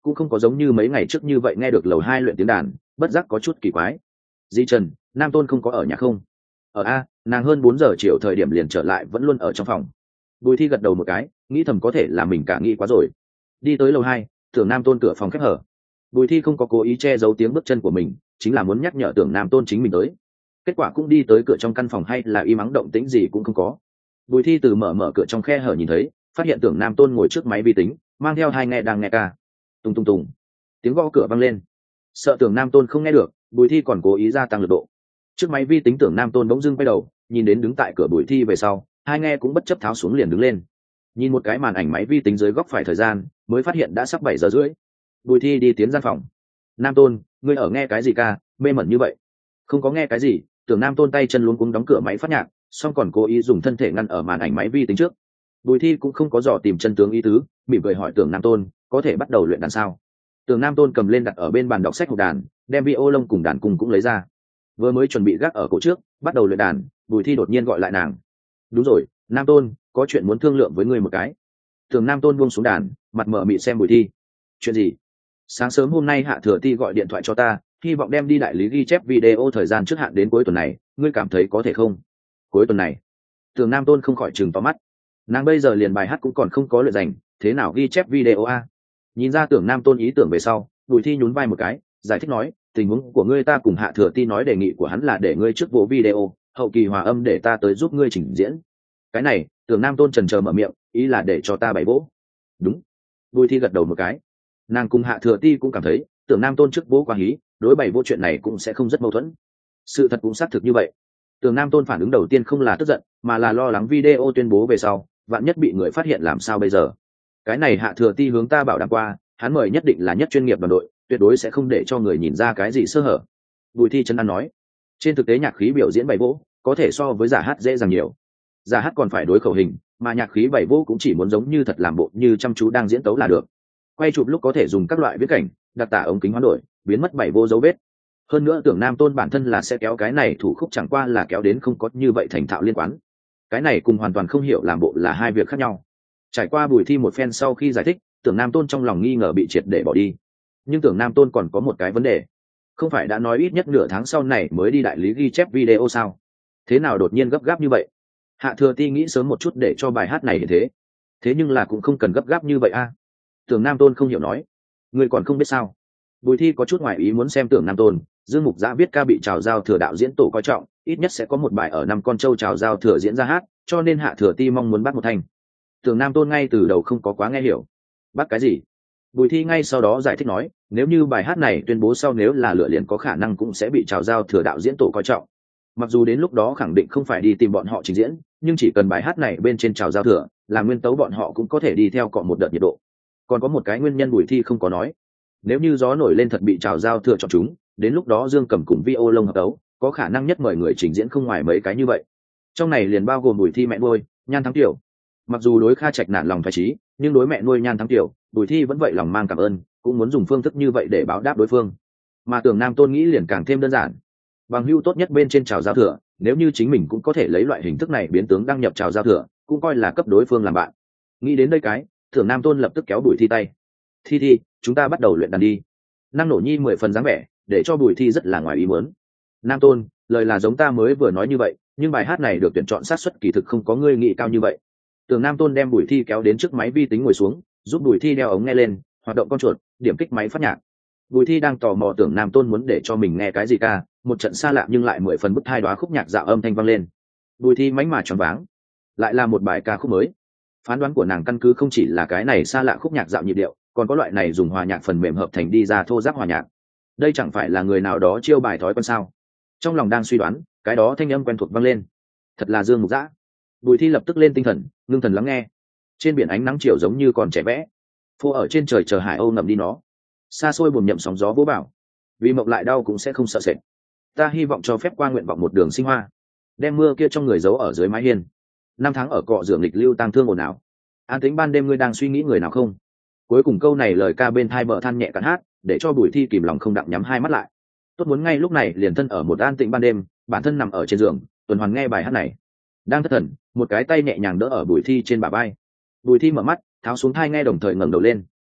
cũng không có giống như mấy ngày trước như vậy nghe được lầu 2 luyện tiếng đàn, bất giác có chút kỳ quái. Di Trần, Nam Tôn không có ở nhà không? Ở a, nàng hơn 4 giờ chiều thời điểm liền trở lại, vẫn luôn ở trong phòng. Bùi Thi gật đầu một cái, nghĩ thầm có thể là mình cả nghĩ quá rồi. Đi tới lầu 2, tưởng Nam Tôn cửa phòng khép hở. Bùi Thi không có cố ý che giấu tiếng bước chân của mình, chính là muốn nhắc nhở tưởng Nam Tôn chính mình tới. Kết quả cũng đi tới cửa trong căn phòng hay là im ắng động tĩnh gì cũng không có. Bùi Thi từ mở cửa trong khe hở nhìn thấy, phát hiện tưởng Nam Tôn ngồi trước máy vi tính, mang theo hai nghe đang nghe ca. Tùng tùng tùng, tiếng gõ cửa vang lên. Sợ tưởng Nam Tôn không nghe được, Bùi Thi còn cố ý gia tăng lực độ. Trước máy vi tính tưởng Nam Tôn bỗng dưng quay đầu, nhìn đến đứng tại cửa Bùi Thi về sau, hai nghe cũng bất chấp tháo xuống liền đứng lên. Nhìn một cái màn ảnh máy vi tính dưới góc phải thời gian, mới phát hiện đã sắp 7 giờ rưỡi. Bùi Thi đi tiến gian phòng. Nam Tôn, ngươi ở nghe cái gì ca, mê mẩn như vậy? Không có nghe cái gì, tưởng Nam Tôn tay chân luống cuống đóng cửa máy phát nhạc, xong còn cố ý dùng thân thể ngăn ở màn ảnh máy vi tính trước. Bùi Thi cũng không có dò tìm chân tướng ý tứ, mỉm cười hỏi tưởng Nam Tôn, có thể bắt đầu luyện đàn sao? Tưởng Nam Tôn cầm lên đặt ở bên bàn đọc sách hộp đàn, đem vi ô lông cùng đàn cùng cũng lấy ra. Vừa mới chuẩn bị gác ở cổ trước, bắt đầu luyện đàn, Bùi Thi đột nhiên gọi lại nàng. Đúng rồi, Nam Tôn, có chuyện muốn thương lượng với ngươi một cái. Tưởng Nam Tôn buông xuống đàn, mặt mở mịt xem Bùi Thi. Chuyện gì? Sáng sớm hôm nay Hạ Thừa Ti gọi điện thoại cho ta, hy vọng đem đi đại lý ghi chép video thời gian trước hạn đến cuối tuần này, ngươi cảm thấy có thể không? Cuối tuần này? Tưởng Nam Tôn không khỏi chừng to mắt. Nàng bây giờ liền bài hát cũng còn không có luyện dành, thế nào ghi chép video a? Nhìn ra tưởng Nam Tôn ý tưởng về sau, Bùi Thi nhún vai một cái, giải thích nói, tình huống của ngươi ta cùng Hạ Thừa Ti nói đề nghị của hắn là để ngươi trước bộ video, hậu kỳ hòa âm để ta tới giúp ngươi chỉnh diễn. Cái này, tưởng Nam Tôn chần chờ mở miệng, ý là để cho ta bày vỗ. Đúng. Bùi Thi gật đầu một cái. Nàng cùng Hạ Thừa Ti cũng cảm thấy, tưởng Nam Tôn trước bố quá hí, đối bày vô chuyện này cũng sẽ không rất mâu thuẫn. Sự thật cũng xác thực như vậy. Tưởng Nam Tôn phản ứng đầu tiên không là tức giận, mà là lo lắng video tuyên bố về sau, vạn nhất bị người phát hiện làm sao bây giờ. Cái này Hạ Thừa Ti hướng ta bảo đảm qua, hắn mời nhất định là nhất chuyên nghiệp đoàn đội, tuyệt đối sẽ không để cho người nhìn ra cái gì sơ hở. Bùi Thi chân ăn nói, trên thực tế nhạc khí biểu diễn bày vỗ có thể so với giả hát dễ dàng nhiều. Giả hát còn phải đối khẩu hình, mà nhạc khí bày vỗ cũng chỉ muốn giống như thật làm bộ như chăm chú đang diễn tấu là được. Quay chụp lúc có thể dùng các loại viễn cảnh, đặc tả ống kính hoán đổi, biến mất bày vỗ dấu vết. Hơn nữa tưởng Nam Tôn bản thân là sẽ kéo cái này thủ khúc, chẳng qua là kéo đến không có như vậy thành thạo liên quan. Cái này cùng hoàn toàn không hiểu làm bộ là hai việc khác nhau. Trải qua Bùi Thi một phen sau khi giải thích, tưởng Nam Tôn trong lòng nghi ngờ bị triệt để bỏ đi. Nhưng tưởng Nam Tôn còn có một cái vấn đề, không phải đã nói ít nhất nửa tháng sau này mới đi đại lý ghi chép video sao? Thế nào đột nhiên gấp gáp như vậy? Hạ Thừa Ti nghĩ sớm một chút để cho bài hát này như thế nhưng là cũng không cần gấp gáp như vậy a. Tưởng Nam Tôn không hiểu nói, người còn không biết sao? Bùi Thi có chút ngoài ý muốn xem tưởng Nam Tôn. Dương Mục Giã viết ca bị Trào Giao Thừa đạo diễn tổ coi trọng, ít nhất sẽ có một bài ở năm con trâu Trào Giao Thừa diễn ra hát, cho nên Hạ Thừa Ti mong muốn bắt một thành. Tưởng Nam Tôn ngay từ đầu không có quá nghe hiểu. Bắt cái gì? Bùi Thi ngay sau đó giải thích nói, nếu như bài hát này tuyên bố sau nếu là lựa liền có khả năng cũng sẽ bị Trào Giao Thừa đạo diễn tổ coi trọng. Mặc dù đến lúc đó khẳng định không phải đi tìm bọn họ trình diễn, nhưng chỉ cần bài hát này bên trên Trào Giao Thừa, là nguyên tấu bọn họ cũng có thể đi theo cọ một đợt nhiệt độ. Còn có một cái nguyên nhân Bùi Thi không có nói, nếu như gió nổi lên thật bị Trào Giao Thừa chọn chúng, đến lúc đó Dương Cầm cùng Vi Ô Lông hợp tấu, có khả năng nhất mời người trình diễn không ngoài mấy cái như vậy. Trong này liền bao gồm Bùi Thi mẹ nuôi Nhan Thắng Tiểu. Mặc dù đối Kha Trạch nản lòng phải trí, nhưng đối mẹ nuôi Nhan Thắng Tiểu, Bùi Thi vẫn vậy lòng mang cảm ơn, cũng muốn dùng phương thức như vậy để báo đáp đối phương. Mà tưởng Nam Tôn nghĩ liền càng thêm đơn giản, bằng hữu tốt nhất bên trên Trào Giao Thừa, nếu như chính mình cũng có thể lấy loại hình thức này biến tướng đăng nhập Trào Giao Thừa, cũng coi là cấp đối phương làm bạn. Nghĩ đến đây cái, tưởng Nam Tôn lập tức kéo Bùi Thi tay. Thi, chúng ta bắt đầu luyện đàn đi. Năng nổ nhi 10 phần dáng vẻ, để cho Bùi Thi rất là ngoài ý muốn. Nam Tôn, lời là giống ta mới vừa nói như vậy, nhưng bài hát này được tuyển chọn sát suất kỳ thực không có ngươi nghĩ cao như vậy. Tưởng Nam Tôn đem Bùi Thi kéo đến trước máy vi tính ngồi xuống, giúp Bùi Thi đeo ống nghe lên, hoạt động con chuột, điểm kích máy phát nhạc. Bùi Thi đang tò mò tưởng Nam Tôn muốn để cho mình nghe cái gì ca, một trận xa lạ nhưng lại 10 phần bức thai đoá khúc nhạc dạo âm thanh vang lên. Bùi Thi mánh mà choáng váng, lại là một bài ca khúc mới. Phán đoán của nàng căn cứ không chỉ là cái này xa lạ khúc nhạc dạo nhịp điệu, còn có loại này dùng hòa nhạc phần mềm hợp thành đi ra thô ráp hòa nhạc. Đây chẳng phải là người nào đó chiêu bài thói quen sao? Trong lòng đang suy đoán, cái đó thanh âm quen thuộc vang lên. Thật là Dương Mục Giã. Bùi Thi lập tức lên tinh thần, ngưng thần lắng nghe. Trên biển ánh nắng chiều giống như còn trẻ vẽ, phô ở trên trời chờ hải âu ngậm đi nó. Xa xôi buồn nhậm sóng gió vỗ bảo, vì mộng lại đau cũng sẽ không sợ sệt. Ta hy vọng cho phép qua nguyện vọng một đường sinh hoa, đem mưa kia trong người giấu ở dưới mái hiên. Năm tháng ở cọ rửa nghịch lưu tang thương ồn ào. An tĩnh ban đêm ngươi đang suy nghĩ người nào không? Cuối cùng câu này lời ca bên thai bờ than nhẹ cạn hát, để cho Bùi Thi kìm lòng không đặng nhắm hai mắt lại. Tốt muốn ngay lúc này liền thân ở một an tĩnh ban đêm, bản thân nằm ở trên giường, tuần hoàn nghe bài hát này. Đang thất thần, một cái tay nhẹ nhàng đỡ ở Bùi Thi trên bả vai. Bùi Thi mở mắt, tháo xuống thai nghe đồng thời ngẩng đầu lên.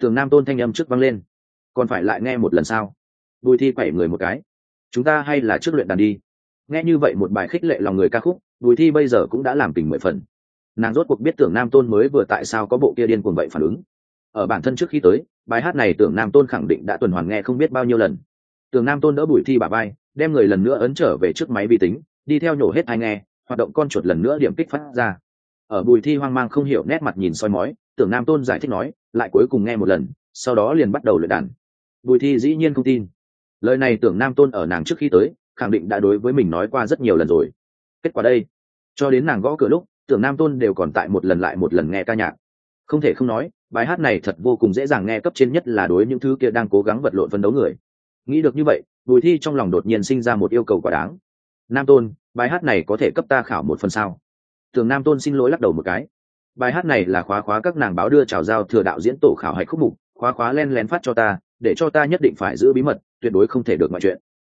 Tưởng Nam Tôn thanh âm trước vang lên. Còn phải lại nghe một lần sao? Bùi Thi quẩy người một cái. Chúng ta hay là trước luyện đàn đi. Nghe như vậy một bài khích lệ lòng người ca khúc, Bùi Thi bây giờ cũng đã làm tình 10 phần. Nàng rốt cuộc biết Tưởng Nam Tôn mới vừa tại sao có bộ kia điên cuồng vậy phản ứng. Ở bản thân trước khi tới, bài hát này Tưởng Nam Tôn khẳng định đã tuần hoàn nghe không biết bao nhiêu lần. Tưởng Nam Tôn đỡ Bùi Thi bả vai, đem người lần nữa ấn trở về trước máy vi tính, đi theo nhổ hết tai nghe, hoạt động con chuột lần nữa điểm kích phát ra. Ở Bùi Thi hoang mang không hiểu nét mặt nhìn soi mói, Tưởng Nam Tôn giải thích nói, lại cuối cùng nghe một lần, sau đó liền bắt đầu luyện đàn. Bùi Thi dĩ nhiên không tin. Lời này Tưởng Nam Tôn ở nàng trước khi tới, khẳng định đã đối với mình nói qua rất nhiều lần rồi. Kết quả đây, cho đến nàng gõ cửa lúc, Tưởng Nam Tôn đều còn tại một lần lại một lần nghe ca nhạc. Không thể không nói, bài hát này thật vô cùng dễ dàng nghe, cấp trên nhất là đối những thứ kia đang cố gắng vật lộn phấn đấu người. Nghĩ được như vậy, Bùi Thi trong lòng đột nhiên sinh ra một yêu cầu quá đáng. Nam Tôn, bài hát này có thể cấp ta khảo một phần sao? Tưởng Nam Tôn xin lỗi lắc đầu một cái. Bài hát này là khóa các nàng báo đưa chào giao thừa đạo diễn tổ khảo hạch khúc mục, khóa len lén phát cho ta, để cho ta nhất định phải giữ bí mật, tuyệt đối không thể được ngoại chuyện.